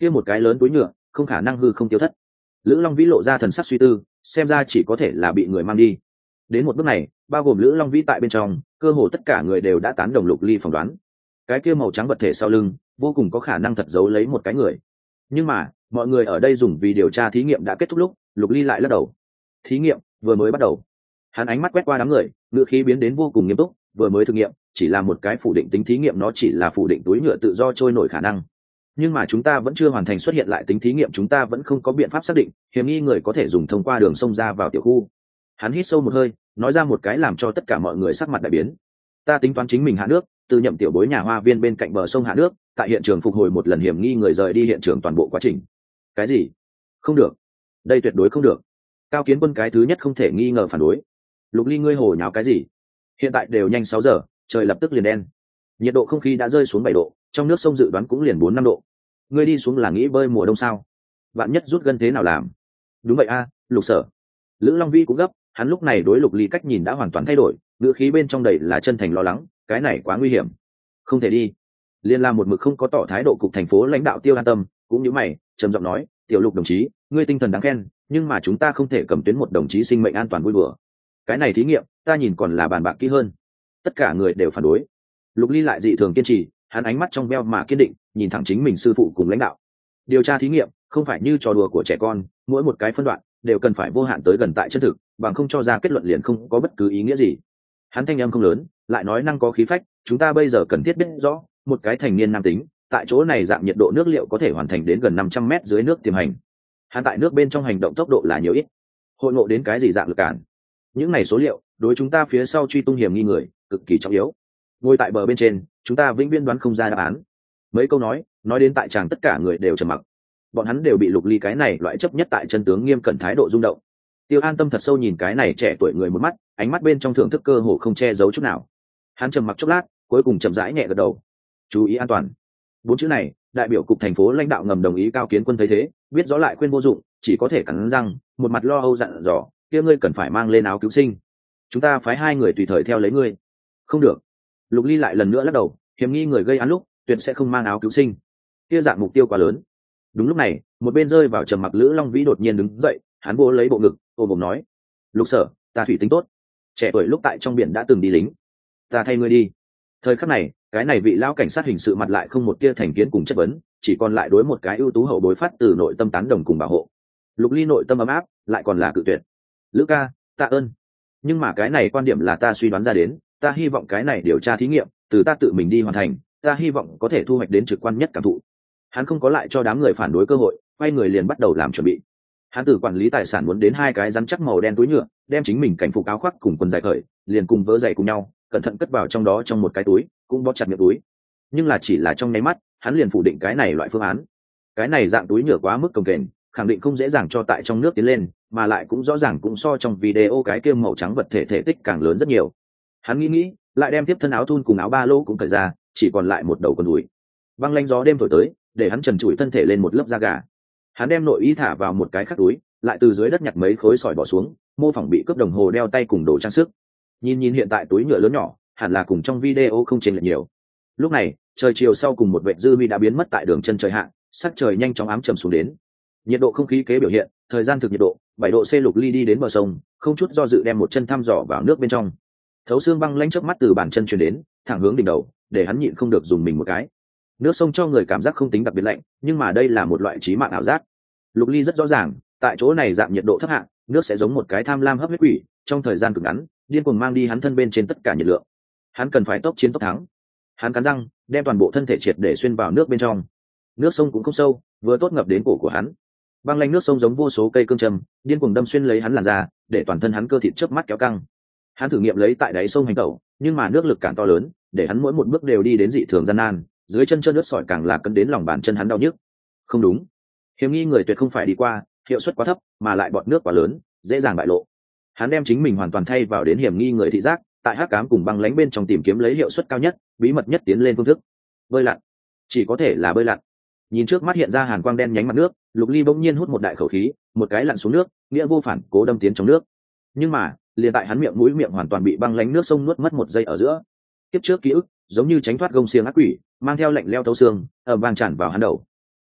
kia một cái lớn túi nhựa không khả năng hư không tiêu thất. Lữ Long Vĩ lộ ra thần sắc suy tư, xem ra chỉ có thể là bị người mang đi. Đến một bước này, bao gồm Lữ Long Vĩ tại bên trong, cơ hồ tất cả người đều đã tán đồng Lục Ly phỏng đoán. Cái kia màu trắng vật thể sau lưng, vô cùng có khả năng thật giấu lấy một cái người. Nhưng mà, mọi người ở đây dùng vì điều tra thí nghiệm đã kết thúc lúc, Lục Ly lại lắc đầu. Thí nghiệm vừa mới bắt đầu. Hắn ánh mắt quét qua đám người, ngữ khí biến đến vô cùng nghiêm túc, vừa mới thực nghiệm, chỉ là một cái phủ định tính thí nghiệm, nó chỉ là phủ định túi nhựa tự do trôi nổi khả năng. Nhưng mà chúng ta vẫn chưa hoàn thành xuất hiện lại tính thí nghiệm, chúng ta vẫn không có biện pháp xác định hiểm nghi người có thể dùng thông qua đường sông ra vào tiểu khu. Hắn hít sâu một hơi, nói ra một cái làm cho tất cả mọi người sắc mặt đại biến. Ta tính toán chính mình hạ nước, từ nhậm tiểu bối nhà hoa viên bên cạnh bờ sông hạ nước, tại hiện trường phục hồi một lần hiểm nghi người rời đi hiện trường toàn bộ quá trình. Cái gì? Không được, đây tuyệt đối không được. Cao Kiến Quân cái thứ nhất không thể nghi ngờ phản đối. Lục Ly, ngươi hồ nháo cái gì? Hiện tại đều nhanh 6 giờ, trời lập tức liền đen, nhiệt độ không khí đã rơi xuống 7 độ, trong nước sông dự đoán cũng liền 4-5 độ. Ngươi đi xuống là nghĩ bơi mùa đông sao? Vạn nhất rút gân thế nào làm? Đúng vậy a, Lục Sở. Lữ Long Vi cũng gấp, hắn lúc này đối Lục Ly cách nhìn đã hoàn toàn thay đổi, ngữ khí bên trong đầy là chân thành lo lắng, cái này quá nguy hiểm, không thể đi. Liên la một mực không có tỏ thái độ cục thành phố lãnh đạo Tiêu An Tâm cũng như mày, trầm giọng nói, tiểu Lục đồng chí, ngươi tinh thần đáng khen, nhưng mà chúng ta không thể cầm tuyến một đồng chí sinh mệnh an toàn vui bừa. Cái này thí nghiệm, ta nhìn còn là bàn bạc kỹ hơn. Tất cả người đều phản đối. Lục Ly lại dị thường kiên trì, hắn ánh mắt trong veo mà kiên định, nhìn thẳng chính mình sư phụ cùng lãnh đạo. Điều tra thí nghiệm không phải như trò đùa của trẻ con, mỗi một cái phân đoạn đều cần phải vô hạn tới gần tại chân thực, bằng không cho ra kết luận liền không có bất cứ ý nghĩa gì. Hắn thanh âm không lớn, lại nói năng có khí phách, chúng ta bây giờ cần thiết biết rõ, một cái thành niên nam tính, tại chỗ này dạng nhiệt độ nước liệu có thể hoàn thành đến gần 500 mét dưới nước tiềm hành. Hắn tại nước bên trong hành động tốc độ là nhiều ít, hội ngộ đến cái gì dạng lực cản. Những này số liệu, đối chúng ta phía sau truy tung hiểm nghi người, cực kỳ trọng yếu. Ngồi tại bờ bên trên, chúng ta vĩnh viễn đoán không ra đáp án. Mấy câu nói đến tại chàng tất cả người đều trầm mặc. Bọn hắn đều bị Lục Ly cái này loại chấp nhất tại chân tướng nghiêm cẩn thái độ rung động. Tiêu An Tâm thật sâu nhìn cái này trẻ tuổi người một mắt, ánh mắt bên trong thưởng thức cơ hồ không che giấu chút nào. Hắn trầm mặc chốc lát, cuối cùng chậm rãi nhẹ gật đầu. Chú ý an toàn. 4 chữ này, đại biểu cục thành phố lãnh đạo ngầm đồng ý. Cao Kiến Quân thấy thế, biết rõ lại khuyên vô dụng, chỉ có thể cắn răng, một mặt lo âu dặn dò, kia ngươi cần phải mang lên áo cứu sinh. Chúng ta phái 2 người tùy thời theo lấy ngươi. Không được. Lục Ly lại lần nữa lắc đầu, hiểm nghi người gây án lúc tuyệt sẽ không mang áo cứu sinh, kia dạng mục tiêu quá lớn. Đúng lúc này, một bên rơi vào trầm mặc Lữ Long Vĩ đột nhiên đứng dậy, hắn vỗ lấy bộ ngực, ôm bụng nói, Lục Sở, ta thủy tính tốt, trẻ tuổi lúc tại trong biển đã từng đi lính, ta thay ngươi đi. Thời khắc này, cái này vị lão cảnh sát hình sự mặt lại không một tia thành kiến cùng chất vấn, chỉ còn lại đối một cái ưu tú hậu bối phát từ nội tâm tán đồng cùng bảo hộ. Lục Ly nội tâm ấm áp, lại còn là cự tuyệt. Lữ ca, tạ ơn, nhưng mà cái này quan điểm là ta suy đoán ra đến, ta hy vọng cái này điều tra thí nghiệm từ ta tự mình đi hoàn thành, ta hy vọng có thể thu hoạch đến trực quan nhất cảm thụ. Hắn không có lại cho đám người phản đối cơ hội, quay người liền bắt đầu làm chuẩn bị. Hắn từ quản lý tài sản muốn đến 2 cái rắn chắc màu đen túi nhựa, đem chính mình cảnh phục áo khoác cùng quần dài khởi, liền cùng vớ giày cùng nhau, cẩn thận cất vào trong đó trong một cái túi, cũng bó chặt miệng túi. Nhưng là chỉ là trong nháy mắt, hắn liền phủ định cái này loại phương án. Cái này dạng túi nhựa quá mức cồng kềnh, khẳng định không dễ dàng cho tại trong nước tiến lên, mà lại cũng rõ ràng cũng so trong video cái kia màu trắng vật thể thể tích càng lớn rất nhiều. Hắn nghĩ, lại đem tiếp thân áo thun cùng áo ba lô cũng cởi ra, chỉ còn lại một đầu quần đùi. Băng lanh gió đêm thổi tới, để hắn trần trụi thân thể lên một lớp da gà. Hắn đem nội y thả vào một cái khác túi, lại từ dưới đất nhặt mấy khối sỏi bỏ xuống, mô phỏng bị cướp đồng hồ đeo tay cùng đồ trang sức. Nhìn hiện tại túi nhựa lớn nhỏ, hẳn là cùng trong video không chênh lệch nhiều. Lúc này, trời chiều sau cùng một vệt dư huy đã biến mất tại đường chân trời hạ, sắc trời nhanh chóng ám trầm xuống đến. Nhiệt độ không khí kế biểu hiện, thời gian thực nhiệt độ 7 độ C. Lục Ly đi đến bờ sông, không chút do dự đem một chân thăm dò vào nước bên trong. Thấu xương băng lãnh chớp mắt từ bàn chân truyền đến, thẳng hướng đỉnh đầu, để hắn nhịn không được dùng mình một cái. Nước sông cho người cảm giác không tính đặc biệt lạnh, nhưng mà đây là một loại chí mạng ảo giác. Lục Ly rất rõ ràng, tại chỗ này dạng nhiệt độ thấp hạng, nước sẽ giống một cái tham lam hấp huyết quỷ, trong thời gian cực ngắn, điên cuồng mang đi hắn thân bên trên tất cả nhiệt lượng. Hắn cần phải tốc chiến tốc thắng. Hắn cắn răng, đem toàn bộ thân thể triệt để xuyên vào nước bên trong. Nước sông cũng không sâu, vừa tốt ngập đến cổ của hắn. Băng lanh nước sông giống vô số cây cương châm, điên cuồng đâm xuyên lấy hắn làn da, để toàn thân hắn cơ thịt chớp mắt kéo căng. Hắn thử nghiệm lấy tại đáy sông hành tẩu, nhưng mà nước lực cản to lớn, để hắn mỗi một bước đều đi đến dị thường gian nan, dưới chân trơn nước sỏi càng là cấn đến lòng bàn chân hắn đau nhức. Không đúng, hiểm nghi người tuyệt không phải đi qua, hiệu suất quá thấp, mà lại bọt nước quá lớn, dễ dàng bại lộ. Hắn đem chính mình hoàn toàn thay vào đến hiểm nghi người thị giác, tại hắc ám cùng băng lãnh bên trong tìm kiếm lấy hiệu suất cao nhất, bí mật nhất tiến lên phương thức. Bơi lặn, chỉ có thể là bơi lặn. Nhìn trước mắt hiện ra hàn quang đen nhánh mặt nước, Lục Ly bỗng nhiên hút một đại khẩu khí, một cái lặn xuống nước, nghĩa vô phản cố đâm tiến trong nước. Nhưng mà, liền tại hắn mũi miệng hoàn toàn bị băng lãnh nước sông nuốt mất một giây ở giữa, tiếp trước ký ức giống như tránh thoát gông xiềng ác quỷ, mang theo lạnh leo thấu xương, vang tràn vào hắn đầu.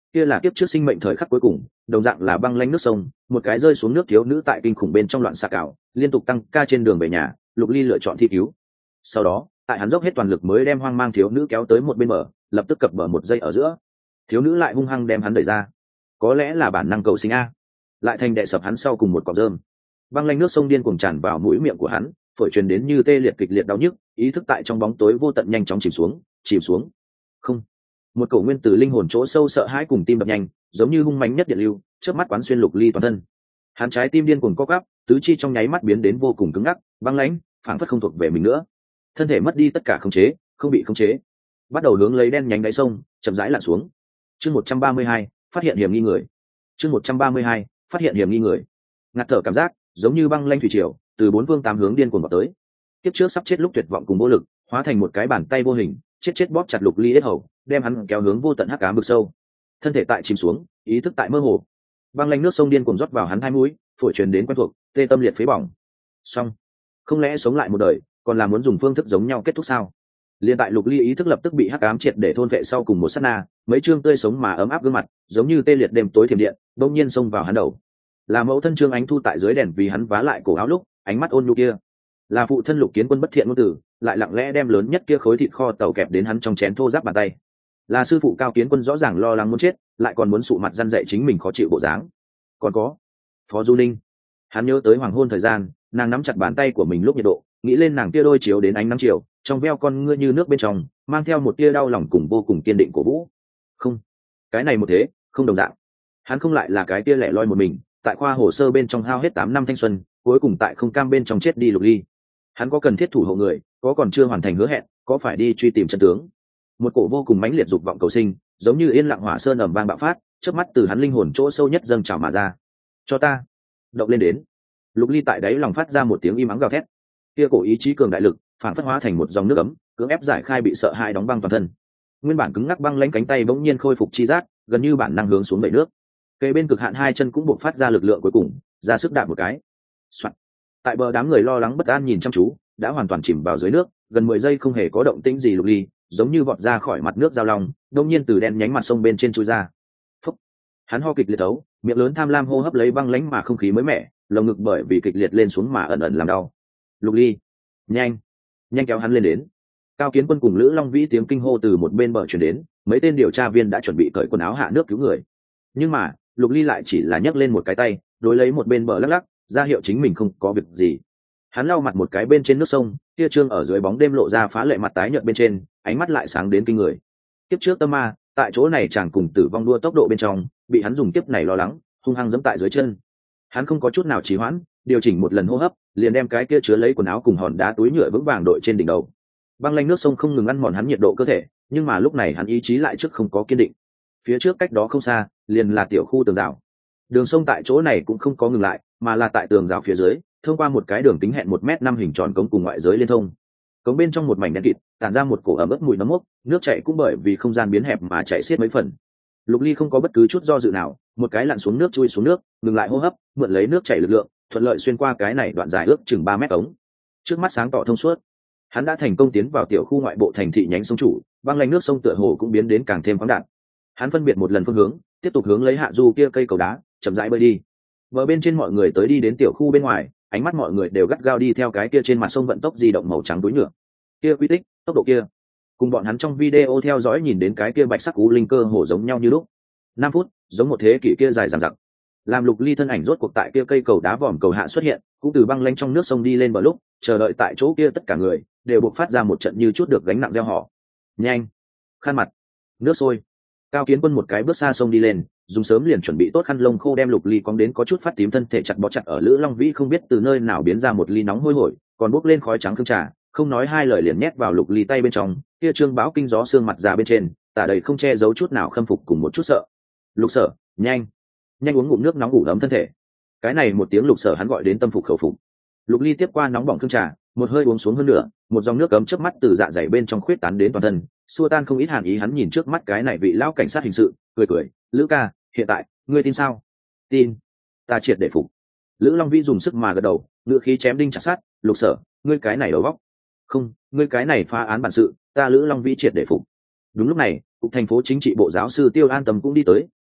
kia là kiếp trước sinh mệnh thời khắc cuối cùng, đồng dạng là băng lanh nước sông, một cái rơi xuống nước thiếu nữ tại kinh khủng bên trong loạn xạ cào, liên tục tăng ca trên đường về nhà. Lục Ly lựa chọn thi cứu. Sau đó tại hắn dốc hết toàn lực mới đem hoang mang thiếu nữ kéo tới một bên bờ, lập tức cập bờ một giây ở giữa, thiếu nữ lại hung hăng đem hắn đẩy ra. Có lẽ là bản năng cầu sinh a, lại thành đè sập hắn sau cùng một cọng rơm. Băng lanh nước sông điên cuồng tràn vào mũi miệng của hắn, phổi truyền đến như tê liệt kịch liệt đau nhức, ý thức tại trong bóng tối vô tận nhanh chóng chìm xuống, chìm xuống. Không, một cổ nguyên tử linh hồn chỗ sâu sợ hãi cùng tim đập nhanh, giống như hung mãnh nhất điện lưu, chớp mắt quán xuyên Lục Ly toàn thân. Hắn trái tim điên cuồng co quắp, tứ chi trong nháy mắt biến đến vô cùng cứng ngắc, băng lãnh, phảng phất không thuộc về mình nữa. Thân thể mất đi tất cả khống chế, không bị khống chế, bắt đầu hướng lấy đen nhánh đáy sông chậm rãi lặn xuống. Chương 132, phát hiện hiểm nghi người. Chương 132, phát hiện hiểm nghi người. Ngạt thở cảm giác, giống như băng lanh thủy triều, từ bốn phương tám hướng điên cuồng vào tới. Tiếp trước sắp chết lúc tuyệt vọng cùng vô lực, hóa thành một cái bàn tay vô hình, chết bóp chặt Lục Ly yết hầu, đem hắn kéo hướng vô tận hắc ám vực sâu. Thân thể tại chìm xuống, ý thức tại mơ hồ. Băng lanh nước sông điên cuồng rót vào hắn hai mũi, phổi truyền đến quen thuộc, tê tâm liệt phế bỏng. Xong, không lẽ sống lại một đời, còn là muốn dùng phương thức giống nhau kết thúc sao? Liên tại Lục Ly ý thức lập tức bị hắc ám triệt để thôn vệ sau cùng một sát na, mấy trương tươi sống mà ấm áp gương mặt, giống như tê liệt đêm tối thiểm điện, đột nhiên xông vào hắn đầu. Là mẫu thân Trương Ánh Thu tại dưới đèn vì hắn vá lại cổ áo lúc, ánh mắt ôn nhu kia. Là phụ thân Lục Kiến Quân bất thiện ngôn tử, lại lặng lẽ đem lớn nhất kia khối thịt kho tàu kẹp đến hắn trong chén thô ráp bàn tay. Là sư phụ Cao Kiến Quân rõ ràng lo lắng muốn chết, lại còn muốn sụ mặt răn dạy chính mình khó chịu bộ dáng. Còn có Phó Du Ninh, hắn nhớ tới hoàng hôn thời gian, nàng nắm chặt bàn tay của mình lúc nhiệt độ, nghĩ lên nàng tia đôi chiếu đến ánh nắng chiều, trong veo con ngươi như nước bên trong, mang theo một tia đau lòng cùng vô cùng kiên định của vũ. Không, cái này một thế không đồng dạng. Hắn không lại là cái tia lẻ loi một mình, tại khoa hồ sơ bên trong hao hết 8 năm thanh xuân, cuối cùng tại không cam bên trong chết đi Lục Ly. Hắn có cần thiết thủ hộ người, có còn chưa hoàn thành hứa hẹn, có phải đi truy tìm chân tướng. Một cổ vô cùng mãnh liệt dục vọng cầu sinh, giống như yên lặng hỏa sơn ầm vang bạo phát, chớp mắt từ hắn linh hồn chỗ sâu nhất dâng trào mà ra. Cho ta động lên đến. Lục Ly tại đấy lòng phát ra một tiếng im ắng gào thét. Kia cổ ý chí cường đại lực phản phất hóa thành một dòng nước ấm, cưỡng ép giải khai bị sợ hãi đóng băng toàn thân. Nguyên bản cứng ngắc băng lãnh cánh tay bỗng nhiên khôi phục chi giác, gần như bản năng hướng xuống bể nước. Cây bên cực hạn hai chân cũng buộc phát ra lực lượng cuối cùng, ra sức đạp một cái. Soạn. Tại bờ đám người lo lắng bất an nhìn chăm chú, đã hoàn toàn chìm vào dưới nước, gần 10 giây không hề có động tĩnh gì. Lục Ly giống như vọt ra khỏi mặt nước giao long, đột nhiên từ đen nhánh mặt sông bên trên chui ra. Phúc. Hắn ho kịch liệt ấu, miệng lớn tham lam hô hấp lấy băng lãnh mà không khí mới mẻ, lồng ngực bởi vì kịch liệt lên xuống mà ẩn ẩn làm đau. Lục Ly, nhanh kéo hắn lên đến. Cao Kiến Quân cùng Lữ Long Vĩ tiếng kinh hô từ một bên bờ truyền đến, mấy tên điều tra viên đã chuẩn bị cởi quần áo hạ nước cứu người. Nhưng mà Lục Ly lại chỉ là nhấc lên một cái tay, đối lấy một bên bờ lắc lắc, ra hiệu chính mình không có việc gì. Hắn lau mặt một cái bên trên nước sông, tia trương ở dưới bóng đêm lộ ra phá lệ mặt tái nhợt bên trên, ánh mắt lại sáng đến kinh người. Tiếp trước tâm ma, tại chỗ này chàng cùng tử vong đua tốc độ bên trong, bị hắn dùng tiếp này lo lắng, hung hăng giẫm tại dưới chân. Hắn không có chút nào trì hoãn, điều chỉnh một lần hô hấp, liền đem cái kia chứa lấy quần áo cùng hòn đá túi nhựa vững vàng đội trên đỉnh đầu. Băng lanh nước sông không ngừng ăn mòn hắn nhiệt độ cơ thể, nhưng mà lúc này hắn ý chí lại trước không có kiên định. Phía trước cách đó không xa, liền là tiểu khu tường rào. Đường sông tại chỗ này cũng không có ngừng lại, mà là tại tường rào phía dưới, thông qua một cái đường tính hẹn 1m5 hình tròn cống cùng ngoại giới liên thông. Cống bên trong một mảnh đen kịt, tản ra một cổ ẩm ướt mùi nấm mốc, nước chảy cũng bởi vì không gian biến hẹp mà chảy xiết mấy phần. Lục Ly không có bất cứ chút do dự nào, một cái lặn xuống nước chui xuống nước, ngừng lại hô hấp, mượn lấy nước chảy lực lượng, thuận lợi xuyên qua cái này đoạn dài ước chừng 3 mét ống. Trước mắt sáng tỏ thông suốt, hắn đã thành công tiến vào tiểu khu ngoại bộ thành thị nhánh sông chủ, băng lanh nước sông tựa hồ cũng biến đến càng thêm khoáng đạt. Hắn phân biệt một lần phương hướng, tiếp tục hướng lấy hạ du kia cây cầu đá, chậm rãi bơi đi. Bờ bên trên mọi người tới đi đến tiểu khu bên ngoài, ánh mắt mọi người đều gắt gao đi theo cái kia trên mặt sông vận tốc di động màu trắng túi nhựa. Kia quy tích, tốc độ kia, cùng bọn hắn trong video theo dõi nhìn đến cái kia bạch sắc cú linh cơ hồ giống nhau như lúc. 5 phút, giống một thế kỷ kia dài dằng dặc. Làm Lục Ly thân ảnh rốt cuộc tại kia cây cầu đá vòm cầu hạ xuất hiện, cũng từ băng lanh trong nước sông đi lên bờ lúc, chờ đợi tại chỗ kia tất cả người đều buộc phát ra một trận như chút được gánh nặng gieo họ. Nhanh, khăn mặt, nước sôi. Cao Kiến Quân một cái bước xa sông đi lên, dùng sớm liền chuẩn bị tốt khăn lông khô đem Lục Ly cong đến có chút phát tím thân thể chặt bó chặt ở Lữ Long Vĩ không biết từ nơi nào biến ra một ly nóng hôi hổi, còn bốc lên khói trắng khương trà, không nói hai lời liền nhét vào Lục Ly tay bên trong, kia trương báo kinh gió xương mặt già bên trên, tả đầy không che giấu chút nào khâm phục cùng một chút sợ. Lục Sở, nhanh uống ngụm nước nóng ủ ấm thân thể. Cái này một tiếng Lục Sở hắn gọi đến tâm phục khẩu phục. Lục Ly tiếp qua nóng bỏng khương trà, một hơi uống xuống hơn nữa, một dòng nước ấm chớp mắt từ dạ dày bên trong khuyết tán đến toàn thân, xua tan không ít hàn ý. Hắn nhìn trước mắt cái này vị lão cảnh sát hình sự, cười, Lữ ca, hiện tại ngươi tin sao? Tin, ta triệt để phục. Lữ Long Vĩ dùng sức mà gật đầu, ngữ khí chém đinh chặt sắt. Lục Sở, ngươi cái này đầu óc không, ngươi cái này phá án bản sự, ta Lữ Long Vĩ triệt để phục. Đúng lúc này, cục thành phố chính trị bộ giáo sư Tiêu An Tâm cũng đi tới,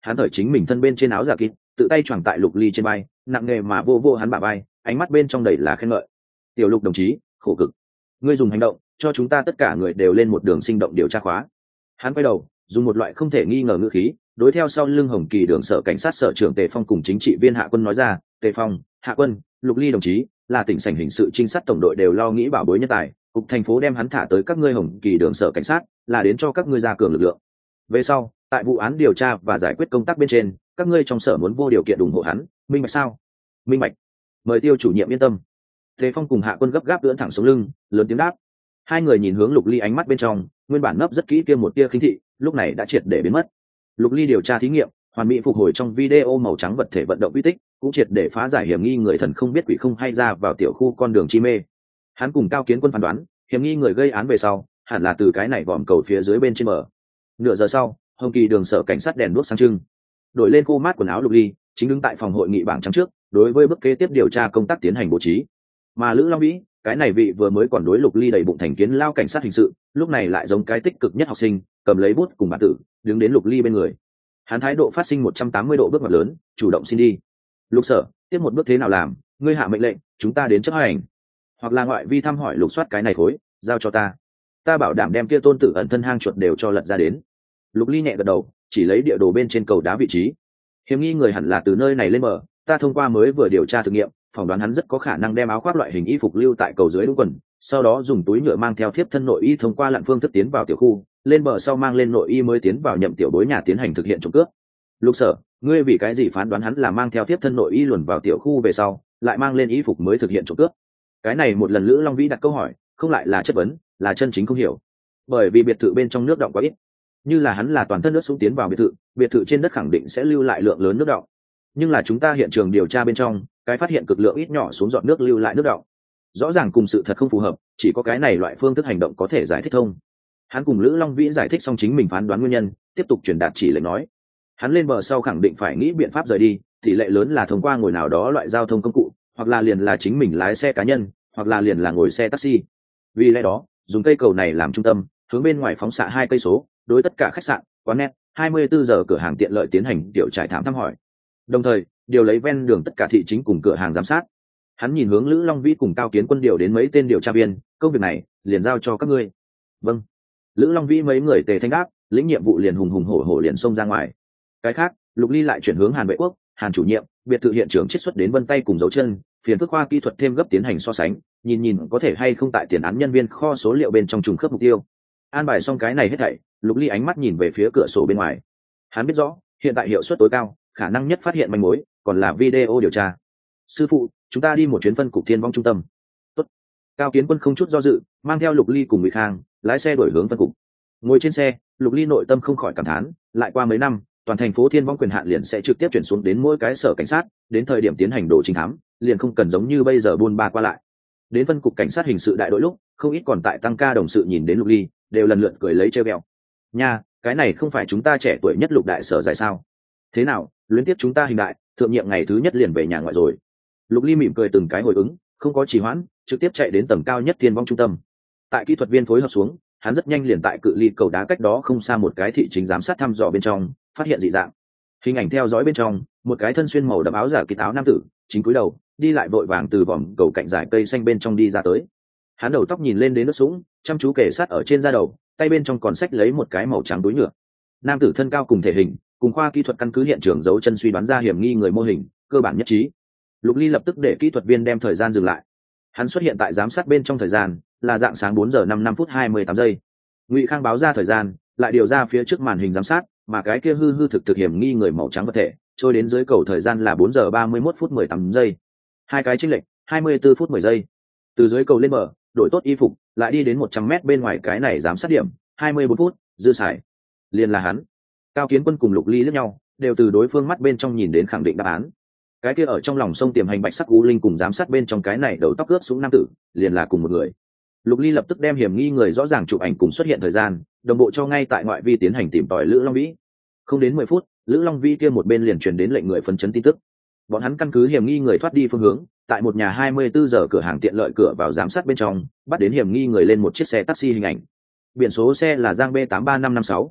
hắn thởi chính mình thân bên trên áo giả kín, tự tay choàng tại Lục Ly trên vai, nặng nề mà vô vô hắn bả vai, ánh mắt bên trong đầy là khen ngợi. Tiểu Lục đồng chí, khổ cực, ngươi dùng hành động cho chúng ta tất cả người đều lên một đường sinh động điều tra khóa. Hắn quay đầu, dùng một loại không thể nghi ngờ ngữ khí đối theo sau lưng Hồng Kỳ đường sở cảnh sát sở trưởng Tề Phong cùng chính trị viên Hạ Quân nói ra. Tề Phong, Hạ Quân, Lục Ly đồng chí là tỉnh sảnh hình sự trinh sát tổng đội đều lo nghĩ bảo bối nhân tài, cục thành phố đem hắn thả tới các ngươi Hồng Kỳ đường sở cảnh sát là đến cho các ngươi ra cường lực lượng. Về sau tại vụ án điều tra và giải quyết công tác bên trên, các ngươi trong sở muốn vô điều kiện ủng hộ hắn, minh bạch sao? Minh bạch. Mời Tiêu chủ nhiệm yên tâm. Tề Phong cùng Hạ Quân gấp gáp ưỡn thẳng xuống lưng, lớn tiếng đáp. Hai người nhìn hướng Lục Ly, ánh mắt bên trong nguyên bản nấp rất kỹ kia một tia khinh thị lúc này đã triệt để biến mất. Lục Ly điều tra thí nghiệm hoàn mỹ phục hồi trong video màu trắng vật thể vận động uy tích, cũng triệt để phá giải hiểm nghi người thần không biết quỷ không hay ra vào tiểu khu con đường chi mê. Hắn cùng Cao Kiến Quân phán đoán hiểm nghi người gây án về sau hẳn là từ cái này vòm cầu phía dưới bên trên bờ. Nửa giờ sau, Hồng Kỳ đường sở cảnh sát đèn đuốc sáng trưng, đổi lên khô mát quần áo Lục Ly chính đứng tại phòng hội nghị bảng trắng trước, đối với bước kế tiếp điều tra công tác tiến hành bố trí. Mà Lữ Long Vĩ, cái này vị vừa mới còn đối Lục Ly đầy bụng thành kiến lao cảnh sát hình sự, lúc này lại giống cái tích cực nhất học sinh, cầm lấy bút cùng bản tử đứng đến Lục Ly bên người. Hắn thái độ phát sinh 180 độ bước ngoặt lớn, chủ động xin đi. Lục sở, tiếp một bước thế nào làm, ngươi hạ mệnh lệnh chúng ta đến chấp hành, hoặc là ngoại vi thăm hỏi lục soát cái này khối giao cho ta bảo đảm đem kia tôn tử ẩn thân hang chuột đều cho lật ra đến. Lục Ly nhẹ gật đầu, chỉ lấy địa đồ bên trên cầu đá vị trí. Hiểm nghi người hẳn là từ nơi này lên bờ, ta thông qua mới vừa điều tra thử nghiệm phỏng đoán hắn rất có khả năng đem áo khoác loại hình y phục lưu tại cầu dưới đúng quần, sau đó dùng túi nhựa mang theo thiếp thân nội y thông qua lặn phương thức tiến vào tiểu khu, lên bờ sau mang lên nội y mới tiến vào nhậm tiểu bối nhà tiến hành thực hiện trộm cướp. Lục sở, ngươi vì cái gì phán đoán hắn là mang theo thiếp thân nội y luồn vào tiểu khu về sau lại mang lên y phục mới thực hiện trộm cướp? Cái này một lần Lữ Long Vĩ đặt câu hỏi, không lại là chất vấn, là chân chính không hiểu. Bởi vì biệt thự bên trong nước đọng quá ít, như là hắn là toàn thân nước súng tiến vào biệt thự trên đất khẳng định sẽ lưu lại lượng lớn nước đọng. Nhưng là chúng ta hiện trường điều tra bên trong, cái phát hiện cực lượng ít nhỏ xuống giọt nước lưu lại nước đọng, rõ ràng cùng sự thật không phù hợp, chỉ có cái này loại phương thức hành động có thể giải thích thông. Hắn cùng Lữ Long Vĩ giải thích xong chính mình phán đoán nguyên nhân, tiếp tục truyền đạt chỉ lệnh nói, hắn lên bờ sau khẳng định phải nghĩ biện pháp rời đi, tỷ lệ lớn là thông qua ngồi nào đó loại giao thông công cụ, hoặc là liền là chính mình lái xe cá nhân, hoặc là liền là ngồi xe taxi. Vì lẽ đó, dùng cây cầu này làm trung tâm, hướng bên ngoài phóng xạ 2 cây số, đối tất cả khách sạn, quán net, 24 giờ cửa hàng tiện lợi tiến hành điều trải thám thăm hỏi. Đồng thời, điều lấy ven đường tất cả thị chính cùng cửa hàng giám sát. Hắn nhìn hướng Lữ Long Vĩ cùng Cao Kiến Quân điều đến mấy tên điều tra viên, công việc này liền giao cho các ngươi. Vâng. Lữ Long Vĩ mấy người tề thanh đáp, lĩnh nhiệm vụ liền hùng hùng hổ hổ liền xông ra ngoài. Cái khác, Lục Ly lại chuyển hướng Hàn Vệ Quốc, Hàn chủ nhiệm, biệt thự hiện trường chiết xuất đến vân tay cùng dấu chân, phiền phức khoa kỹ thuật thêm gấp tiến hành so sánh, nhìn có thể hay không tại tiền án nhân viên kho số liệu bên trong trùng khớp mục tiêu. An bài xong cái này hết thảy, Lục Ly ánh mắt nhìn về phía cửa sổ bên ngoài. Hắn biết rõ, hiện tại hiệu suất tối cao, khả năng nhất phát hiện manh mối còn là video điều tra. Sư phụ, chúng ta đi một chuyến phân cục Thiên Vong trung tâm. Tốt. Cao Kiến Quân không chút do dự, mang theo Lục Ly cùng Ngụy Khang lái xe đổi hướng phân cục. Ngồi trên xe, Lục Ly nội tâm không khỏi cảm thán, lại qua mấy năm toàn thành phố Thiên Vong quyền hạn liền sẽ trực tiếp chuyển xuống đến mỗi cái sở cảnh sát, đến thời điểm tiến hành đồ trinh thám liền không cần giống như bây giờ buôn ba qua lại. Đến phân cục cảnh sát hình sự đại đội lúc, không ít còn tại tăng ca đồng sự nhìn đến Lục Ly đều lần lượt cười lấy trêu ghẹo. Nha, cái này không phải chúng ta trẻ tuổi nhất Lục đại sở giải sao? Thế nào, luyến tiếp chúng ta hình đại, thượng nhiệm ngày thứ nhất liền về nhà ngoại rồi. Lục Ly mỉm cười từng cái hồi ứng, không có trì hoãn, trực tiếp chạy đến tầng cao nhất Thiên Vong trung tâm. Tại kỹ thuật viên phối hợp xuống, hắn rất nhanh liền tại cự ly cầu đá cách đó không xa một cái thị chính giám sát thăm dò bên trong phát hiện dị dạng. Hình ảnh theo dõi bên trong, một cái thân xuyên màu đậm áo giả kín áo nam tử chính cúi đầu đi lại vội vàng từ vòm cầu cạnh dải cây xanh bên trong đi ra tới. Hắn đầu tóc nhìn lên đến nước sũng, chăm chú kề sát ở trên da đầu, tay bên trong còn xách lấy một cái màu trắng túi nhựa. Nam tử thân cao cùng thể hình, cùng khoa kỹ thuật căn cứ hiện trường dấu chân suy đoán ra hiểm nghi người mô hình cơ bản nhất trí. Lục Ly lập tức để kỹ thuật viên đem thời gian dừng lại. Hắn xuất hiện tại giám sát bên trong thời gian là dạng sáng 4 giờ 5 phút 28 giây. Ngụy Khang báo ra thời gian, lại điều ra phía trước màn hình giám sát, mà cái kia hư thực hiểm nghi người màu trắng vật thể trôi đến dưới cầu thời gian là 4 giờ 31 phút 18 giây. Hai cái chênh lệch 24 phút 10 giây. Từ dưới cầu lên bờ, đổi tốt y phục, lại đi đến 100m bên ngoài cái này giám sát điểm, 24 phút, dư xài. Liền là hắn. Cao Kiến Quân cùng Lục Ly liếc nhau, đều từ đối phương mắt bên trong nhìn đến khẳng định đáp án. Cái kia ở trong lòng sông tiềm hành bạch sắc u linh cùng giám sát bên trong cái này đầu tóc ướt sũng nam tử, liền là cùng một người. Lục Ly lập tức đem hiểm nghi người rõ ràng chụp ảnh cùng xuất hiện thời gian, đồng bộ cho ngay tại ngoại vi tiến hành tìm tòi Lữ Long Vĩ. Không đến 10 phút, Lữ Long Vĩ kia một bên liền truyền đến lệnh người phấn chấn tin tức. Bọn hắn căn cứ hiểm nghi người thoát đi phương hướng, tại một nhà 24 giờ cửa hàng tiện lợi cửa vào giám sát bên trong, bắt đến hiểm nghi người lên một chiếc xe taxi hình ảnh. Biển số xe là Giang B83556.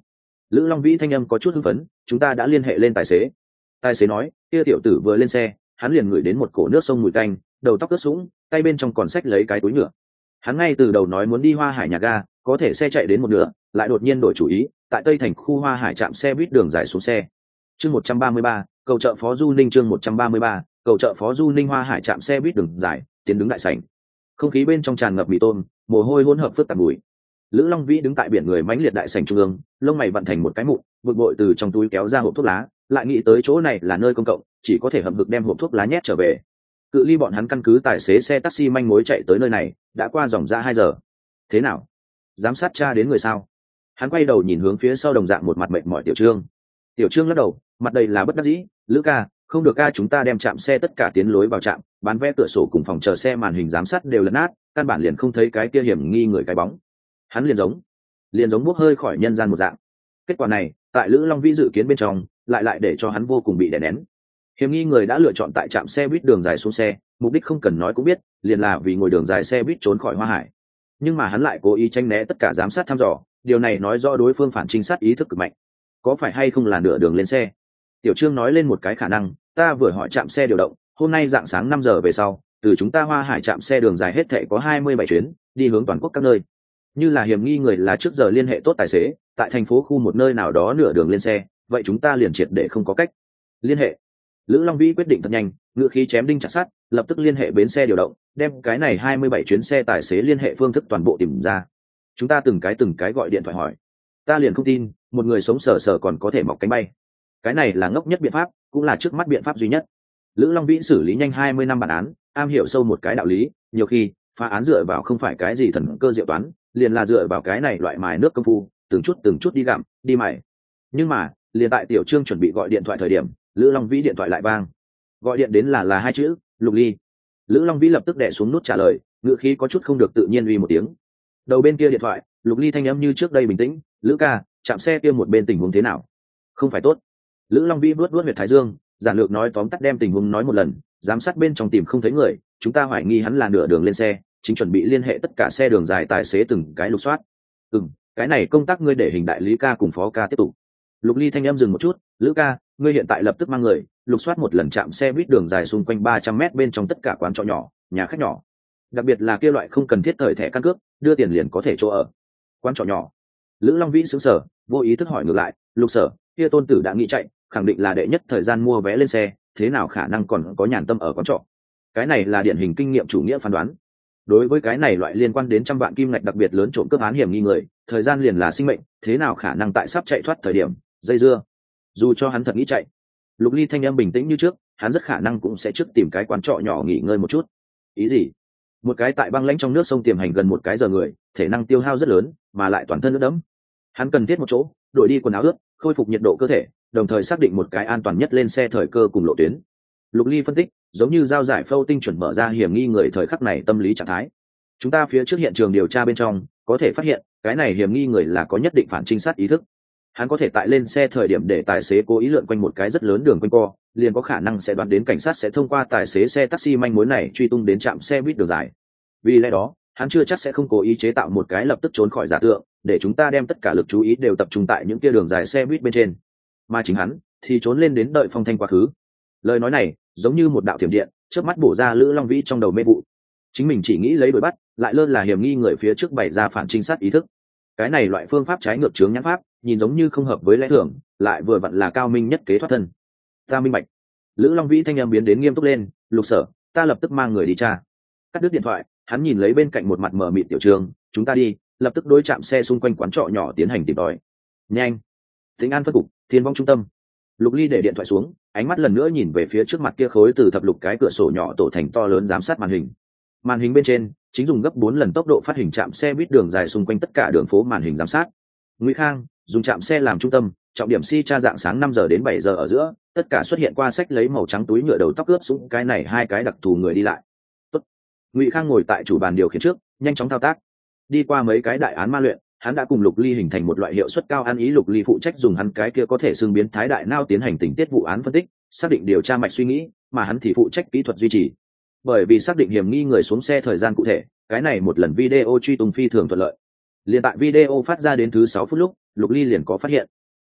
Lữ Long Vĩ thanh âm có chút hưng phấn, chúng ta đã liên hệ lên tài xế. Tài xế nói, kia tiểu tử vừa lên xe, hắn liền ngửi đến một cổ nước sông mùi tanh, đầu tóc ướt sũng, tay bên trong còn xách lấy cái túi nhựa. Hắn ngay từ đầu nói muốn đi Hoa Hải nhà ga, có thể xe chạy đến một nửa, lại đột nhiên đổi chủ ý, tại Tây Thành khu Hoa Hải trạm xe buýt đường dài xuống xe. Chương 133, cầu chợ Phó Du Ninh chương 133, cầu chợ Phó Du Ninh Hoa Hải trạm xe buýt đường dài, tiến đứng đại sảnh. Không khí bên trong tràn ngập mì tôm, mồ hôi hỗn hợp phức tạp mùi. Lữ Long Vĩ đứng tại biển người mãnh liệt đại sảnh trung ương, lông mày vặn thành một cái mụn, bực bội từ trong túi kéo ra hộp thuốc lá, lại nghĩ tới chỗ này là nơi công cộng, chỉ có thể hậm hực đem hộp thuốc lá nhét trở về. Cự ly bọn hắn căn cứ tài xế xe taxi manh mối chạy tới nơi này, đã qua dòng ra 2 giờ. Thế nào? Giám sát tra đến người sao? Hắn quay đầu nhìn hướng phía sau đồng dạng một mặt mệt mỏi Tiểu Trương. Tiểu Trương lắc đầu, mặt đầy là bất đắc dĩ, Lữ ca, không được ca, chúng ta đem trạm xe tất cả tiến lối vào trạm, bán vé cửa sổ cùng phòng chờ xe màn hình giám sát đều lấn nát, căn bản liền không thấy cái kia hiểm nghi người cái bóng. Hắn liền giống bốc hơi khỏi nhân gian một dạng. Kết quả này tại Lữ Long Vĩ dự kiến bên trong lại để cho hắn vô cùng bị đè nén. Hiểm nghi người đã lựa chọn tại trạm xe buýt đường dài xuống xe, mục đích không cần nói cũng biết, liền là vì ngồi đường dài xe buýt trốn khỏi Hoa Hải. Nhưng mà hắn lại cố ý tránh né tất cả giám sát thăm dò, điều này nói rõ đối phương phản trinh sát ý thức cực mạnh. Có phải hay không là nửa đường lên xe? Tiểu Trương nói lên một cái khả năng, ta vừa hỏi trạm xe điều động, hôm nay dạng sáng 5 giờ về sau, từ chúng ta Hoa Hải trạm xe đường dài hết thảy có 27 chuyến, đi hướng toàn quốc các nơi. Như là hiểm nghi người là trước giờ liên hệ tốt tài xế, tại thành phố khu một nơi nào đó nửa đường lên xe, vậy chúng ta liền triệt để không có cách liên hệ. Lữ Long Vĩ quyết định thật nhanh, ngựa khí chém đinh chặt sắt, lập tức liên hệ bến xe điều động, đem cái này 27 chuyến xe tài xế liên hệ phương thức toàn bộ tìm ra. Chúng ta từng cái gọi điện thoại hỏi. Ta liền không tin, một người sống sờ sờ còn có thể mọc cánh bay. Cái này là ngốc nhất biện pháp, cũng là trước mắt biện pháp duy nhất. Lữ Long Vĩ xử lý nhanh 20 năm bản án, am hiểu sâu một cái đạo lý, nhiều khi phá án dựa vào không phải cái gì thần cơ diệu toán, liền là dựa vào cái này loại mài nước công phu, từng chút đi gặm, đi mài. Nhưng mà, liền tại Tiểu Trương chuẩn bị gọi điện thoại thời điểm, Lữ Long Vĩ điện thoại lại vang. Gọi điện đến là 2 chữ, Lục Ly. Lữ Long Vĩ lập tức đè xuống nút trả lời, ngữ khí có chút không được tự nhiên uy một tiếng. Đầu bên kia điện thoại, Lục Ly thanh âm như trước đây bình tĩnh, Lữ ca, chạm xe kia một bên tình huống thế nào? Không phải tốt. Lữ Long Vĩ vuốt huyệt thái dương, giản lược nói tóm tắt đem tình huống nói một lần, giám sát bên trong tìm không thấy người, chúng ta hoài nghi hắn là nửa đường lên xe, chính chuẩn bị liên hệ tất cả xe đường dài tài xế từng cái lục soát. Cái này công tác ngươi để hình đại lý ca cùng phó ca tiếp tục. Lục Ly thanh âm dừng một chút, Lữ ca, ngươi hiện tại lập tức mang người lục soát một lần trạm xe buýt đường dài xung quanh 300 m bên trong tất cả quán trọ nhỏ, nhà khách nhỏ, đặc biệt là kia loại không cần thiết thời thẻ căn cước, đưa tiền liền có thể chỗ ở quán trọ nhỏ. Lữ Long Vĩ sững sờ, vô ý thức hỏi ngược lại, Lục sở, kia tôn tử đã nghĩ chạy, khẳng định là đệ nhất thời gian mua vé lên xe, thế nào khả năng còn có nhàn tâm ở quán trọ? Cái này là điển hình kinh nghiệm chủ nghĩa phán đoán. Đối với cái này loại liên quan đến trăm vạn kim ngạch đặc biệt lớn trộm cướp án hiểm nghi người, thời gian liền là sinh mệnh, thế nào khả năng tại sắp chạy thoát thời điểm dây dưa? Dù cho hắn thật nghĩ chạy, Lục Ly thanh em bình tĩnh như trước, hắn rất khả năng cũng sẽ trước tìm cái quán trọ nhỏ nghỉ ngơi một chút. Ý gì? Một cái tại băng lãnh trong nước sông tiềm hành gần 1 cái giờ người, thể năng tiêu hao rất lớn, mà lại toàn thân ướt đẫm. Hắn cần thiết một chỗ, đổi đi quần áo ướt, khôi phục nhiệt độ cơ thể, đồng thời xác định một cái an toàn nhất lên xe thời cơ cùng lộ tuyến. Lục Ly phân tích, giống như giao giải phẫu tinh chuẩn mở ra hiểm nghi người thời khắc này tâm lý trạng thái. Chúng ta phía trước hiện trường điều tra bên trong, có thể phát hiện, cái này hiểm nghi người là có nhất định phản trinh sát ý thức. Hắn có thể tại lên xe thời điểm để tài xế cố ý lượn quanh một cái rất lớn đường quanh co, liền có khả năng sẽ đoán đến cảnh sát sẽ thông qua tài xế xe taxi manh mối này truy tung đến trạm xe buýt đường dài. Vì lẽ đó, hắn chưa chắc sẽ không cố ý chế tạo một cái lập tức trốn khỏi giả tượng, để chúng ta đem tất cả lực chú ý đều tập trung tại những kia đường dài xe buýt bên trên, mà chính hắn thì trốn lên đến đợi phong thanh quá khứ. Lời nói này giống như một đạo thiểm điện, chớp mắt bổ ra Lữ Long Vĩ trong đầu mê vụ. Chính mình chỉ nghĩ lấy đuổi bắt, lại lơ là hiểm nghi người phía trước bày ra phản trinh sát ý thức. Cái này loại phương pháp trái ngược chướng nhãn pháp, nhìn giống như không hợp với lẽ thường, lại vừa vặn là cao minh nhất kế thoát thân. Ta minh bạch. Lữ Long Vĩ thanh âm biến đến nghiêm túc lên, Lục sở, ta lập tức mang người đi tra. Cắt đứt điện thoại, hắn nhìn lấy bên cạnh một mặt mờ mịt Tiểu Trương, chúng ta đi, lập tức đối chạm xe xung quanh quán trọ nhỏ tiến hành tìm tòi. Nhanh. Tĩnh An phân cục, Thiên Vong trung tâm. Lục Ly để điện thoại xuống, ánh mắt lần nữa nhìn về phía trước mặt kia khối từ thập lục cái cửa sổ nhỏ tổ thành to lớn giám sát màn hình. Màn hình bên trên chính dùng gấp 4 lần tốc độ phát hình trạm xe buýt đường dài xung quanh tất cả đường phố màn hình giám sát. Ngụy Khang dùng trạm xe làm trung tâm, trọng điểm si tra dạng sáng 5 giờ đến 7 giờ ở giữa, tất cả xuất hiện qua sách lấy màu trắng túi nhựa đầu tóc ướt sũng cái này 2 cái đặc thù người đi lại. Tốt. Ngụy Khang ngồi tại chủ bàn điều khiển trước, nhanh chóng thao tác. Đi qua mấy cái đại án ma luyện, hắn đã cùng Lục Ly hình thành một loại hiệu suất cao ăn ý. Lục Ly phụ trách dùng hắn cái kia có thể xưng biến thái đại não tiến hành tình tiết vụ án phân tích, xác định điều tra mạch suy nghĩ, mà hắn thì phụ trách kỹ thuật duy trì. Bởi vì xác định hiểm nghi người xuống xe thời gian cụ thể, cái này một lần video truy tung phi thường thuận lợi. Liên tại video phát ra đến thứ 6 phút lúc, Lục Ly liền có phát hiện.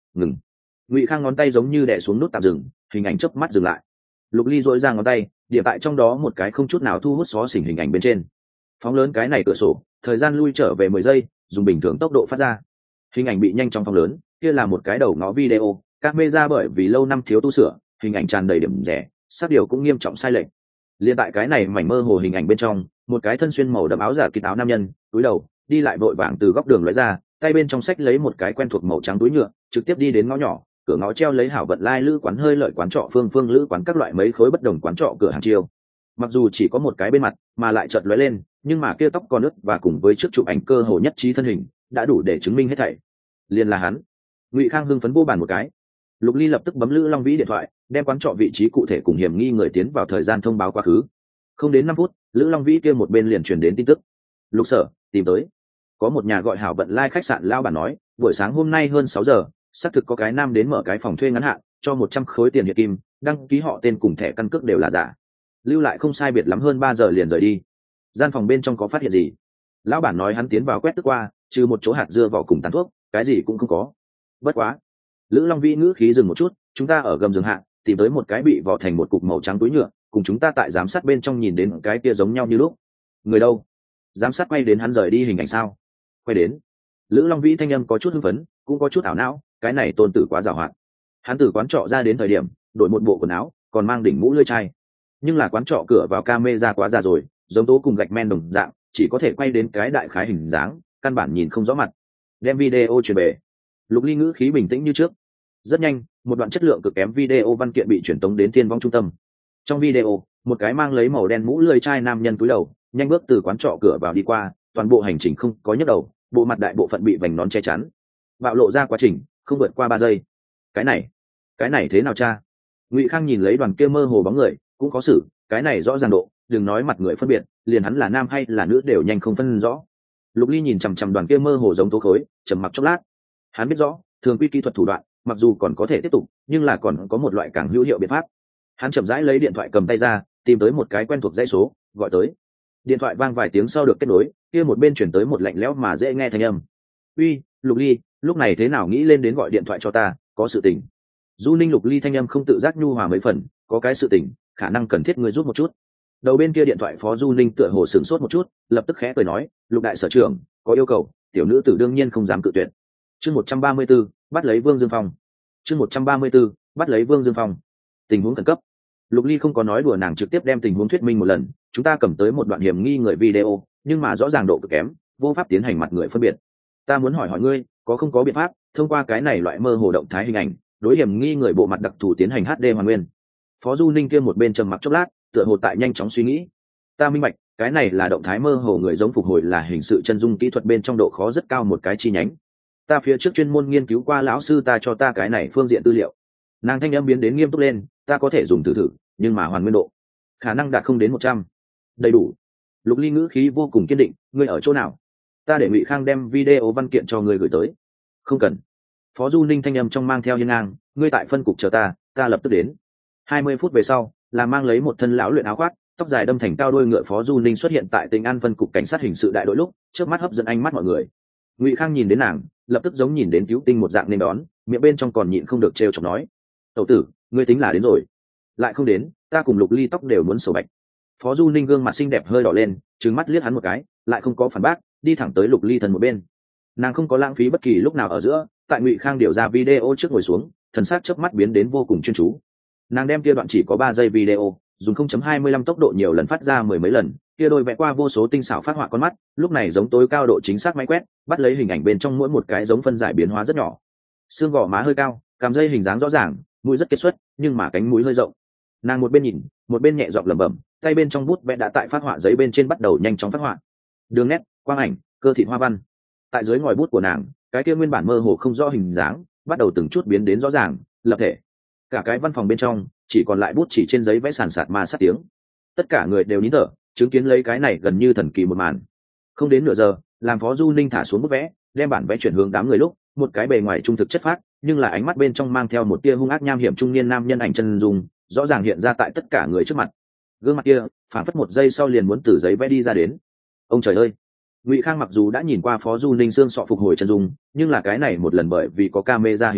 ngừng. Ngụy Khang ngón tay giống như đè xuống nút tạm dừng, hình ảnh chớp mắt dừng lại. Lục Ly dội ra ngón tay, điểm tại trong đó một cái không chút nào thu hút xó xỉnh hình ảnh bên trên. Phóng lớn cái này cửa sổ, thời gian lui trở về 10 giây, dùng bình thường tốc độ phát ra. Hình ảnh bị nhanh chóng phóng lớn, kia là một cái đầu ngõ video, camera bởi vì lâu năm thiếu tu sửa, hình ảnh tràn đầy điểm rẻ, sắc điều cũng nghiêm trọng sai lệch. Liên tại cái này mảnh mơ hồ hình ảnh bên trong, một cái thân xuyên màu đậm áo giả kín áo nam nhân, túi đầu, đi lại vội vàng từ góc đường lóe ra, tay bên trong xách lấy một cái quen thuộc màu trắng túi nhựa, trực tiếp đi đến ngõ nhỏ, cửa ngõ treo lấy hảo vận lai lữ quán hơi lợi quán trọ phương phương lữ quán các loại mấy khối bất đồng quán trọ cửa hàng chiêu. Mặc dù chỉ có một cái bên mặt, mà lại chợt lóe lên, nhưng mà kia tóc còn ướt và cùng với trước chụp ảnh cơ hồ nhất trí thân hình, đã đủ để chứng minh hết thảy. Liền là hắn. Ngụy Khang hưng phấn vô bàn một cái. Lục Ly lập tức bấm Lữ Long Vĩ điện thoại, đem quán trọ vị trí cụ thể cùng hiểm nghi người tiến vào thời gian thông báo quá khứ. Không đến 5 phút, Lữ Long Vĩ kia một bên liền truyền đến tin tức. Lục sở, tìm tới. Có một nhà gọi hảo vận lai khách sạn lao bản nói, buổi sáng hôm nay hơn 6 giờ, xác thực có cái nam đến mở cái phòng thuê ngắn hạn, cho 100 khối tiền hiện kim, đăng ký họ tên cùng thẻ căn cước đều là giả. Lưu lại không sai biệt lắm hơn 3 giờ liền rời đi. Gian phòng bên trong có phát hiện gì? Lão bản nói hắn tiến vào quét tức qua, trừ một chỗ hạt dưa vỏ cùng tàn thuốc, cái gì cũng không có. Bất quá. Lữ Long Vĩ ngữ khí dừng một chút, chúng ta ở gầm giường hạ, tìm tới một cái bị vỏ thành một cục màu trắng túi nhựa, cùng chúng ta tại giám sát bên trong nhìn đến cái kia giống nhau như lúc. Người đâu? Giám sát quay đến hắn rời đi hình ảnh sao? Quay đến. Lữ Long Vĩ thanh âm có chút hưng phấn, cũng có chút ảo não, cái này tôn tử quá giàu hoạt. Hắn từ quán trọ ra đến thời điểm, đổi một bộ quần áo, còn mang đỉnh mũ lưỡi chai. Nhưng là quán trọ cửa vào camera quá già rồi, giống tố cùng gạch men đồng dạng, chỉ có thể quay đến cái đại khái hình dáng, căn bản nhìn không rõ mặt. Đem video truyền về. Lục Ly ngữ khí bình tĩnh như trước. Rất nhanh, một đoạn chất lượng cực kém video văn kiện bị truyền tống đến Tiên Vong trung tâm. Trong video, một cái mang lấy màu đen mũ lưỡi chai nam nhân cúi đầu, nhanh bước từ quán trọ cửa vào đi qua, toàn bộ hành trình không có nhấc đầu, bộ mặt đại bộ phận bị vành nón che chắn. Bạo lộ ra quá trình, không vượt qua 3 giây. Cái này thế nào cha? Ngụy Khang nhìn lấy đoàn kia mơ hồ bóng người, cũng có xử, cái này rõ ràng độ, đừng nói mặt người phân biệt, liền hắn là nam hay là nữ đều nhanh không phân rõ. Lục Ly nhìn chằm chằm đoàn kia mơ hồ giống tố khối, trầm mặc chốc lát. Hắn biết rõ, thường quy kỹ thuật thủ đoạn, mặc dù còn có thể tiếp tục, nhưng là còn có một loại càng hữu hiệu biện pháp. Hắn chậm rãi lấy điện thoại cầm tay ra, tìm tới một cái quen thuộc dãy số, gọi tới. Điện thoại vang vài tiếng sau được kết nối, kia một bên chuyển tới một lạnh lẽo mà dễ nghe thanh âm. "Uy, Lục Ly, lúc này thế nào nghĩ lên đến gọi điện thoại cho ta, có sự tình?" Du Ninh Lục Ly thanh âm không tự giác nhu hòa mấy phần, "Có cái sự tình, khả năng cần thiết người giúp một chút." Đầu bên kia điện thoại Phó Du Ninh tựa hồ sửng sốt một chút, lập tức khẽ cười nói, "Lục đại sở trưởng, có yêu cầu, tiểu nữ tử đương nhiên không dám cự tuyệt." Chương 134, bắt lấy Vương Dương Phong. Chương 134, bắt lấy Vương Dương Phong. Tình huống khẩn cấp. Lục Ly không có nói đùa, nàng trực tiếp đem tình huống thuyết minh một lần. Chúng ta cầm tới một đoạn hiểm nghi người video, nhưng mà rõ ràng độ cực kém, vô pháp tiến hành mặt người phân biệt. Ta muốn hỏi ngươi, có không có biện pháp thông qua cái này loại mơ hồ động thái hình ảnh, đối hiểm nghi người bộ mặt đặc thù tiến hành HD hoàn nguyên? Phó Du Ninh kia một bên trầm mặc chốc lát, tựa hồ tại nhanh chóng suy nghĩ. Ta minh bạch, cái này là động thái mơ hồ người giống phục hồi là hình sự chân dung kỹ thuật bên trong độ khó rất cao một cái chi nhánh. Ta phía trước chuyên môn nghiên cứu qua, lão sư ta cho ta cái này phương diện tư liệu. Nàng thanh âm biến đến nghiêm túc lên, ta có thể dùng thử, nhưng mà hoàn nguyên độ khả năng đạt không đến 100. Đầy đủ. Lục Ly ngữ khí vô cùng kiên định, ngươi ở chỗ nào? Ta để Ngụy Khang đem video văn kiện cho ngươi gửi tới. Không cần. Phó Du Ninh thanh âm trong mang theo hiên ngang, ngươi tại phân cục chờ ta lập tức đến. 20 phút về sau, là mang lấy một thân lão luyện áo khoác, tóc dài đâm thành cao đuôi ngựa Phó Du Ninh xuất hiện tại Tỉnh An phân cục cảnh sát hình sự đại đội lúc, trước mắt hấp dẫn ánh mắt mọi người. Ngụy Khang nhìn đến nàng, lập tức giống nhìn đến cứu tinh một dạng nên đón, miệng bên trong còn nhịn không được trêu chọc nói, tẩu tử, ngươi tính là đến rồi. Lại không đến, ta cùng Lục Ly tóc đều muốn sầu bạch. Phó Du Ninh gương mặt xinh đẹp hơi đỏ lên, trừng mắt liếc hắn một cái, lại không có phản bác, đi thẳng tới Lục Ly thần một bên. Nàng không có lãng phí bất kỳ lúc nào ở giữa, tại Ngụy Khang điều ra video trước ngồi xuống, thần sắc chớp mắt biến đến vô cùng chuyên chú. Nàng đem kia đoạn chỉ có 3 giây video, dùng 0.25 tốc độ nhiều lần phát ra mười mấy lần, kia đôi vẽ qua vô số tinh xảo phát họa con mắt, lúc này giống tối cao độ chính xác máy quét, bắt lấy hình ảnh bên trong mỗi một cái giống phân giải biến hóa rất nhỏ. Xương gò má hơi cao, cằm dây hình dáng rõ ràng, mũi rất kết xuất, nhưng mà cánh mũi hơi rộng. Nàng một bên nhìn, một bên nhẹ giọng lẩm bẩm, tay bên trong bút vẽ đã tại phát họa giấy bên trên bắt đầu nhanh chóng phát họa. Đường nét, quang ảnh, cơ thịt hoa văn. Tại dưới ngòi bút của nàng, cái kia nguyên bản mơ hồ không rõ hình dáng, bắt đầu từng chút biến đến rõ ràng, lập thể. Cả cái văn phòng bên trong chỉ còn lại bút chỉ trên giấy vẽ sàn sạt ma sát tiếng. Tất cả người đều nín thở, chứng kiến lấy cái này gần như thần kỳ một màn. Không đến nửa giờ, làm Phó Du Ninh thả xuống bút vẽ, đem bản vẽ chuyển hướng đám người lúc, một cái bề ngoài trung thực chất phác, nhưng là ánh mắt bên trong mang theo một tia hung ác nham hiểm trung niên nam nhân ảnh chân dung, rõ ràng hiện ra tại tất cả người trước mặt. Gương mặt kia, phản phất một giây sau liền muốn từ giấy vẽ đi ra đến. Ông trời ơi! Ngụy Khang mặc dù đã nhìn qua Phó Du Ninh xương sọ phục hồi chân dung, nhưng là cái này một lần bởi vì có camera hình ảnh,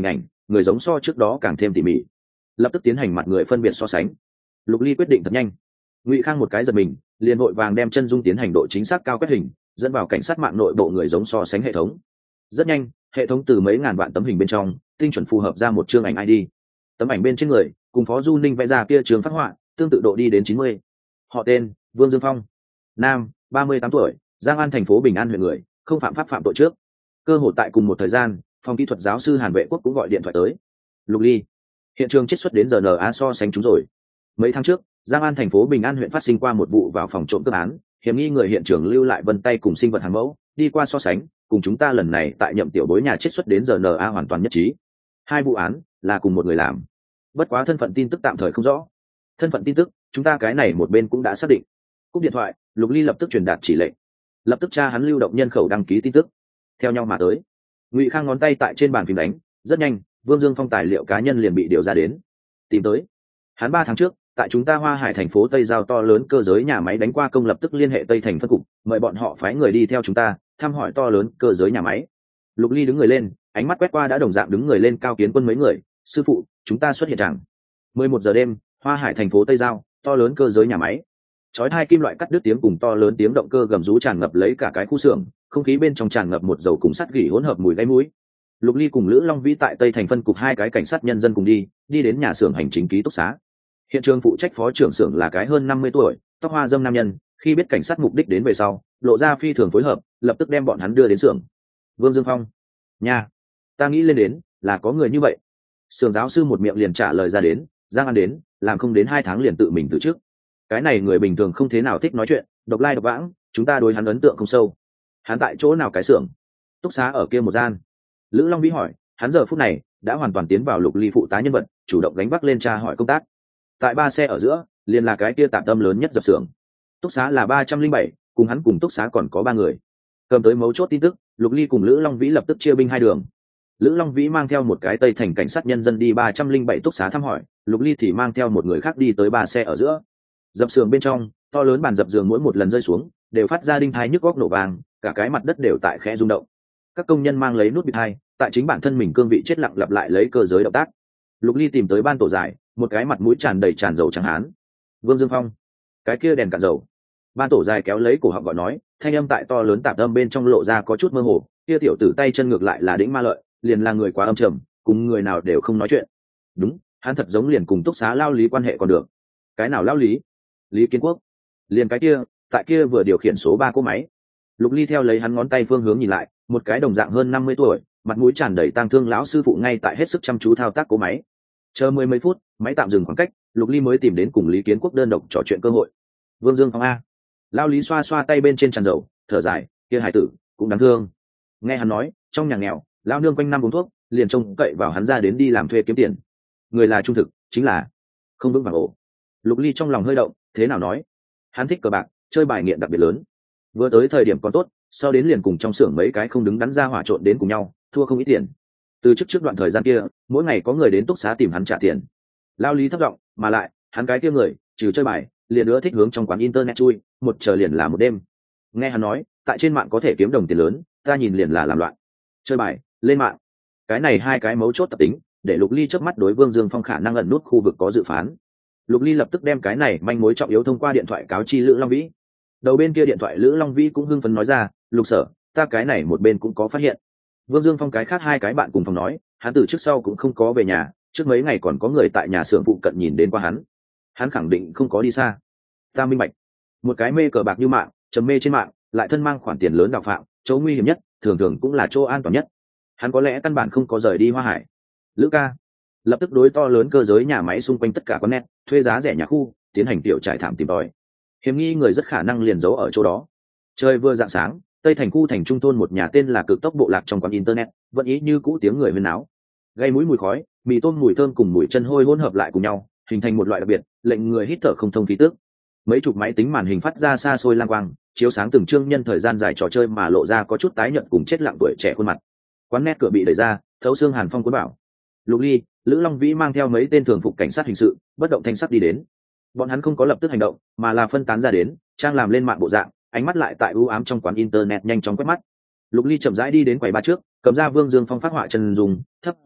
người giống so trước đó càng thêm tỉ mỉ, lập tức tiến hành mặt người phân biệt so sánh. Lục Ly quyết định thật nhanh. Ngụy Khang một cái giật mình, liền vội vàng đem chân dung tiến hành độ chính xác cao quét hình, dẫn vào cảnh sát mạng nội bộ người giống so sánh hệ thống. Rất nhanh, hệ thống từ mấy ngàn vạn tấm hình bên trong tinh chuẩn phù hợp ra một chương ảnh ID. Tấm ảnh bên trên người cùng Phó Du Ninh vẽ ra kia trường phát họa tương tự độ đi đến 90. Họ tên Vương Dương Phong, nam, 38 tuổi, Giang An thành phố Bình An huyện người, không phạm pháp phạm tội trước. Cơ hội tại cùng một thời gian, phòng kỹ thuật giáo sư Hàn Vệ Quốc cũng gọi điện thoại tới. Lục Ly, hiện trường chiết xuất đến RNA so sánh chúng rồi. Mấy tháng trước, Giang An thành phố Bình An huyện phát sinh qua một vụ vào phòng trộm cướp án, hiểm nghi người hiện trường lưu lại vân tay cùng sinh vật hàn mẫu, đi qua so sánh, cùng chúng ta lần này tại nhậm tiểu bối nhà chiết xuất đến RNA hoàn toàn nhất trí. Hai vụ án là cùng một người làm, bất quá thân phận tin tức tạm thời không rõ. Thân phận tin tức chúng ta cái này một bên cũng đã xác định. Cúp điện thoại, Lục Ly lập tức truyền đạt chỉ lệnh, lập tức tra hắn lưu động nhân khẩu đăng ký tin tức, theo nhau mà tới. Ngụy Khang ngón tay tại trên bàn phím đánh, rất nhanh Vương Dương Phong tài liệu cá nhân liền bị điều ra đến. Tìm tới hắn 3 tháng trước tại chúng ta Hoa Hải thành phố Tây Giao to lớn cơ giới nhà máy đánh qua công, lập tức liên hệ Tây Thành phân cục, mời bọn họ phái người đi theo chúng ta thăm hỏi to lớn cơ giới nhà máy. Lục Ly đứng người lên, ánh mắt quét qua đã đồng dạng đứng người lên Cao Kiến Quân mấy người. Sư phụ, chúng ta xuất hiện chẳng. 11 giờ đêm, Hoa Hải thành phố Tây Giao, to lớn cơ giới nhà máy. Chói hai kim loại cắt đứt tiếng cùng to lớn tiếng động cơ gầm rú tràn ngập lấy cả cái khu xưởng, không khí bên trong tràn ngập một dầu cùng sắt gỉ hỗn hợp mùi gáy mũi. Lục Ly cùng Lữ Long Vĩ tại Tây Thành phân cục hai cái cảnh sát nhân dân cùng đi đến nhà xưởng hành chính ký túc xá. Hiện trường phụ trách phó trưởng xưởng là cái hơn 50 tuổi, tóc hoa dâm nam nhân, khi biết cảnh sát mục đích đến về sau, lộ ra phi thường phối hợp, lập tức đem bọn hắn đưa đến xưởng. Vương Dương Phong, nha, ta nghĩ lên đến là có người như vậy. Xưởng giáo sư một miệng liền trả lời ra đến. Giang An đến, làm không đến 2 tháng liền tự mình từ chức. Cái này người bình thường không thế nào thích nói chuyện, độc lai độc vãng, chúng ta đối hắn ấn tượng không sâu. Hắn tại chỗ nào cái xưởng? Túc xá ở kia một gian. Lữ Long Vĩ hỏi, hắn giờ phút này đã hoàn toàn tiến vào Lục Ly phụ tá nhân vật, chủ động gánh vác lên tra hỏi công tác. Tại 3 xe ở giữa, liền là cái kia tạm tâm lớn nhất dập xưởng. Túc xá là 307, cùng hắn cùng túc xá còn có 3 người. Cầm tới mấu chốt tin tức, Lục Ly cùng Lữ Long Vĩ lập tức chia binh hai đường. Lữ Long Vĩ mang theo một cái Tây Thành cảnh sát nhân dân đi 307 túc xá thăm hỏi, Lục Ly thì mang theo một người khác đi tới 3 xe ở giữa. Dập xưởng bên trong, to lớn bàn dập giường mỗi một lần rơi xuống đều phát ra đinh thai nhức góc nổ vàng, cả cái mặt đất đều tại khẽ rung động. Các công nhân mang lấy nút bịt hai, tại chính bản thân mình cương vị chết lặng lặp lại lấy cơ giới động tác. Lục Ly tìm tới ban tổ giải, một cái mặt mũi tràn đầy tràn dầu trắng hán. Vương Dương Phong, cái kia đèn cạn dầu. Ban tổ giải kéo lấy cổ họng gọi nói, thanh âm tại to lớn tạp âm bên trong lộ ra có chút mơ hồ. Kia tiểu tử tay chân ngược lại là đĩnh ma lợi, liền là người quá âm trầm, cùng người nào đều không nói chuyện. Đúng, hắn thật giống liền cùng túc xá lao lý quan hệ còn được. Cái nào lao lý? Lý Kiến Quốc. Liền cái kia, tại kia vừa điều khiển số 3 cỗ máy. Lục Ly theo lấy hắn ngón tay phương hướng nhìn lại, một cái đồng dạng hơn 50 tuổi, mặt mũi tràn đầy tang thương lão sư phụ ngay tại hết sức chăm chú thao tác cỗ máy. Chờ mấy phút, máy tạm dừng khoảng cách, Lục Ly mới tìm đến cùng Lý Kiến Quốc đơn độc trò chuyện cơ hội. Vương Dương Phong a. Lao Lý xoa xoa tay bên trên tràn dầu, thở dài, kia hải tử cũng đáng thương. Nghe hắn nói, trong nhà nghèo, lao nương quanh năm uống thuốc, liền trông cậy vào hắn ra đến đi làm thuê kiếm tiền. Người là trung thực, chính là không vững vàng ổ. Lục Ly trong lòng hơi động, thế nào nói? Hắn thích cờ bạc, chơi bài nghiện đặc biệt lớn. Vừa tới thời điểm còn tốt, sau đến liền cùng trong xưởng mấy cái không đứng đắn ra hỏa trộn đến cùng nhau, thua không ít tiền. Từ trước đoạn thời gian kia, mỗi ngày có người đến túc xá tìm hắn trả tiền. Lao Lý thấp giọng, mà lại, hắn cái kia người, trừ chơi bài, liền nữa thích hướng trong quán internet chui, một chờ liền là một đêm. Nghe hắn nói, tại trên mạng có thể kiếm đồng tiền lớn, ta nhìn liền là làm loạn. Chơi bài, lên mạng. Cái này hai cái mấu chốt tập tính, để Lục Ly chớp mắt đối Vương Dương Phong khả năng ẩn nút khu vực có dự phán. Lục Ly lập tức đem cái này manh mối trọng yếu thông qua điện thoại cáo chi Lữ Long Vĩ. Đầu bên kia điện thoại Lữ Long Vĩ cũng hưng phấn nói ra, Lục sở, ta cái này một bên cũng có phát hiện. Vương Dương Phong cái khác hai cái bạn cùng phòng nói, hắn từ trước sau cũng không có về nhà, trước mấy ngày còn có người tại nhà xưởng phụ cận nhìn đến qua hắn khẳng định không có đi xa. Ta minh bạch, một cái mê cờ bạc như mạng, trầm mê trên mạng, lại thân mang khoản tiền lớn đào phạm, chỗ nguy hiểm nhất thường thường cũng là chỗ an toàn nhất. Hắn có lẽ căn bản không có rời đi Hoa Hải. Lữ ca lập tức đối to lớn cơ giới nhà máy xung quanh tất cả con nét thuê giá rẻ nhà khu tiến hành tiểu trải thảm tìm tòi. Hiểm nghi người rất khả năng liền giấu ở chỗ đó. Trời vừa rạng sáng, Tây Thành khu thành trung thôn một nhà tên là Cực Tốc bộ lạc trong quán internet vẫn ý như cũ tiếng người huyên náo, gây mũi mùi khói, mì tôm mùi thơm cùng mùi chân hôi hỗn hợp lại cùng nhau, hình thành một loại đặc biệt lệnh người hít thở không thông khí tước. Mấy chục máy tính màn hình phát ra xa xôi lang quang, chiếu sáng từng chương nhân thời gian dài trò chơi mà lộ ra có chút tái nhợt cùng chết lặng tuổi trẻ khuôn mặt. Quán net cửa bị đẩy ra, thấu xương hàn phong cuốn bảo. Lục Ly, Lữ Long Vĩ mang theo mấy tên thường phục cảnh sát hình sự, bất động thanh sắc đi đến. Bọn hắn không có lập tức hành động, mà là phân tán ra đến, trang làm lên mạng bộ dạng, ánh mắt lại tại u ám trong quán internet nhanh chóng quét mắt. Lục Ly chậm rãi đi đến quầy ba trước, cầm ra Vương Dương Phong phát họa chân dùng, thấp giọng,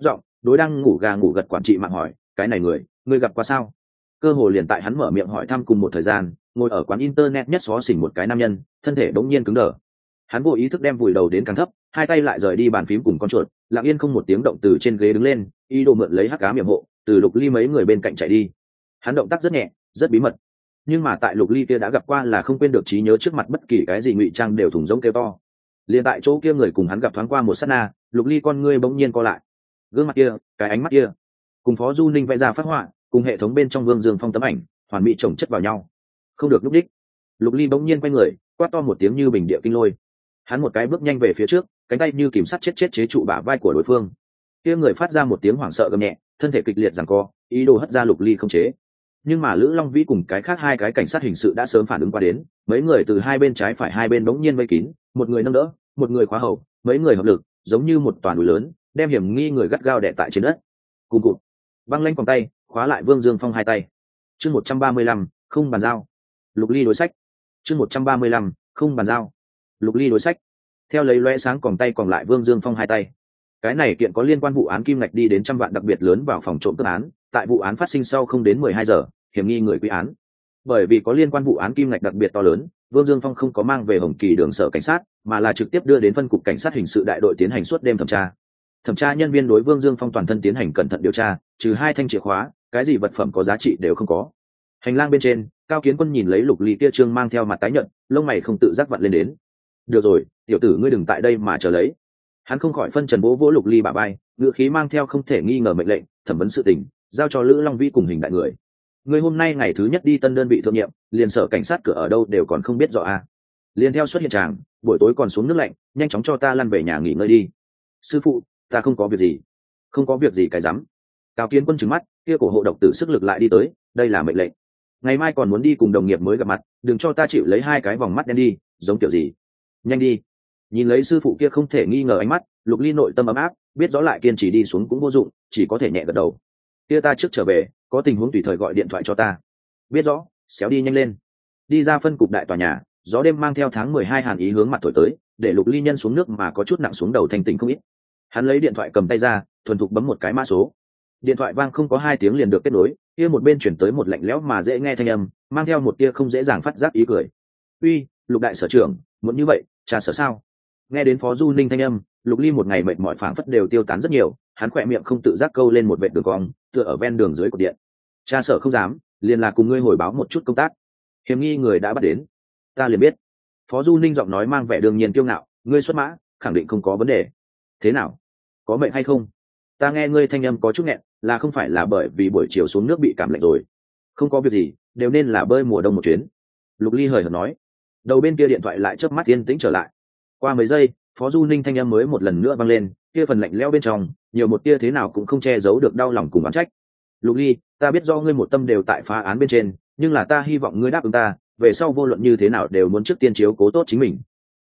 đối đang ngủ gà ngủ gật quản trị mạng hỏi, cái này người ngươi gặp qua sao? Cơ hồ liền tại hắn mở miệng hỏi thăm cùng một thời gian, ngồi ở quán internet nhất xó xỉnh một cái nam nhân, thân thể đống nhiên cứng đờ. Hắn vô ý thức đem vùi đầu đến càng thấp, hai tay lại rời đi bàn phím cùng con chuột, lặng yên không một tiếng động từ trên ghế đứng lên, ý đồ mượn lấy hắc ám yểm hộ, từ Lục Ly mấy người bên cạnh chạy đi. Hắn động tác rất nhẹ, rất bí mật, nhưng mà tại Lục Ly kia đã gặp qua là không quên được trí nhớ trước mặt bất kỳ cái gì ngụy trang đều thủng rỗng kêu to. Liền tại chỗ kia người cùng hắn gặp thoáng qua một sát na, Lục Ly con ngươi bỗng nhiên co lại. Gương mặt kia, cái ánh mắt kia, cùng Phó Du Ninh vẽ ra phát họa, cùng hệ thống bên trong Vương Dương Phong tấm ảnh, hoàn mỹ chồng chất vào nhau. Không được lúc đích. Lục Ly bỗng nhiên quay người, quát to một tiếng như bình địa kinh lôi. Hắn một cái bước nhanh về phía trước, cánh tay như kìm sắt chết chế trụ bả vai của đối phương. Kia người phát ra một tiếng hoảng sợ gầm nhẹ, thân thể kịch liệt giằng co, ý đồ hất ra Lục Ly không chế. Nhưng mà Lữ Long Vĩ cùng cái khác hai cái cảnh sát hình sự đã sớm phản ứng qua đến, mấy người từ hai bên trái phải hai bên bỗng nhiên vây kín, một người nâng đỡ, một người khóa hầu, mấy người hợp lực, giống như một toàn núi lớn, đem hiểm nghi người gắt gao đè tại trên đất. Cùng cụt, băng lanh vòng tay, khóa lại Vương Dương Phong hai tay. Chương 135, không bàn giao. Lục Ly đối sách. Chương 135, không bàn giao. Lục Ly đối sách. Theo lấy lóe sáng còn tay còn lại Vương Dương Phong hai tay. Cái này kiện có liên quan vụ án kim ngạch đi đến trăm vạn đặc biệt lớn vào phòng trộm cướp án, tại vụ án phát sinh sau không đến 12 giờ, hiểm nghi người quy án. Bởi vì có liên quan vụ án kim ngạch đặc biệt to lớn, Vương Dương Phong không có mang về Hồng Kỳ đường sở cảnh sát, mà là trực tiếp đưa đến phân cục cảnh sát hình sự đại đội tiến hành suốt đêm thẩm tra. Thẩm tra nhân viên đối Vương Dương Phong toàn thân tiến hành cẩn thận điều tra, trừ hai thanh chìa khóa, cái gì vật phẩm có giá trị đều không có. Hành lang bên trên, Cao Kiến Quân nhìn lấy Lục Ly kia trương mang theo mặt tái nhợt, lông mày không tự giác vặn lên đến. Được rồi, tiểu tử ngươi đừng tại đây mà chờ lấy. Hắn không khỏi phân trần vỗ vỗ Lục Ly bả vai, ngựa khí mang theo không thể nghi ngờ mệnh lệnh, thẩm vấn sự tình, giao cho Lữ Long Vĩ cùng Hình Đại người. Ngươi hôm nay ngày thứ nhất đi tân đơn vị thượng nhiệm, liền sở cảnh sát cửa ở đâu đều còn không biết rõ à? Liền theo xuất hiện tràng, buổi tối còn xuống nước lạnh, nhanh chóng cho ta lăn về nhà nghỉ ngơi đi. Sư phụ, ta không có việc gì. Không có việc gì cái rắm. Cao Kiến Quân trừng mắt, kia cổ hộ độc tử sức lực lại đi tới, đây là mệnh lệnh. Ngày mai còn muốn đi cùng đồng nghiệp mới gặp mặt, đừng cho ta chịu lấy hai cái vòng mắt đen đi, giống kiểu gì. Nhanh đi. Nhìn lấy sư phụ kia không thể nghi ngờ ánh mắt, Lục Ly nội tâm ấm áp, biết rõ lại kiên trì đi xuống cũng vô dụng, chỉ có thể nhẹ gật đầu. Kia ta trước trở về, có tình huống tùy thời gọi điện thoại cho ta. Biết rõ, xéo đi nhanh lên. Đi ra phân cục đại tòa nhà, gió đêm mang theo tháng 12 hàn ý hướng mặt thổi tới, để Lục Ly nhân xuống nước mà có chút nặng xuống đầu thanh tỉnh không ít. Hắn lấy điện thoại cầm tay ra, thuần thục bấm một cái mã số. Điện thoại vang không có 2 tiếng liền được kết nối, kia một bên chuyển tới một lạnh lẽo mà dễ nghe thanh âm, mang theo một tia không dễ dàng phát giác ý cười. "Uy, Lục đại sở trưởng, muốn như vậy, trà sở sao?" Nghe đến Phó Du Ninh thanh âm, Lục Ly một ngày mệt mỏi phảng phất đều tiêu tán rất nhiều, hắn khỏe miệng không tự giác câu lên một vệt đường cong, tựa ở ven đường dưới cột điện. "Trà sở không dám, liền là cùng ngươi hồi báo một chút công tác. Hiểm nghi người đã bắt đến." "Ta liền biết." Phó Du Ninh giọng nói mang vẻ đương nhiên kiêu ngạo, "Ngươi xuất mã, khẳng định không có vấn đề. Thế nào? Có mệnh hay không? Ta nghe ngươi thanh âm có chút nghẹn, là không phải là bởi vì buổi chiều xuống nước bị cảm lạnh rồi?" "Không có việc gì, đều nên là bơi mùa đông một chuyến." Lục Ly hời hợt nói. Đầu bên kia điện thoại lại chớp mắt yên tĩnh trở lại. Qua mấy giây, Phó Du Ninh thanh âm mới một lần nữa vang lên, kia phần lạnh lẽo bên trong, nhiều một tia thế nào cũng không che giấu được đau lòng cùng oán trách. "Lục Ly, ta biết do ngươi một tâm đều tại phá án bên trên, nhưng là ta hy vọng ngươi đáp ứng ta, về sau vô luận như thế nào đều muốn trước tiên chiếu cố tốt chính mình."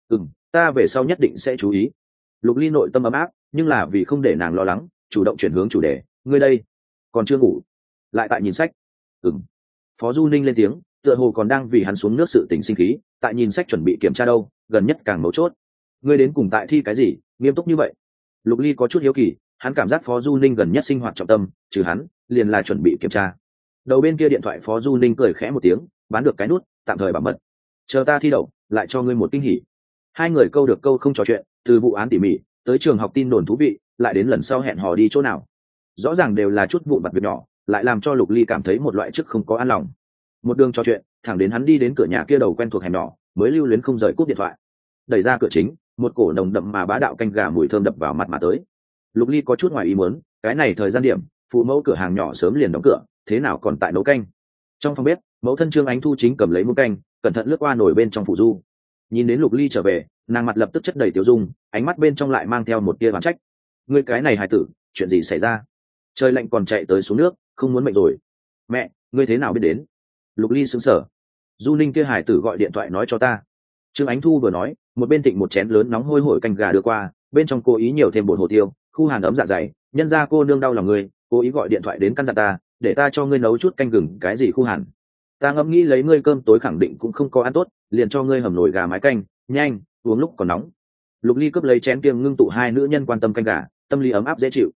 Ta về sau nhất định sẽ chú ý." Lục Ly nội tâm ấm áp, nhưng là vì không để nàng lo lắng, chủ động chuyển hướng chủ đề, "Ngươi đây, còn chưa ngủ, lại tại nhìn sách?" Phó Du Ninh lên tiếng, tựa hồ còn đang vì hắn xuống nước sự tình sinh khí, tại nhìn sách chuẩn bị kiểm tra đâu, gần nhất càng mấu chốt. "Ngươi đến cùng tại thi cái gì, nghiêm túc như vậy?" Lục Ly có chút hiếu kỳ, hắn cảm giác Phó Du Ninh gần nhất sinh hoạt trọng tâm, trừ hắn, liền là chuẩn bị kiểm tra. Đầu bên kia điện thoại Phó Du Ninh cười khẽ một tiếng, bán được cái nút, tạm thời bảo mật. "Chờ ta thi đậu, lại cho ngươi một kinh hỉ." Hai người câu được câu không trò chuyện, từ vụ án tỉ mỉ tới trường học tin đồn thú vị, lại đến lần sau hẹn hò đi chỗ nào, rõ ràng đều là chút vụn vặt việc nhỏ, lại làm cho Lục Ly cảm thấy một loại chức không có an lòng. Một đường trò chuyện, thẳng đến hắn đi đến cửa nhà kia đầu quen thuộc hẻm nhỏ, mới lưu luyến không rời cúp điện thoại. Đẩy ra cửa chính, một cổ nồng đậm mà bá đạo canh gà mùi thơm đập vào mặt mà tới. Lục Ly có chút ngoài ý muốn, cái này thời gian điểm, phụ mẫu cửa hàng nhỏ sớm liền đóng cửa, thế nào còn tại nấu canh. Trong phòng bếp, mẫu thân Trương Ánh Thu chính cầm lấy muỗng canh, cẩn thận lướt qua nồi bên trong phụ du. Nhìn đến Lục Ly trở về, nàng mặt lập tức chất đầy tiêu dung, ánh mắt bên trong lại mang theo một tia oán trách. "Ngươi cái này hài tử, chuyện gì xảy ra? Trời lạnh còn chạy tới xuống nước, không muốn mệnh rồi." "Mẹ, ngươi thế nào biết đến?" Lục Ly sững sờ. "Du Ninh kia hài tử gọi điện thoại nói cho ta." Trương Ánh Thu vừa nói, một bên thịnh một chén lớn nóng hôi hổi canh gà đưa qua, bên trong cố ý nhiều thêm bột hồ tiêu, khu hàn ấm dạ dày, nhân ra cô nương đau lòng ngươi, cố ý gọi điện thoại đến căn dặn ta, để ta cho ngươi nấu chút canh gừng cái gì khu hàn. Ta ngẫm nghĩ lấy ngươi cơm tối khẳng định cũng không có ăn tốt, liền cho ngươi hầm nồi gà mái canh, nhanh, uống lúc còn nóng. Lục Ly cướp lấy chén kiêng ngưng tụ hai nữ nhân quan tâm canh gà, tâm lý ấm áp dễ chịu.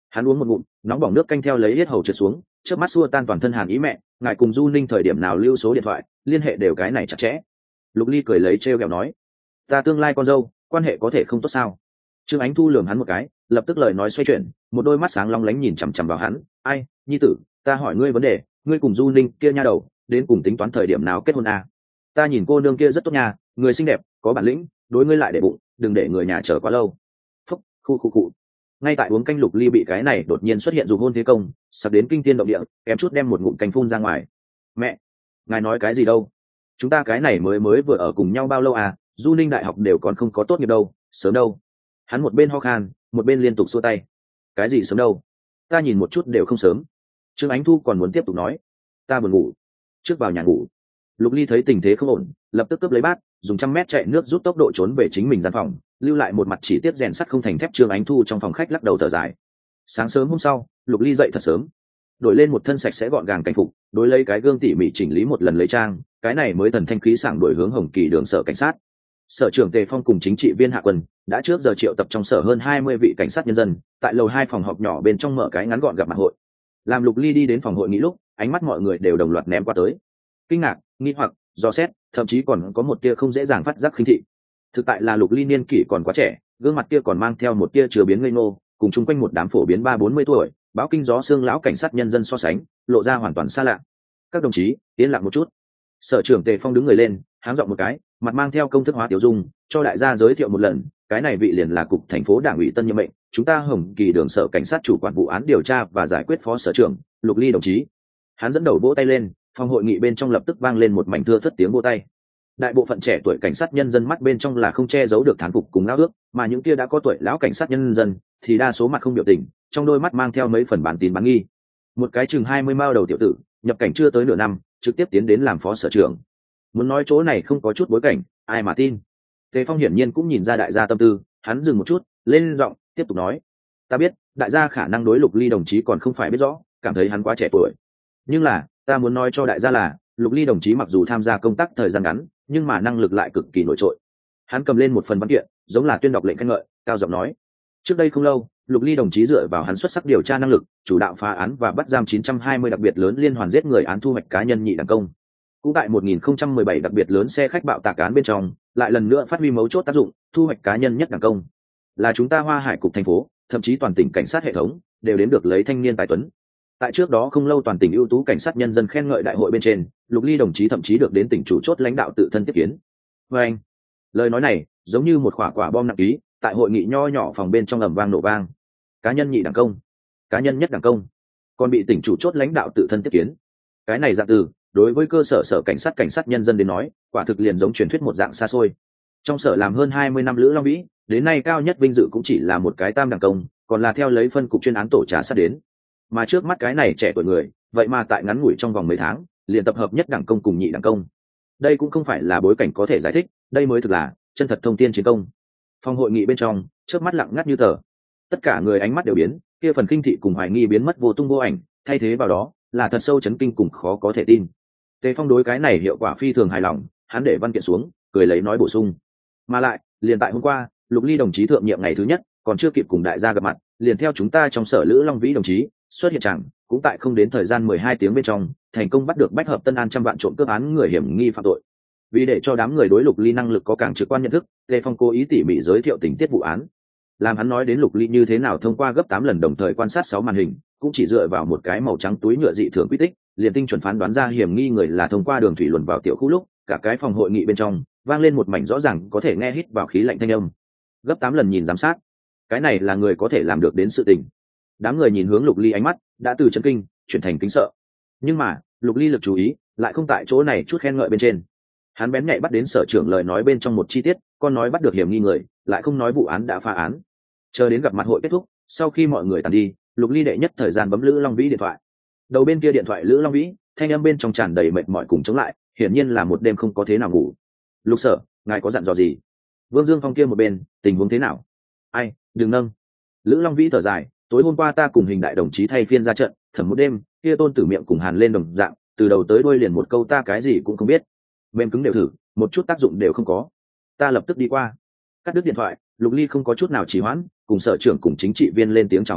Hắn uống một ngụm nóng bỏng nước canh theo lấy hết hầu trượt xuống, trước mắt xua tan toàn thân hàn ý. Mẹ, ngài cùng Du Ninh thời điểm nào lưu số điện thoại, liên hệ đều cái này chặt chẽ. Lục Ly cười lấy trêu ghẹo nói, ta tương lai con dâu, quan hệ có thể không tốt sao? Trương Ánh Thu lườm hắn một cái, lập tức lời nói xoay chuyển, một đôi mắt sáng long lánh nhìn chằm chằm vào hắn. Ai, nhi tử, ta hỏi ngươi vấn đề, ngươi cùng Du Ninh kia nha đầu, đến cùng tính toán thời điểm nào kết hôn à? Ta nhìn cô nương kia rất tốt nha, người xinh đẹp, có bản lĩnh, đối ngươi lại để bụng, đừng để người nhà chờ quá lâu. Phúc, khu. Ngay tại uống canh, Lục Ly bị cái này đột nhiên xuất hiện dùng hôn thế công, sắp đến kinh tiên động địa, kém chút đem một ngụm canh phun ra ngoài. Mẹ, ngài nói cái gì đâu? Chúng ta cái này mới vừa ở cùng nhau bao lâu à? Du Ninh đại học đều còn không có tốt nghiệp đâu, sớm đâu. Hắn một bên ho khan, một bên liên tục xua tay. Cái gì sớm đâu? Ta nhìn một chút đều không sớm. Trương Ánh Thu còn muốn tiếp tục nói, ta buồn ngủ, trước vào nhà ngủ. Lục Ly thấy tình thế không ổn, lập tức cướp lấy bát, dùng 100 mét chạy nước rút tốc độ trốn về chính mình gian phòng, lưu lại một mặt chỉ tiếp rèn sắt không thành thép. Trương Ánh Thu trong phòng khách lắc đầu thở dài. Sáng sớm hôm sau, Lục Ly dậy thật sớm, đổi lên một thân sạch sẽ gọn gàng cảnh phục, đối lấy cái gương tỉ mỉ chỉnh lý một lần lấy trang, cái này mới thần thanh khí sảng đổi hướng Hồng Kỳ đường sở cảnh sát. Sở trưởng Tề Phong cùng chính trị viên Hạ Quân đã trước giờ triệu tập trong sở hơn 20 vị cảnh sát nhân dân, tại lầu 2 phòng họp nhỏ bên trong mở cái ngắn gọn gặp mặt hội. Làm Lục Ly đi đến phòng hội nghị lúc, ánh mắt mọi người đều đồng loạt ném qua tới. Kinh ngạc, nghi hoặc, dò xét, thậm chí còn có một tia không dễ dàng phát giác khinh thị. Thực tại là Lục Ly niên kỷ còn quá trẻ, gương mặt kia còn mang theo một tia chứa biến ngây ngô, cùng chung quanh một đám phổ biến 30-40 tuổi, báo kinh gió xương lão cảnh sát nhân dân so sánh, lộ ra hoàn toàn xa lạ. Các đồng chí, yên lặng một chút. Sở trưởng Tề Phong đứng người lên, háng giọng một cái, mặt mang theo công thức hóa tiểu dung, cho đại gia giới thiệu một lần, cái này vị liền là cục thành phố Đảng ủy tân nhiệm mệnh, chúng ta Hồng Kỳ đường sở cảnh sát chủ quản vụ án điều tra và giải quyết phó sở trưởng, Lục Ly đồng chí. Hắn dẫn đầu vỗ tay lên, phòng hội nghị bên trong lập tức vang lên một mảnh thưa thớt tiếng vỗ tay. Đại bộ phận trẻ tuổi cảnh sát nhân dân mắt bên trong là không che giấu được thán phục cùng ao ước, mà những kia đã có tuổi lão cảnh sát nhân dân thì đa số mặt không biểu tình, trong đôi mắt mang theo mấy phần bán tín bán nghi. Một cái chừng 20 mao đầu tiểu tử, nhập cảnh chưa tới nửa năm, trực tiếp tiến đến làm phó sở trưởng. Muốn nói chỗ này không có chút bối cảnh, ai mà tin. Tề Phong hiển nhiên cũng nhìn ra đại gia tâm tư, hắn dừng một chút, lên giọng tiếp tục nói, ta biết đại gia khả năng đối Lục Ly đồng chí còn không phải biết rõ, cảm thấy hắn quá trẻ tuổi, nhưng là ta muốn nói cho đại gia là Lục Ly đồng chí mặc dù tham gia công tác thời gian ngắn, nhưng mà năng lực lại cực kỳ nổi trội. Hắn cầm lên một phần văn kiện, giống là tuyên đọc lệnh khen ngợi, cao giọng nói, trước đây không lâu, Lục Ly đồng chí dựa vào hắn xuất sắc điều tra năng lực, chủ đạo phá án và bắt giam 920 đặc biệt lớn liên hoàn giết người án, thu hoạch cá nhân nhị đẳng công. Cũng tại 1017 đặc biệt lớn xe khách bạo tạc án bên trong, lại lần nữa phát huy mấu chốt tác dụng, thu hoạch cá nhân nhất đẳng công. Là chúng ta Hoa Hải cục thành phố, thậm chí toàn tỉnh cảnh sát hệ thống đều đến được lấy thanh niên tài tuấn. Tại trước đó không lâu toàn tỉnh ưu tú cảnh sát nhân dân khen ngợi đại hội bên trên, Lục Ly đồng chí thậm chí được đến tỉnh chủ chốt lãnh đạo tự thân tiếp kiến. Và anh, lời nói này giống như một quả bom nặng ký, tại hội nghị nho nhỏ phòng bên trong ầm vang nổ vang. Cá nhân nhị đẳng công, cá nhân nhất đẳng công, còn bị tỉnh chủ chốt lãnh đạo tự thân tiếp kiến. Cái này dạng từ đối với cơ sở sở cảnh sát nhân dân đến nói, quả thực liền giống truyền thuyết một dạng xa xôi. Trong sở làm hơn 20 năm Lữ Long Vĩ, đến nay cao nhất vinh dự cũng chỉ là một cái tam đẳng công, còn là theo lấy phân cục chuyên án tổ trả sát đến. Mà trước mắt cái này trẻ tuổi người, vậy mà tại ngắn ngủi trong vòng mấy tháng, liền tập hợp nhất đẳng công cùng nhị đẳng công. Đây cũng không phải là bối cảnh có thể giải thích, đây mới thực là chân thật thông tin chiến công. Phòng hội nghị bên trong, trước mắt lặng ngắt như tờ. Tất cả người ánh mắt đều biến, kia phần kinh thị cùng hoài nghi biến mất vô tung vô ảnh, thay thế vào đó là thật sâu chấn kinh cùng khó có thể tin. Tề Phong đối cái này hiệu quả phi thường hài lòng, hắn để văn kiện xuống, cười lấy nói bổ sung. Mà lại, liền tại hôm qua, Lục Ly đồng chí thượng nhiệm ngày thứ nhất, còn chưa kịp cùng đại gia gặp mặt, liền theo chúng ta trong sở Lữ Long Vĩ đồng chí xuất hiện chẳng, cũng tại không đến thời gian 12 tiếng bên trong, thành công bắt được Bách Hợp Tân An trăm vạn trộm cướp án người hiểm nghi phạm tội. Vì để cho đám người đối Lục Ly năng lực có càng trực quan nhận thức, Tề Phong cố ý tỉ mỉ giới thiệu tình tiết vụ án. Làm hắn nói đến Lục Ly như thế nào thông qua gấp 8 lần đồng thời quan sát 6 màn hình, cũng chỉ dựa vào một cái màu trắng túi nhựa dị thường quy tích, liền tinh chuẩn phán đoán ra hiểm nghi người là thông qua đường thủy luồn vào tiểu khu lúc, cả cái phòng hội nghị bên trong vang lên một mảnh rõ ràng có thể nghe hít vào khí lạnh thanh âm. Gấp 8 lần nhìn giám sát, cái này là người có thể làm được đến sự tình. Đám người nhìn hướng Lục Ly ánh mắt đã từ chấn kinh chuyển thành kính sợ. Nhưng mà, Lục Ly lực chú ý lại không tại chỗ này chút khen ngợi bên trên. Hắn bén nhạy bắt đến sở trưởng lời nói bên trong một chi tiết, con nói bắt được hiểm nghi người, lại không nói vụ án đã phá án. Chờ đến gặp mặt hội kết thúc, sau khi mọi người tàn đi, Lục Ly đệ nhất thời gian bấm Lữ Long Vĩ điện thoại. Đầu bên kia điện thoại Lữ Long Vĩ, thanh âm bên trong tràn đầy mệt mỏi cùng chống lại, hiển nhiên là một đêm không có thế nào ngủ. Lục sở, ngài có dặn dò gì? Vương Dương Phong kia một bên, tình huống thế nào? Ai, đừng nâng. Lữ Long Vĩ thở dài, tối hôm qua ta cùng Hình đại đồng chí thay phiên ra trận, thẩm một đêm, kia Tôn Tử Miệng cùng Hàn lên đồng dạng, từ đầu tới đuôi liền một câu ta cái gì cũng không biết. Mềm cứng đều thử, một chút tác dụng đều không có. Ta lập tức đi qua. Cắt đứt điện thoại, Lục Ly không có chút nào trì hoãn, cùng sở trưởng cùng chính trị viên lên tiếng chào hỏi,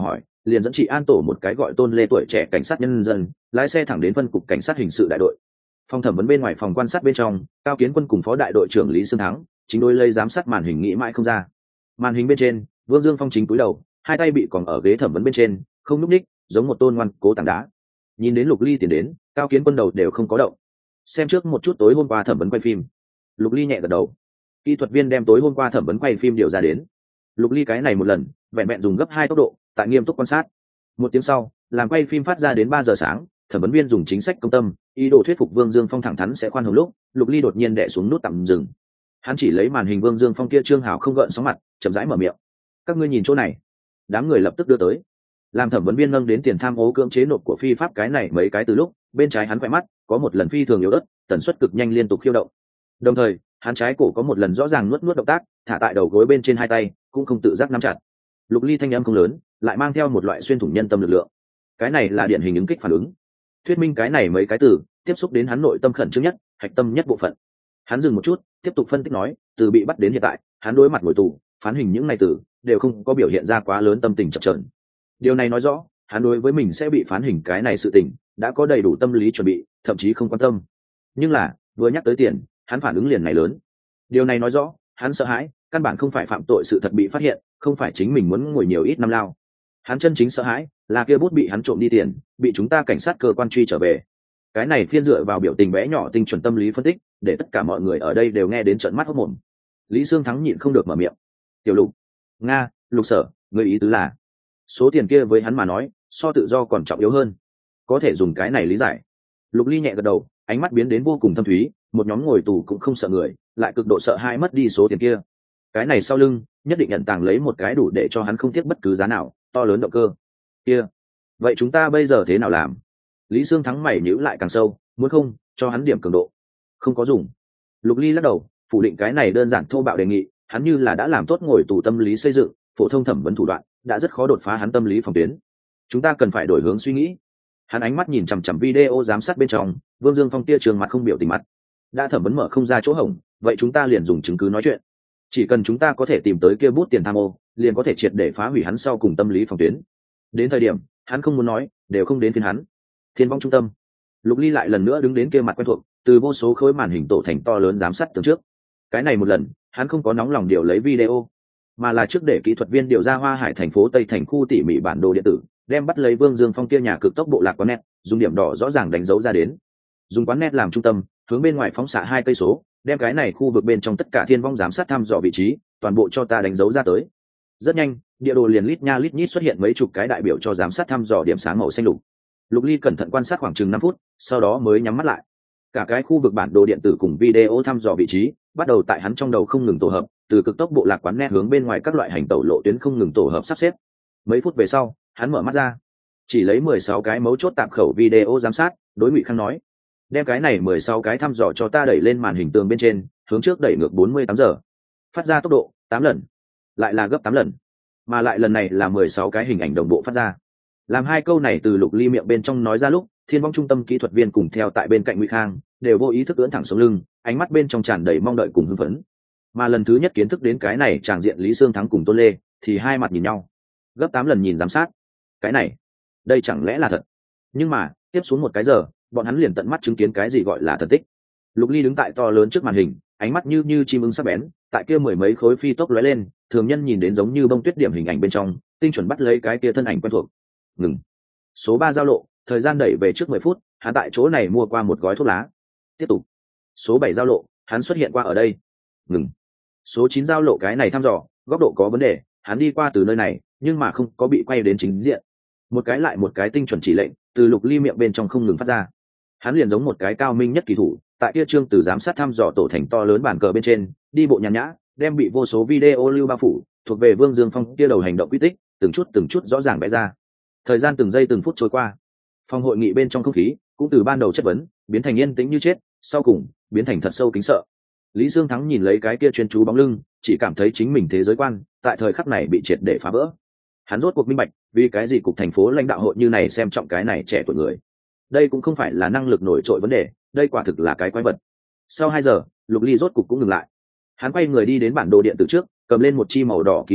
liền dẫn chị an tổ một cái gọi Tôn Lê tuổi trẻ cảnh sát nhân dân lái xe thẳng đến phân cục cảnh sát hình sự đại đội. Phòng thẩm vấn bên ngoài phòng quan sát bên trong, Cao Kiến Quân cùng phó đại đội trưởng Lý Sương Thắng chính đối lấy giám sát màn hình nghĩ mãi không ra. Màn hình bên trên, Vương Dương Phong chính cúi đầu, hai tay bị còng ở ghế thẩm vấn bên trên, không nhúc ních, giống một tôn ngoan cố tảng đá. Nhìn đến Lục Ly tiến đến, Cao Kiến Quân đầu đều không có động. Xem trước một chút tối hôm qua thẩm vấn quay phim. Lục Ly nhẹ gật đầu. Kỹ thuật viên đem tối hôm qua thẩm vấn quay phim điều ra đến. Lục Ly cái này một lần vẹn vẹn dùng gấp 2 tốc độ, tại nghiêm túc quan sát. Một tiếng sau, làm quay phim phát ra đến 3 giờ sáng, thẩm vấn viên dùng chính sách công tâm, ý đồ thuyết phục Vương Dương Phong thẳng thắn sẽ khoan hồng lúc, Lục Ly đột nhiên đè xuống nút tạm dừng. Hắn chỉ lấy màn hình Vương Dương Phong kia trương hào không gợn sóng mặt, chậm rãi mở miệng. Các ngươi nhìn chỗ này. Đám người lập tức đưa tới. Làm thẩm vấn viên nâng đến tiền tham ô cưỡng chế nộp của phi pháp cái này mấy cái từ lúc, bên trái hắn khỏe mắt có một lần phi thường yếu ớt, tần suất cực nhanh liên tục khiêu động. Đồng thời, hắn trái cổ có một lần rõ ràng nuốt động tác, thả tại đầu gối bên trên hai tay, cũng không tự giác nắm chặt. Lục Ly thanh âm không lớn, lại mang theo một loại xuyên thủng nhân tâm lực lượng. Cái này là điển hình ứng kích phản ứng. Thuyết minh cái này mấy cái từ tiếp xúc đến hắn nội tâm khẩn trương nhất, hạch tâm nhất bộ phận. Hắn dừng một chút, tiếp tục phân tích nói, từ bị bắt đến hiện tại, hắn đối mặt ngồi tù, phán hình những ngày từ đều không có biểu hiện ra quá lớn tâm tình chập chờn. Điều này nói rõ, hắn đối với mình sẽ bị phán hình cái này sự tình đã có đầy đủ tâm lý chuẩn bị, thậm chí không quan tâm. Nhưng là, vừa nhắc tới tiền, hắn phản ứng liền này lớn. Điều này nói rõ, hắn sợ hãi, căn bản không phải phạm tội sự thật bị phát hiện, không phải chính mình muốn ngồi nhiều ít năm lao. Hắn chân chính sợ hãi là kia bút bị hắn trộm đi tiền, bị chúng ta cảnh sát cơ quan truy trở về. Cái này phiên dựa vào biểu tình bé nhỏ tinh chuẩn tâm lý phân tích, để tất cả mọi người ở đây đều nghe đến trợn mắt hốt mồm. Lý Sương Thắng nhịn không được mở miệng. Tiểu Lục, Nga, Lục Sở, người ý tứ là số tiền kia với hắn mà nói, so tự do còn trọng yếu hơn. Có thể dùng cái này lý giải. Lục Ly nhẹ gật đầu, ánh mắt biến đến vô cùng thâm thúy, một nhóm ngồi tù cũng không sợ người, lại cực độ sợ hai mất đi số tiền kia. Cái này sau lưng, nhất định nhận tàng lấy một cái đủ để cho hắn không tiếc bất cứ giá nào, to lớn động cơ. Kia, vậy chúng ta bây giờ thế nào làm? Lý Sương Thắng mày nhíu lại càng sâu, muốn không cho hắn điểm cường độ. Không có dùng. Lục Ly lắc đầu, phủ định cái này đơn giản thô bạo đề nghị, hắn như là đã làm tốt ngồi tù tâm lý xây dựng, phổ thông thẩm vấn thủ đoạn, đã rất khó đột phá hắn tâm lý phòng tuyến. Chúng ta cần phải đổi hướng suy nghĩ. Hắn ánh mắt nhìn chằm chằm video giám sát bên trong, Vương Dương Phong tia trường mặt không biểu tình mặt. Đã thẩm vấn mở không ra chỗ hổng, vậy chúng ta liền dùng chứng cứ nói chuyện. Chỉ cần chúng ta có thể tìm tới kia bút tiền tham ô, liền có thể triệt để phá hủy hắn sau cùng tâm lý phòng tuyến. Đến thời điểm hắn không muốn nói, đều không đến phiên hắn. Thiên vong trung tâm, Lục Ly lại lần nữa đứng đến kia mặt quen thuộc, từ vô số khối màn hình tổ thành to lớn giám sát từ trước. Cái này một lần, hắn không có nóng lòng điều lấy video, mà là trước để kỹ thuật viên điều ra Hoa Hải thành phố Tây thành khu tỉ mỉ bản đồ điện tử, đem bắt lấy Vương Dương Phong kia nhà cực tốc bộ lạc quán net, dùng điểm đỏ rõ ràng đánh dấu ra đến. Dùng quán net làm trung tâm, hướng bên ngoài phóng xạ 2 cây số, đem cái này khu vực bên trong tất cả thiên vong giám sát thăm dò vị trí, toàn bộ cho ta đánh dấu ra tới. Rất nhanh, địa đồ liền lít nha lít nhít xuất hiện mấy chục cái đại biểu cho giám sát thăm dò điểm sáng màu xanh lục. Lục Ly cẩn thận quan sát khoảng chừng 5 phút, sau đó mới nhắm mắt lại. Cả cái khu vực bản đồ điện tử cùng video thăm dò vị trí, bắt đầu tại hắn trong đầu không ngừng tổ hợp, từ cực tốc bộ lạc quán net hướng bên ngoài các loại hành tẩu lộ tuyến không ngừng tổ hợp sắp xếp. Mấy phút về sau, hắn mở mắt ra, chỉ lấy 16 cái mấu chốt tạp khẩu video giám sát, đối Ngụy Khang nói: "Đem cái này 16 cái thăm dò cho ta đẩy lên màn hình tường bên trên, hướng trước đẩy ngược 48 giờ. Phát ra tốc độ 8 lần, lại là gấp 8 lần, mà lại lần này là 16 cái hình ảnh đồng bộ phát ra." Làm hai câu này từ Lục Ly miệng bên trong nói ra lúc, Thiên vong trung tâm kỹ thuật viên cùng theo tại bên cạnh Ngụy Khang đều vô ý thức ưỡn thẳng sống lưng, ánh mắt bên trong tràn đầy mong đợi cùng hưng phấn. Mà lần thứ nhất kiến thức đến cái này tràng diện Lý Sương Thắng cùng Tôn Lê thì hai mặt nhìn nhau. Gấp 8 lần nhìn giám sát, cái này, đây chẳng lẽ là thật? Nhưng mà tiếp xuống một cái giờ, bọn hắn liền tận mắt chứng kiến cái gì gọi là thần tích. Lục Ly đứng tại to lớn trước màn hình, ánh mắt như chim ưng sắc bén, tại kia mười mấy khối phi tốc lóe lên, thường nhân nhìn đến giống như bông tuyết điểm hình ảnh bên trong, tinh chuẩn bắt lấy cái kia thân ảnh quen thuộc. Ngừng. Số 3 giao lộ, thời gian đẩy về trước 10 phút, hắn tại chỗ này mua qua một gói thuốc lá. Tiếp tục. Số 7 giao lộ, hắn xuất hiện qua ở đây. Ngừng. Số 9 giao lộ, cái này thăm dò, góc độ có vấn đề, hắn đi qua từ nơi này, nhưng mà không có bị quay đến chính diện. Một cái lại một cái tinh chuẩn chỉ lệnh, từ Lục Ly miệng bên trong không ngừng phát ra. Hắn liền giống một cái cao minh nhất kỳ thủ, tại kia trương từ giám sát thăm dò tổ thành to lớn bàn cờ bên trên, đi bộ nhàn nhã, đem bị vô số video lưu bao phủ, thuộc về Vương Dương Phong kia đầu hành động quy tích, từng chút rõ ràng vẽ ra. Thời gian từng giây từng phút trôi qua, phòng hội nghị bên trong không khí cũng từ ban đầu chất vấn biến thành yên tĩnh như chết, sau cùng biến thành thật sâu kính sợ. Lý Sương Thắng nhìn lấy cái kia chuyên chú bóng lưng, chỉ cảm thấy chính mình thế giới quan tại thời khắc này bị triệt để phá vỡ. Hắn rốt cuộc minh bạch vì cái gì cục thành phố lãnh đạo hội như này xem trọng cái này trẻ tuổi người. Đây cũng không phải là năng lực nổi trội vấn đề, đây quả thực là cái quái vật. Sau 2 giờ, Lục Ly rốt cục cũng ngừng lại. Hắn quay người đi đến bản đồ điện tử trước, cầm lên một chi màu đỏ ký hiệu bút,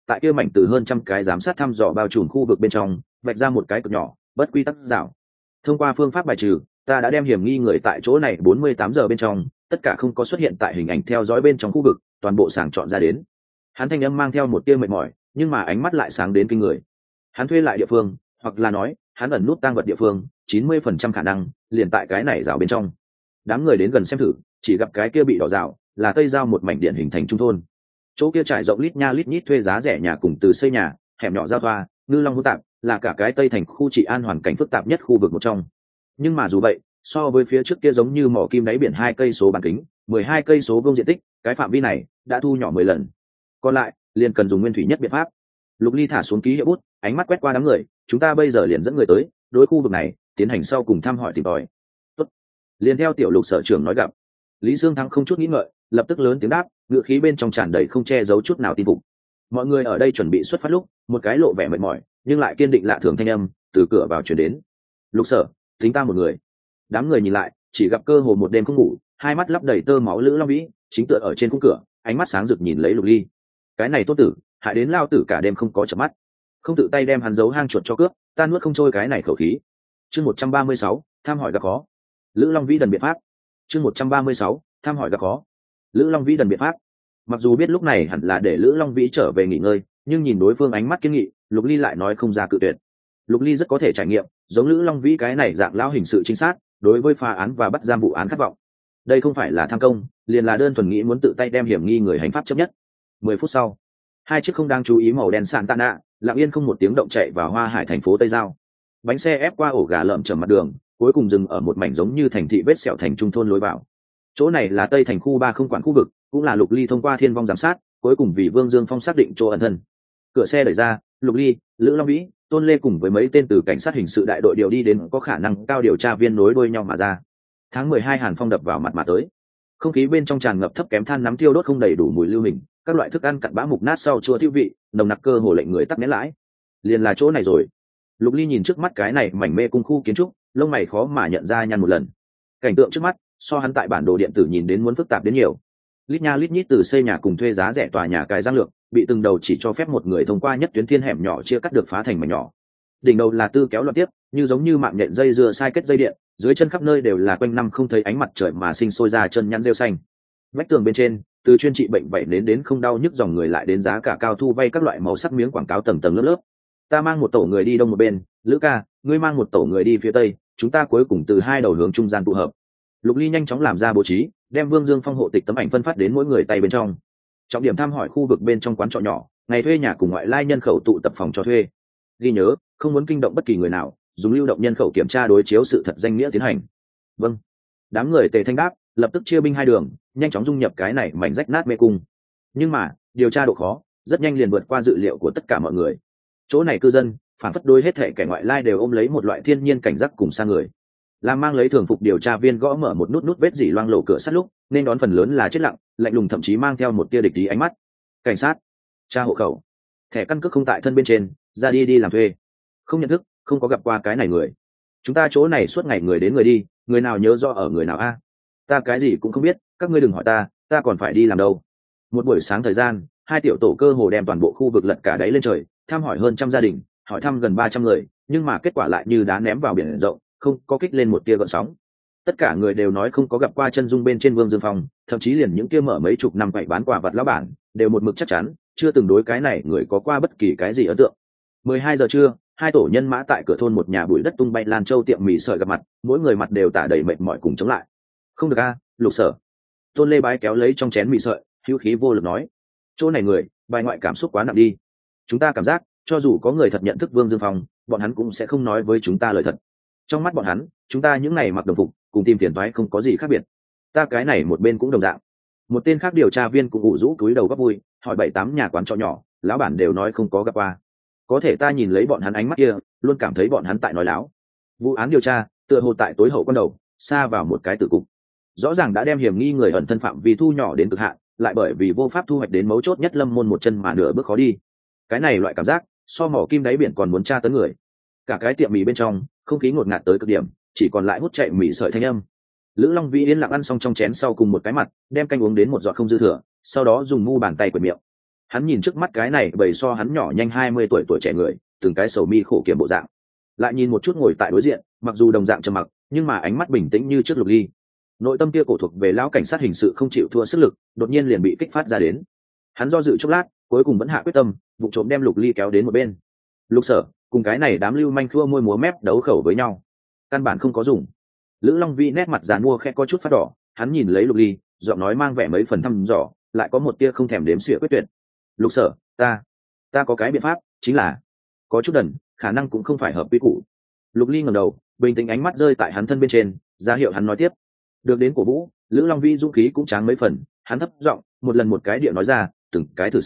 tại kia mảnh từ hơn trăm cái giám sát thăm dò bao trùm khu vực bên trong vạch ra một cái cực nhỏ bất quy tắc rào. Thông qua phương pháp bài trừ, ta đã đem hiểm nghi người tại chỗ này 48 giờ bên trong tất cả không có xuất hiện tại hình ảnh theo dõi bên trong khu vực toàn bộ sàng chọn ra đến. Hắn thanh âm mang theo một tia mệt mỏi, nhưng mà ánh mắt lại sáng đến kinh người. Hắn thuê lại địa phương, hoặc là nói hắn ẩn nút tang vật địa phương 90% khả năng liền tại cái này rào bên trong. Đám người đến gần xem thử, chỉ gặp cái kia bị đỏ rào là tây giao một mảnh điện hình thành trung thôn. Chỗ kia trải rộng lít nha lít nhít thuê giá rẻ nhà cùng từ xây nhà, hẻm nhỏ giao thoa, ngư long hỗn tạp, là cả cái tây thành khu trị an hoàn cảnh phức tạp nhất khu vực một trong. Nhưng mà dù vậy, so với phía trước kia giống như mỏ kim đáy biển 2 cây số bán kính, 12 cây số vuông diện tích, cái phạm vi này đã thu nhỏ 10 lần. Còn lại, liền cần dùng nguyên thủy nhất biện pháp. Lục Ly thả xuống ký hiệu bút, ánh mắt quét qua đám người, chúng ta bây giờ liền dẫn người tới, đối khu vực này tiến hành sau cùng thăm hỏi tìm tòi. Tốt. Liền theo tiểu Lục sở trưởng nói gặp. Lý Dương Thắng không chút nghĩ ngợi, lập tức lớn tiếng đáp, ngựa khí bên trong tràn đầy không che giấu chút nào tin phục. Mọi người ở đây chuẩn bị xuất phát lúc, một cái lộ vẻ mệt mỏi, nhưng lại kiên định lạ thường thanh âm từ cửa vào truyền đến. Lục sở, tính ta một người. Đám người nhìn lại, chỉ gặp cơ hồ một đêm không ngủ, hai mắt lấp đầy tơ máu Lữ Long Vĩ, chính tựa ở trên khung cửa, ánh mắt sáng rực nhìn lấy Lục Ly. Cái này tốt tử, hại đến lao tử cả đêm không có chợp mắt, không tự tay đem hắn giấu hang chuột cho cướp, ta nuốt không trôi cái này khẩu khí. Chương 136, tham hỏi gặp khó. Lữ Long Vĩ đần biện pháp. Chương 136, tham hỏi gặp khó. Lữ Long Vĩ đần biện pháp. Mặc dù biết lúc này hẳn là để Lữ Long Vĩ trở về nghỉ ngơi, nhưng nhìn đối phương ánh mắt kiên nghị, Lục Ly lại nói không ra cự tuyệt. Lục Ly rất có thể trải nghiệm, giống Lữ Long Vĩ cái này dạng lão hình sự trinh sát, đối với phá án và bắt giam vụ án khát vọng. Đây không phải là tham công, liền là đơn thuần nghĩ muốn tự tay đem hiểm nghi người hành pháp chấp nhất. 10 phút sau, hai chiếc không đang chú ý màu đen Santana, lặng yên không một tiếng động chạy vào Hoa Hải thành phố Tây Giao. Bánh xe ép qua ổ gà lợm chầm mặt đường, cuối cùng dừng ở một mảnh giống như thành thị vết sẹo thành trung thôn lối vào. Chỗ này là Tây thành khu 3 không quản khu vực, cũng là Lục Ly thông qua thiên vong giám sát, cuối cùng vì Vương Dương Phong xác định chỗ ẩn thân. Cửa xe đẩy ra, Lục Ly, Lữ Long Vĩ, Tôn Lê cùng với mấy tên từ cảnh sát hình sự đại đội điều đi đến có khả năng cao điều tra viên nối đuôi nhau mà ra. Tháng 12 hàn phong đập vào mặt mà tới. Không khí bên trong tràn ngập thấp kém than nắm thiêu đốt không đầy đủ mùi lưu hình, các loại thức ăn cặn bã mục nát sau chua thiêu vị, nồng nặc cơ hồ lệnh người tắc nghẽn lãi. Liền là chỗ này rồi. Lục Ly nhìn trước mắt cái này mảnh mê cung khu kiến trúc, lông mày khó mà nhận ra nhăn một lần. Cảnh tượng trước mắt, so hắn tại bản đồ điện tử nhìn đến muốn phức tạp đến nhiều. Lít nha lít nhít từ xây nhà cùng thuê giá rẻ tòa nhà cài giang lược, bị từng đầu chỉ cho phép một người thông qua nhất tuyến thiên hẻm nhỏ chia cắt được phá thành mảnh nhỏ. Đỉnh đầu là tư kéo loạn tiếp, như giống như mạng nhện dây dưa sai kết dây điện, dưới chân khắp nơi đều là quanh năm không thấy ánh mặt trời mà sinh sôi ra chân nhăn rêu xanh. Vách tường bên trên, từ chuyên trị bệnh vẩy đến không đau nhức dòng người lại đến giá cả cao thu vay các loại màu sắc miếng quảng cáo tầng tầng lớp lớp. Ta mang một tổ người đi đông một bên, Lữ ca, ngươi mang một tổ người đi phía tây, chúng ta cuối cùng từ hai đầu hướng trung gian tụ hợp. Lục Ly nhanh chóng làm ra bố trí, đem Vương Dương Phong hộ tịch tấm ảnh phân phát đến mỗi người tay bên trong. Trọng điểm thăm hỏi khu vực bên trong quán trọ nhỏ, ngày thuê nhà cùng ngoại lai nhân khẩu tụ tập phòng cho thuê. Ghi nhớ, không muốn kinh động bất kỳ người nào, dùng lưu động nhân khẩu kiểm tra đối chiếu sự thật danh nghĩa tiến hành. Vâng. Đám người tề thanh đáp, lập tức chia binh hai đường, nhanh chóng dung nhập cái này mảnh rách nát mê cung. Nhưng mà, điều tra độ khó, rất nhanh liền vượt qua dự liệu của tất cả mọi người. Chỗ này cư dân, phản phất đôi hết thể kẻ ngoại lai đều ôm lấy một loại thiên nhiên cảnh giác cùng xa người. Làm mang lấy thường phục điều tra viên gõ mở một nút vết dỉ loang lổ cửa sắt lúc, nên đón phần lớn là chết lặng, lạnh lùng thậm chí mang theo một tia địch ý ánh mắt. Cảnh sát, tra hộ khẩu, thẻ căn cước không tại thân bên trên, ra đi làm thuê. Không nhận thức, không có gặp qua cái này người. Chúng ta chỗ này suốt ngày người đến người đi, người nào nhớ rõ ở người nào a? Ta cái gì cũng không biết, các ngươi đừng hỏi ta còn phải đi làm đâu. Một buổi sáng thời gian, hai tiểu tổ cơ hồ đem toàn bộ khu vực lật cả đáy lên trời, thăm hỏi hơn trăm gia đình, hỏi thăm gần 300 người, nhưng mà kết quả lại như đá ném vào biển rộng, không có kích lên một tia gợn sóng. Tất cả người đều nói không có gặp qua chân dung bên trên Vương Dương Phong, thậm chí liền những kia mở mấy chục năm quậy bán quà vật lão bản, đều một mực chắc chắn, chưa từng đối cái này người có qua bất kỳ cái gì ấn tượng. 12 giờ trưa, hai tổ nhân mã tại cửa thôn một nhà bụi đất tung bay lan châu tiệm mì sợi gặp mặt, mỗi người mặt đều tả đầy mệt mỏi cùng chống lại. Không được a, Lục sở. Tôn Lê Bái kéo lấy trong chén mì sợi, hữu khí vô lực nói, chỗ này người, bài ngoại cảm xúc quá nặng đi. Chúng ta cảm giác, cho dù có người thật nhận thức Vương Dương Phong, bọn hắn cũng sẽ không nói với chúng ta lời thật. Trong mắt bọn hắn, chúng ta những này mặc đồng phục, cùng tìm phiền toái không có gì khác biệt. Ta cái này một bên cũng đồng dạng. Một tên khác điều tra viên cũng ủ rũ cúi đầu góp vui, hỏi 7-8 nhà quán trọ nhỏ, lão bản đều nói không có gặp qua. Có thể ta nhìn lấy bọn hắn ánh mắt kia, luôn cảm thấy bọn hắn tại nói láo. Vụ án điều tra, tựa hồ tại tối hậu quan đầu, xa vào một cái tử cục. Rõ ràng đã đem hiểm nghi người ẩn thân phạm vi thu nhỏ đến cực hạn, lại bởi vì vô pháp thu hoạch đến mấu chốt nhất lâm môn một chân mà nửa bước khó đi. Cái này loại cảm giác, so mỏ kim đáy biển còn muốn tra tấn người. Cả cái tiệm mì bên trong, không khí ngột ngạt tới cực điểm, chỉ còn lại hút chạy mì sợi thanh âm. Lữ Long Vĩ yên lặng ăn xong trong chén sau cùng một cái mặt, đem canh uống đến một giọt không dư thừa, sau đó dùng mu bàn tay quệt miệng. Hắn nhìn trước mắt cái này bầy so hắn nhỏ nhanh 20 tuổi trẻ người, từng cái sầu mi khổ kiểm bộ dạng, lại nhìn một chút ngồi tại đối diện, mặc dù đồng dạng trầm mặc nhưng mà ánh mắt bình tĩnh như trước Lục Ly. Nội tâm kia cổ thuộc về lão cảnh sát hình sự không chịu thua sức lực đột nhiên liền bị kích phát ra đến. Hắn do dự chốc lát, cuối cùng vẫn hạ quyết tâm, vụ trộm đem Lục Ly kéo đến một bên. Lục Sở cùng cái này đám lưu manh khua môi múa mép đấu khẩu với nhau, căn bản không có dùng. Lữ Long Vi nét mặt giàn mua khẽ có chút phát đỏ, hắn nhìn lấy Lục Ly, giọng nói mang vẻ mấy phần thăm dò, lại có một tia không thèm đếm xỉa quyết tuyệt. Lục Sở, ta có cái biện pháp, chính là có chút đần, khả năng cũng không phải hợp quy củ. Lục Ly ngẩng đầu, bình tĩnh ánh mắt rơi tại hắn thân bên trên, ra hiệu hắn nói tiếp. Được đến cổ vũ, Lữ Long Vi dũng khí cũng tráng mấy phần, hắn thấp giọng một lần một cái điệu nói ra, từng cái thử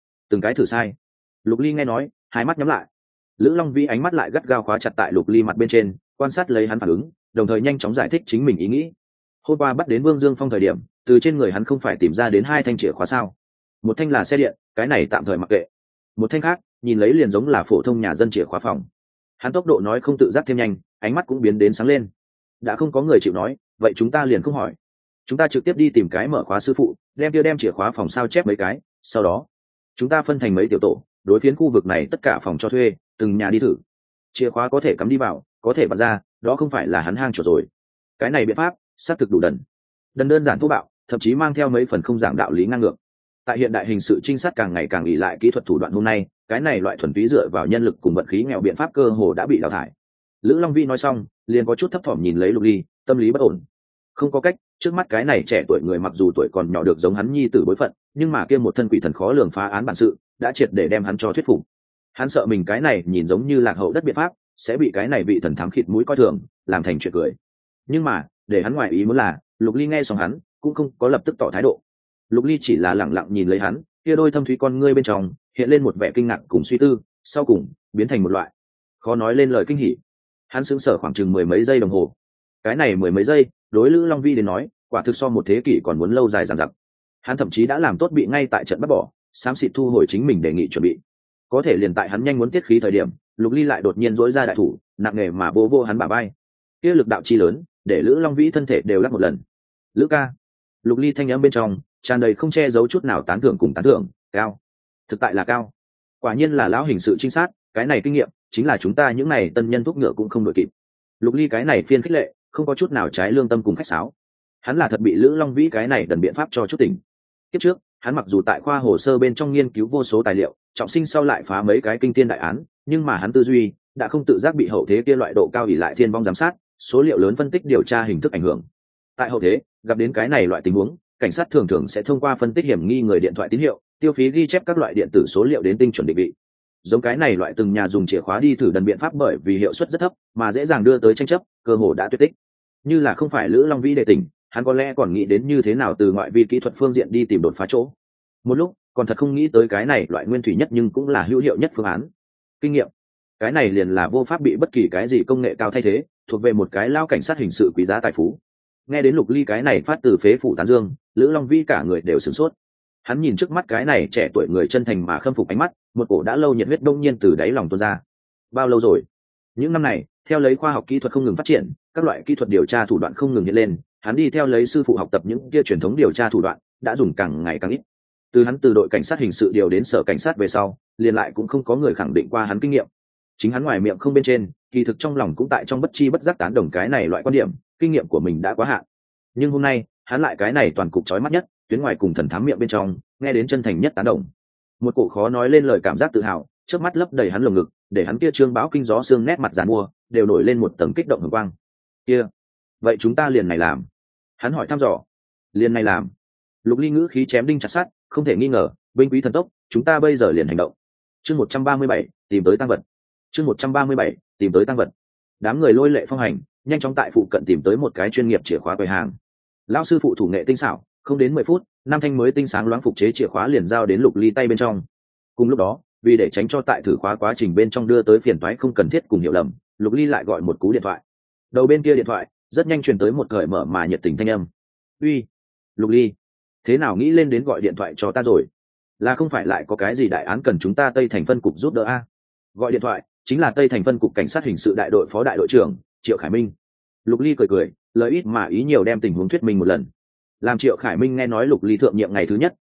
sai. Lục Ly nghe nói, hai mắt nhắm lại. Lữ Long Vi ánh mắt lại gắt gao khóa chặt tại Lục Ly mặt bên trên, quan sát lấy hắn phản ứng, đồng thời nhanh chóng giải thích chính mình ý nghĩ. Hôm qua bắt đến Vương Dương Phong thời điểm, từ trên người hắn không phải tìm ra đến 2 thanh chìa khóa sao? Một thanh là xe điện, cái này tạm thời mặc kệ. Một thanh khác, nhìn lấy liền giống là phổ thông nhà dân chìa khóa phòng. Hắn tốc độ nói không tự giác thêm nhanh, ánh mắt cũng biến đến sáng lên. Đã không có người chịu nói, vậy chúng ta liền không hỏi. Chúng ta trực tiếp đi tìm cái mở khóa sư phụ, đem chìa khóa phòng sao chép mấy cái, sau đó chúng ta phân thành mấy tiểu tổ, đối phiến khu vực này tất cả phòng cho thuê, từng nhà đi thử. Chìa khóa có thể cắm đi vào, có thể bật ra, đó không phải là hắn hang chuột rồi. Cái này biện pháp xác thực đủ đần đơn giản thô bạo, thậm chí mang theo mấy phần không giảng đạo lý ngang ngược. Tại hiện đại hình sự trinh sát càng ngày càng ỷ lại kỹ thuật thủ đoạn hôm nay, cái này loại thuần túy dựa vào nhân lực cùng vận khí nghèo biện pháp cơ hồ đã bị đào thải. Lữ Long Vi nói xong, liền có chút thấp thỏm nhìn lấy Lục Ly, tâm lý bất ổn. Không có cách, trước mắt cái này trẻ tuổi người mặc dù tuổi còn nhỏ được giống hắn nhi tử bối phận, nhưng mà kia một thân quỷ thần khó lường phá án bản sự, đã triệt để đem hắn cho thuyết phục. Hắn sợ mình cái này nhìn giống như lạc hậu đất biện pháp, sẽ bị cái này vị thần thám khịt mũi coi thường, làm thành chuyện cười. Nhưng mà, để hắn ngoài ý muốn là, Lục Ly nghe xong hắn, cũng không có lập tức tỏ thái độ. Lục Ly chỉ là lẳng lặng nhìn lấy hắn, kia đôi thâm thúy con ngươi bên trong hiện lên một vẻ kinh ngạc cùng suy tư, sau cùng biến thành một loại khó nói lên lời kinh hỉ. Hắn sững sờ khoảng chừng 10 mấy giây đồng hồ. Cái này 10 mấy giây, đối Lữ Long Vi đến nói, quả thực so một thế kỷ còn muốn lâu dài dằng dặc. Hắn thậm chí đã làm tốt bị ngay tại trận bắt bỏ, xám xịt thu hồi chính mình đề nghị chuẩn bị. Có thể liền tại hắn nhanh muốn tiết khí thời điểm, Lục Ly lại đột nhiên dỗi ra đại thủ, nặng nề mà vô hắn bả vai. Kia lực đạo chi lớn, để Lữ Long Vĩ thân thể đều lắc một lần. Lữ ca. Lục Ly thanh âm bên trong tràn đầy không che giấu chút nào tán thưởng cùng tán thưởng, cao, thực tại là cao. Quả nhiên là lão hình sự trinh sát, cái này kinh nghiệm chính là chúng ta những này tân nhân thuốc ngựa cũng không đội kịp. Lục Ly cái này phiên khích lệ, không có chút nào trái lương tâm cùng khách sáo. Hắn là thật bị Lữ Long Vĩ cái này đần biện pháp cho chút tỉnh. Kiếp trước, hắn mặc dù tại khoa hồ sơ bên trong nghiên cứu vô số tài liệu, trọng sinh sau lại phá mấy cái kinh thiên đại án, nhưng mà hắn tư duy đã không tự giác bị hậu thế kia loại độ cao ỷ lại thiên vong giám sát, số liệu lớn phân tích điều tra hình thức ảnh hưởng. Tại hậu thế, gặp đến cái này loại tình huống, cảnh sát thường thường sẽ thông qua phân tích hiểm nghi người điện thoại tín hiệu, tiêu phí ghi chép các loại điện tử số liệu đến tinh chuẩn định vị. Giống cái này loại từng nhà dùng chìa khóa đi thử đần biện pháp bởi vì hiệu suất rất thấp mà dễ dàng đưa tới tranh chấp, cơ hồ đã tuyệt tích. Như là không phải Lữ Long Vĩ đề tỉnh, hắn có lẽ còn nghĩ đến như thế nào từ ngoại vi kỹ thuật phương diện đi tìm đột phá chỗ. Một lúc còn thật không nghĩ tới cái này loại nguyên thủy nhất nhưng cũng là hữu hiệu nhất phương án. Kinh nghiệm, cái này liền là vô pháp bị bất kỳ cái gì công nghệ cao thay thế, thuộc về một cái lao cảnh sát hình sự quý giá tài phú. Nghe đến Lục Ly cái này phát từ phế phủ tán dương, Lữ Long Vĩ cả người đều sửng sốt. Hắn nhìn trước mắt cái này trẻ tuổi người chân thành mà khâm phục ánh mắt, một cổ đã lâu nhiệt huyết đông nhiên từ đáy lòng tuôn ra. Bao lâu rồi? Những năm này, theo lấy khoa học kỹ thuật không ngừng phát triển, các loại kỹ thuật điều tra thủ đoạn không ngừng hiện lên, hắn đi theo lấy sư phụ học tập những kia truyền thống điều tra thủ đoạn, đã dùng càng ngày càng ít. Hắn từ đội cảnh sát hình sự điều đến sở cảnh sát về sau, liền lại cũng không có người khẳng định qua hắn kinh nghiệm. Chính hắn ngoài miệng không bên trên, kỳ thực trong lòng cũng tại trong bất chi bất giác tán đồng cái này loại quan điểm, kinh nghiệm của mình đã quá hạn. Nhưng hôm nay, hắn lại cái này toàn cục chói mắt nhất, tuyến ngoài cùng thần thám miệng bên trong, nghe đến chân thành nhất tán đồng. Một cổ khó nói lên lời cảm giác tự hào, trước mắt lấp đầy hắn lồng ngực, để hắn kia trương bão kinh gió xương nét mặt giàn mua, đều nổi lên một tầng kích động hừng quang. Kia, vậy chúng ta liền này làm? Hắn hỏi thăm dò. Liền này làm? Lục Ly ngữ khí chém đinh chặt sắt, không thể nghi ngờ, binh quý thần tốc, chúng ta bây giờ liền hành động. Chương 137, tìm tới tăng vật. Chương 137, tìm tới tăng vật. Đám người lôi lệ phong hành, nhanh chóng tại phụ cận tìm tới một cái chuyên nghiệp chìa khóa quầy hàng. Lão sư phụ thủ nghệ tinh xảo, không đến 10 phút, năm thanh mới tinh sáng loáng phục chế chìa khóa liền giao đến Lục Ly tay bên trong. Cùng lúc đó, vì để tránh cho tại thử khóa quá trình bên trong đưa tới phiền toái không cần thiết cùng hiểu lầm, Lục Ly lại gọi một cú điện thoại. Đầu bên kia điện thoại rất nhanh truyền tới một cởi mở mà nhiệt tình thanh âm. Uy, Lục Ly, thế nào nghĩ lên đến gọi điện thoại cho ta rồi? Là không phải lại có cái gì đại án cần chúng ta Tây Thành phân cục giúp đỡ a? Gọi điện thoại chính là Tây Thành phân cục cảnh sát hình sự đại đội phó đại đội trưởng Triệu Khải Minh. Lục Ly cười, lời ít mà ý nhiều đem tình huống thuyết minh một lần. Làm Triệu Khải Minh nghe nói Lục Ly thượng nhiệm ngày thứ nhất,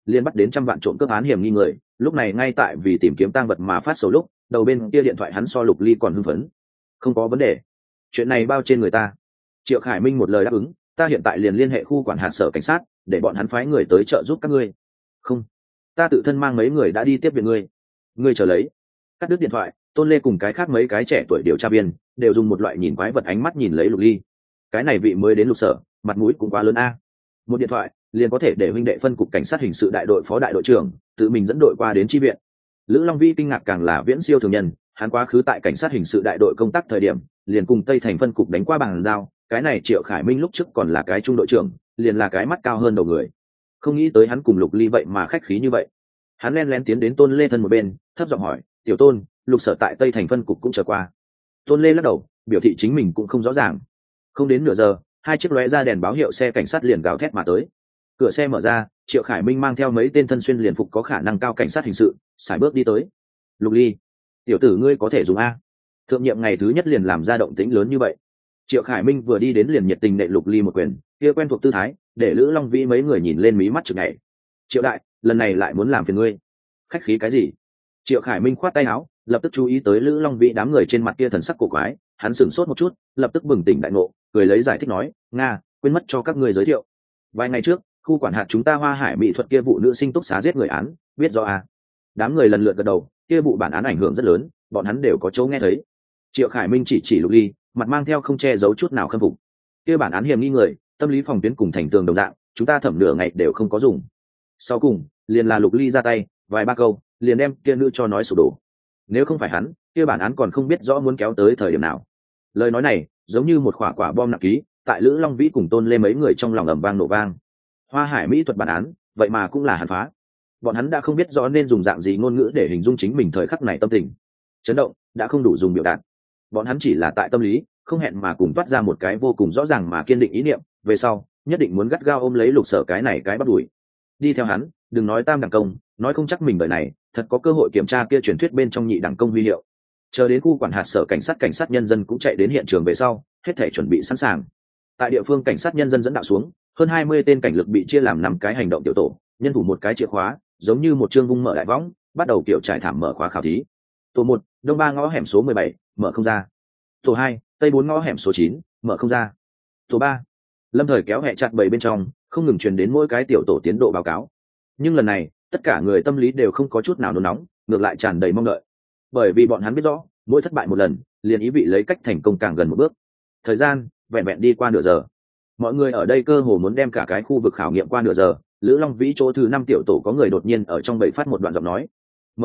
liền bắt đến 100 vạn trộm cướp án hiểm nghi người, lúc này ngay tại vì tìm kiếm tang vật mà phát sầu lúc đầu bên kia điện thoại hắn so Lục Ly còn hưng phấn. Không có vấn đề, chuyện này bao trên người ta. Triệu Khải Minh một lời đáp ứng, ta hiện tại liền liên hệ khu quản hạt sở cảnh sát để bọn hắn phái người tới trợ giúp các ngươi. Không, ta tự thân mang mấy người đã đi tiếp viện ngươi, ngươi chờ lấy. Cắt đứt điện thoại, Tôn Lê cùng cái khác mấy cái trẻ tuổi điều tra viên đều dùng một loại nhìn quái vật ánh mắt nhìn lấy Lục Ly. Cái này vị mới đến Lục sở, mặt mũi cũng quá lớn a. Một điện thoại liền có thể để huynh đệ phân cục cảnh sát hình sự đại đội phó đại đội trưởng tự mình dẫn đội qua đến chi viện. Lữ Long Vi kinh ngạc càng là viễn siêu thường nhân, hắn quá khứ tại cảnh sát hình sự đại đội công tác thời điểm liền cùng Tây Thành phân cục đánh qua bàn giao, cái này Triệu Khải Minh lúc trước còn là cái trung đội trưởng, liền là cái mắt cao hơn đầu người. Không nghĩ tới hắn cùng Lục Ly vậy mà khách khí như vậy. Hắn len lén tiến đến Tôn Lê thân một bên, thấp giọng hỏi, tiểu Tôn, Lục sở tại Tây Thành phân cục cũng trở qua. Tôn Lê lắc đầu, biểu thị chính mình cũng không rõ ràng. Không đến nửa giờ, hai chiếc lóe ra đèn báo hiệu xe cảnh sát liền gào thét mà tới. Cửa xe mở ra, Triệu Khải Minh mang theo mấy tên thân xuyên liền phục có khả năng cao cảnh sát hình sự sải bước đi tới. Lục Ly, tiểu tử ngươi có thể dùng a? Thượng nhiệm ngày thứ nhất liền làm ra động tĩnh lớn như vậy. Triệu Khải Minh vừa đi đến liền nhiệt tình nệ Lục Ly một quyền, kia quen thuộc tư thái để Lữ Long Vĩ mấy người nhìn lên mí mắt chực nhảy. Triệu đại, lần này lại muốn làm phiền ngươi. Khách khí cái gì? Triệu Khải Minh khoát tay áo, lập tức chú ý tới Lữ Long Vĩ đám người trên mặt kia thần sắc cổ quái, hắn sửng sốt một chút, lập tức bừng tỉnh đại ngộ, cười lấy giải thích nói, nga, quên mất cho các ngươi giới thiệu. Vài ngày trước, khu quản hạt chúng ta Hoa Hải mỹ thuật kia vụ nữ sinh túc xá giết người án, biết rõ à? Đám người lần lượt gật đầu, kia vụ bản án ảnh hưởng rất lớn, bọn hắn đều có chỗ nghe thấy. Triệu Khải Minh chỉ Lục Ly, mặt mang theo không che giấu chút nào khâm phục. Kia bản án hiểm nghi người, tâm lý phòng tuyến cùng thành tường đồng dạng, chúng ta thẩm nửa ngày đều không có dùng. Sau cùng, liền là Lục Ly ra tay, vài ba câu, liền đem kia nữ cho nói sụp đổ. Nếu không phải hắn, kia bản án còn không biết rõ muốn kéo tới thời điểm nào. Lời nói này, giống như một quả bom nặng ký, tại Lữ Long Vĩ cùng Tôn Lê mấy người trong lòng ầm vang nổ vang. Hoa Hải mỹ thuật bản án, vậy mà cũng là hắn phá. Bọn hắn đã không biết rõ nên dùng dạng gì ngôn ngữ để hình dung chính mình thời khắc này tâm tình. Chấn động, đã không đủ dùng biểu đạt. Bọn hắn chỉ là tại tâm lý, không hẹn mà cùng toát ra một cái vô cùng rõ ràng mà kiên định ý niệm, về sau, nhất định muốn gắt gao ôm lấy Lục sở cái này cái bắt đuổi. Đi theo hắn, đừng nói tam đẳng công, nói không chắc mình đời này thật có cơ hội kiểm tra kia truyền thuyết bên trong nhị đẳng công huy hiệu. Chờ đến khu quản hạt sở cảnh sát nhân dân cũng chạy đến hiện trường về sau, hết thể chuẩn bị sẵn sàng. Tại địa phương cảnh sát nhân dân dẫn đạo xuống, hơn 20 tên cảnh lực bị chia làm 5 cái hành động tiểu tổ, nhân thủ một cái chìa khóa, giống như một chương vung mở đại võng, bắt đầu kiểu trải thảm mở khóa khảo thí. Tổ 1, đông 3 ngõ hẻm số 17, mở không ra. Tổ 2, tây 4 ngõ hẻm số 9, mở không ra. Tổ 3, lâm thời kéo hẹ chặt bầy bên trong, không ngừng truyền đến mỗi cái tiểu tổ tiến độ báo cáo. Nhưng lần này, tất cả người tâm lý đều không có chút nào nôn nóng, ngược lại tràn đầy mong đợi. Bởi vì bọn hắn biết rõ, mỗi thất bại một lần, liền ý vị lấy cách thành công càng gần một bước. Thời gian vẹn vẹn đi qua nửa giờ. Mọi người ở đây cơ hồ muốn đem cả cái khu vực khảo nghiệm qua nửa giờ. Lữ Long Vĩ chỗ thứ 5 tiểu tổ có người đột nhiên ở trong bầy phát một đoạn giọng nói.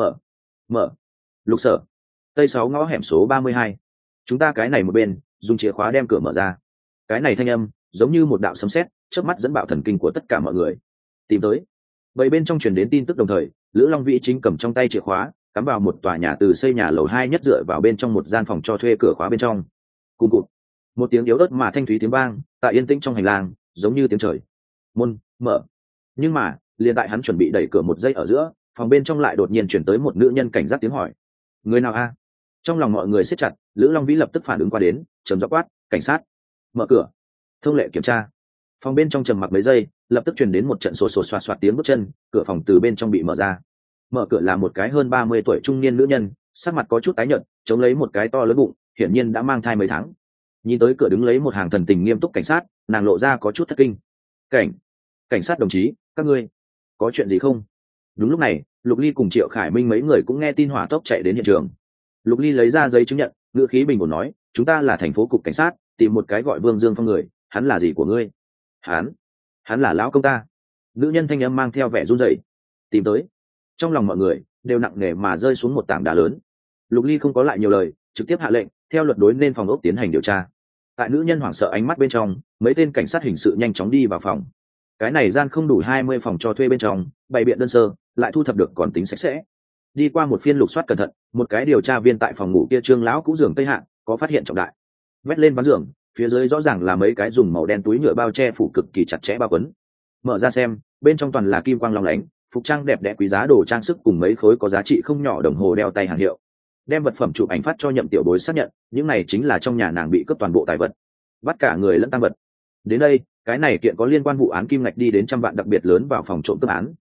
Mở. Lục sở. Tây 6 ngõ hẻm số 32. Chúng ta cái này một bên, dùng chìa khóa đem cửa mở ra. Cái này thanh âm, giống như một đạo sấm sét, chớp mắt dẫn bạo thần kinh của tất cả mọi người. Tìm tới. Bầy bên trong truyền đến tin tức đồng thời, Lữ Long Vĩ chính cầm trong tay chìa khóa, cắm vào một tòa nhà từ xây nhà lầu 2 nhất dựa vào bên trong một gian phòng cho thuê cửa khóa bên trong. Cùng cụt. Một tiếng yếu ớt mà thanh thúy tiếng vang, tại yên tĩnh trong hành lang, giống như tiếng trời. Môn mở. Nhưng mà, liền tại hắn chuẩn bị đẩy cửa một giây ở giữa, phòng bên trong lại đột nhiên chuyển tới một nữ nhân cảnh giác tiếng hỏi. Người nào a? Trong lòng mọi người siết chặt, Lữ Long Vĩ lập tức phản ứng qua đến, trầm giọng quát, cảnh sát, mở cửa. Thông lệ kiểm tra. Phòng bên trong trầm mặc mấy giây, lập tức truyền đến một trận sột soạt tiếng bước chân, cửa phòng từ bên trong bị mở ra. Mở cửa là một cái hơn 30 tuổi trung niên nữ nhân, sắc mặt có chút tái nhợt, chống lấy một cái to lớn bụng, hiển nhiên đã mang thai mấy tháng. Nhìn tới cửa đứng lấy một hàng thần tình nghiêm túc cảnh sát, nàng lộ ra có chút thất kinh. Cảnh sát đồng chí, các ngươi có chuyện gì không? Đúng lúc này, Lục Ly cùng Triệu Khải Minh mấy người cũng nghe tin hỏa tốc chạy đến hiện trường. Lục Ly lấy ra giấy chứng nhận, ngữ khí bình ổn nói, chúng ta là thành phố cục cảnh sát, tìm một cái gọi Vương Dương Phong người, hắn là gì của ngươi? Hắn là lão công ta. Nữ nhân thanh âm mang theo vẻ run rẩy. Tìm tới. Trong lòng mọi người đều nặng nề mà rơi xuống một tảng đá lớn. Lục Ly không có lại nhiều lời, trực tiếp hạ lệnh, theo luật đối nên phòng ốc tiến hành điều tra. Tại nữ nhân hoảng sợ ánh mắt bên trong, mấy tên cảnh sát hình sự nhanh chóng đi vào phòng. Cái này gian không đủ 20 phòng cho thuê bên trong, bày biện đơn sơ, lại thu thập được còn tính sạch sẽ. Đi qua một phiên lục soát cẩn thận, một cái điều tra viên tại phòng ngủ kia trương lão cũ giường tây hạ, có phát hiện trọng đại. Vét lên ván giường, phía dưới rõ ràng là mấy cái dùng màu đen túi nhựa bao che phủ cực kỳ chặt chẽ bao quấn. Mở ra xem, bên trong toàn là kim quang long lánh, phục trang đẹp đẽ quý giá đồ trang sức cùng mấy khối có giá trị không nhỏ đồng hồ đeo tay hàng hiệu. Đem vật phẩm chụp ảnh phát cho Nhậm Tiểu Bối xác nhận, những này chính là trong nhà nàng bị cướp toàn bộ tài vật, bắt cả người lẫn tang vật. Đến đây, cái này kiện có liên quan vụ án kim ngạch đi đến 100 vạn đặc biệt lớn vào phòng trộm cướp án,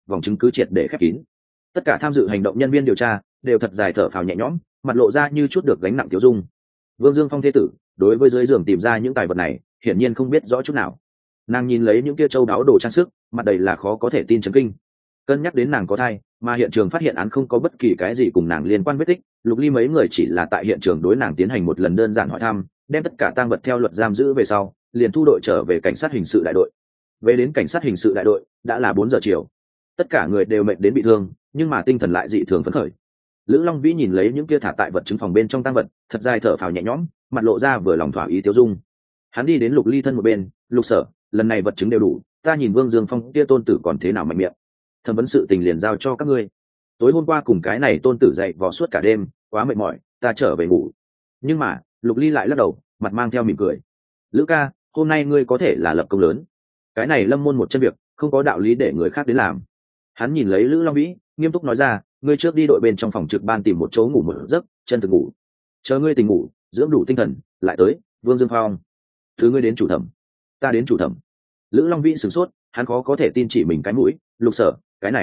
vòng chứng cứ triệt để khép kín. Tất cả tham dự hành động nhân viên điều tra đều thật dài thở phào nhẹ nhõm, mặt lộ ra như chút được gánh nặng tiêu dung. Vương Dương Phong thế tử đối với dưới giường tìm ra những tài vật này hiển nhiên không biết rõ chút nào. Nàng nhìn lấy những kia châu đáo đồ trang sức, mặt đầy là khó có thể tin chấn kinh. Cân nhắc đến nàng có thai, mà hiện trường phát hiện án không có bất kỳ cái gì cùng nàng liên quan vết tích, Lục Ly mấy người chỉ là tại hiện trường đối nàng tiến hành một lần đơn giản hỏi thăm, đem tất cả tang vật theo luật giam giữ về sau, liền thu đội trở về cảnh sát hình sự đại đội. Về đến cảnh sát hình sự đại đội, đã là 4 giờ chiều. Tất cả người đều mệt đến bị thương, nhưng mà tinh thần lại dị thường phấn khởi. Lữ Long Vĩ nhìn lấy những kia thả tại vật chứng phòng bên trong tang vật, thật dài thở phào nhẹ nhõm, mặt lộ ra vừa lòng thỏa ý tiêu dung. Hắn đi đến Lục Ly thân một bên, "Lục sở, lần này vật chứng đều đủ, ta nhìn Vương Dương Phong kia tôn tử còn thế nào mạnh miệng. Thẩm vấn sự tình liền giao cho các ngươi. Tối hôm qua cùng cái này tôn tử dậy vò suốt cả đêm, quá mệt mỏi, ta trở về ngủ." Nhưng mà Lục Ly lại lắc đầu, mặt mang theo mỉm cười. "Lữ ca, hôm nay ngươi có thể là lập công lớn. Cái này lâm môn một chân việc, không có đạo lý để người khác đến làm." Hắn nhìn lấy Lữ Long Vĩ, nghiêm túc nói ra, "Ngươi trước đi đội bên trong phòng trực ban tìm một chỗ ngủ một giấc, chân thực ngủ. Chờ ngươi tỉnh ngủ, dưỡng đủ tinh thần, lại tới, Vương Dương Phong. Thứ ngươi đến chủ thẩm." "Ta đến chủ thẩm." Lữ Long Vĩ sửng sốt, hắn khó có thể tin chỉ mình cái mũi, "Lục sở,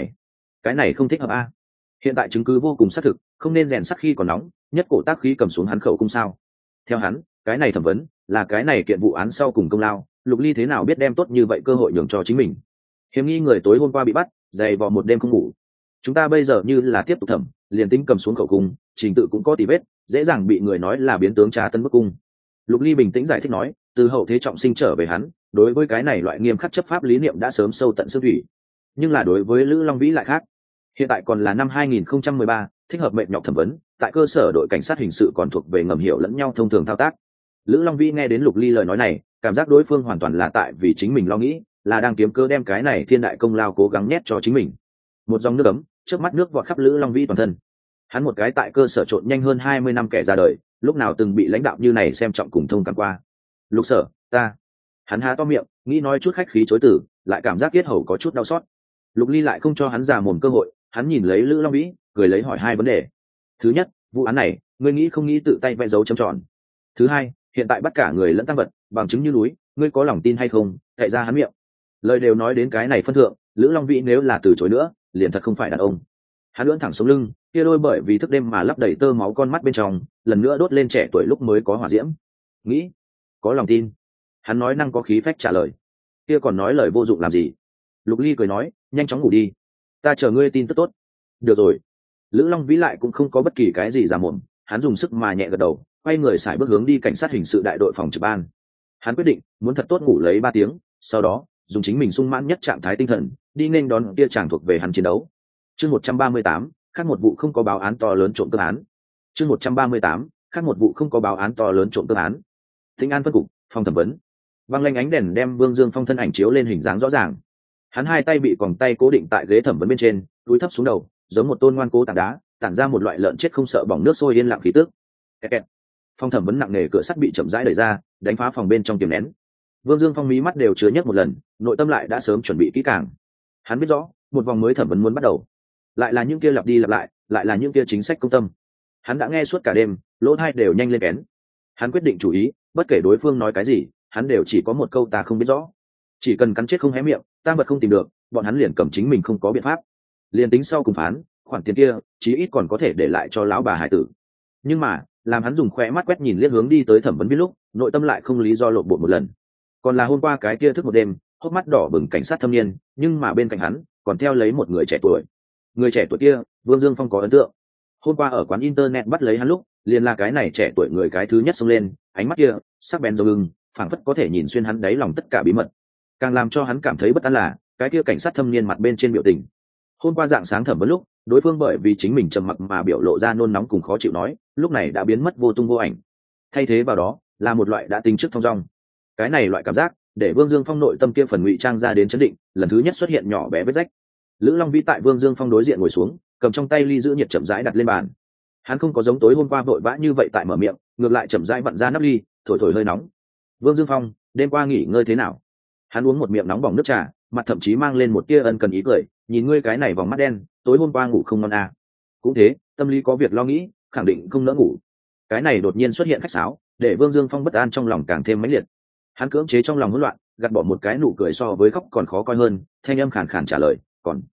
cái này không thích hợp a. Hiện tại chứng cứ vô cùng xác thực, không nên rèn sắt khi còn nóng, nhất cổ tác khí cầm xuống hắn khẩu cung sao?" Theo hắn, cái này thẩm vấn là cái này kiện vụ án sau cùng công lao, Lục Ly thế nào biết đem tốt như vậy cơ hội nhường cho chính mình. Hiếm nghi người tối hôm qua bị bắt, dày vò một đêm không ngủ. Chúng ta bây giờ như là tiếp tục thẩm, liền tính cầm xuống khẩu cung, trình tự cũng có tỉ vết, dễ dàng bị người nói là biến tướng trà tân bức cung. Lục Ly bình tĩnh giải thích nói, từ hậu thế trọng sinh trở về hắn, đối với cái này loại nghiêm khắc chấp pháp lý niệm đã sớm sâu tận xương thủy. Nhưng là đối với Lữ Long Vĩ lại khác. Hiện tại còn là năm 2013, thích hợp mệnh nhọc thẩm vấn, tại cơ sở đội cảnh sát hình sự còn thuộc về ngầm hiểu lẫn nhau thông thường thao tác. Lữ Long Vĩ nghe đến Lục Ly lời nói này, cảm giác đối phương hoàn toàn là tại vì chính mình lo nghĩ, là đang kiếm cớ đem cái này thiên đại công lao cố gắng nhét cho chính mình. Một dòng nước ấm trước mắt nước vọt khắp Lữ Long Vĩ toàn thân. Hắn một cái tại cơ sở trộn nhanh hơn 20 năm kẻ ra đời, lúc nào từng bị lãnh đạo như này xem trọng cùng thông cảm qua. "Lục sở, ta..." Hắn há to miệng, nghĩ nói chút khách khí chối từ, lại cảm giác yết hầu có chút đau xót. Lục Ly lại không cho hắn già mồm cơ hội, hắn nhìn lấy Lữ Long Vĩ, cười lấy hỏi hai vấn đề. Thứ nhất, vụ án này, ngươi nghĩ không nghĩ tự tay vẽ dấu chấm tròn? Thứ hai, hiện tại bắt cả người lẫn tăng vật, bằng chứng như núi, ngươi có lòng tin hay không? Cậy ra hắn miệng. Lời đều nói đến cái này phân thượng, Lữ Long Vĩ nếu là từ chối nữa, liền thật không phải đàn ông. Hắn lưỡn thẳng sống lưng, kia đôi bởi vì thức đêm mà lấp đầy tơ máu con mắt bên trong, lần nữa đốt lên trẻ tuổi lúc mới có hỏa diễm. Nghĩ, có lòng tin. Hắn nói năng có khí phách trả lời. Kia còn nói lời vô dụng làm gì? Lục Ly cười nói, nhanh chóng ngủ đi, ta chờ ngươi tin tức tốt. Được rồi. Lữ Long Vĩ lại cũng không có bất kỳ cái gì giả mồm, hắn dùng sức mà nhẹ gật đầu, quay người xài bước hướng đi cảnh sát hình sự đại đội phòng trực ban. Hắn quyết định muốn thật tốt ngủ lấy 3 tiếng, sau đó dùng chính mình sung mãn nhất trạng thái tinh thần đi nên đón kia chàng thuộc về hắn chiến đấu. Chương 138, khác một vụ không có báo án to lớn trộm cướp án. Chương 138, khác một vụ không có báo án to lớn trộm cướp án. Thịnh An phân cục, phòng thẩm vấn. Văng lanh ánh đèn đem Vương Dương Phong thân ảnh chiếu lên hình dáng rõ ràng. Hắn hai tay bị còng tay cố định tại ghế thẩm vấn bên trên, cúi thấp xuống đầu, giống một tôn ngoan cố tảng đá, tản ra một loại lợn chết không sợ bỏng nước sôi yên lặng khí tức. Kẹt kẹt. Phòng thẩm vấn nặng nề cửa sắt bị chậm rãi đẩy ra, đánh phá phòng bên trong kiềm nén. Vương Dương Phong mí mắt đều chứa nhất một lần, nội tâm lại đã sớm chuẩn bị kỹ càng. Hắn biết rõ, một vòng mới thẩm vấn muốn bắt đầu. Lại là những kia lặp đi lặp lại là những kia chính sách công tâm. Hắn đã nghe suốt cả đêm, lỗ tai đều nhanh lên kén. Hắn quyết định chủ ý, bất kể đối phương nói cái gì, hắn đều chỉ có một câu ta không biết rõ. Chỉ cần cắn chết không hé miệng, tang vật không tìm được, bọn hắn liền cầm chính mình không có biện pháp. Liền tính sau cùng phán, khoản tiền kia, chí ít còn có thể để lại cho lão bà hải tử. Nhưng mà, làm hắn dùng khóe mắt quét nhìn liếc hướng đi tới thẩm vấn biết lúc, nội tâm lại không lý do lộn bột một lần. Còn là hôm qua cái kia thức một đêm, hốc mắt đỏ bừng cảnh sát thâm niên, nhưng mà bên cạnh hắn còn theo lấy một người trẻ tuổi. Người trẻ tuổi kia, Vương Dương Phong có ấn tượng. Hôm qua ở quán internet bắt lấy hắn lúc, liền là cái này trẻ tuổi người cái thứ nhất xông lên, ánh mắt kia sắc bén giống ưng, phảng phất có thể nhìn xuyên hắn đáy lòng tất cả bí mật. Càng làm cho hắn cảm thấy bất an là cái kia cảnh sát thâm niên mặt bên trên biểu tình. Hôm qua dạng sáng thẩm vấn lúc, đối phương bởi vì chính mình trầm mặc mà biểu lộ ra nôn nóng cùng khó chịu nói, lúc này đã biến mất vô tung vô ảnh. Thay thế vào đó là một loại đã tính trước thong dong. Cái này loại cảm giác để Vương Dương Phong nội tâm kia phần ngụy trang ra đến chấn định, lần thứ nhất xuất hiện nhỏ bé vết rách. Lữ Long Vĩ tại Vương Dương Phong đối diện ngồi xuống, cầm trong tay ly giữ nhiệt chậm rãi đặt lên bàn. Hắn không có giống tối hôm qua vội vã như vậy tại mở miệng, ngược lại chậm rãi vặn ra nắp ly, thổi thổi hơi nóng. Vương Dương Phong, đêm qua nghỉ ngơi thế nào? Hắn uống một miệng nóng bỏng nước trà, mặt thậm chí mang lên một tia ân cần ý cười, nhìn ngươi cái này vòng mắt đen, tối hôm qua ngủ không ngon à. Cũng thế, tâm lý có việc lo nghĩ, khẳng định không nỡ ngủ. Cái này đột nhiên xuất hiện khách sáo, để Vương Dương Phong bất an trong lòng càng thêm mãnh liệt. Hắn cưỡng chế trong lòng hỗn loạn, gạt bỏ một cái nụ cười so với khóc còn khó coi hơn, thanh âm khàn khàn trả lời,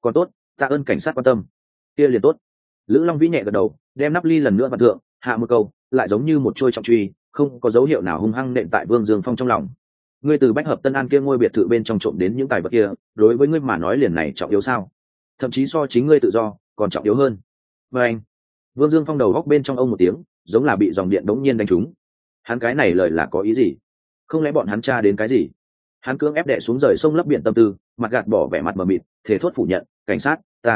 Còn tốt, tạ ơn cảnh sát quan tâm. Kia liền tốt. Lữ Long Vĩ nhẹ gật đầu, đem nắp ly lần nữa vặn thượng, hạ một câu, lại giống như một trôi trọng truy, không có dấu hiệu nào hung hăng nện tại Vương Dương Phong trong lòng. Ngươi từ Bách Hợp Tân An kia ngôi biệt thự bên trong trộm đến những tài vật kia, đối với ngươi mà nói liền này trọng yếu sao? Thậm chí so chính ngươi tự do còn trọng yếu hơn. Và anh, Vương Dương Phong đầu góc bên trong ông một tiếng, giống là bị dòng điện đống nhiên đánh trúng. Hắn cái này lời là có ý gì? Không lẽ bọn hắn tra đến cái gì? Hắn cưỡng ép đè xuống rời sông lấp biển tâm tư, mặt gạt bỏ vẻ mặt mờ mịt, thể thốt phủ nhận, cảnh sát,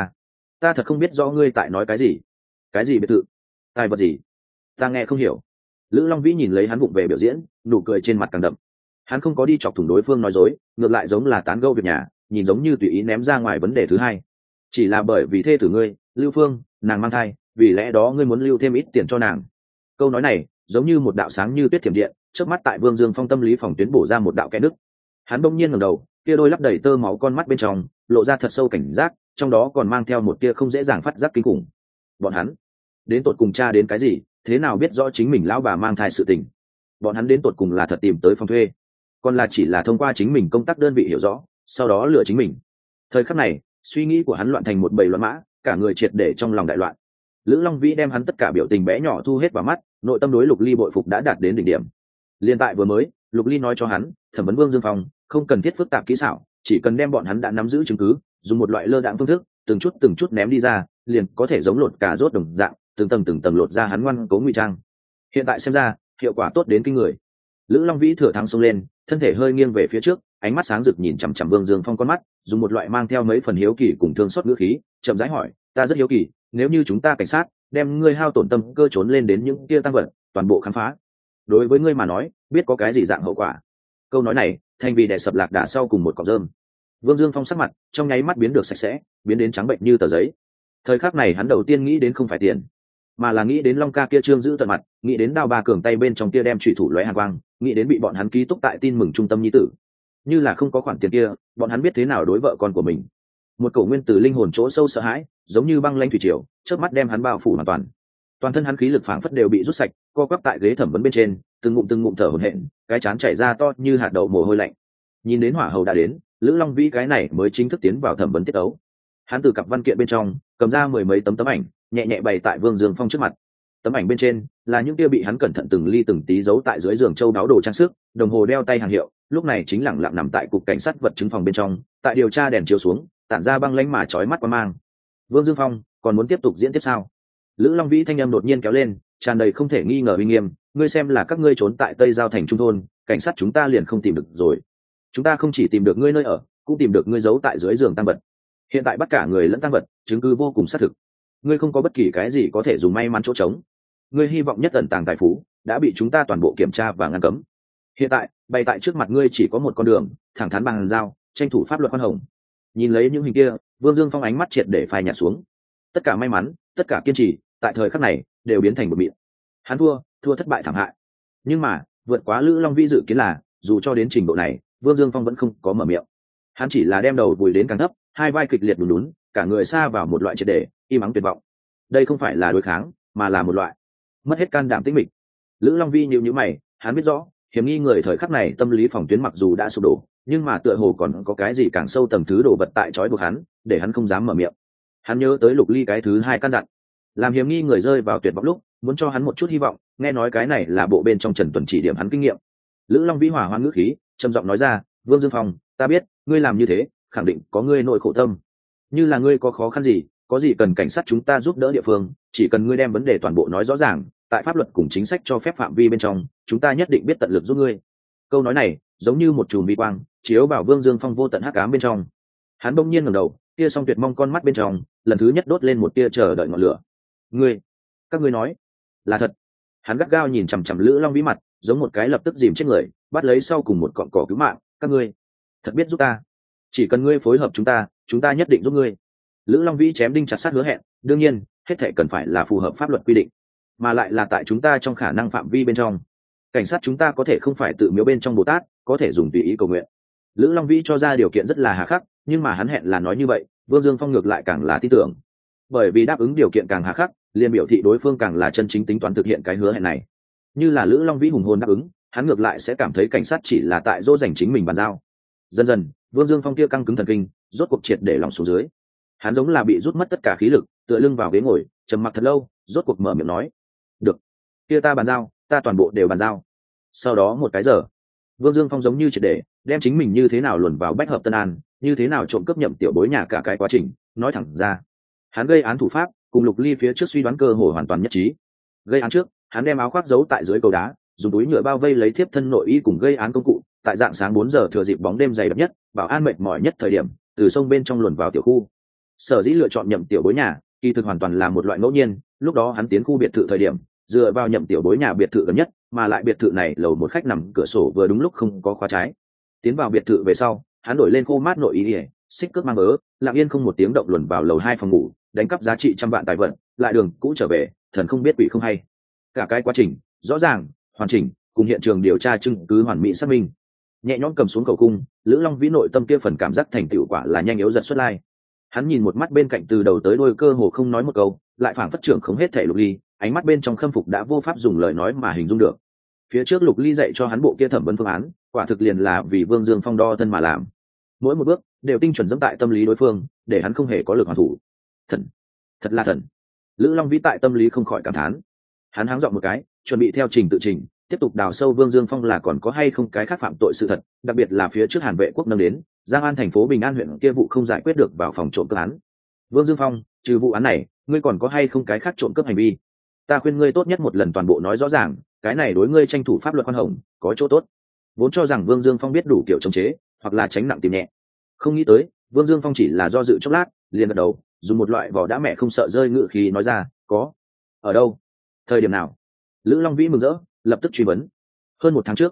ta thật không biết rõ ngươi tại nói cái gì. Cái gì biệt thự? Tài vật gì? Ta nghe không hiểu. Lữ Long Vĩ nhìn lấy hắn vụng về biểu diễn, nụ cười trên mặt càng đậm. Hắn không có đi chọc thủng đối phương nói dối, ngược lại giống là tán gẫu việc nhà, nhìn giống như tùy ý ném ra ngoài vấn đề thứ hai. Chỉ là bởi vì thê tử ngươi, Lưu Phương, nàng mang thai, vì lẽ đó ngươi muốn lưu thêm ít tiền cho nàng. Câu nói này giống như một đạo sáng như tuyết thiểm điện, trước mắt tại Vương Dương Phong tâm lý phòng tuyến bổ ra một đạo kẽ nứt. Hắn bỗng nhiên ngẩng đầu, kia đôi lấp đầy tơ máu con mắt bên trong lộ ra thật sâu cảnh giác, trong đó còn mang theo một tia không dễ dàng phát giác kinh khủng. Bọn hắn đến tột cùng tra đến cái gì? Thế nào biết rõ chính mình lão bà mang thai sự tình? Bọn hắn đến tột cùng là thật tìm tới phòng thuê, còn là chỉ là thông qua chính mình công tác đơn vị hiểu rõ, sau đó lựa chính mình? Thời khắc này, suy nghĩ của hắn loạn thành một bầy loạn mã, cả người triệt để trong lòng đại loạn. Lữ Long Vĩ đem hắn tất cả biểu tình bé nhỏ thu hết vào mắt, nội tâm đối Lục Ly bội phục đã đạt đến đỉnh điểm. Liên tại vừa mới, Lục Ly nói cho hắn, thẩm vấn Vương Dương Phong không cần thiết phức tạp kỹ xảo, chỉ cần đem bọn hắn đã nắm giữ chứng cứ, dùng một loại lơ đãng phương thức, từng chút ném đi ra, liền có thể giống lột cà rốt đồng dạng, từng tầng lột ra hắn ngoan cố ngụy trang. Hiện tại xem ra, hiệu quả tốt đến kinh người. Lữ Long Vĩ thừa thắng xông lên, thân thể hơi nghiêng về phía trước, ánh mắt sáng rực nhìn chằm chằm Vương Dương Phong con mắt, dùng một loại mang theo mấy phần hiếu kỳ cùng thương xót ngữ khí, chậm rãi hỏi, ta rất hiếu kỳ, nếu như chúng ta cảnh sát đem ngươi hao tổn tâm cơ trốn lên đến những kia tăng vật, toàn bộ khám phá, đối với ngươi mà nói, biết có cái gì dạng hậu quả? Câu nói này thành vì đè sập lạc đà sau cùng một cọng rơm. Vương Dương Phong sắc mặt trong nháy mắt biến được sạch sẽ, biến đến trắng bệnh như tờ giấy. Thời khắc này hắn đầu tiên nghĩ đến không phải tiền, mà là nghĩ đến Long Ca kia trương giữ tận mặt, nghĩ đến Đao Ba Cường tay bên trong kia đem chủy thủ lóe hàn quang, nghĩ đến bị bọn hắn ký túc tại tin mừng trung tâm nhi tử. Như là không có khoản tiền kia, bọn hắn biết thế nào đối vợ con của mình. Một cổ nguyên từ linh hồn chỗ sâu sợ hãi, giống như băng lãnh thủy triều, chớp mắt đem hắn bao phủ hoàn toàn. Toàn thân hắn khí lực phảng phất đều bị rút sạch, co quắp tại ghế thẩm vấn bên trên, từng ngụm thở hổn hển, cái chán chảy ra to như hạt đậu mồ hôi lạnh. Nhìn đến hỏa hầu đã đến, Lữ Long Vĩ cái này mới chính thức tiến vào thẩm vấn tiết ấu. Hắn từ cặp văn kiện bên trong cầm ra mười mấy tấm ảnh, nhẹ nhẹ bày tại Vương Dương Phong trước mặt. Tấm ảnh bên trên là những kia bị hắn cẩn thận từng ly từng tí giấu tại dưới giường châu đáo đồ trang sức, đồng hồ đeo tay hàng hiệu, lúc này chính lẳng lặng nằm tại cục cảnh sát vật chứng phòng bên trong, tại điều tra đèn chiếu xuống, tản ra băng lãnh mà chói mắt qua mang. Vương Dương Phong còn muốn tiếp tục diễn tiếp sao? Lữ Long Vĩ thanh âm đột nhiên kéo lên, tràn đầy không thể nghi ngờ uy nghiêm, ngươi xem là các ngươi trốn tại Tây Giao thành trung thôn, cảnh sát chúng ta liền không tìm được rồi. Chúng ta không chỉ tìm được ngươi nơi ở, cũng tìm được ngươi giấu tại dưới giường tăng vật. Hiện tại bắt cả người lẫn tăng vật, chứng cứ vô cùng xác thực. Ngươi không có bất kỳ cái gì có thể dùng may mắn chỗ trống. Ngươi hy vọng nhất tận tàng tài phú đã bị chúng ta toàn bộ kiểm tra và ngăn cấm. Hiện tại, bày tại trước mặt ngươi chỉ có một con đường, thẳng thắn bằng dao, tranh thủ pháp luật khoan hồng. Nhìn lấy những hình kia, Vương Dương Phong ánh mắt triệt để phai nhạt xuống. Tất cả may mắn, tất cả kiên trì, tại thời khắc này đều biến thành một mịn. Hắn thua thất bại thảm hại. Nhưng mà, vượt quá Lữ Long Vĩ dự kiến là, dù cho đến trình độ này, Vương Dương Phong vẫn không có mở miệng. Hắn chỉ là đem đầu vùi đến càng thấp, hai vai kịch liệt đùn đún, cả người sa vào một loại triệt để im ắng tuyệt vọng. Đây không phải là đối kháng, mà là một loại mất hết can đảm tĩnh mịch. Lữ Long Vi nhíu mày, hắn biết rõ hiểm nghi người thời khắc này tâm lý phòng tuyến mặc dù đã sụp đổ, nhưng mà tựa hồ còn có cái gì càng sâu tầng thứ đồ vật tại trói buộc hắn, để hắn không dám mở miệng. Hắn nhớ tới Lục Ly cái thứ hai căn dặn, làm hiểm nghi người rơi vào tuyệt vọng lúc, muốn cho hắn một chút hy vọng, nghe nói cái này là bộ bên trong Trần Tuần chỉ điểm hắn kinh nghiệm. Lữ Long Vi hỏa hoang ngữ khí, trầm giọng nói ra, Vương Dương Phong, ta biết ngươi làm như thế khẳng định có ngươi nội khổ tâm, như là ngươi có khó khăn gì, có gì cần cảnh sát chúng ta giúp đỡ địa phương, chỉ cần ngươi đem vấn đề toàn bộ nói rõ ràng, tại pháp luật cùng chính sách cho phép phạm vi bên trong, chúng ta nhất định biết tận lực giúp ngươi. Câu nói này giống như một chùm vi quang chiếu vào Vương Dương Phong vô tận hắc ám bên trong. Hắn bỗng nhiên ngẩng đầu, tia song tuyệt mong con mắt bên trong lần thứ nhất đốt lên một tia chờ đợi ngọn lửa. Các ngươi nói là thật? Hắn gắt gao nhìn chằm chằm Lữ Long Vĩ mặt, giống một cái lập tức dìm chết người, bắt lấy sau cùng một cọng cỏ cứu mạng. Các ngươi thật biết giúp ta? Chỉ cần ngươi phối hợp chúng ta nhất định giúp ngươi. Lữ Long Vĩ chém đinh chặt sắt hứa hẹn, đương nhiên hết thảy cần phải là phù hợp pháp luật quy định, mà lại là tại chúng ta trong khả năng phạm vi bên trong. Cảnh sát chúng ta có thể không phải tự miếu bên trong Bồ Tát, có thể dùng tùy ý cầu nguyện. Lữ Long Vĩ cho ra điều kiện rất là hà khắc, nhưng mà hắn hẹn là nói như vậy, Vương Dương Phong ngược lại càng là tin tưởng. Bởi vì đáp ứng điều kiện càng hà khắc, liền biểu thị đối phương càng là chân chính tính toán thực hiện cái hứa hẹn này. Như là Lữ Long Vĩ hùng hồn đáp ứng, hắn ngược lại sẽ cảm thấy cảnh sát chỉ là tại dỗ dành chính mình bàn giao. Dần dần, Vương Dương Phong kia căng cứng thần kinh rốt cuộc triệt để lòng xuống dưới. Hắn giống là bị rút mất tất cả khí lực, tựa lưng vào ghế ngồi, trầm mặc thật lâu, rốt cuộc mở miệng nói: được, kia ta bàn giao, ta toàn bộ đều bàn giao. Sau đó một cái giờ, Vương Dương Phong giống như triệt để đem chính mình như thế nào luồn vào Bách Hợp Tân An, như thế nào trộm cướp nhậm tiểu bối nhà cả cái quá trình nói thẳng ra. Hắn gây án thủ pháp cùng Lục Ly phía trước suy đoán cơ hội hoàn toàn nhất trí. Gây án trước, hắn đem áo khoác giấu tại dưới cầu đá, dùng túi nhựa bao vây lấy thiếp thân nội y cùng gây án công cụ. Tại dạng sáng 4 giờ thừa dịp bóng đêm dày đặc nhất, bảo an mệt mỏi nhất thời điểm, từ sông bên trong luồn vào tiểu khu. Sở dĩ lựa chọn nhậm tiểu bối nhà, kỳ thực hoàn toàn là một loại ngẫu nhiên. Lúc đó hắn tiến khu biệt thự thời điểm, dựa vào nhậm tiểu bối nhà biệt thự gần nhất, mà lại biệt thự này lầu một khách nằm cửa sổ vừa đúng lúc không có khóa trái. Tiến vào biệt thự về sau, hắn đổi lên khô mát nội y, xích cước mang bớ, lặng yên không một tiếng động luồn vào lầu 2 phòng ngủ, đánh cắp giá trị trăm vạn tài vận, lại đường cũ trở về, thần không biết quỷ không hay. Cả cái quá trình rõ ràng, hoàn chỉnh, cùng hiện trường điều tra chứng cứ hoàn mỹ xác minh. Nhẹ nhõm cầm xuống cầu cung, Lữ Long Vĩ nội tâm kia phần cảm giác thành tựu quả là nhanh yếu giật xuất lai. Hắn nhìn một mắt bên cạnh từ đầu tới đuôi cơ hồ không nói một câu, lại phảng phất trưởng không hết thể Lục Ly, ánh mắt bên trong khâm phục đã vô pháp dùng lời nói mà hình dung được. Phía trước Lục Ly dạy cho hắn bộ kia thẩm vấn phương án, quả thực liền là vì Vương Dương Phong đo thân mà làm. Mỗi một bước đều tinh chuẩn dẫm tại tâm lý đối phương, để hắn không hề có lực hoàn thủ. Thần, thật là thần. Lữ Long Vĩ tại tâm lý không khỏi cảm thán. Hắn háng giọng một cái, chuẩn bị theo trình tự trình tiếp tục đào sâu Vương Dương Phong là còn có hay không cái khác phạm tội sự thật, đặc biệt là phía trước Hàn Vệ Quốc nâng đến Giang An thành phố Bình An huyện kia vụ không giải quyết được vào phòng trộm cướp án. Vương Dương Phong, trừ vụ án này, ngươi còn có hay không cái khác trộm cướp hành vi? Ta khuyên ngươi tốt nhất một lần toàn bộ nói rõ ràng, cái này đối ngươi tranh thủ pháp luật khoan hồng có chỗ tốt. Vốn cho rằng Vương Dương Phong biết đủ kiểu chống chế, hoặc là tránh nặng tìm nhẹ, không nghĩ tới Vương Dương Phong chỉ là do dự chốc lát, liền gật đầu, dùng một loại vỏ đã mẹ không sợ rơi ngự khí nói ra: có. Ở đâu? Thời điểm nào? Lữ Long Vĩ mừng rỡ, lập tức truy vấn. Hơn 1 tháng trước,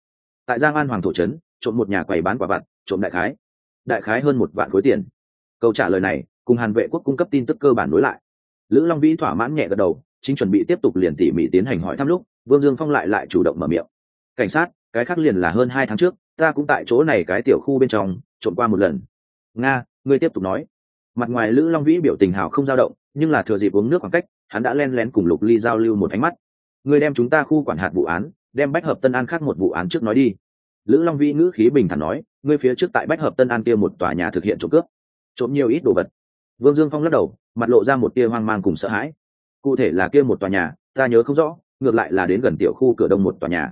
tại Giang An Hoàng thổ trấn, trộm một nhà quầy bán quả vặt, trộm đại khái hơn 1 vạn khối tiền. Câu trả lời này cùng Hàn Vệ Quốc cung cấp tin tức cơ bản nối lại. Lữ Long Vĩ thỏa mãn nhẹ gật đầu, chính chuẩn bị tiếp tục liền tỉ mỉ tiến hành hỏi thăm lúc, Vương Dương Phong lại chủ động mở miệng: cảnh sát, cái khác liền là hơn 2 tháng trước, ta cũng tại chỗ này cái tiểu khu bên trong trộm qua một lần. Nga, ngươi tiếp tục nói. Mặt ngoài Lữ Long Vĩ biểu tình hào không dao động, nhưng là thừa dịp uống nước khoảng cách, hắn đã len lén cùng Lục Ly giao lưu một ánh mắt. Ngươi đem chúng ta khu quản hạt vụ án, đem Bách Hợp Tân An khác một vụ án trước nói đi. Lữ Long Vĩ ngữ khí bình thản nói: ngươi phía trước tại Bách Hợp Tân An kia một tòa nhà thực hiện trộm cướp, trộm nhiều ít đồ vật. Vương Dương Phong lắc đầu, mặt lộ ra một tia hoang mang cùng sợ hãi. Cụ thể là kia một tòa nhà, ta nhớ không rõ, ngược lại là đến gần tiểu khu cửa đông một tòa nhà.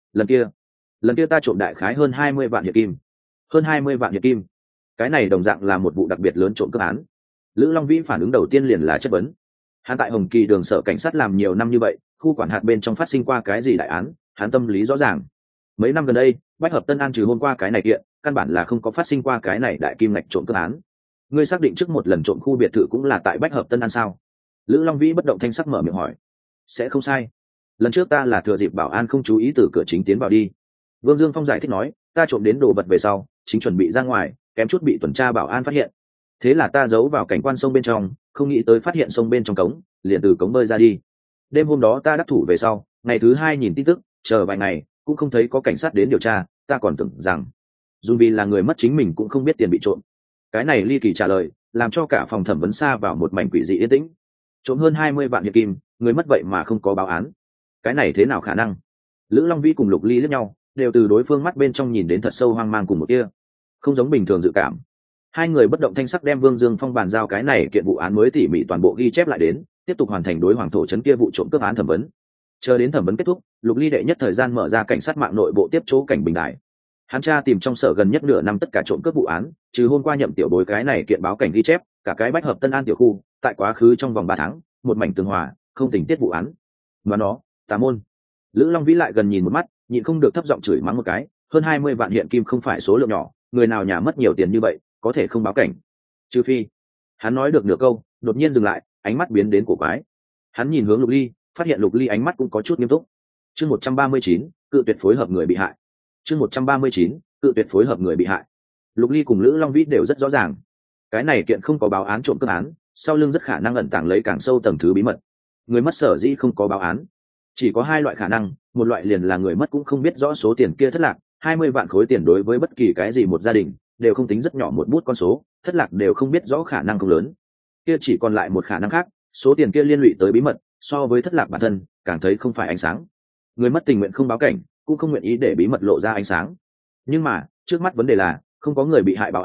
Lần kia ta trộm đại khái hơn 20 vạn hiện kim. Hơn 20 vạn hiện kim. Cái này đồng dạng là một vụ đặc biệt lớn trộm cướp án. Lữ Long Vĩ phản ứng đầu tiên liền là chất vấn. Hắn tại Hồng Kỳ đường sở cảnh sát làm nhiều năm như vậy, khu quản hạt bên trong phát sinh qua cái gì đại án, hắn tâm lý rõ ràng. Mấy năm gần đây, Bách Hợp Tân An trừ hôm qua cái này kiện, căn bản là không có phát sinh qua cái này đại kim ngạch trộm cướp án. Ngươi xác định trước một lần trộm khu biệt thự cũng là tại Bách Hợp Tân An sao? Lữ Long Vĩ bất động thanh sắc mở miệng hỏi. Sẽ không sai. Lần trước ta là thừa dịp bảo an không chú ý từ cửa chính tiến vào đi. Vương Dương Phong giải thích nói, ta trộm đến đồ vật về sau, chính chuẩn bị ra ngoài, kém chút bị tuần tra bảo an phát hiện. Thế là ta giấu vào cảnh quan sông bên trong, không nghĩ tới phát hiện sông bên trong cống, liền từ cống bơi ra đi. Đêm hôm đó ta đắc thủ về sau, ngày thứ 2 nhìn tin tức, chờ vài ngày cũng không thấy có cảnh sát đến điều tra, ta còn tưởng rằng dù vì là người mất chính mình cũng không biết tiền bị trộm. Cái này ly kỳ trả lời, làm cho cả phòng thẩm vấn xa vào một mảnh quỷ dị yên tĩnh. Trộm hơn 20 vạn hiện kim, người mất vậy mà không có báo án, cái này thế nào khả năng? Lữ Long Vĩ cùng Lục Ly liếc nhau, đều từ đối phương mắt bên trong nhìn đến thật sâu hoang mang cùng một kia không giống bình thường dự cảm. Hai người bất động thanh sắc đem Vương Dương Phong bàn giao cái này kiện vụ án mới tỉ mỉ toàn bộ ghi chép lại đến, tiếp tục hoàn thành đối hoàng thổ trấn kia vụ trộm cướp án thẩm vấn. Chờ đến thẩm vấn kết thúc, Lục Ly đệ nhất thời gian mở ra cảnh sát mạng nội bộ tiếp chỗ cảnh bình đại. Hắn tra tìm trong sở gần nhất nửa năm tất cả trộm cướp vụ án, trừ hôm qua nhậm tiểu bối cái này kiện báo cảnh ghi chép, cả cái Bách Hợp Tân An tiểu khu, tại quá khứ trong vòng 3 tháng, một mảnh tường hòa, không tình tiết vụ án. Mà nó, tà môn. Lữ Long Vĩ lại gần nhìn một mắt, nhịn không được thấp giọng chửi mắng một cái, hơn 20 vạn hiện kim không phải số lượng nhỏ, người nào nhà mất nhiều tiền như vậy, có thể không báo cảnh. Trừ phi. Hắn nói được nửa câu, đột nhiên dừng lại, ánh mắt biến đến cổ quái. Hắn nhìn hướng Lục Ly, phát hiện Lục Ly ánh mắt cũng có chút nghiêm túc. Chương 139, cự tuyệt phối hợp người bị hại. Chương 139, cự tuyệt phối hợp người bị hại. Lục Ly cùng Lữ Long Vĩ đều rất rõ ràng, cái này kiện không có báo án trộm cướp án, sau lưng rất khả năng ẩn tàng lấy càng sâu tầng thứ bí mật. Người mất sở dĩ không có báo án, chỉ có 2 loại khả năng, một loại liền là người mất cũng không biết rõ số tiền kia thất lạc, 20 vạn khối tiền đối với bất kỳ cái gì một gia đình đều không tính rất nhỏ một bút con số, thất lạc đều không biết rõ khả năng không lớn. Kia chỉ còn lại một khả năng khác, số tiền kia liên lụy tới bí mật, so với thất lạc bản thân, càng thấy không phải ánh sáng. Người mất tình nguyện không báo cảnh, cũng không nguyện ý để bí mật lộ ra ánh sáng. Nhưng mà, trước mắt vấn đề là, không có người bị hại báo án,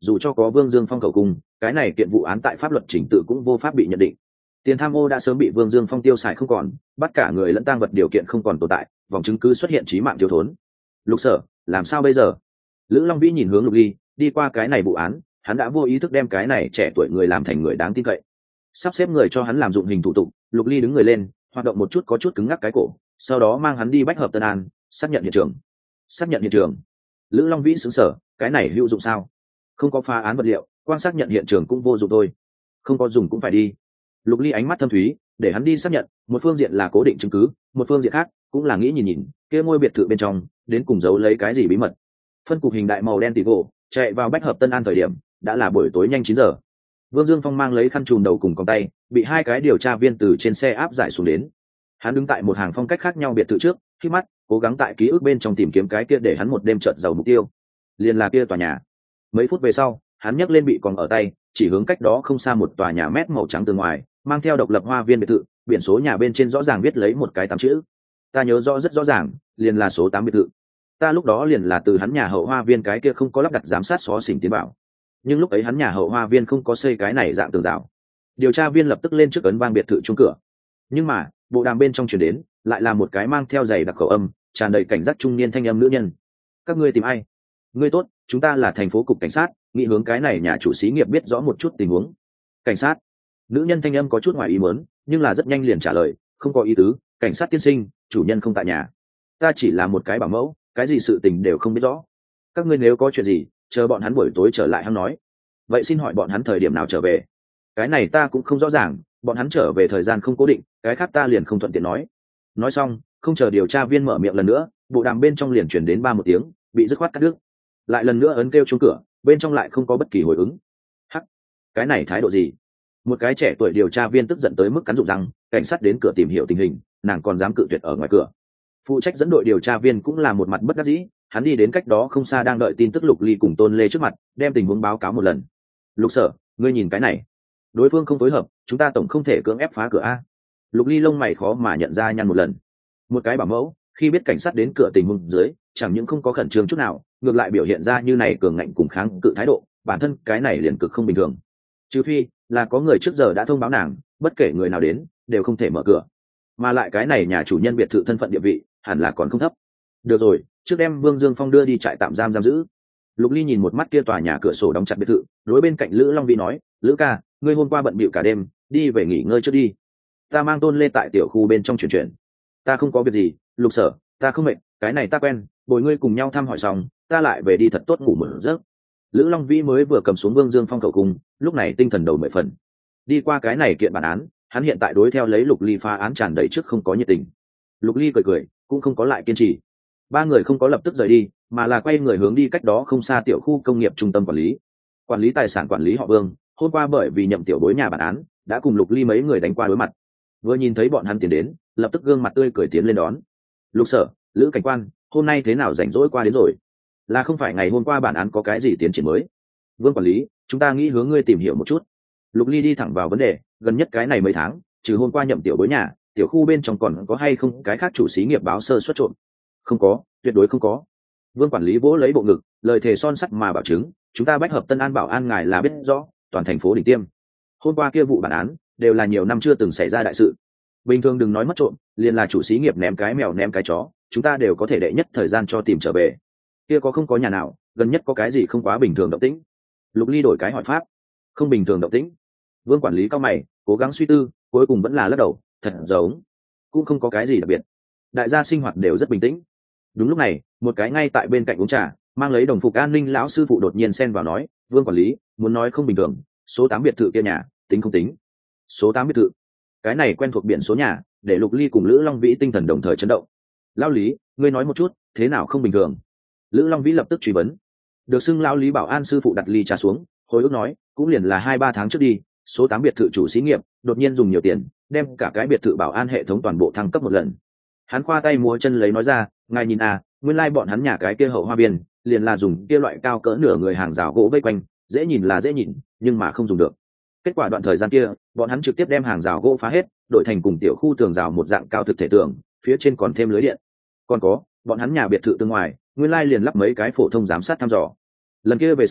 dù cho có Vương Dương Phong khẩu cung, cái này kiện vụ án tại pháp luật trình tự cũng vô pháp bị nhận định. Tiền tham ô đã sớm bị Vương Dương Phong tiêu xài không còn, bắt cả người lẫn tang vật điều kiện không còn tồn tại, vòng chứng cứ xuất hiện chí mạng thiếu thốn. Lục Sở, làm sao bây giờ? Lữ Long Vĩ nhìn hướng Lục Ly, đi qua cái này vụ án, hắn đã vô ý thức đem cái này trẻ tuổi người làm thành người đáng tin cậy. Sắp xếp người cho hắn làm dụng hình thủ tục. Lục Ly đứng người lên, hoạt động một chút có chút cứng ngắc cái cổ, sau đó mang hắn đi Bách Hợp Tân An, xác nhận hiện trường. Xác nhận hiện trường? Lữ Long Vĩ sững sờ, cái này hữu dụng sao? Không có phá án vật liệu, quan xác nhận hiện trường cũng vô dụng thôi. Không có dùng cũng phải đi. Lục Ly ánh mắt thâm thúy, để hắn đi xác nhận, một phương diện là cố định chứng cứ, một phương diện khác cũng là nghĩ nhìn nhìn kia ngôi biệt thự bên trong đến cùng giấu lấy cái gì bí mật. Phân cục hình đại màu đen tỷ gỗ chạy vào Bách Hợp Tân An thời điểm đã là buổi tối nhanh 9 giờ. Vương Dương Phong mang lấy khăn trùm đầu cùng còng tay, bị hai cái điều tra viên từ trên xe áp giải xuống đến. Hắn đứng tại một hàng phong cách khác nhau biệt thự trước, khi mắt cố gắng tại ký ức bên trong tìm kiếm cái kia để hắn một đêm chợt giàu mục tiêu. Liền là kia tòa nhà. Mấy phút về sau, hắn nhấc lên bị còng ở tay, chỉ hướng cách đó không xa một tòa nhà mét màu trắng từ ngoài, mang theo độc lập hoa viên biệt thự, biển số nhà bên trên rõ ràng viết lấy một cái 8 chữ. Ta nhớ rõ rất rõ ràng, liền là số 8 biệt thự. Ta lúc đó liền là từ hắn nhà hậu hoa viên cái kia không có lắp đặt giám sát xó xỉnh tiến bảo, nhưng lúc ấy hắn nhà hậu hoa viên không có xây cái này dạng tường rào. Điều tra viên lập tức lên trước ấn vang biệt thự chung cửa, nhưng mà bộ đàm bên trong truyền đến lại là một cái mang theo giày đặc khẩu âm, tràn đầy cảnh giác trung niên thanh âm nữ nhân. Các ngươi tìm ai? Ngươi tốt, chúng ta là thành phố cục cảnh sát, nghĩ hướng cái này nhà chủ xí nghiệp biết rõ một chút tình huống. Cảnh sát? Nữ nhân thanh âm có chút ngoài ý muốn, nhưng là rất nhanh liền trả lời, không có ý tứ, cảnh sát tiên sinh, chủ nhân không tại nhà. Ta chỉ là một cái bảo mẫu, cái gì sự tình đều không biết rõ. Các ngươi nếu có chuyện gì, chờ bọn hắn buổi tối trở lại hắn nói. Vậy xin hỏi bọn hắn thời điểm nào trở về? Cái này ta cũng không rõ ràng, bọn hắn trở về thời gian không cố định, cái khác ta liền không thuận tiện nói. Nói xong, không chờ điều tra viên mở miệng lần nữa, bộ đàm bên trong liền chuyển đến 1 tiếng, bị dứt khoát cắt đứt. Lại lần nữa ấn kêu chuông cửa, bên trong lại không có bất kỳ hồi ứng. Hắc, cái này thái độ gì? Một cái trẻ tuổi điều tra viên tức giận tới mức cắn rụng răng, cảnh sát đến cửa tìm hiểu tình hình, nàng còn dám cự tuyệt ở ngoài cửa. Phụ trách dẫn đội điều tra viên cũng là một mặt bất đắc dĩ, hắn đi đến cách đó không xa đang đợi tin tức Lục Ly cùng Tôn Lê trước mặt, đem tình huống báo cáo một lần. Lục Sở, ngươi nhìn cái này, đối phương không phối hợp, chúng ta tổng không thể cưỡng ép phá cửa a. Lục Ly lông mày khó mà nhận ra nhăn một lần. Một cái bảo mẫu khi biết cảnh sát đến cửa tình huống dưới, chẳng những không có khẩn trương chút nào, ngược lại biểu hiện ra như này cường ngạnh cùng kháng cự thái độ, bản thân cái này liền cực không bình thường. Trừ phi là có người trước giờ đã thông báo nàng, bất kể người nào đến đều không thể mở cửa, mà lại cái này nhà chủ nhân biệt thự thân phận địa vị hẳn là còn không thấp. Được rồi, trước đem Vương Dương Phong đưa đi trại tạm giam giam giữ. Lục Ly nhìn một mắt kia tòa nhà cửa sổ đóng chặt biệt thự, đối bên cạnh Lữ Long Vĩ nói, Lữ ca, ngươi hôm qua bận bịu cả đêm, đi về nghỉ ngơi trước đi. Ta mang Tôn Lê tại tiểu khu bên trong chuyển. Ta không có việc gì, Lục Sở, ta không mệt, cái này ta quen, bồi ngươi cùng nhau thăm hỏi xong, ta lại về đi thật tốt ngủ một giấc. Lữ Long Vĩ mới vừa cầm xuống Vương Dương Phong khẩu cung, lúc này tinh thần đầu 10 phần. Đi qua cái này kiện bản án, hắn hiện tại đối theo lấy Lục Ly phá án tràn đầy trước không có nhiệt tình. Lục Ly cười, cũng không có lại kiên trì. 3 người không có lập tức rời đi, mà là quay người hướng đi cách đó không xa tiểu khu công nghiệp trung tâm quản lý tài sản quản lý họ Vương. Hôm qua bởi vì nhậm tiểu bối nhà bản án, đã cùng Lục Ly mấy người đánh qua đối mặt. Vừa nhìn thấy bọn hắn tiến đến, lập tức gương mặt tươi cười tiến lên đón. Lục Sở, Lữ cảnh quan, hôm nay thế nào rảnh rỗi qua đến rồi? Là không phải ngày hôm qua bản án có cái gì tiến triển mới? Vương quản lý, chúng ta nghĩ hướng ngươi tìm hiểu một chút. Lục Ly đi thẳng vào vấn đề, gần nhất cái này mấy tháng, trừ hôm qua nhậm tiểu bối nhà, tiểu khu bên trong còn có hay không cái khác chủ xí nghiệp báo sơ suất trộm? Không có, tuyệt đối không có. Vương quản lý vỗ lấy bộ ngực, lời thề son sắt mà bảo chứng, chúng ta Bách Hợp Tân An bảo an ngài là biết rõ, toàn thành phố đỉnh tiêm. Hôm qua kia vụ bản án đều là nhiều năm chưa từng xảy ra đại sự. Bình thường đừng nói mất trộm, liền là chủ xí nghiệp ném cái mèo ném cái chó, chúng ta đều có thể đệ nhất thời gian cho tìm trở về. Kia có không có nhà nào, gần nhất có cái gì không quá bình thường động tĩnh? Lục Ly đổi cái hỏi pháp. Không bình thường động tĩnh. Vương quản lý cao mày, cố gắng suy tư, cuối cùng vẫn là lắc đầu, thật giống cũng không có cái gì đặc biệt. Đại gia sinh hoạt đều rất bình tĩnh. Đúng lúc này, một cái ngay tại bên cạnh uống trà, mang lấy đồng phục an ninh lão sư phụ đột nhiên xen vào nói, Vương quản lý, muốn nói không bình thường, số 8 biệt thự kia nhà, tính không tính? Số 8 biệt thự? Cái này quen thuộc biển số nhà, để Lục Ly cùng Lữ Long Vĩ tinh thần đồng thời chấn động. Lão Lý, ngươi nói một chút, thế nào không bình thường? Lữ Long Vĩ lập tức truy vấn. Được xưng lão Lý bảo an sư phụ đặt ly trà xuống, hồi ức nói, cũng liền là 2-3 tháng trước đi, số 8 biệt thự chủ xí nghiệp đột nhiên dùng nhiều tiền, đem cả cái biệt thự bảo an hệ thống toàn bộ thăng cấp một lần. Hắn khoa tay múa chân lấy nói ra, ngài nhìn à, nguyên lai bọn hắn nhà cái kia hậu hoa viên liền là dùng kia loại cao cỡ nửa người hàng rào gỗ vây quanh, dễ nhìn là dễ nhìn, nhưng mà không dùng được. Kết quả đoạn thời gian kia, bọn hắn trực tiếp đem hàng rào gỗ phá hết, đổi thành cùng tiểu khu tường rào một dạng cao thực thể tường, phía trên còn thêm lưới điện. Còn có, bọn hắn nhà biệt thự tương ngoài, nguyên lai liền lắp mấy cái phổ thông giám sát thăm dò. Lần kia về sau,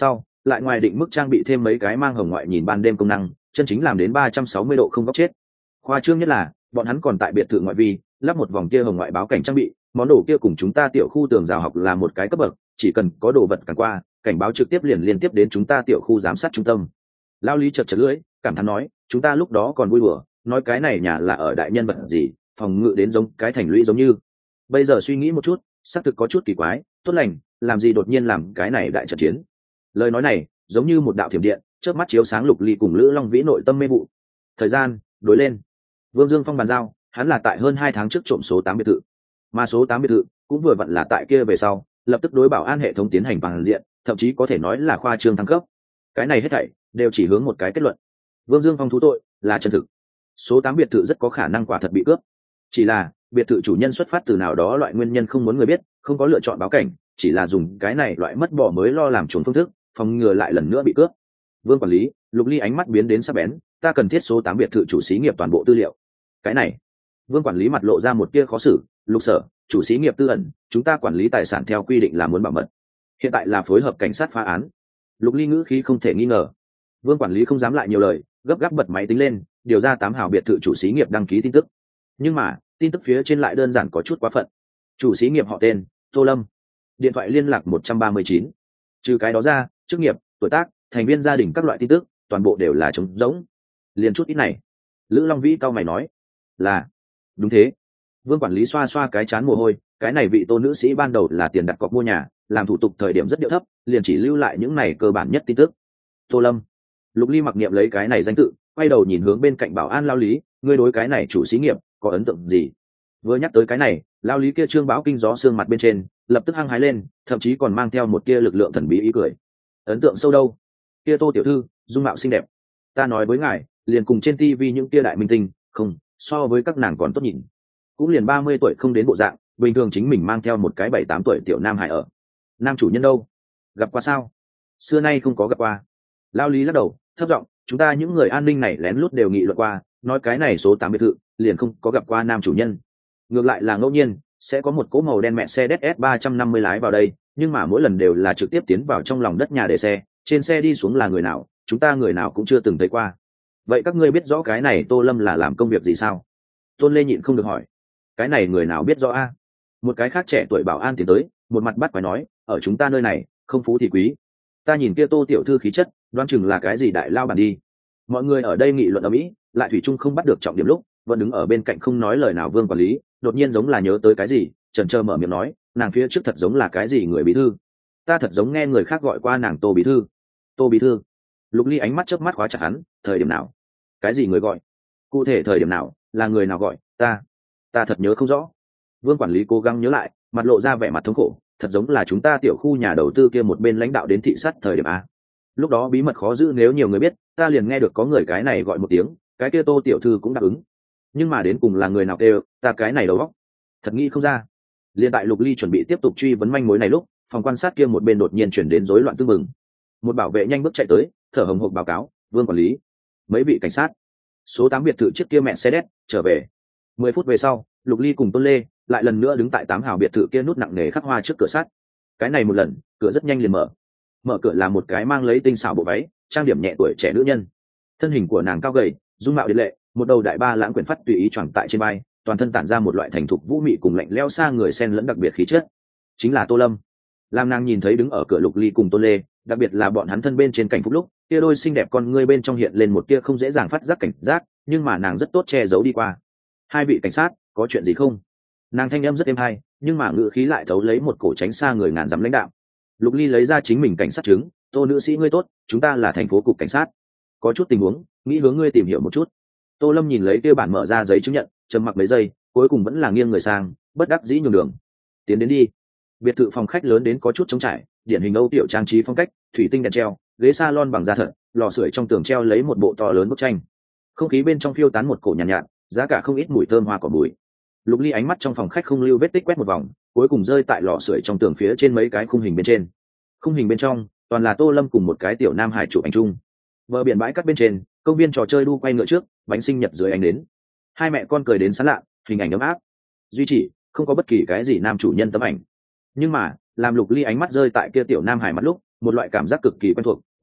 lại ngoài định mức trang bị thêm mấy cái mang hồng ngoại nhìn ban đêm công năng, chân chính làm đến 360 độ không góc chết. Khoa trương nhất là bọn hắn còn tại biệt thự ngoại vi lắp một vòng kia hồng ngoại báo cảnh trang bị, món đồ kia cùng chúng ta tiểu khu tường rào học là một cái cấp bậc, chỉ cần có đồ vật cản qua, cảnh báo trực tiếp liền liên tiếp đến chúng ta tiểu khu giám sát trung tâm. Lao Lý chật chật lưỡi, cảm thán nói, chúng ta lúc đó còn vui đùa, nói cái này nhà là ở đại nhân vật gì, phòng ngự đến giống cái thành lũy giống như. Bây giờ suy nghĩ một chút, xác thực có chút kỳ quái, tốt lành, làm gì đột nhiên làm cái này đại trận chiến. Lời nói này giống như một đạo thiểm điện, chớp mắt chiếu sáng Lục Ly cùng Lữ Long Vĩ nội tâm mê vụ. Thời gian đối lên, Vương Dương Phong bàn giao, hắn là tại hơn 2 tháng trước trộm số 8 biệt thự, mà số 8 biệt thự cũng vừa vặn là tại kia về sau, lập tức đối bảo an hệ thống tiến hành toàn diện, thậm chí có thể nói là khoa trương thăng cấp. Cái này hết thảy đều chỉ hướng một cái kết luận: Vương Dương Phong thú tội là chân thực. Số 8 biệt thự rất có khả năng quả thật bị cướp. Chỉ là biệt thự chủ nhân xuất phát từ nào đó loại nguyên nhân không muốn người biết, không có lựa chọn báo cảnh, chỉ là dùng cái này loại mất bỏ mới lo làm chuồn phương thức, phòng ngừa lại lần nữa bị cướp. Vương quản lý, Lục Ly ánh mắt biến đến sắc bén, ta cần thiết số 8 biệt thự chủ xí nghiệp toàn bộ tư liệu. Cái này, Vương quản lý mặt lộ ra một tia khó xử, Lục sở, chủ xí nghiệp tư ẩn, chúng ta quản lý tài sản theo quy định là muốn bảo mật. Hiện tại là phối hợp cảnh sát phá án. Lục Ly ngữ khí không thể nghi ngờ. Vương quản lý không dám lại nhiều lời, gấp gáp bật máy tính lên, điều ra 8 hào biệt thự chủ xí nghiệp đăng ký tin tức. Nhưng mà tin tức phía trên lại đơn giản có chút quá phận. Chủ xí nghiệp họ tên Tô Lâm, điện thoại liên lạc 139. Trừ cái đó ra, chức nghiệp, tuổi tác, thành viên gia đình các loại tin tức toàn bộ đều là trống rỗng. Liền chút ít này. Lữ Long Vĩ cau mày nói, là đúng thế. Vương quản lý xoa xoa cái chán mồ hôi, cái này vị Tô nữ sĩ ban đầu là tiền đặt cọc mua nhà, làm thủ tục thời điểm rất điệu thấp, liền chỉ lưu lại những này cơ bản nhất tin tức. Tô Lâm. Lục Ly mặc niệm lấy cái này danh tự, quay đầu nhìn hướng bên cạnh bảo an Lao Lý, ngươi đối cái này chủ xí nghiệp có ấn tượng gì? Vừa nhắc tới cái này, Lao Lý kia trương báo kinh gió xương mặt bên trên lập tức hăng hái lên, thậm chí còn mang theo một tia lực lượng thần bí ý cười. Ấn tượng sâu đâu? Kia Tô tiểu thư dung mạo xinh đẹp, ta nói với ngài, liền cùng trên TV những kia đại minh tinh, không, so với các nàng còn tốt nhìn. Cũng liền 30 tuổi không đến bộ dạng, bình thường chính mình mang theo một cái 7-8 tuổi tiểu nam hải ở. Nam chủ nhân đâu? Gặp qua sao? Xưa nay không có gặp qua. Lao Lý lắc đầu, thấp giọng, chúng ta những người an ninh này lén lút đều nghị luận qua, nói cái này số 8 biệt thự liền không có gặp qua nam chủ nhân. Ngược lại là ngẫu nhiên sẽ có một cỗ màu đen Mercedes S350 lái vào đây, nhưng mà mỗi lần đều là trực tiếp tiến vào trong lòng đất nhà để xe, trên xe đi xuống là người nào, chúng ta người nào cũng chưa từng thấy qua. Vậy các ngươi biết rõ cái này Tô Lâm là làm công việc gì sao? Tôn Lê nhịn không được hỏi. Cái này người nào biết rõ a? Một cái khác trẻ tuổi bảo an tiến tới, một mặt bắt quái nói, ở chúng ta nơi này không phú thì quý. Ta nhìn kia Tô tiểu thư khí chất, đoán chừng là cái gì đại lao bản đi. Mọi người ở đây nghị luận ở mỹ, lại thủy chung không bắt được trọng điểm lúc, vẫn đứng ở bên cạnh không nói lời nào. Vương quản lý đột nhiên giống là nhớ tới cái gì, chần chờ mở miệng nói, nàng phía trước thật giống là cái gì người bí thư, ta thật giống nghe người khác gọi qua nàng Tô bí thư. Tô bí thư? Lục Ly ánh mắt chớp mắt khóa chặt hắn, thời điểm nào? Cái gì người gọi? Cụ thể thời điểm nào, là người nào gọi? Ta thật nhớ không rõ. Vương quản lý cố gắng nhớ lại, mặt lộ ra vẻ mặt thống khổ, thật giống là chúng ta tiểu khu nhà đầu tư kia một bên lãnh đạo đến thị sát thời điểm a. Lúc đó bí mật khó giữ, nếu nhiều người biết, ta liền nghe được có người cái này gọi một tiếng, cái kia Tô tiểu thư cũng đáp ứng. Nhưng mà đến cùng là người nào kêu, ta cái này đầu óc thật nghĩ không ra. Liên tại Lục Ly chuẩn bị tiếp tục truy vấn manh mối này lúc, phòng quan sát kia một bên đột nhiên chuyển đến rối loạn tương mừng. Một bảo vệ nhanh bước chạy tới, thở hồng hộc báo cáo, Vương quản lý, mấy vị cảnh sát, số 8 biệt thự trước kia mẹ xe đét trở về. 10 phút về sau, Lục Ly cùng Tôn Lê lại lần nữa đứng tại 8 hào biệt thự kia nút nặng nề khắc hoa trước cửa sắt. Cái này một lần, cửa rất nhanh liền mở cửa là một cái mang lấy tinh xảo bộ váy, trang điểm nhẹ tuổi trẻ nữ nhân. Thân hình của nàng cao gầy, dung mạo điệt lệ, một đầu đại ba lãng quyển phát tùy ý choàng tại trên vai, toàn thân tản ra một loại thành thục vũ mị cùng lạnh lẽo xa người xen lẫn đặc biệt khí chất. Chính là Tô Lâm. Lam nàng nhìn thấy đứng ở cửa Lục Ly cùng Tôn Lê, đặc biệt là bọn hắn thân bên trên cảnh phúc lúc, tia đôi xinh đẹp con ngươi bên trong hiện lên một tia không dễ dàng phát giác cảnh giác, nhưng mà nàng rất tốt che giấu đi qua. Hai vị cảnh sát, có chuyện gì không? Nàng thanh âm rất êm hay, nhưng mà ngữ khí lại thấu lấy một cổ tránh xa người ngàn dặm lãnh đạo. Lục Ly lấy ra chính mình cảnh sát chứng, Tô nữ sĩ ngươi tốt, chúng ta là thành phố cục cảnh sát, có chút tình huống, nghĩ hướng ngươi tìm hiểu một chút. Tô Lâm nhìn lấy kia bản mở ra giấy chứng nhận, trầm mặc mấy giây, cuối cùng vẫn là nghiêng người sang, bất đắc dĩ nhường đường. Tiến đến đi. Biệt thự phòng khách lớn đến có chút trống trải, điển hình Âu tiểu trang trí phong cách, thủy tinh đèn treo, ghế salon bằng da thật, lò sưởi trong tường treo lấy một bộ to lớn bức tranh. Không khí bên trong phiêu tán một cổ nhàn nhạt, giá cả không ít mùi thơm hoa cỏ bụi. Lục Ly ánh mắt trong phòng khách không lưu vết tích quét một vòng, cuối cùng rơi tại lò sưởi trong tường phía trên mấy cái khung hình bên trên. Khung hình bên trong toàn là Tô Lâm cùng một cái tiểu nam hải chụp ảnh chung. Bờ biển bãi cát bên trên, công viên trò chơi đu quay ngựa trước, bánh sinh nhật dưới ánh nến. Hai mẹ con cười đến sán lạ, hình ảnh ấm áp. Duy chỉ không có bất kỳ cái gì nam chủ nhân tấm ảnh. Nhưng mà làm Lục Ly ánh mắt rơi tại kia tiểu nam hải mắt lúc, một loại cảm giác cực kỳ quen thuộc,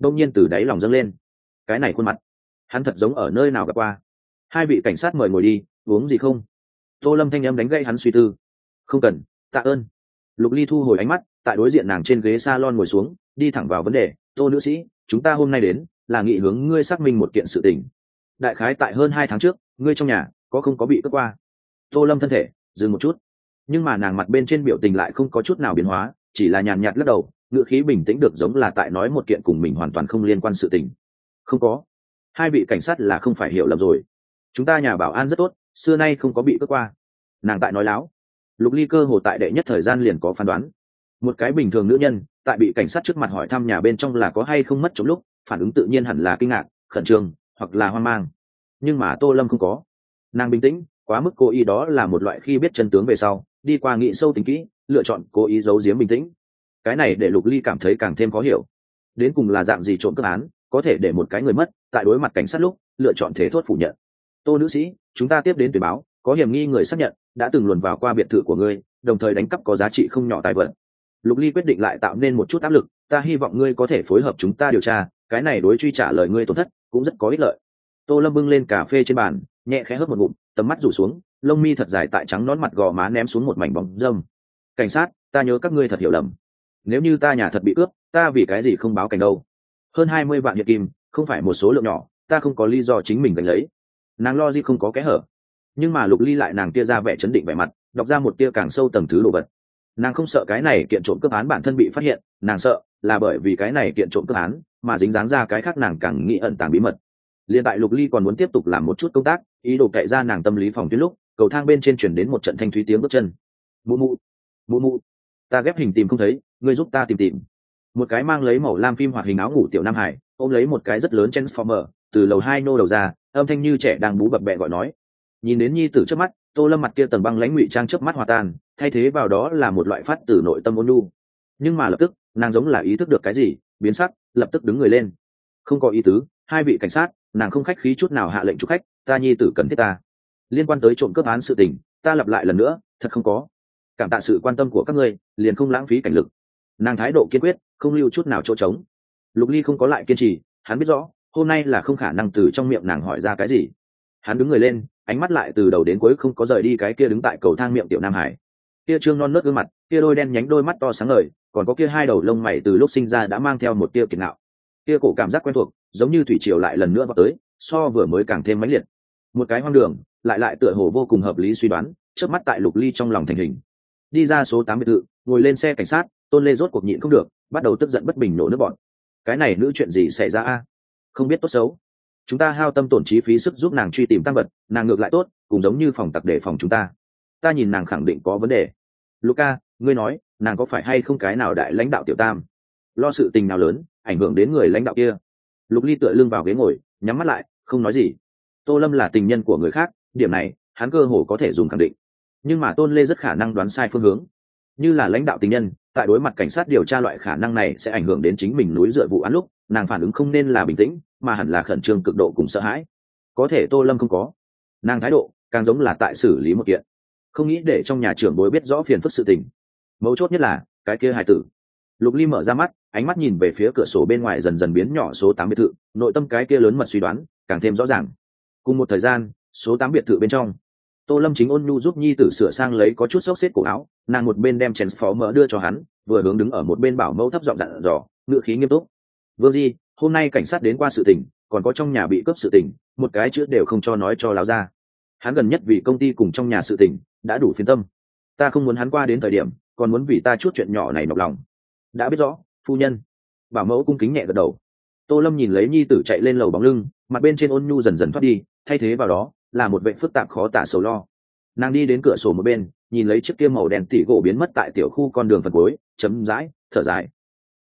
đông nhiên từ đáy lòng dâng lên. Cái này khuôn mặt hắn thật giống ở nơi nào gặp qua. Hai vị cảnh sát mời ngồi đi, uống gì không? Tô Lâm thanh âm đánh gãy hắn suy tư. Không cần, tạ ơn. Lục Ly thu hồi ánh mắt, tại đối diện nàng trên ghế salon ngồi xuống, đi thẳng vào vấn đề. Tô nữ sĩ, chúng ta hôm nay đến là nghị hướng ngươi xác minh một kiện sự tình. Đại khái tại hơn 2 tháng trước, ngươi trong nhà có không có bị cướp qua? Tô Lâm thân thể dừng một chút, nhưng mà nàng mặt bên trên biểu tình lại không có chút nào biến hóa, chỉ là nhàn nhạt lắc đầu, ngữ khí bình tĩnh được giống là tại nói một kiện cùng mình hoàn toàn không liên quan sự tình. Không có. Hai vị cảnh sát là không phải hiểu lầm rồi. Chúng ta nhà bảo an rất tốt, xưa nay không có bị cướp qua. Nàng tại nói láo. Lục Ly cơ hồ tại đệ nhất thời gian liền có phán đoán. Một cái bình thường nữ nhân tại bị cảnh sát trước mặt hỏi thăm nhà bên trong là có hay không mất trong lúc, phản ứng tự nhiên hẳn là kinh ngạc, khẩn trương hoặc là hoang mang. Nhưng mà Tô Lâm không có. Nàng bình tĩnh, quá mức cố ý, đó là một loại khi biết chân tướng về sau đi qua nghĩ sâu tính kỹ, lựa chọn cố ý giấu giếm bình tĩnh. Cái này để Lục Ly cảm thấy càng thêm khó hiểu. Đến cùng là dạng gì trộm cướp án có thể để một cái người mất tại đối mặt cảnh sát lúc lựa chọn thế thốt phủ nhận? Tô nữ sĩ, chúng ta tiếp đến tuyển báo có hiểm nghi người xác nhận đã từng luồn vào qua biệt thự của ngươi, đồng thời đánh cắp có giá trị không nhỏ tài vật. Lục Ly quyết định lại tạo nên một chút áp lực. Ta hy vọng ngươi có thể phối hợp chúng ta điều tra, cái này đối truy trả lời ngươi tổn thất cũng rất có ích lợi. Tô Lâm bưng lên cà phê trên bàn, nhẹ khẽ hớp một ngụm, tầm mắt rủ xuống, lông mi thật dài tại trắng nón mặt gò má ném xuống một mảnh bóng râm. Cảnh sát, ta nhớ các ngươi thật hiểu lầm. Nếu như ta nhà thật bị cướp, ta vì cái gì không báo cảnh đâu? Hơn 20 vạn hiện kim không phải một số lượng nhỏ, ta không có lý do chính mình gánh lấy. Nàng lo gì không có kẽ hở. Nhưng mà Lục Ly lại nàng tia ra vẻ chấn định vẻ mặt, đọc ra một tia càng sâu tầng thứ đồ vật. Nàng không sợ cái này kiện trộm cướp án bản thân bị phát hiện, nàng sợ là bởi vì cái này kiện trộm cướp án mà dính dáng ra cái khác nàng càng nghĩ ẩn tàng bí mật. Liên tại Lục Ly còn muốn tiếp tục làm một chút công tác, ý đồ cậy ra nàng tâm lý phòng tuyến lúc cầu thang bên trên chuyển đến một trận thanh thúy tiếng bước chân. Mụ mụ, mụ mụ, ta ghép hình tìm không thấy, ngươi giúp ta tìm tìm. Một cái mang lấy màu lam phim hoạt hình áo ngủ tiểu nam hải ôm lấy một cái rất lớn transformer từ lầu 2 nô đầu ra, âm thanh như trẻ đang bú bập bẹ gọi nói. Nhìn đến nhi tử trước mắt, Tô Lâm mặt kia tầng băng lãnh ngụy trang trước mắt hòa tan, thay thế vào đó là một loại phát từ nội tâm ôn nhu. Nhưng mà lập tức nàng giống là ý thức được cái gì, biến sắc, lập tức đứng người lên. Không có ý tứ, hai vị cảnh sát, nàng không khách khí chút nào hạ lệnh chúc khách, ta nhi tử cần thiết ta. Liên quan tới trộm cướp án sự tình, ta lặp lại lần nữa, thật không có. Cảm tạ sự quan tâm của các ngươi, liền không lãng phí cảnh lực. Nàng thái độ kiên quyết, không lưu chút nào chỗ trống. Lục Ly không có lại kiên trì, hắn biết rõ hôm nay là không khả năng từ trong miệng nàng hỏi ra cái gì. Hắn đứng người lên, ánh mắt lại từ đầu đến cuối không có rời đi cái kia đứng tại cầu thang miệng tiểu nam hải. Kia trương non nớt gương mặt, kia đôi đen nhánh đôi mắt to sáng ngời, còn có kia hai đầu lông mày từ lúc sinh ra đã mang theo một tia kiệt ngạo. Kia cổ cảm giác quen thuộc, giống như thủy triều lại lần nữa vào tới, so vừa mới càng thêm mãnh liệt. Một cái hoang đường, lại tựa hồ vô cùng hợp lý suy đoán, chớp mắt tại Lục Ly trong lòng thành hình. Đi ra số 8 biệt thự, ngồi lên xe cảnh sát, Tôn Lê rốt cuộc nhịn không được, bắt đầu tức giận bất bình nổ nước bọt. Cái này nữ chuyện gì xảy ra a? Không biết tốt xấu. Chúng ta hao tâm tổn trí phí sức giúp nàng truy tìm tăng vật, nàng ngược lại tốt, cũng giống như phòng tặc để phòng chúng ta. Ta nhìn nàng khẳng định có vấn đề. Luca, ngươi nói, nàng có phải hay không cái nào đại lãnh đạo tiểu tam? Lo sự tình nào lớn, ảnh hưởng đến người lãnh đạo kia. Lục Ly tựa lưng vào ghế ngồi, nhắm mắt lại, không nói gì. Tô Lâm là tình nhân của người khác, điểm này hắn cơ hồ có thể dùng khẳng định. Nhưng mà Tôn Lê rất khả năng đoán sai phương hướng. Như là lãnh đạo tình nhân, tại đối mặt cảnh sát điều tra loại khả năng này sẽ ảnh hưởng đến chính mình núi dựa vụ án lúc, nàng phản ứng không nên là bình tĩnh, mà hẳn là khẩn trương cực độ cùng sợ hãi. Có thể Tô Lâm không có. Nàng thái độ càng giống là tại xử lý một kiện, không nghĩ để trong nhà trưởng bối biết rõ phiền phức sự tình. Mấu chốt nhất là cái kia hài tử. Lục Ly mở ra mắt, ánh mắt nhìn về phía cửa sổ bên ngoài dần dần biến nhỏ số 8 biệt thự, nội tâm cái kia lớn mật suy đoán càng thêm rõ ràng. Cùng một thời gian, số 8 biệt thự bên trong, Tô Lâm chính ôn nhu giúp nhi tử sửa sang lấy có chút xốc xếp cổ áo, nàng một bên đem chén phó mỡ đưa cho hắn, vừa hướng đứng ở một bên bảo mẫu thấp giọng dặn dò, ngữ khí nghiêm túc. Vương Di, hôm nay cảnh sát đến qua sự tình, còn có trong nhà bị cướp sự tình, một cái chữ đều không cho nói cho láo ra. Hắn gần nhất vì công ty cùng trong nhà sự tình đã đủ phiền tâm, ta không muốn hắn qua đến thời điểm còn muốn vì ta chút chuyện nhỏ này nhọc lòng. Đã biết rõ, phu nhân. Bảo mẫu cung kính nhẹ gật đầu. Tô Lâm nhìn lấy nhi tử chạy lên lầu bóng lưng, mặt bên trên ôn nhu dần dần thoát đi, thay thế vào đó là một vẻ phức tạp khó tả sầu lo. Nàng đi đến cửa sổ một bên, nhìn lấy chiếc kia màu đen tỉ gỗ biến mất tại tiểu khu con đường phần cuối, chấm dãi thở dài.